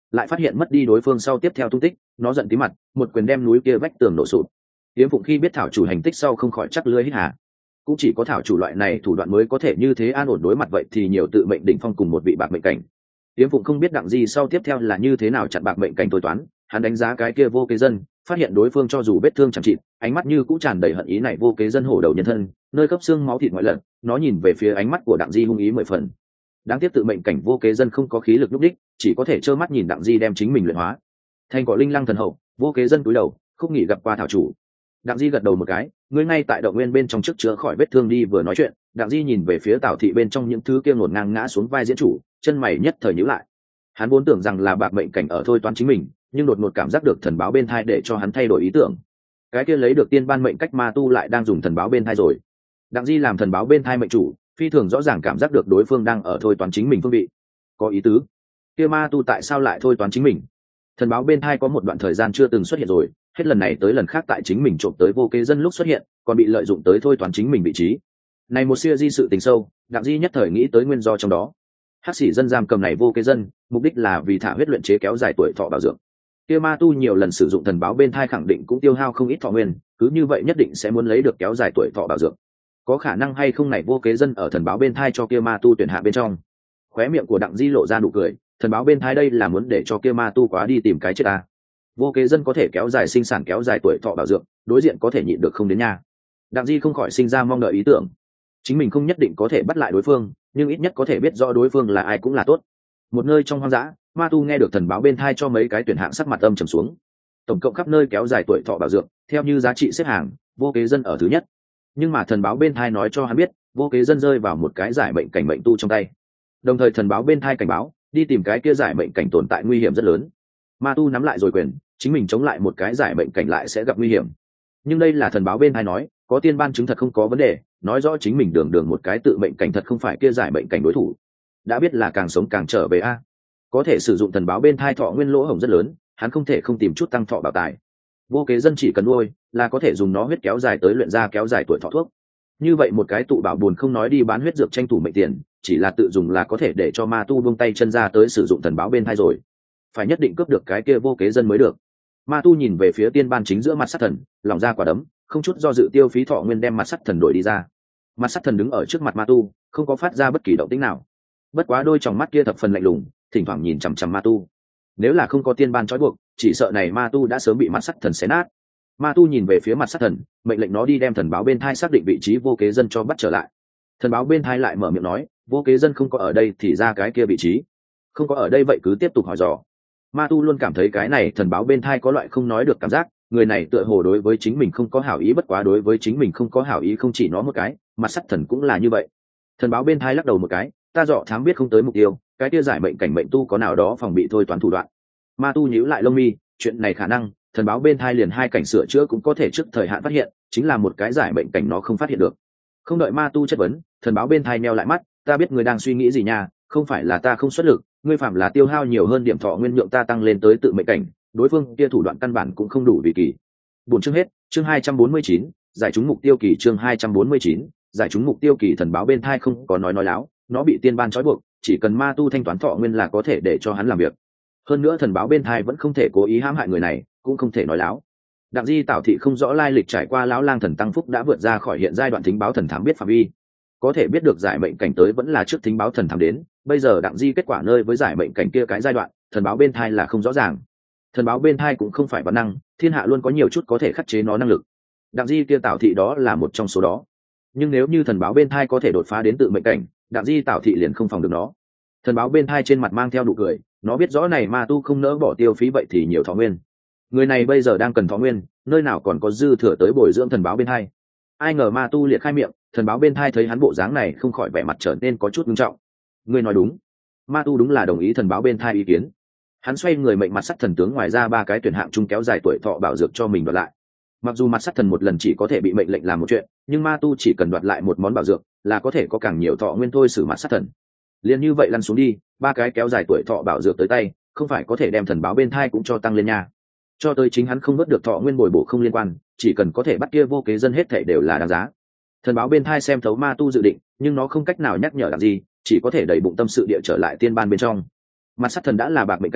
lại phát hiện mất đi đối phương sau tiếp theo tung tích, nó giận tí mặt, một quyền đem núi kia vách tường nổ sụp. Yếm Phụng khi biết thảo chủ hành tích sau không khỏi chắc lưỡi hít hà. Cũng chỉ có thảo chủ loại này thủ đoạn mới có thể như thế an ổn đối mặt vậy thì nhiều tự mệnh đỉnh phong cùng một vị bạc mệnh cảnh. Yếm Phụng không biết Đặng Di sau tiếp theo là như thế nào chặn bạc mệnh cảnh tối toán, hắn đánh giá cái kia vô kế dân, phát hiện đối phương cho dù vết thương chẳng trị, ánh mắt như cũng tràn đầy hận ý này vô kế dân hổ đầu nhân thân, nơi cấp xương máu thịt ngoại lật, nó nhìn về phía ánh mắt của Đặng Di hung ý 10 phần. Đáng tiếc tự mệnh cảnh vô kế dân không có khí lực lúc đích, chỉ có thể trơ mắt nhìn Đặng Di đem chính mình luyện hóa. Thành cỏ linh lăng thần hậu, vô kế dân cúi đầu, không nghĩ gặp qua thảo chủ. Đặng Di gật đầu một cái, ngươi ngay tại động nguyên bên trong trước chữa khỏi vết thương đi vừa nói chuyện. Đặng Di nhìn về phía Tào thị bên trong những thứ kia ngổn ngang ngã xuống vai diễn chủ, chân mày nhất thời nhíu lại. Hắn vốn tưởng rằng là bạc mệnh cảnh ở thôi toán chính mình, nhưng đột ngột cảm giác được thần báo bên thai để cho hắn thay đổi ý tưởng. Cái kia lấy được tiên ban mệnh cách ma tu lại đang dùng thần báo bên thai rồi. Đặng Di làm thần báo bên thai mệnh chủ, phi thường rõ ràng cảm giác được đối phương đang ở thôi toán chính mình phương vị. Có ý tứ. Kia ma tu tại sao lại thôi toán chính mình? Thần báo bên thai có một đoạn thời gian chưa từng xuất hiện rồi, hết lần này tới lần khác tại chính mình trộm tới vô kế dân lúc xuất hiện, còn bị lợi dụng tới thôi toán chính mình vị trí. Này một siêu di sự tình sâu, Đặng Di nhất thời nghĩ tới nguyên do trong đó. Hắc sĩ dân giam cầm này vô kế dân, mục đích là vì thả huyết luyện chế kéo dài tuổi thọ bảo dưỡng. Kia ma tu nhiều lần sử dụng thần báo bên thai khẳng định cũng tiêu hao không ít thọ nguyên, cứ như vậy nhất định sẽ muốn lấy được kéo dài tuổi thọ bảo dưỡng. Có khả năng hay không này vô kế dân ở thần báo bên thai cho kia ma tu tuyển hạ bên trong. Khóe miệng của Đặng Di lộ ra nụ cười, thần báo bên thai đây là muốn để cho kia ma tu quá đi tìm cái chết ta. Vô kế dân có thể kéo dài sinh sản kéo dài tuổi thọ bảo dưỡng, đối diện có thể nhịn được không đến nha. Đặng Di không khỏi sinh ra mong đợi ý tưởng. Chính mình không nhất định có thể bắt lại đối phương, nhưng ít nhất có thể biết rõ đối phương là ai cũng là tốt. Một nơi trong hoang dã, ma tu nghe được thần báo bên thai cho mấy cái tuyển hạng sắc mặt âm trầm xuống. Tổng cộng khắp nơi kéo dài tuổi thọ bảo dưỡng, theo như giá trị xếp hàng, vô kế dân ở thứ nhất. Nhưng mà thần báo bên thai nói cho hắn biết, vô kế dân rơi vào một cái giải mệnh cảnh mệnh tu trong tay. Đồng thời thần báo bên thai cảnh báo, đi tìm cái kia giải mệnh cảnh tồn tại nguy hiểm rất lớn. Ma tu nắm lại rồi quyền, chính mình chống lại một cái giải mệnh cảnh lại sẽ gặp nguy hiểm. Nhưng đây là thần báo bên thai nói, có tiên ban chứng thật không có vấn đề, nói rõ chính mình đường đường một cái tự mệnh cảnh thật không phải kia giải mệnh cảnh đối thủ. Đã biết là càng sống càng trở về a. Có thể sử dụng thần báo bên thai thọ nguyên lỗ hổng rất lớn, hắn không thể không tìm chút tăng thọ bảo tài. Vô kế dân chỉ cần nuôi là có thể dùng nó huyết kéo dài tới luyện ra kéo dài tuổi thọ thuốc. Như vậy một cái tụ bảo buồn không nói đi bán huyết dược tranh thủ mệnh tiền, chỉ là tự dùng là có thể để cho ma tu buông tay chân ra tới sử dụng thần báo bên thai rồi. Phải nhất định cướp được cái kia vô kế dân mới được. Ma tu nhìn về phía tiên ban chính giữa mặt sắt thần, lòng ra quả đấm, không chút do dự tiêu phí thọ nguyên đem mặt sắt thần đổi đi ra. Mặt sắt thần đứng ở trước mặt ma tu, không có phát ra bất kỳ động tĩnh nào. Bất quá đôi tròng mắt kia thập phần lạnh lùng, thỉnh thoảng nhìn chằm chằm ma tu. Nếu là không có tiên ban trói buộc, chỉ sợ này ma tu đã sớm bị mặt sắt thần xé nát. Ma tu nhìn về phía mặt sắt thần, mệnh lệnh nó đi đem thần báo bên thai xác định vị trí vô kế dân cho bắt trở lại. Thần báo bên thai lại mở miệng nói, vô kế dân không có ở đây thì ra cái kia vị trí. Không có ở đây vậy cứ tiếp tục hỏi dò. Ma tu luôn cảm thấy cái này thần báo bên thai có loại không nói được cảm giác, người này tựa hồ đối với chính mình không có hảo ý, bất quá đối với chính mình không có hảo ý không chỉ nó một cái, mặt sắt thần cũng là như vậy. Thần báo bên thai lắc đầu một cái, ta dọ thám biết không tới mục tiêu, cái kia giải mệnh cảnh mệnh tu có nào đó phòng bị thôi toán thủ đoạn. Ma tu nhíu lại lông mi, chuyện này khả năng, thần báo bên thai liền hai cảnh sửa chữa cũng có thể trước thời hạn phát hiện, chính là một cái giải mệnh cảnh nó không phát hiện được. Không đợi ma tu chất vấn, thần báo bên thai meo lại mắt, ta biết người đang suy nghĩ gì nha, không phải là ta không xuất lực, ngươi phạm là tiêu hao nhiều hơn điểm thọ nguyên nhượng ta tăng lên tới tự mệnh cảnh, đối phương kia thủ đoạn căn bản cũng không đủ vì kỳ. Buồn chương hết, chương 249, giải trúng mục tiêu kỳ, chương 249, giải trúng mục tiêu kỳ. Thần báo bên thai không có nói láo, nó bị tiên ban trói buộc, chỉ cần ma tu thanh toán thọ nguyên là có thể để cho hắn làm việc. Hơn nữa thần báo bên thai vẫn không thể cố ý hãm hại người này, cũng không thể nói láo. Đặng Di Tảo thị không rõ lai lịch trải qua lão lang thần tăng phúc đã vượt ra khỏi hiện giai đoạn thính báo thần thám biết phạm vi, có thể biết được giải mệnh cảnh tới vẫn là trước thính báo thần thám đến, bây giờ Đặng Di kết quả nơi với giải mệnh cảnh kia cái giai đoạn, thần báo bên thai là không rõ ràng. Thần báo bên thai cũng không phải bản năng, thiên hạ luôn có nhiều chút có thể khắc chế nó năng lực. Đặng Di kia Tảo thị đó là một trong số đó. Nhưng nếu như thần báo bên thai có thể đột phá đến tự mệnh cảnh, Đặng Di Tảo thị liền không phòng được nó. Thần báo bên thai trên mặt mang theo nụ cười, nó biết rõ này ma tu không nỡ bỏ tiêu phí vậy thì nhiều thọ nguyên. Người này bây giờ đang cần thọ nguyên, nơi nào còn có dư thừa tới bồi dưỡng thần báo bên thai. Ai ngờ ma tu liệt khai miệng, thần báo bên thai thấy hắn bộ dáng này không khỏi vẻ mặt trở nên có chút nghiêm trọng. Ngươi nói đúng. Ma tu đúng là đồng ý thần báo bên thai ý kiến. Hắn xoay người mệnh mặt sắt thần tướng ngoài ra ba cái tuyển hạng chung kéo dài tuổi thọ bảo dược cho mình đoạt lại. Mặc dù mặt sắt thần một lần chỉ có thể bị mệnh lệnh làm một chuyện, nhưng ma tu chỉ cần đoạt lại một món bảo dược là có thể có càng nhiều thọ nguyên thôi xử mặt sắt thần. Liên như vậy lăn xuống đi, ba cái kéo dài tuổi thọ bảo dược tới tay, không phải có thể đem thần báo bên thai cũng cho tăng lên nha. Cho tới chính hắn không vớt được thọ nguyên bồi bổ không liên quan, chỉ cần có thể bắt kia vô kế dân hết thảy đều là đáng giá. Thần báo bên thai xem thấu ma tu dự định, nhưng nó không cách nào nhắc nhở làm gì, chỉ có thể đẩy bụng tâm sự địa trở lại tiên ban bên trong. Mặt sắt thần đã là bạc mệnh cảnh,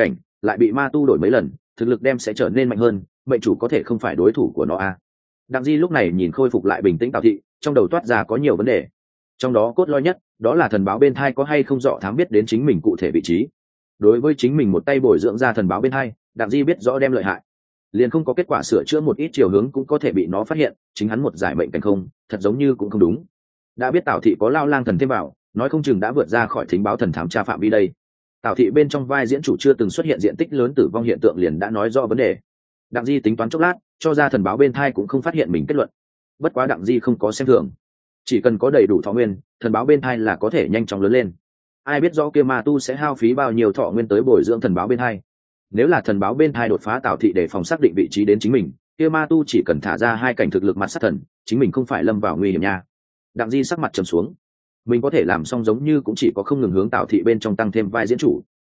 lại bị ma tu đổi mấy lần thực lực đem sẽ trở nên mạnh hơn, mệnh chủ có thể không phải đối thủ của nó a. Đặng Di lúc này nhìn khôi phục lại bình tĩnh Tào Thị, trong đầu toát ra có nhiều vấn đề, trong đó cốt lõi nhất đó là thần báo bên thai có hay không dọ thám biết đến chính mình cụ thể vị trí. Đối với chính mình một tay bồi dưỡng ra thần báo bên thai, Đặng Di biết rõ đem lợi hại, liền không có kết quả sửa chữa một ít chiều hướng cũng có thể bị nó phát hiện, chính hắn một giải mệnh cảnh không thật giống như cũng không đúng. Đã biết Tào Thị có lao lang thần thêm vào, nói không chừng đã vượt ra khỏi thính báo thần thám tra phạm vi đây. Tào Thị bên trong vai diễn chủ chưa từng xuất hiện diện tích lớn tử vong hiện tượng liền đã nói rõ vấn đề. Đặng Di tính toán chốc lát, cho ra thần báo bên thai cũng không phát hiện mình kết luận. Bất quá Đặng Di không có xem thường, chỉ cần có đầy đủ thọ nguyên, thần báo bên thai là có thể nhanh chóng lớn lên. Ai biết rõ kia ma tu sẽ hao phí bao nhiêu thọ nguyên tới bồi dưỡng thần báo bên thai. Nếu là thần báo bên thai đột phá Tào Thị để phòng xác định vị trí đến chính mình, kia ma tu chỉ cần thả ra 2 cảnh thực lực mặt sát thần, chính mình không phải lâm vào nguy hiểm nha. Đặng Di sắc mặt trầm xuống, mình có thể làm xong giống như cũng chỉ có không ngừng hướng Tào Thị bên trong tăng thêm vai diễn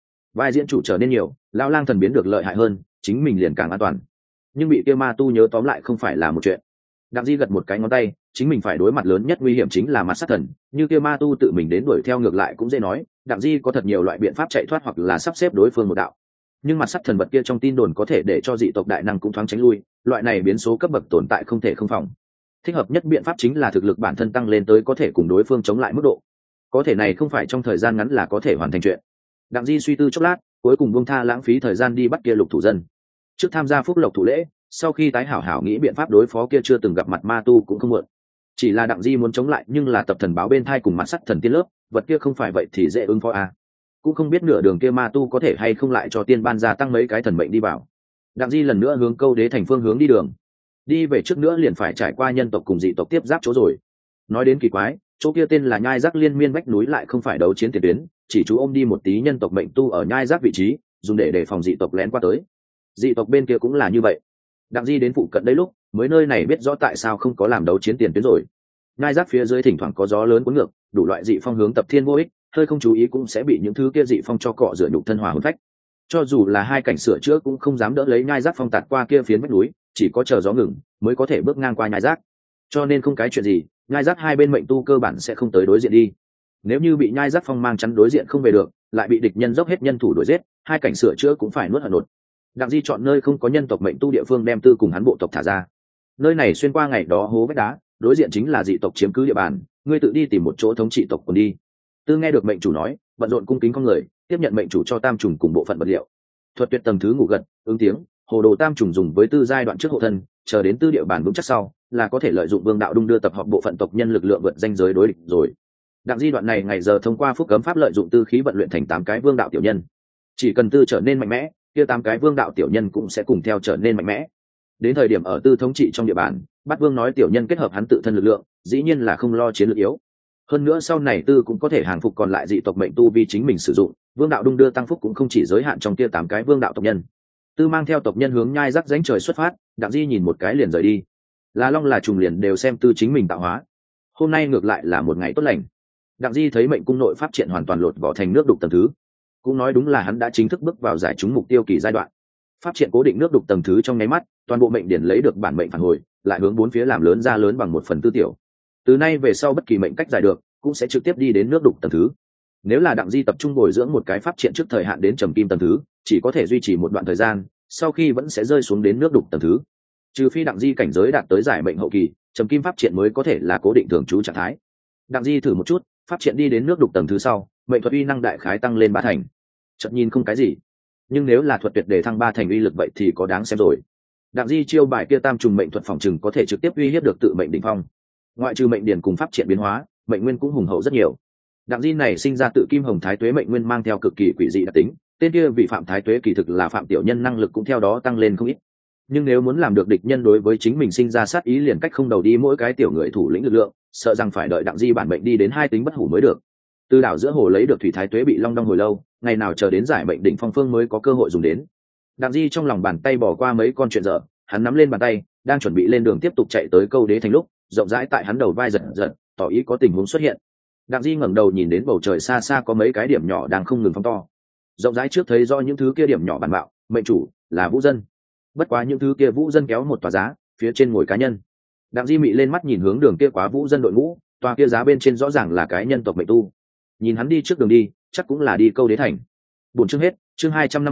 chủ trở nên nhiều, lão lang thần biến được lợi hại hơn, chính mình liền càng an toàn. Nhưng bị kia ma tu nhớ tóm lại không phải là một chuyện. Đặng Di gật một cái ngón tay, chính mình phải đối mặt lớn nhất nguy hiểm chính là mặt sát thần, như kia ma tu tự mình đến đuổi theo ngược lại cũng dễ nói. Đặng Di có thật nhiều loại biện pháp chạy thoát hoặc là sắp xếp đối phương một đạo, nhưng mặt sát thần vật kia trong tin đồn có thể để cho dị tộc đại năng cũng thoáng tránh lui, loại này biến số cấp bậc tồn tại không thể không phòng. Thích hợp nhất biện pháp chính là thực lực bản thân tăng lên tới có thể cùng đối phương chống lại mức độ, có thể này không phải trong thời gian ngắn là có thể hoàn thành chuyện. Đặng Di suy tư chốc lát, cuối cùng buông tha lãng phí thời gian đi bắt kia lục thủ dân, trước tham gia phúc lộc thủ lễ, sau khi tái hảo nghĩ biện pháp đối phó kia chưa từng gặp mặt ma tu cũng không muộn. Chỉ là Đặng Di muốn chống lại nhưng là tập thần báo bên thai cùng mặt sắt thần tiên lớp, vật kia không phải vậy thì dễ ứng phó à. Cũng không biết nửa đường kia ma tu có thể hay không lại cho tiên ban gia tăng mấy cái thần mệnh đi vào. Đặng Di lần nữa hướng Câu Đế thành phương hướng đi đường, đi về trước nữa liền phải trải qua nhân tộc cùng dị tộc tiếp giáp chỗ rồi. Nói đến kỳ quái, chỗ kia tên là Nhai Giác liên miên vách núi lại không phải đấu chiến tiền tuyến, chỉ chú ôm đi một tí nhân tộc mệnh tu ở Nhai Giác vị trí, dùng để đề phòng dị tộc lén qua tới. Dị tộc bên kia cũng là như vậy. Đặng Di đến phụ cận đấy lúc mới nơi này biết rõ tại sao không có làm đấu chiến tiền tuyến rồi. Nhai Giác phía dưới thỉnh thoảng có gió lớn cuốn ngược, đủ loại dị phong hướng tập thiên vô ích, hơi không chú ý cũng sẽ bị những thứ kia dị phong cho cọ rửa nhục thân hòa hồn phách. Cho dù là 2 cảnh sửa chữa cũng không dám đỡ lấy Nhai Giác phong tạt qua kia phiến vách núi, chỉ có chờ gió ngừng mới có thể bước ngang qua Nhai Giác. Cho nên không cái chuyện gì, Nhai Giác hai bên mệnh tu cơ bản sẽ không tới đối diện đi. Nếu như bị Nhai Giác phong mang chắn đối diện không về được, lại bị địch nhân dốc hết nhân thủ đuổi giết, 2 cảnh sửa chữa cũng phải nuốt hận nột. Đặng Di chọn nơi không có nhân tộc mệnh tu địa phương đem tư cùng hắn bộ tộc thả ra. Nơi này xuyên qua ngày đó hố vách đá, đối diện chính là dị tộc chiếm cứ địa bàn, ngươi tự đi tìm một chỗ thống trị tộc còn đi. Tư nghe được mệnh chủ nói, bận rộn cung kính con người, tiếp nhận mệnh chủ cho tam trùng cùng bộ phận vật liệu. Thuật tuyệt tầng thứ ngủ gật, ứng tiếng, hồ đồ tam trùng dùng với tư giai đoạn trước hộ thân, chờ đến tư địa bàn vững chắc sau, là có thể lợi dụng vương đạo đung đưa tập hợp bộ phận tộc nhân lực lượng vượt danh giới đối địch rồi. Đặng Di đoạn này ngày giờ thông qua phúc cấm pháp lợi dụng tư khí vận luyện thành 8 cái vương đạo tiểu nhân. Chỉ cần tư trở nên mạnh mẽ, kia 8 cái vương đạo tiểu nhân cũng sẽ cùng theo trở nên mạnh mẽ. Đến thời điểm ở tư thống trị trong địa bàn, Bát Vương nói tiểu nhân kết hợp hắn tự thân lực lượng, dĩ nhiên là không lo chiến lược yếu. Hơn nữa sau này tư cũng có thể hàng phục còn lại dị tộc mệnh tu vì chính mình sử dụng, vương đạo đung đưa tăng phúc cũng không chỉ giới hạn trong kia 8 cái vương đạo tộc nhân. Tư mang theo tộc nhân hướng Nhai Giác rãnh trời xuất phát, Đặng Di nhìn một cái liền rời đi. Là long là trùng liền đều xem tư chính mình tạo hóa. Hôm nay ngược lại là một ngày tốt lành. Đặng Di thấy mệnh cung nội pháp triển hoàn toàn lột vỏ thành nước đục tầng thứ, cũng nói đúng là hắn đã chính thức bước vào giải trúng mục tiêu kỳ giai đoạn. Pháp triển cố định nước đục tầng thứ trong nháy mắt, toàn bộ mệnh điển lấy được bản mệnh phản hồi, lại hướng 4 phía làm lớn ra lớn bằng 1/4 tiểu. Từ nay về sau bất kỳ mệnh cách giải được, cũng sẽ trực tiếp đi đến nước đục tầng thứ. Nếu là Đặng Di tập trung bồi dưỡng một cái pháp triển trước thời hạn đến trầm kim tầng thứ, chỉ có thể duy trì một đoạn thời gian, sau khi vẫn sẽ rơi xuống đến nước đục tầng thứ. Trừ phi Đặng Di cảnh giới đạt tới giải mệnh hậu kỳ, trầm kim pháp triển mới có thể là cố định thường trú trạng thái. Đặng Di thử một chút, pháp triển đi đến nước đục tầng thứ sau, mệnh thuật uy năng đại khái tăng lên 3 thành. Chợt nhìn không cái gì, nhưng nếu là thuật tuyệt để thăng 3 thành uy lực vậy thì có đáng xem rồi. Đặng Di chiêu bài kia tam trùng mệnh thuật phòng trừng có thể trực tiếp uy hiếp được tự mệnh đỉnh phong. Ngoại trừ mệnh điển cùng pháp triển biến hóa, mệnh nguyên cũng hùng hậu rất nhiều. Đặng Di này sinh ra tự kim hồng thái tuế mệnh nguyên mang theo cực kỳ quỷ dị đặc tính, tên kia vị phạm thái tuế kỳ thực là phạm tiểu nhân năng lực cũng theo đó tăng lên không ít. Nhưng nếu muốn làm được địch nhân đối với chính mình sinh ra sát ý liền cách không đầu đi mỗi cái tiểu người thủ lĩnh lực lượng, sợ rằng phải đợi Đặng Di bản mệnh đi đến 2 tính bất hủ mới được. Từ đảo giữa hồ lấy được thủy thái tuế bị long đong hồi lâu, ngày nào chờ đến giải mệnh đỉnh phong phương mới có cơ hội dùng đến. Đặng Di trong lòng bàn tay bỏ qua mấy con chuyện dở, hắn nắm lên bàn tay, đang chuẩn bị lên đường tiếp tục chạy tới Câu Đế thành lúc, rộng rãi tại hắn đầu vai giật giật, tỏ ý có tình huống xuất hiện. Đặng Di ngẩng đầu nhìn đến bầu trời xa xa có mấy cái điểm nhỏ đang không ngừng phóng to. Rộng rãi trước thấy do những thứ kia điểm nhỏ bản mạo, mệnh chủ là vũ dân. Bất quá những thứ kia vũ dân kéo một tòa giá, phía trên ngồi cá nhân. Đặng Di mị lên mắt nhìn hướng đường kia quá vũ dân đội ngũ, tòa kia giá bên trên rõ ràng là cái nhân tộc mệnh tu. Nhìn hắn đi trước đường đi, chắc cũng là đi Câu Đế thành. Buổi chương hết, chương 250,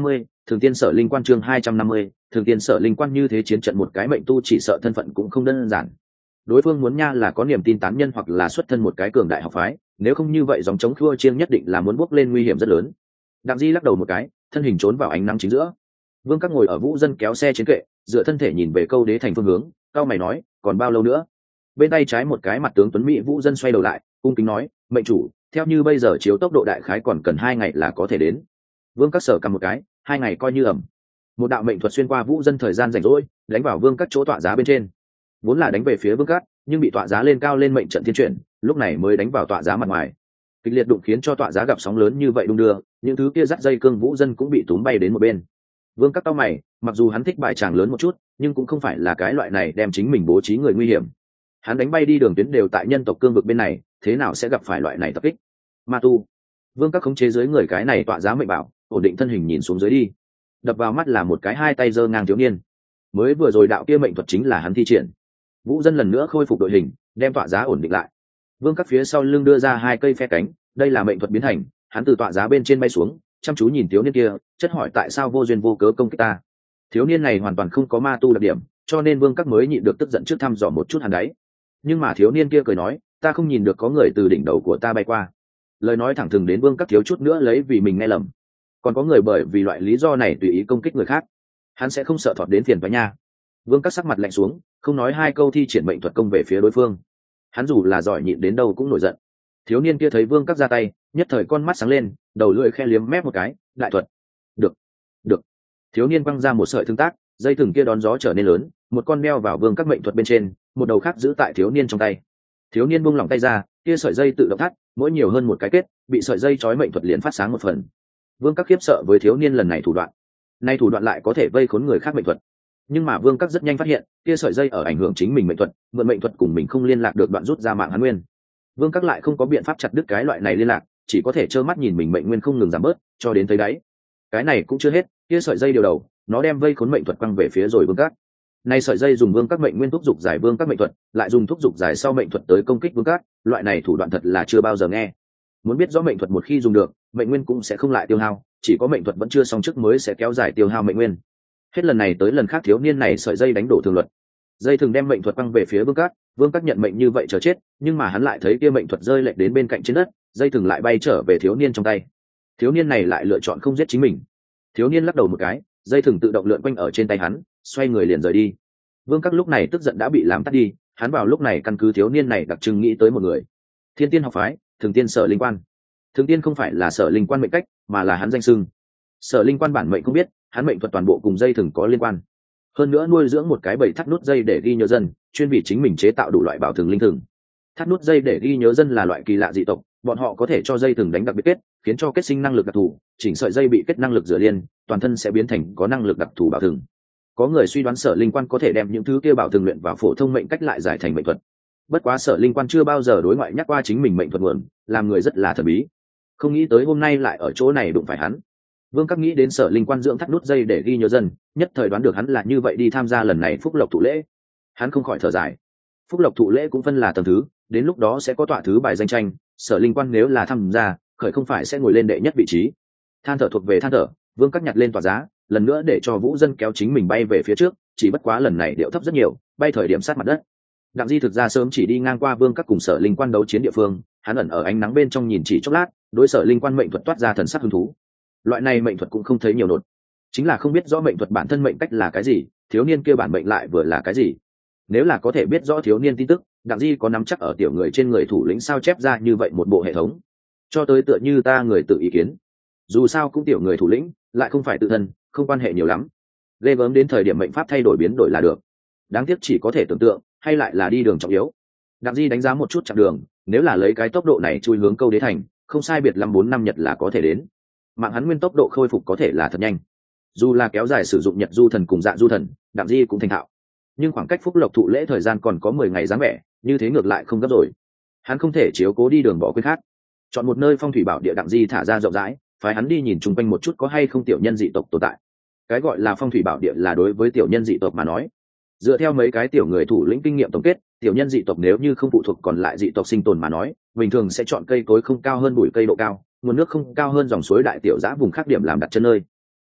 Thường Tiên Sở Linh Quan chương 250, Thường Tiên Sở Linh Quan như thế chiến trận một cái mệnh tu chỉ sợ thân phận cũng không đơn giản. Đối phương muốn nha là có niềm tin tán nhân hoặc là xuất thân một cái cường đại học phái, nếu không như vậy dòng chống khua chiêng nhất định là muốn bước lên nguy hiểm rất lớn. Đặng Di lắc đầu một cái, thân hình trốn vào ánh nắng chính giữa. Vương Các ngồi ở Vũ Dân kéo xe trên kệ, dựa thân thể nhìn về Câu Đế thành phương hướng, cao mày nói, còn bao lâu nữa? Bên tay trái một cái mặt tướng tuấn mỹ Vũ Dân xoay đầu lại, cung kính nói, mệnh chủ, theo như bây giờ chiếu tốc độ đại khái còn cần 2 ngày là có thể đến. Vương Các sở cầm một cái, 2 ngày coi như ẩm. Một đạo mệnh thuật xuyên qua Vũ Dân thời gian rảnh rỗi, đánh vào Vương Các chỗ tọa giá bên trên. Vốn là đánh về phía Vương Các, nhưng bị tọa giá lên cao lên mệnh trận thiên chuyển, lúc này mới đánh vào tọa giá mặt ngoài. Kịch liệt đụng khiến cho tọa giá gặp sóng lớn như vậy đung đưa, những thứ kia dắt dây cương Vũ Dân cũng bị túm bay đến một bên. Vương Các cau mày, mặc dù hắn thích bài tràng lớn một chút, nhưng cũng không phải là cái loại này đem chính mình bố trí người nguy hiểm. Hắn đánh bay đi đường tuyến đều tại nhân tộc cương vực bên này, thế nào sẽ gặp phải loại này tập kích? Ma tu. Vương Các khống chế dưới người cái này tọa giá mệnh bảo, ổn định thân hình nhìn xuống dưới đi. Đập vào mắt là một cái hai tay giơ ngang thiếu niên. Mới vừa rồi đạo kia mệnh thuật chính là hắn thi triển. Vũ Dân lần nữa khôi phục đội hình, đem tọa giá ổn định lại. Vương Các phía sau lưng đưa ra 2 cây phe cánh, đây là mệnh thuật biến thành, hắn từ tọa giá bên trên bay xuống, chăm chú nhìn thiếu niên kia, chất hỏi tại sao vô duyên vô cớ công kích ta. Thiếu niên này hoàn toàn không có ma tu đặc điểm, cho nên Vương Các mới nhịn được tức giận trước thăm dò một chút hắn đấy. Nhưng mà thiếu niên kia cười nói, ta không nhìn được có người từ đỉnh đầu của ta bay qua. Lời nói thẳng thừng đến Vương Các thiếu chút nữa lấy vì mình nghe lầm. Còn có người bởi vì loại lý do này tùy ý công kích người khác, hắn sẽ không sợ thọt đến phiền với nha. Vương Các sắc mặt lạnh xuống, không nói 2 câu thi triển mệnh thuật công về phía đối phương. Hắn dù là giỏi nhịn đến đâu cũng nổi giận. Thiếu niên kia thấy Vương Các ra tay, nhất thời con mắt sáng lên, đầu lưỡi khe liếm mép một cái, đại thuật. Được, được. Thiếu niên quăng ra một sợi thương tác, dây thừng kia đón gió trở nên lớn, một con đeo vào Vương Các mệnh thuật bên trên, một đầu khác giữ tại thiếu niên trong tay. Thiếu niên buông lỏng tay ra, kia sợi dây tự động thắt, mỗi nhiều hơn một cái kết, bị sợi dây trói mệnh thuật liền phát sáng một phần. Vương Các khiếp sợ với thiếu niên lần này thủ đoạn. Nay thủ đoạn lại có thể vây khốn người khác mệnh thuật. Nhưng mà Vương Các rất nhanh phát hiện, kia sợi dây ở ảnh hưởng chính mình mệnh thuật, mượn mệnh thuật cùng mình không liên lạc được, đoạn rút ra mạng hắn nguyên. Vương Các lại không có biện pháp chặt đứt cái loại này liên lạc, chỉ có thể trơ mắt nhìn mình mệnh nguyên không ngừng giảm bớt, cho đến thấy đáy. Cái này cũng chưa hết, kia sợi dây điều đầu, nó đem vây khốn mệnh thuật quăng về phía rồi Vương Các. Nay sợi dây dùng Vương Các mệnh nguyên thúc dục giải Vương Các mệnh thuật, lại dùng thúc dục giải sau mệnh thuật tới công kích Vương Các, loại này thủ đoạn thật là chưa bao giờ nghe. Muốn biết rõ mệnh thuật một khi dùng được, mệnh nguyên cũng sẽ không lại tiêu hao, chỉ có mệnh thuật vẫn chưa xong trước mới sẽ kéo dài tiêu hao mệnh nguyên. Hết lần này tới lần khác thiếu niên này sợi dây đánh đổ thường luật, dây thường đem mệnh thuật quăng về phía Vương Các. Vương Các nhận mệnh như vậy chờ chết, nhưng mà hắn lại thấy kia mệnh thuật rơi lệch đến bên cạnh trên đất, dây thường lại bay trở về thiếu niên trong tay. Thiếu niên này lại lựa chọn không giết chính mình. Thiếu niên lắc đầu một cái, dây thường tự động lượn quanh ở trên tay hắn, xoay người liền rời đi. Vương Các lúc này tức giận đã bị làm tắt đi, hắn vào lúc này căn cứ thiếu niên này đặc trưng nghĩ tới một người. Thiên Tiên học phái, Thường Tiên Sở Linh Quan. Thường Tiên không phải là Sở Linh Quan mệnh cách, mà là hắn danh xưng. Sở Linh Quan bản mệnh không biết, hắn mệnh thuật toàn bộ cùng dây thừng có liên quan. Hơn nữa nuôi dưỡng một cái bầy thắt nút dây để ghi nhớ dân, chuyên vì chính mình chế tạo đủ loại bảo thường linh thừng. Thắt nút dây để ghi nhớ dân là loại kỳ lạ dị tộc, bọn họ có thể cho dây thừng đánh đặc biệt kết, khiến cho kết sinh năng lực đặc thù, chỉnh sợi dây bị kết năng lực dựa liên, toàn thân sẽ biến thành có năng lực đặc thù bảo thường. Có người suy đoán Sở Linh Quan có thể đem những thứ kia bảo thường luyện vào phổ thông mệnh cách lại giải thành mệnh thuật. Bất quá Sở Linh Quan chưa bao giờ đối ngoại nhắc qua chính mình mệnh thuật nguồn, làm người rất là thần bí. Không nghĩ tới hôm nay lại ở chỗ này đụng phải hắn. Vương Các nghĩ đến Sở Linh Quan dưỡng thắt nút dây để ghi nhớ dân, nhất thời đoán được hắn là như vậy đi tham gia lần này phúc lộc thụ lễ. Hắn không khỏi thở dài. Phúc lộc thụ lễ cũng phân là tầng thứ, đến lúc đó sẽ có tọa thứ bài danh tranh, Sở Linh Quan nếu là tham gia, khởi không phải sẽ ngồi lên đệ nhất vị trí. Than thở thuộc về than thở, Vương Các nhặt lên tọa giá, lần nữa để cho Vũ Dân kéo chính mình bay về phía trước, chỉ bất quá lần này điệu thấp rất nhiều, bay thời điểm sát mặt đất. Đặng Di thực ra sớm chỉ đi ngang qua Vương Các cùng Sở Linh Quan đấu chiến địa phương, hắn ẩn ở ánh nắng bên trong nhìn chỉ chốc lát, đối Sở Linh Quan mệnh thuật toát ra thần sắc hứng thú. Loại này mệnh thuật cũng không thấy nhiều nột, chính là không biết rõ mệnh thuật bản thân mệnh cách là cái gì, thiếu niên kia bản mệnh lại vừa là cái gì. Nếu là có thể biết rõ thiếu niên tin tức, Đặng Di có nắm chắc ở tiểu người trên người thủ lĩnh sao chép ra như vậy một bộ hệ thống, cho tới tựa như ta người tự ý kiến. Dù sao cũng tiểu người thủ lĩnh, lại không phải tự thân, không quan hệ nhiều lắm. Ghê gớm đến thời điểm mệnh pháp thay đổi biến đổi là được. Đáng tiếc chỉ có thể tưởng tượng, hay lại là đi đường trọng yếu. Đặng Di đánh giá một chút chặng đường, nếu là lấy cái tốc độ này chui hướng Câu Đế thành, không sai biệt lắm 4 năm nhật là có thể đến. Mạng hắn nguyên tốc độ khôi phục có thể là thật nhanh. Dù là kéo dài sử dụng nhật du thần cùng dạ du thần, Đặng Di cũng thành thạo. Nhưng khoảng cách phúc lộc thụ lễ thời gian còn có 10 ngày dáng vẻ, như thế ngược lại không gấp rồi. Hắn không thể chiếu cố đi đường bỏ quên khác. Chọn một nơi phong thủy bảo địa, Đặng Di thả ra rộng rãi, phái hắn đi nhìn chung quanh một chút có hay không tiểu nhân dị tộc tồn tại. Cái gọi là phong thủy bảo địa là đối với tiểu nhân dị tộc mà nói. Dựa theo mấy cái tiểu người thủ lĩnh kinh nghiệm tổng kết, tiểu nhân dị tộc nếu như không phụ thuộc còn lại dị tộc sinh tồn mà nói, bình thường sẽ chọn cây cối không cao hơn bụi cây độ cao, nguồn nước không cao hơn dòng suối đại tiểu giã vùng khác điểm làm đặt chân nơi.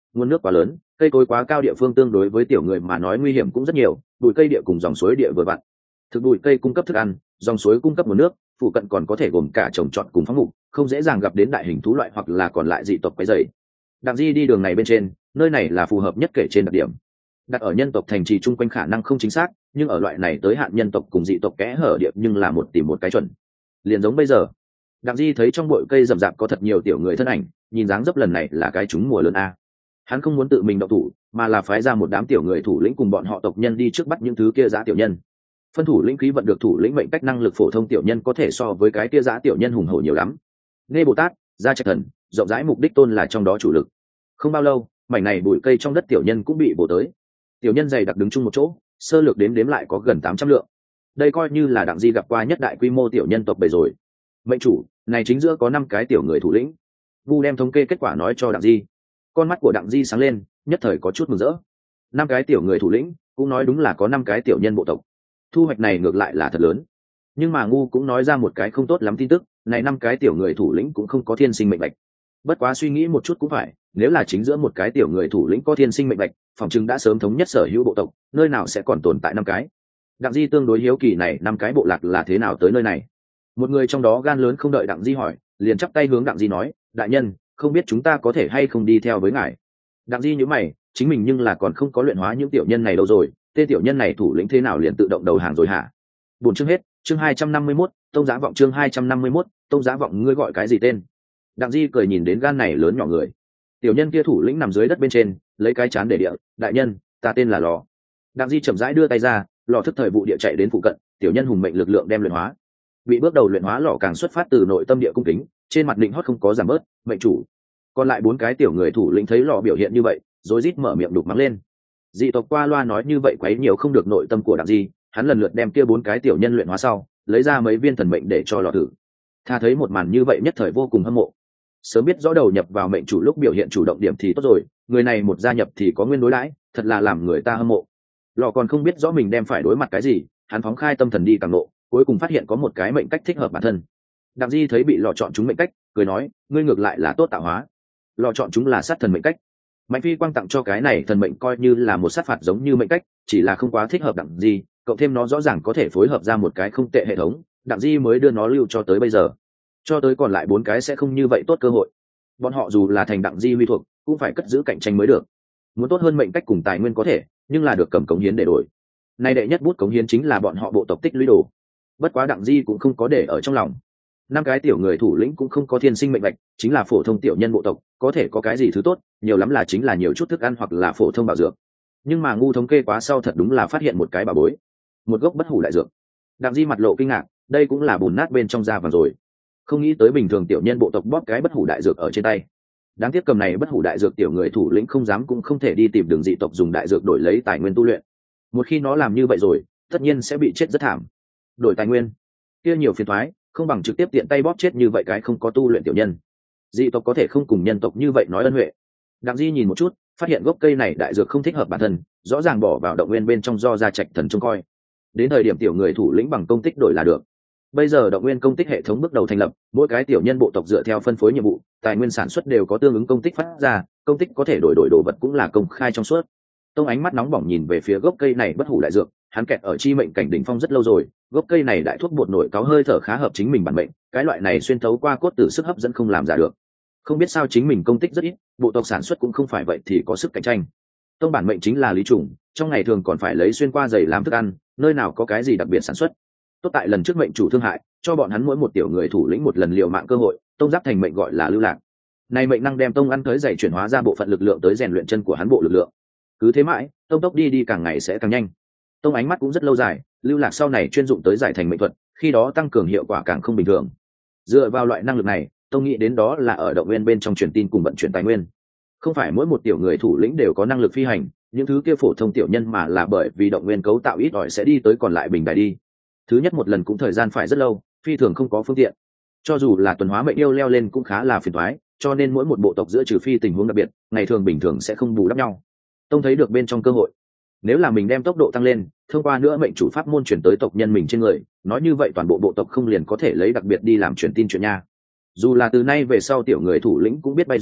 nguồn nước quá lớn, cây cối quá cao địa phương tương đối với tiểu người mà nói nguy hiểm cũng rất nhiều, bụi cây địa cùng dòng suối địa vừa vặn. Thực bụi cây cung cấp thức ăn, dòng suối cung cấp nguồn nước, phụ cận còn có thể gồm cả trồng trọt cùng phóng mục, không dễ dàng gặp đến đại hình thú loại hoặc là còn lại dị tộc quấy rầy. Đặng Di đi đường này bên trên, nơi này là phù hợp nhất kể trên đặc điểm. Đặt ở nhân tộc thành trì chung quanh khả năng không chính xác, nhưng ở loại này tới hạn nhân tộc cùng dị tộc kẽ hở địa nhưng là tìm một cái chuẩn. Liền giống bây giờ, Đặng Di thấy trong bụi cây rậm rạp có thật nhiều tiểu người thân ảnh, nhìn dáng dấp lần này là cái trúng mùa lớn a. Hắn không muốn tự mình động thủ, mà là phái ra một đám tiểu người thủ lĩnh cùng bọn họ tộc nhân đi trước bắt những thứ kia dã tiểu nhân. Phân thủ lĩnh khí vận được thủ lĩnh mệnh cách năng lực phổ thông tiểu nhân có thể so với cái kia dã tiểu nhân hùng hổ nhiều lắm. Nghe Bồ Tát, Gia Trạch Thần, rộng rãi mục đích tôn là trong đó chủ lực. Không bao lâu, mảnh này bụi cây trong đất tiểu nhân cũng bị bổ tới. Tiểu nhân dày đặc đứng chung một chỗ, sơ lược đếm lại có gần 800 lượng. Đây coi như là Đặng Di gặp qua nhất đại quy mô tiểu nhân tộc bầy rồi. Mệnh chủ, này chính giữa có 5 cái tiểu người thủ lĩnh. Vu đem thống kê kết quả nói cho Đặng Di. Con mắt của Đặng Di sáng lên, nhất thời có chút mừng rỡ. 5 cái tiểu người thủ lĩnh, cũng nói đúng là có 5 cái tiểu nhân bộ tộc. Thu hoạch này ngược lại là thật lớn. Nhưng mà ngu cũng nói ra một cái không tốt lắm tin tức, này 5 cái tiểu người thủ lĩnh cũng không có thiên sinh mệnh bạch. Bất quá suy nghĩ một chút cũng phải, nếu là chính giữa một cái tiểu người thủ lĩnh có thiên sinh mệnh bạch, phòng chừng đã sớm thống nhất sở hữu bộ tộc, nơi nào sẽ còn tồn tại 5 cái. Đặng Di tương đối hiếu kỳ này 5 cái bộ lạc là thế nào tới nơi này. Một người trong đó gan lớn không đợi Đặng Di hỏi, liền chắp tay hướng Đặng Di nói, đại nhân, không biết chúng ta có thể hay không đi theo với ngài. Đặng Di nhíu mày, chính mình nhưng là còn không có luyện hóa những tiểu nhân này đâu rồi, tên tiểu nhân này thủ lĩnh thế nào liền tự động đầu hàng rồi hả? Buồn chương hết, chương 251, Tông Giá Vọng chương 251, Tông Giá Vọng ngươi gọi cái gì tên? Đặng Di cười nhìn đến gan này lớn nhỏ người. Tiểu nhân kia thủ lĩnh nằm dưới đất bên trên, lấy cái chán để địa, đại nhân, ta tên là Lò. Đặng Di chậm rãi đưa tay ra, Lò thức thời vụ địa chạy đến phụ cận, tiểu nhân hùng mệnh lực lượng đem luyện hóa. Bị bước đầu luyện hóa Lò càng xuất phát từ nội tâm địa cung kính, trên mặt định hót không có giảm bớt, mệnh chủ. Còn lại 4 cái tiểu người thủ lĩnh thấy Lò biểu hiện như vậy, rối rít mở miệng đục mắng lên. Dị tộc qua loa nói như vậy quấy nhiều không được nội tâm của Đặng Di, hắn lần lượt đem kia 4 cái tiểu nhân luyện hóa sau, lấy ra mấy viên thần mệnh để cho Lò thử. Tha thấy một màn như vậy nhất thời vô cùng hâm mộ. Sớm biết rõ đầu nhập vào mệnh chủ lúc biểu hiện chủ động điểm thì tốt rồi, người này một gia nhập thì có nguyên đối đãi, thật là làm người ta hâm mộ. Lò còn không biết rõ mình đem phải đối mặt cái gì, hắn phóng khai tâm thần đi càng lộ, cuối cùng phát hiện có một cái mệnh cách thích hợp bản thân. Đặng Di thấy bị Lò chọn chúng mệnh cách, cười nói, ngươi ngược lại là tốt tạo hóa. Lò chọn chúng là sát thần mệnh cách. Mạnh Phi quang tặng cho cái này thần mệnh coi như là một sát phạt giống như mệnh cách, chỉ là không quá thích hợp Đặng Di, cộng thêm nó rõ ràng có thể phối hợp ra một cái không tệ hệ thống, Đặng Di mới đưa nó lưu cho tới bây giờ. Cho tới còn lại 4 cái sẽ không như vậy tốt cơ hội. Bọn họ dù là thành Đặng Di huy thuộc, cũng phải cất giữ cạnh tranh mới được. Muốn tốt hơn mệnh cách cùng tài nguyên có thể, nhưng là được cầm cống hiến để đổi. Nay đệ nhất bút cống hiến chính là bọn họ bộ tộc tích lũy đồ. Bất quá Đặng Di cũng không có để ở trong lòng. 5 cái tiểu người thủ lĩnh cũng không có thiên sinh mệnh bạch, chính là phổ thông tiểu nhân bộ tộc, có thể có cái gì thứ tốt, nhiều lắm là chính là nhiều chút thức ăn hoặc là phổ thông bảo dược. Nhưng mà ngu thống kê quá sau thật đúng là phát hiện một cái bảo bối, một gốc bất hủ đại dược. Đặng Di mặt lộ kinh ngạc, đây cũng là bùn nát bên trong da vàng rồi. Không nghĩ tới bình thường tiểu nhân bộ tộc bóp cái bất hủ đại dược ở trên tay. Đáng tiếc cầm này bất hủ đại dược tiểu người thủ lĩnh không dám cũng không thể đi tìm đường dị tộc dùng đại dược đổi lấy tài nguyên tu luyện. Một khi nó làm như vậy rồi, tất nhiên sẽ bị chết rất thảm. Đổi tài nguyên, kia nhiều phiền toái, không bằng trực tiếp tiện tay bóp chết như vậy cái không có tu luyện tiểu nhân. Dị tộc có thể không cùng nhân tộc như vậy nói ân huệ. Đặng Di nhìn một chút, phát hiện gốc cây này đại dược không thích hợp bản thân, rõ ràng bỏ vào động nguyên bên trong do Gia Trạch Thần trông coi. Đến thời điểm tiểu người thủ lĩnh bằng công tích đổi là được. Bây giờ động nguyên công tích hệ thống bước đầu thành lập, mỗi cái tiểu nhân bộ tộc dựa theo phân phối nhiệm vụ, tài nguyên sản xuất đều có tương ứng công tích phát ra, công tích có thể đổi đồ vật cũng là công khai trong suốt. Tông ánh mắt nóng bỏng nhìn về phía gốc cây này bất hủ đại dược, hắn kẹt ở chi mệnh cảnh đỉnh phong rất lâu rồi, gốc cây này đại thuốc bột nổi cáo hơi thở khá hợp chính mình bản mệnh, cái loại này xuyên thấu qua cốt tử sức hấp dẫn không làm giả được. Không biết sao chính mình công tích rất ít, bộ tộc sản xuất cũng không phải vậy thì có sức cạnh tranh. Tông bản mệnh chính là lý trùng, trong ngày thường còn phải lấy xuyên qua giày làm thức ăn, nơi nào có cái gì đặc biệt sản xuất. Tốt tại lần trước mệnh chủ thương hại, cho bọn hắn mỗi một tiểu người thủ lĩnh một lần liều mạng cơ hội, tông giáp thành mệnh gọi là lưu lạc. Này mệnh năng đem tông ăn tới giày chuyển hóa ra bộ phận lực lượng tới rèn luyện chân của hắn bộ lực lượng. Cứ thế mãi, tông tốc đi càng ngày sẽ càng nhanh. Tông ánh mắt cũng rất lâu dài, lưu lạc sau này chuyên dụng tới giải thành mệnh thuật, khi đó tăng cường hiệu quả càng không bình thường. Dựa vào loại năng lực này, tông nghĩ đến đó là ở động nguyên bên trong truyền tin cùng vận chuyển tài nguyên. Không phải mỗi một tiểu người thủ lĩnh đều có năng lực phi hành, những thứ kia phổ thông tiểu nhân mà là bởi vì động nguyên cấu tạo ít ỏi sẽ đi tới còn lại bình đài đi. Thứ nhất một lần cũng thời gian phải rất lâu, phi thường không có phương tiện. Cho dù là tuần hóa mệnh yêu leo lên cũng khá là phiền toái, cho nên mỗi một bộ tộc giữa trừ phi tình huống đặc biệt, ngày thường bình thường sẽ không bù đắp nhau. Tông thấy được bên trong cơ hội, nếu là mình đem tốc độ tăng lên, thông qua nữa mệnh chủ pháp môn chuyển tới tộc nhân mình trên người, nói như vậy toàn bộ bộ tộc không liền có thể lấy đặc biệt đi làm truyền tin chuyện nha. Dù là từ nay về sau tiểu người thủ lĩnh cũng biết bay rồi,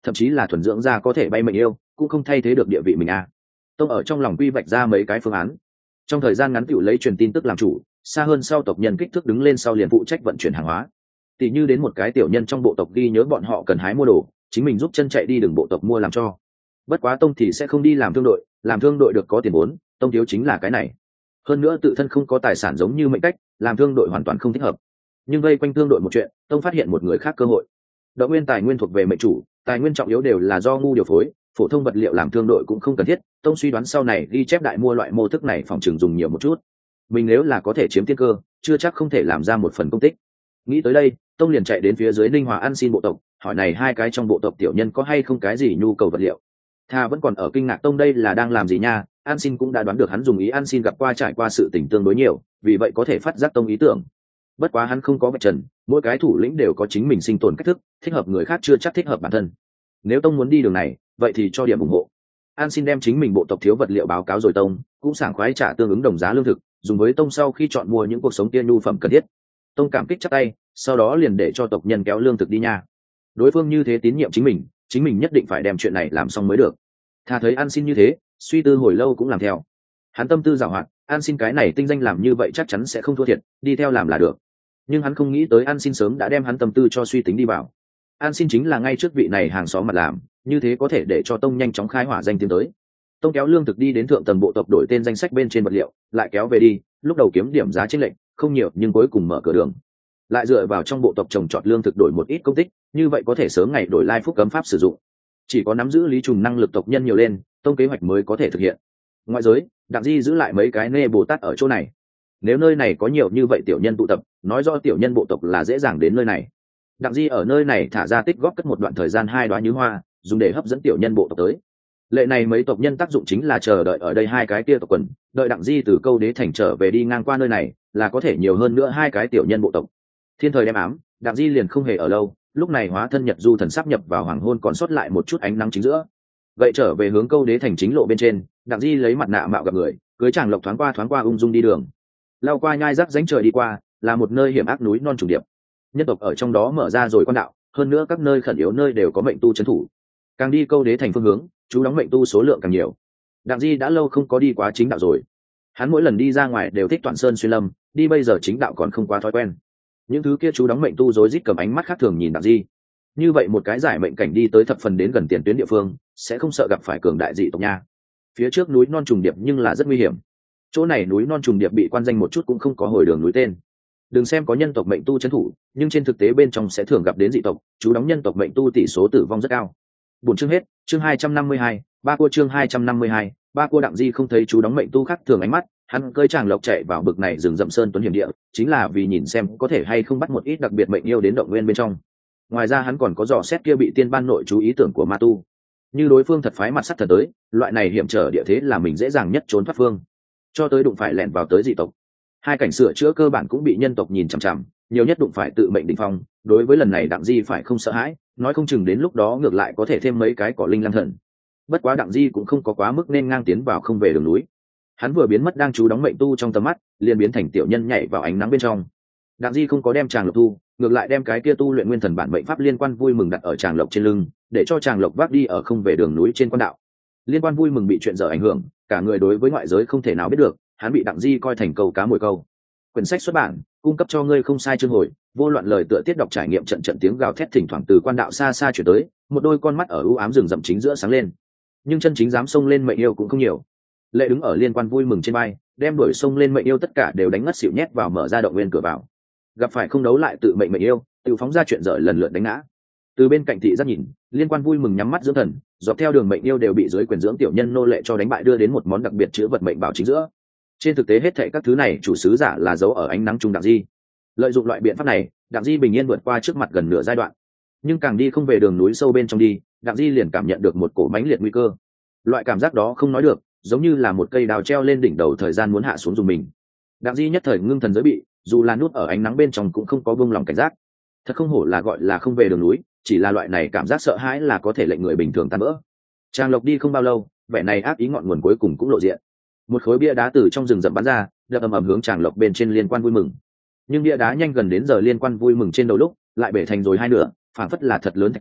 thậm chí là thuần dưỡng ra có thể bay mệnh yêu cũng không thay thế được địa vị mình a. Tông ở trong lòng quy vạch ra mấy cái phương án, trong thời gian ngắn tựu lấy truyền tin tức làm chủ, xa hơn sau tộc nhân kích thước đứng lên sau liền phụ trách vận chuyển hàng hóa. Tỷ như đến một cái tiểu nhân trong bộ tộc ghi nhớ bọn họ cần hái mua đồ, chính mình giúp chân chạy đi đường bộ tộc mua làm cho. Bất quá Tông thì sẽ không đi làm thương đội được có tiền vốn, Tông thiếu chính là cái này. Hơn nữa tự thân không có tài sản giống như Mệnh Cách, làm thương đội hoàn toàn không thích hợp. Nhưng vây quanh thương đội một chuyện, Tông phát hiện một người khác cơ hội. Động nguyên tài nguyên thuộc về mệnh chủ, tài nguyên trọng yếu đều là do ngu điều phối, phổ thông vật liệu làm thương đội cũng không cần thiết. Tông suy đoán sau này ghi chép đại mua loại mô thức này phòng trường dùng nhiều một chút. Mình nếu là có thể chiếm tiên cơ, chưa chắc không thể làm ra một phần công tích. Nghĩ tới đây, Tông liền chạy đến phía dưới Ninh Hòa ăn xin bộ tộc, hỏi này hai cái trong bộ tộc tiểu nhân có hay không cái gì nhu cầu vật liệu. Tha vẫn còn ở kinh ngạc Tông đây là đang làm gì nha, An Xin cũng đã đoán được hắn dùng ý An Xin gặp qua trải qua sự tình tương đối nhiều, vì vậy có thể phát giác Tông ý tưởng. Bất quá hắn không có vạch trần, mỗi cái thủ lĩnh đều có chính mình sinh tồn cách thức, thích hợp người khác chưa chắc thích hợp bản thân. Nếu Tông muốn đi đường này, vậy thì cho điểm ủng hộ. An Xin đem chính mình bộ tộc thiếu vật liệu báo cáo rồi Tông cũng sảng khoái trả tương ứng đồng giá lương thực, dùng với Tông sau khi chọn mua những cuộc sống tiên nhu phẩm cần thiết. Tông cảm kích chắp tay, sau đó liền để cho tộc nhân kéo lương thực đi nha. Đối phương như thế tín nhiệm chính mình nhất định phải đem chuyện này làm xong mới được. Thà thấy An Xin như thế, suy tư hồi lâu cũng làm theo. Hắn tâm tư giàu hoạt, An Xin cái này tinh danh làm như vậy chắc chắn sẽ không thua thiệt, đi theo làm là được. Nhưng hắn không nghĩ tới An Xin sớm đã đem hắn tâm tư cho suy tính đi vào. An Xin chính là ngay trước vị này hàng xóm mà làm, như thế có thể để cho Tông nhanh chóng khai hỏa danh tiếng tới. Tông kéo lương thực đi đến thượng tầng bộ tộc đổi tên danh sách bên trên vật liệu, lại kéo về đi, lúc đầu kiếm điểm giá chênh lệch không nhiều nhưng cuối cùng mở cửa đường. Lại dựa vào trong bộ tộc trồng trọt lương thực đổi một ít công tích, như vậy có thể sớm ngày đổi lai phúc cấm pháp sử dụng. Chỉ có nắm giữ lý trùng năng lực tộc nhân nhiều lên, Tông kế hoạch mới có thể thực hiện. Ngoại giới, Đặng Di giữ lại mấy cái nê Bồ Tát ở chỗ này. Nếu nơi này có nhiều như vậy tiểu nhân tụ tập, nói rõ tiểu nhân bộ tộc là dễ dàng đến nơi này. Đặng Di ở nơi này thả ra tích góp cất một đoạn thời gian 2 đóa nhứ hoa, dùng để hấp dẫn tiểu nhân bộ tộc tới. Lệ này mấy tộc nhân tác dụng chính là chờ đợi ở đây hai cái kia tộc quần, đợi Đặng Di từ Câu Đế thành trở về đi ngang qua nơi này, là có thể nhiều hơn nữa 2 cái tiểu nhân bộ tộc. Thiên thời đem ám, Đặng Di liền không hề ở lâu, lúc này hóa thân Nhật Du thần sắp nhập vào hoàng hôn còn sót lại một chút ánh nắng chính giữa. Vậy trở về hướng Câu Đế thành chính lộ bên trên, Đặng Di lấy mặt nạ mạo gặp người, cưới Tràng Lộc thoáng qua ung dung đi đường. Lao qua nhai rác rãnh trời đi qua, là một nơi hiểm ác núi non trùng điệp. Nhân tộc ở trong đó mở ra rồi quan đạo, hơn nữa các nơi khẩn yếu nơi đều có mệnh tu trấn thủ. Càng đi Câu Đế thành phương hướng, chú đóng mệnh tu số lượng càng nhiều. Đặng Di đã lâu không có đi quá chính đạo rồi. Hắn mỗi lần đi ra ngoài đều thích Toản Sơn xuyên lâm, đi bây giờ chính đạo còn không quá thói quen. Những thứ kia chú đóng mệnh tu rối rít cầm ánh mắt khác thường nhìn Đặng Di. Như vậy một cái giải mệnh cảnh đi tới thập phần đến gần tiền tuyến địa phương, sẽ không sợ gặp phải cường đại dị tộc nha. Phía trước núi non trùng điệp nhưng là rất nguy hiểm. Chỗ này núi non trùng điệp bị quan danh một chút cũng không có hồi đường núi tên. Đừng xem có nhân tộc mệnh tu trấn thủ, nhưng trên thực tế bên trong sẽ thường gặp đến dị tộc, chú đóng nhân tộc mệnh tu tỷ số tử vong rất cao. Buổi chương hết, chương 252, ba cô chương 252, ba cô Đặng Di không thấy chú đóng mệnh tu khác thường ánh mắt, hắn cơi Tràng Lộc chạy vào bực này rừng rậm sơn tuấn hiểm địa, chính là vì nhìn xem có thể hay không bắt một ít đặc biệt mệnh yêu đến động nguyên bên trong. Ngoài ra hắn còn có dò xét kia bị tiên ban nội chú ý tưởng của ma tu. Như đối phương thật phái mặt sắt thật tới, loại này hiểm trở địa thế là mình dễ dàng nhất trốn thoát phương. Cho tới đụng phải lẻn vào tới dị tộc. 2 cảnh sửa chữa cơ bản cũng bị nhân tộc nhìn chằm chằm, nhiều nhất đụng phải tự mệnh đỉnh phong, đối với lần này Đặng Di phải không sợ hãi, nói không chừng đến lúc đó ngược lại có thể thêm mấy cái cỏ linh lang thần. Bất quá Đặng Di cũng không có quá mức nên ngang tiến vào không về đường núi. Hắn vừa biến mất đang chú đóng mệnh tu trong tầm mắt, liền biến thành tiểu nhân nhảy vào ánh nắng bên trong. Đặng Di không có đem Tràng Lộc thu, ngược lại đem cái kia tu luyện nguyên thần bản mệnh pháp liên quan vui mừng đặt ở Tràng Lộc trên lưng, để cho Tràng Lộc vác đi ở không về đường núi trên quan đạo. Liên quan vui mừng bị chuyện dở ảnh hưởng, cả người đối với ngoại giới không thể nào biết được, hắn bị Đặng Di coi thành câu cá mồi câu. Quyển sách xuất bản, cung cấp cho ngươi không sai chương hồi, vô loạn lời tựa tiết đọc trải nghiệm trận trận tiếng gào thét thỉnh thoảng từ quan đạo xa xa chuyển tới, một đôi con mắt ở u ám rừng rậm chính giữa sáng lên. Nhưng chân chính dám xông lên mệnh yêu cũng không nhiều. Lệ đứng ở liên quan vui mừng trên bay, đem đuổi xông lên mệnh yêu tất cả đều đánh ngất xỉu nhét vào mở ra động nguyên cửa vào. Gặp phải không đấu lại tự mệnh mệnh yêu, tự phóng ra chuyện dở lần lượt đánh ngã. Từ bên cạnh thị giác nhìn, liên quan vui mừng nhắm mắt dưỡng thần, dọc theo đường mệnh yêu đều bị dưới quyền dưỡng tiểu nhân nô lệ cho đánh bại đưa đến một món đặc biệt chữ vật mệnh bảo chính giữa. Trên thực tế hết thảy các thứ này chủ sứ giả là giấu ở ánh nắng trung Đặng Di. Lợi dụng loại biện pháp này, Đặng Di bình yên vượt qua trước mặt gần nửa giai đoạn. Nhưng càng đi không về đường núi sâu bên trong đi, Đặng Di liền cảm nhận được một cổ mãnh liệt nguy cơ. Loại cảm giác đó không nói được, giống như là một cây đào treo lên đỉnh đầu thời gian muốn hạ xuống dùng mình. Đặng Di nhất thời ngưng thần giới bị, dù là nút ở ánh nắng bên trong cũng không có buông lòng cảnh giác. Thật không hổ là gọi là không về đường núi, chỉ là loại này cảm giác sợ hãi là có thể lệnh người bình thường tan vỡ. Tràng Lộc đi không bao lâu, vẻ này ác ý ngọn nguồn cuối cùng cũng lộ diện. Một khối bia đá từ trong rừng rậm bắn ra, đập ầm ầm hướng Tràng Lộc bên trên liên quan vui mừng. Nhưng bia đá nhanh gần đến giờ liên quan vui mừng trên đầu lúc lại bể thành rồi 2 nửa, phảng phất là thật lớn thạch kìm,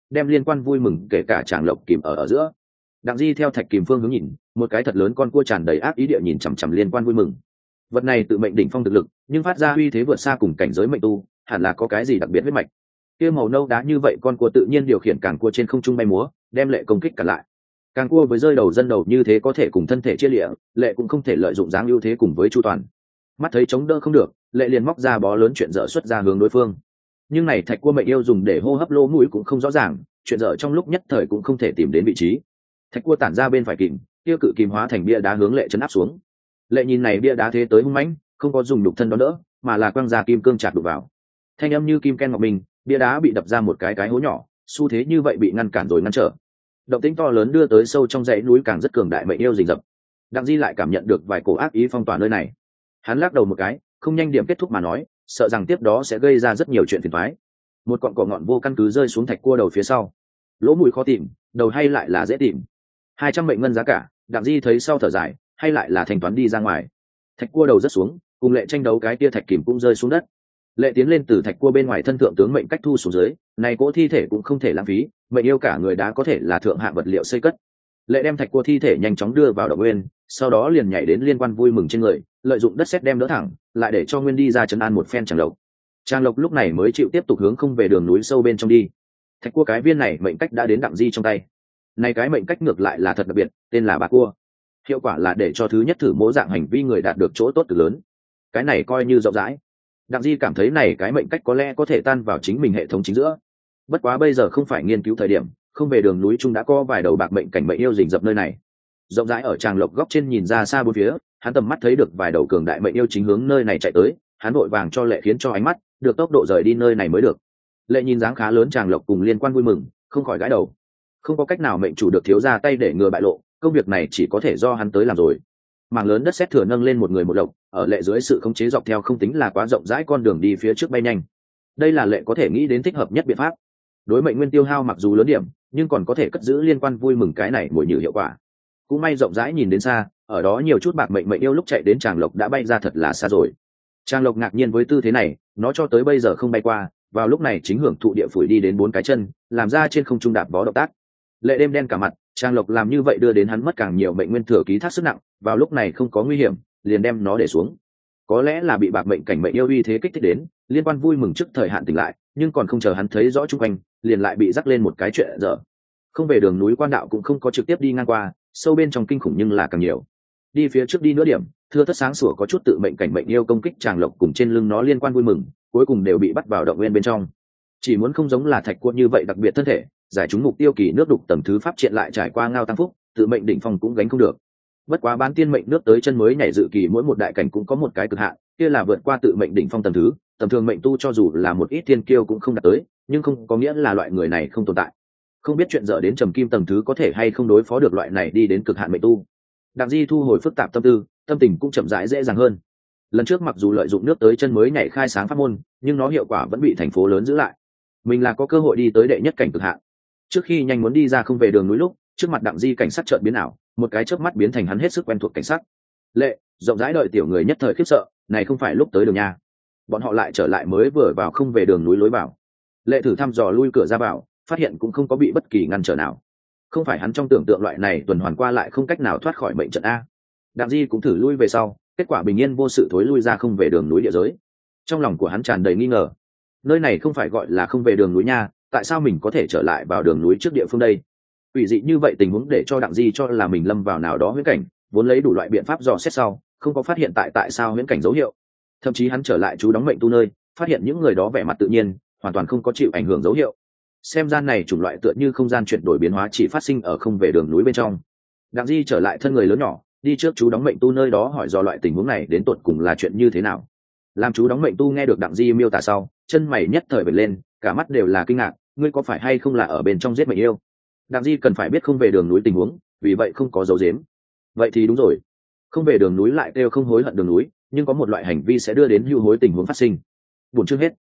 đem liên quan vui mừng kể cả tràng lộc kìm ở giữa. Đặng Di theo thạch kìm phương hướng nhìn, một cái thật lớn con cua tràn đầy ác ý địa nhìn chằm chằm liên quan vui mừng. Vật này tự mệnh đỉnh phong thực lực, nhưng phát ra uy thế vượt xa cùng cảnh giới mệnh tu, hẳn là có cái gì đặc biệt huyết mạch. Kia màu nâu đá như vậy con cua tự nhiên điều khiển càng cua trên không trung bay múa, đem Lệ công kích cả lại. Càng cua với rơi đầu dân đầu như thế có thể cùng thân thể chia lịa, Lệ cũng không thể lợi dụng dáng ưu thế cùng với chu toàn. Mắt thấy chống đỡ không được, Lệ liền móc ra bó lớn chuyện dở xuất ra hướng đối phương. Nhưng này thạch cua mệnh yêu dùng để hô hấp lỗ mũi cũng không rõ ràng, chuyện dở trong lúc nhất thời cũng không thể tìm đến vị trí. Thạch cua tản ra bên phải kìm, tiêu cự kìm hóa thành bia đá hướng Lệ chấn áp xuống. Lệ nhìn này bia đá thế tới hung mãnh, không có dùng đục thân đó đỡ, mà là quăng ra kim cương chặt đục vào. Thanh âm như kim ken ngọc minh, bia đá bị đập ra một cái hố nhỏ, xu thế như vậy bị ngăn cản rồi ngăn trở. Động tĩnh to lớn đưa tới sâu trong dãy núi càng rất cường đại mệnh yêu rình rập. Đặng Di lại cảm nhận được vài cổ ác ý phong tỏa nơi này. Hắn lắc đầu một cái, không nhanh điểm kết thúc mà nói, sợ rằng tiếp đó sẽ gây ra rất nhiều chuyện phiền toái. Một cọng cỏ ngọn vô căn cứ rơi xuống thạch cua đầu phía sau. Lỗ mũi khó tìm, đầu hay lại là dễ tìm. 200 mệnh ngân giá cả, Đặng Di thấy sau thở dài, hay lại là thanh toán đi ra ngoài. Thạch cua đầu rất xuống, cùng Lệ tranh đấu cái tia thạch kìm cũng rơi xuống đất. Lệ tiến lên từ thạch cua bên ngoài thân thượng tướng mệnh cách thu xuống dưới, này cỗ thi thể cũng không thể lãng phí, mệnh yêu cả người đã có thể là thượng hạng vật liệu xây cất. Lệ đem thạch cua thi thể nhanh chóng đưa vào động nguyên, sau đó liền nhảy đến liên quan vui mừng trên người, lợi dụng đất sét đem đỡ thẳng, lại để cho nguyên đi ra trấn an một phen Tràng Lộc. Tràng Lộc lúc này mới chịu tiếp tục hướng không về đường núi sâu bên trong đi. Thạch cua cái viên này mệnh cách đã đến Đặng Di trong tay. Này cái mệnh cách ngược lại là thật đặc biệt, tên là Bà Cua. Hiệu quả là để cho thứ nhất thử mỗ dạng hành vi người đạt được chỗ tốt cực lớn. Cái này coi như rộng rãi. Đặng Di cảm thấy này cái mệnh cách có lẽ có thể tan vào chính mình hệ thống chính giữa. Bất quá bây giờ không phải nghiên cứu thời điểm, không về đường núi trung đã có vài đầu bạc mệnh cảnh mệnh yêu rình rập nơi này. Rộng rãi ở Tràng Lộc góc trên nhìn ra xa bốn phía, hắn tầm mắt thấy được vài đầu cường đại mệnh yêu chính hướng nơi này chạy tới, hắn vội vàng cho Lệ khiến cho ánh mắt được tốc độ rời đi nơi này mới được. Lệ nhìn dáng khá lớn Tràng Lộc cùng liên quan vui mừng, không khỏi gãi đầu. Không có cách nào mệnh chủ được thiếu ra tay để ngừa bại lộ, công việc này chỉ có thể do hắn tới làm rồi. Mảng lớn đất sét thừa nâng lên một người một lộc, ở Lệ dưới sự khống chế dọc theo không tính là quá rộng rãi con đường đi phía trước bay nhanh. Đây là Lệ có thể nghĩ đến thích hợp nhất biện pháp. Đối mệnh nguyên tiêu hao mặc dù lớn điểm, nhưng còn có thể cất giữ liên quan vui mừng cái này mồi nhử hiệu quả. Cũng may rộng rãi nhìn đến xa, ở đó nhiều chút bạc mệnh yêu lúc chạy đến Tràng Lộc đã bay ra thật là xa rồi. Tràng Lộc ngạc nhiên với tư thế này, nó cho tới bây giờ không bay qua, vào lúc này chính hưởng thụ địa phủi đi đến 4 cái chân, làm ra trên không trung đạp vó động tác. Lệ đêm đen cả mặt, Tràng Lộc làm như vậy đưa đến hắn mất càng nhiều mệnh nguyên thừa ký thác sức nặng, vào lúc này không có nguy hiểm, liền đem nó để xuống. Có lẽ là bị bạc mệnh cảnh mệnh yêu uy thế kích thích đến, liên quan vui mừng trước thời hạn tỉnh lại, nhưng còn không chờ hắn thấy rõ chung quanh, liền lại bị rắc lên một cái chuyện dở. Không về đường núi quan đạo cũng không có trực tiếp đi ngang qua, sâu bên trong kinh khủng nhưng là càng nhiều. Đi phía trước đi nửa điểm, thưa thất sáng sủa có chút tự mệnh cảnh mệnh yêu công kích Tràng Lộc cùng trên lưng nó liên quan vui mừng, cuối cùng đều bị bắt vào động nguyên bên trong. Chỉ muốn không giống là thạch cua như vậy đặc biệt thân thể, giải chúng mục tiêu kỳ nước đục tầng thứ pháp triện lại trải qua ngao tăng phúc, tự mệnh đỉnh phong cũng gánh không được. Bất quá bán tiên mệnh nước tới chân mới nhảy dự kỳ mỗi một đại cảnh cũng có một cái cực hạn, kia là vượt qua tự mệnh đỉnh phong tầng thứ, tầm thường mệnh tu cho dù là một ít thiên kiêu cũng không đạt tới, nhưng không có nghĩa là loại người này không tồn tại. Không biết chuyện dở đến trầm kim tầng thứ có thể hay không đối phó được loại này đi đến cực hạn mệnh tu. Đặng Di thu hồi phức tạp tâm tư, tâm tình cũng chậm rãi dễ dàng hơn. Lần trước mặc dù lợi dụng nước tới chân mới nhảy khai sáng pháp môn, nhưng nó hiệu quả vẫn bị thành phố lớn giữ lại. Mình là có cơ hội đi tới đệ nhất cảnh cực hạn. Trước khi nhanh muốn đi ra không về đường núi lúc, trước mặt Đặng Di cảnh sắc chợt biến ảo, một cái chớp mắt biến thành hắn hết sức quen thuộc cảnh sắc. Lệ, rộng rãi đợi tiểu người nhất thời khiếp sợ, này không phải lúc tới đường nha. Bọn họ lại trở lại mới vừa vào không về đường núi lối vào. Lệ thử thăm dò lui cửa ra vào, phát hiện cũng không có bị bất kỳ ngăn trở nào. Không phải hắn trong tưởng tượng loại này tuần hoàn qua lại không cách nào thoát khỏi mệnh trận a. Đặng Di cũng thử lui về sau, kết quả bình yên vô sự thối lui ra không về đường núi địa giới. Trong lòng của hắn tràn đầy nghi ngờ, nơi này không phải gọi là không về đường núi nha, tại sao mình có thể trở lại vào đường núi trước địa phương đây? Ủy dị như vậy tình huống để cho Đặng Di cho là mình lâm vào nào đó huyễn cảnh, vốn lấy đủ loại biện pháp dò xét sau, không có phát hiện tại sao huyễn cảnh dấu hiệu. Thậm chí hắn trở lại chú đóng mệnh tu nơi, phát hiện những người đó vẻ mặt tự nhiên, hoàn toàn không có chịu ảnh hưởng dấu hiệu. Xem gian này chủng loại tựa như không gian chuyển đổi biến hóa chỉ phát sinh ở không về đường núi bên trong. Đặng Di trở lại thân người lớn nhỏ, đi trước chú đóng mệnh tu nơi đó hỏi do loại tình huống này đến tột cùng là chuyện như thế nào. Làm chú đóng mệnh tu nghe được Đặng Di miêu tả sau, chân mày nhất thời bật lên, cả mắt đều là kinh ngạc, ngươi có phải hay không là ở bên trong giết mệnh yêu? Đặng Di cần phải biết không về đường núi tình huống, vì vậy không có dấu giếm. Vậy thì đúng rồi, không về đường núi lại kêu không hối hận đường núi, nhưng có một loại hành vi sẽ đưa đến hưu hối tình huống phát sinh. Buồn chương hết.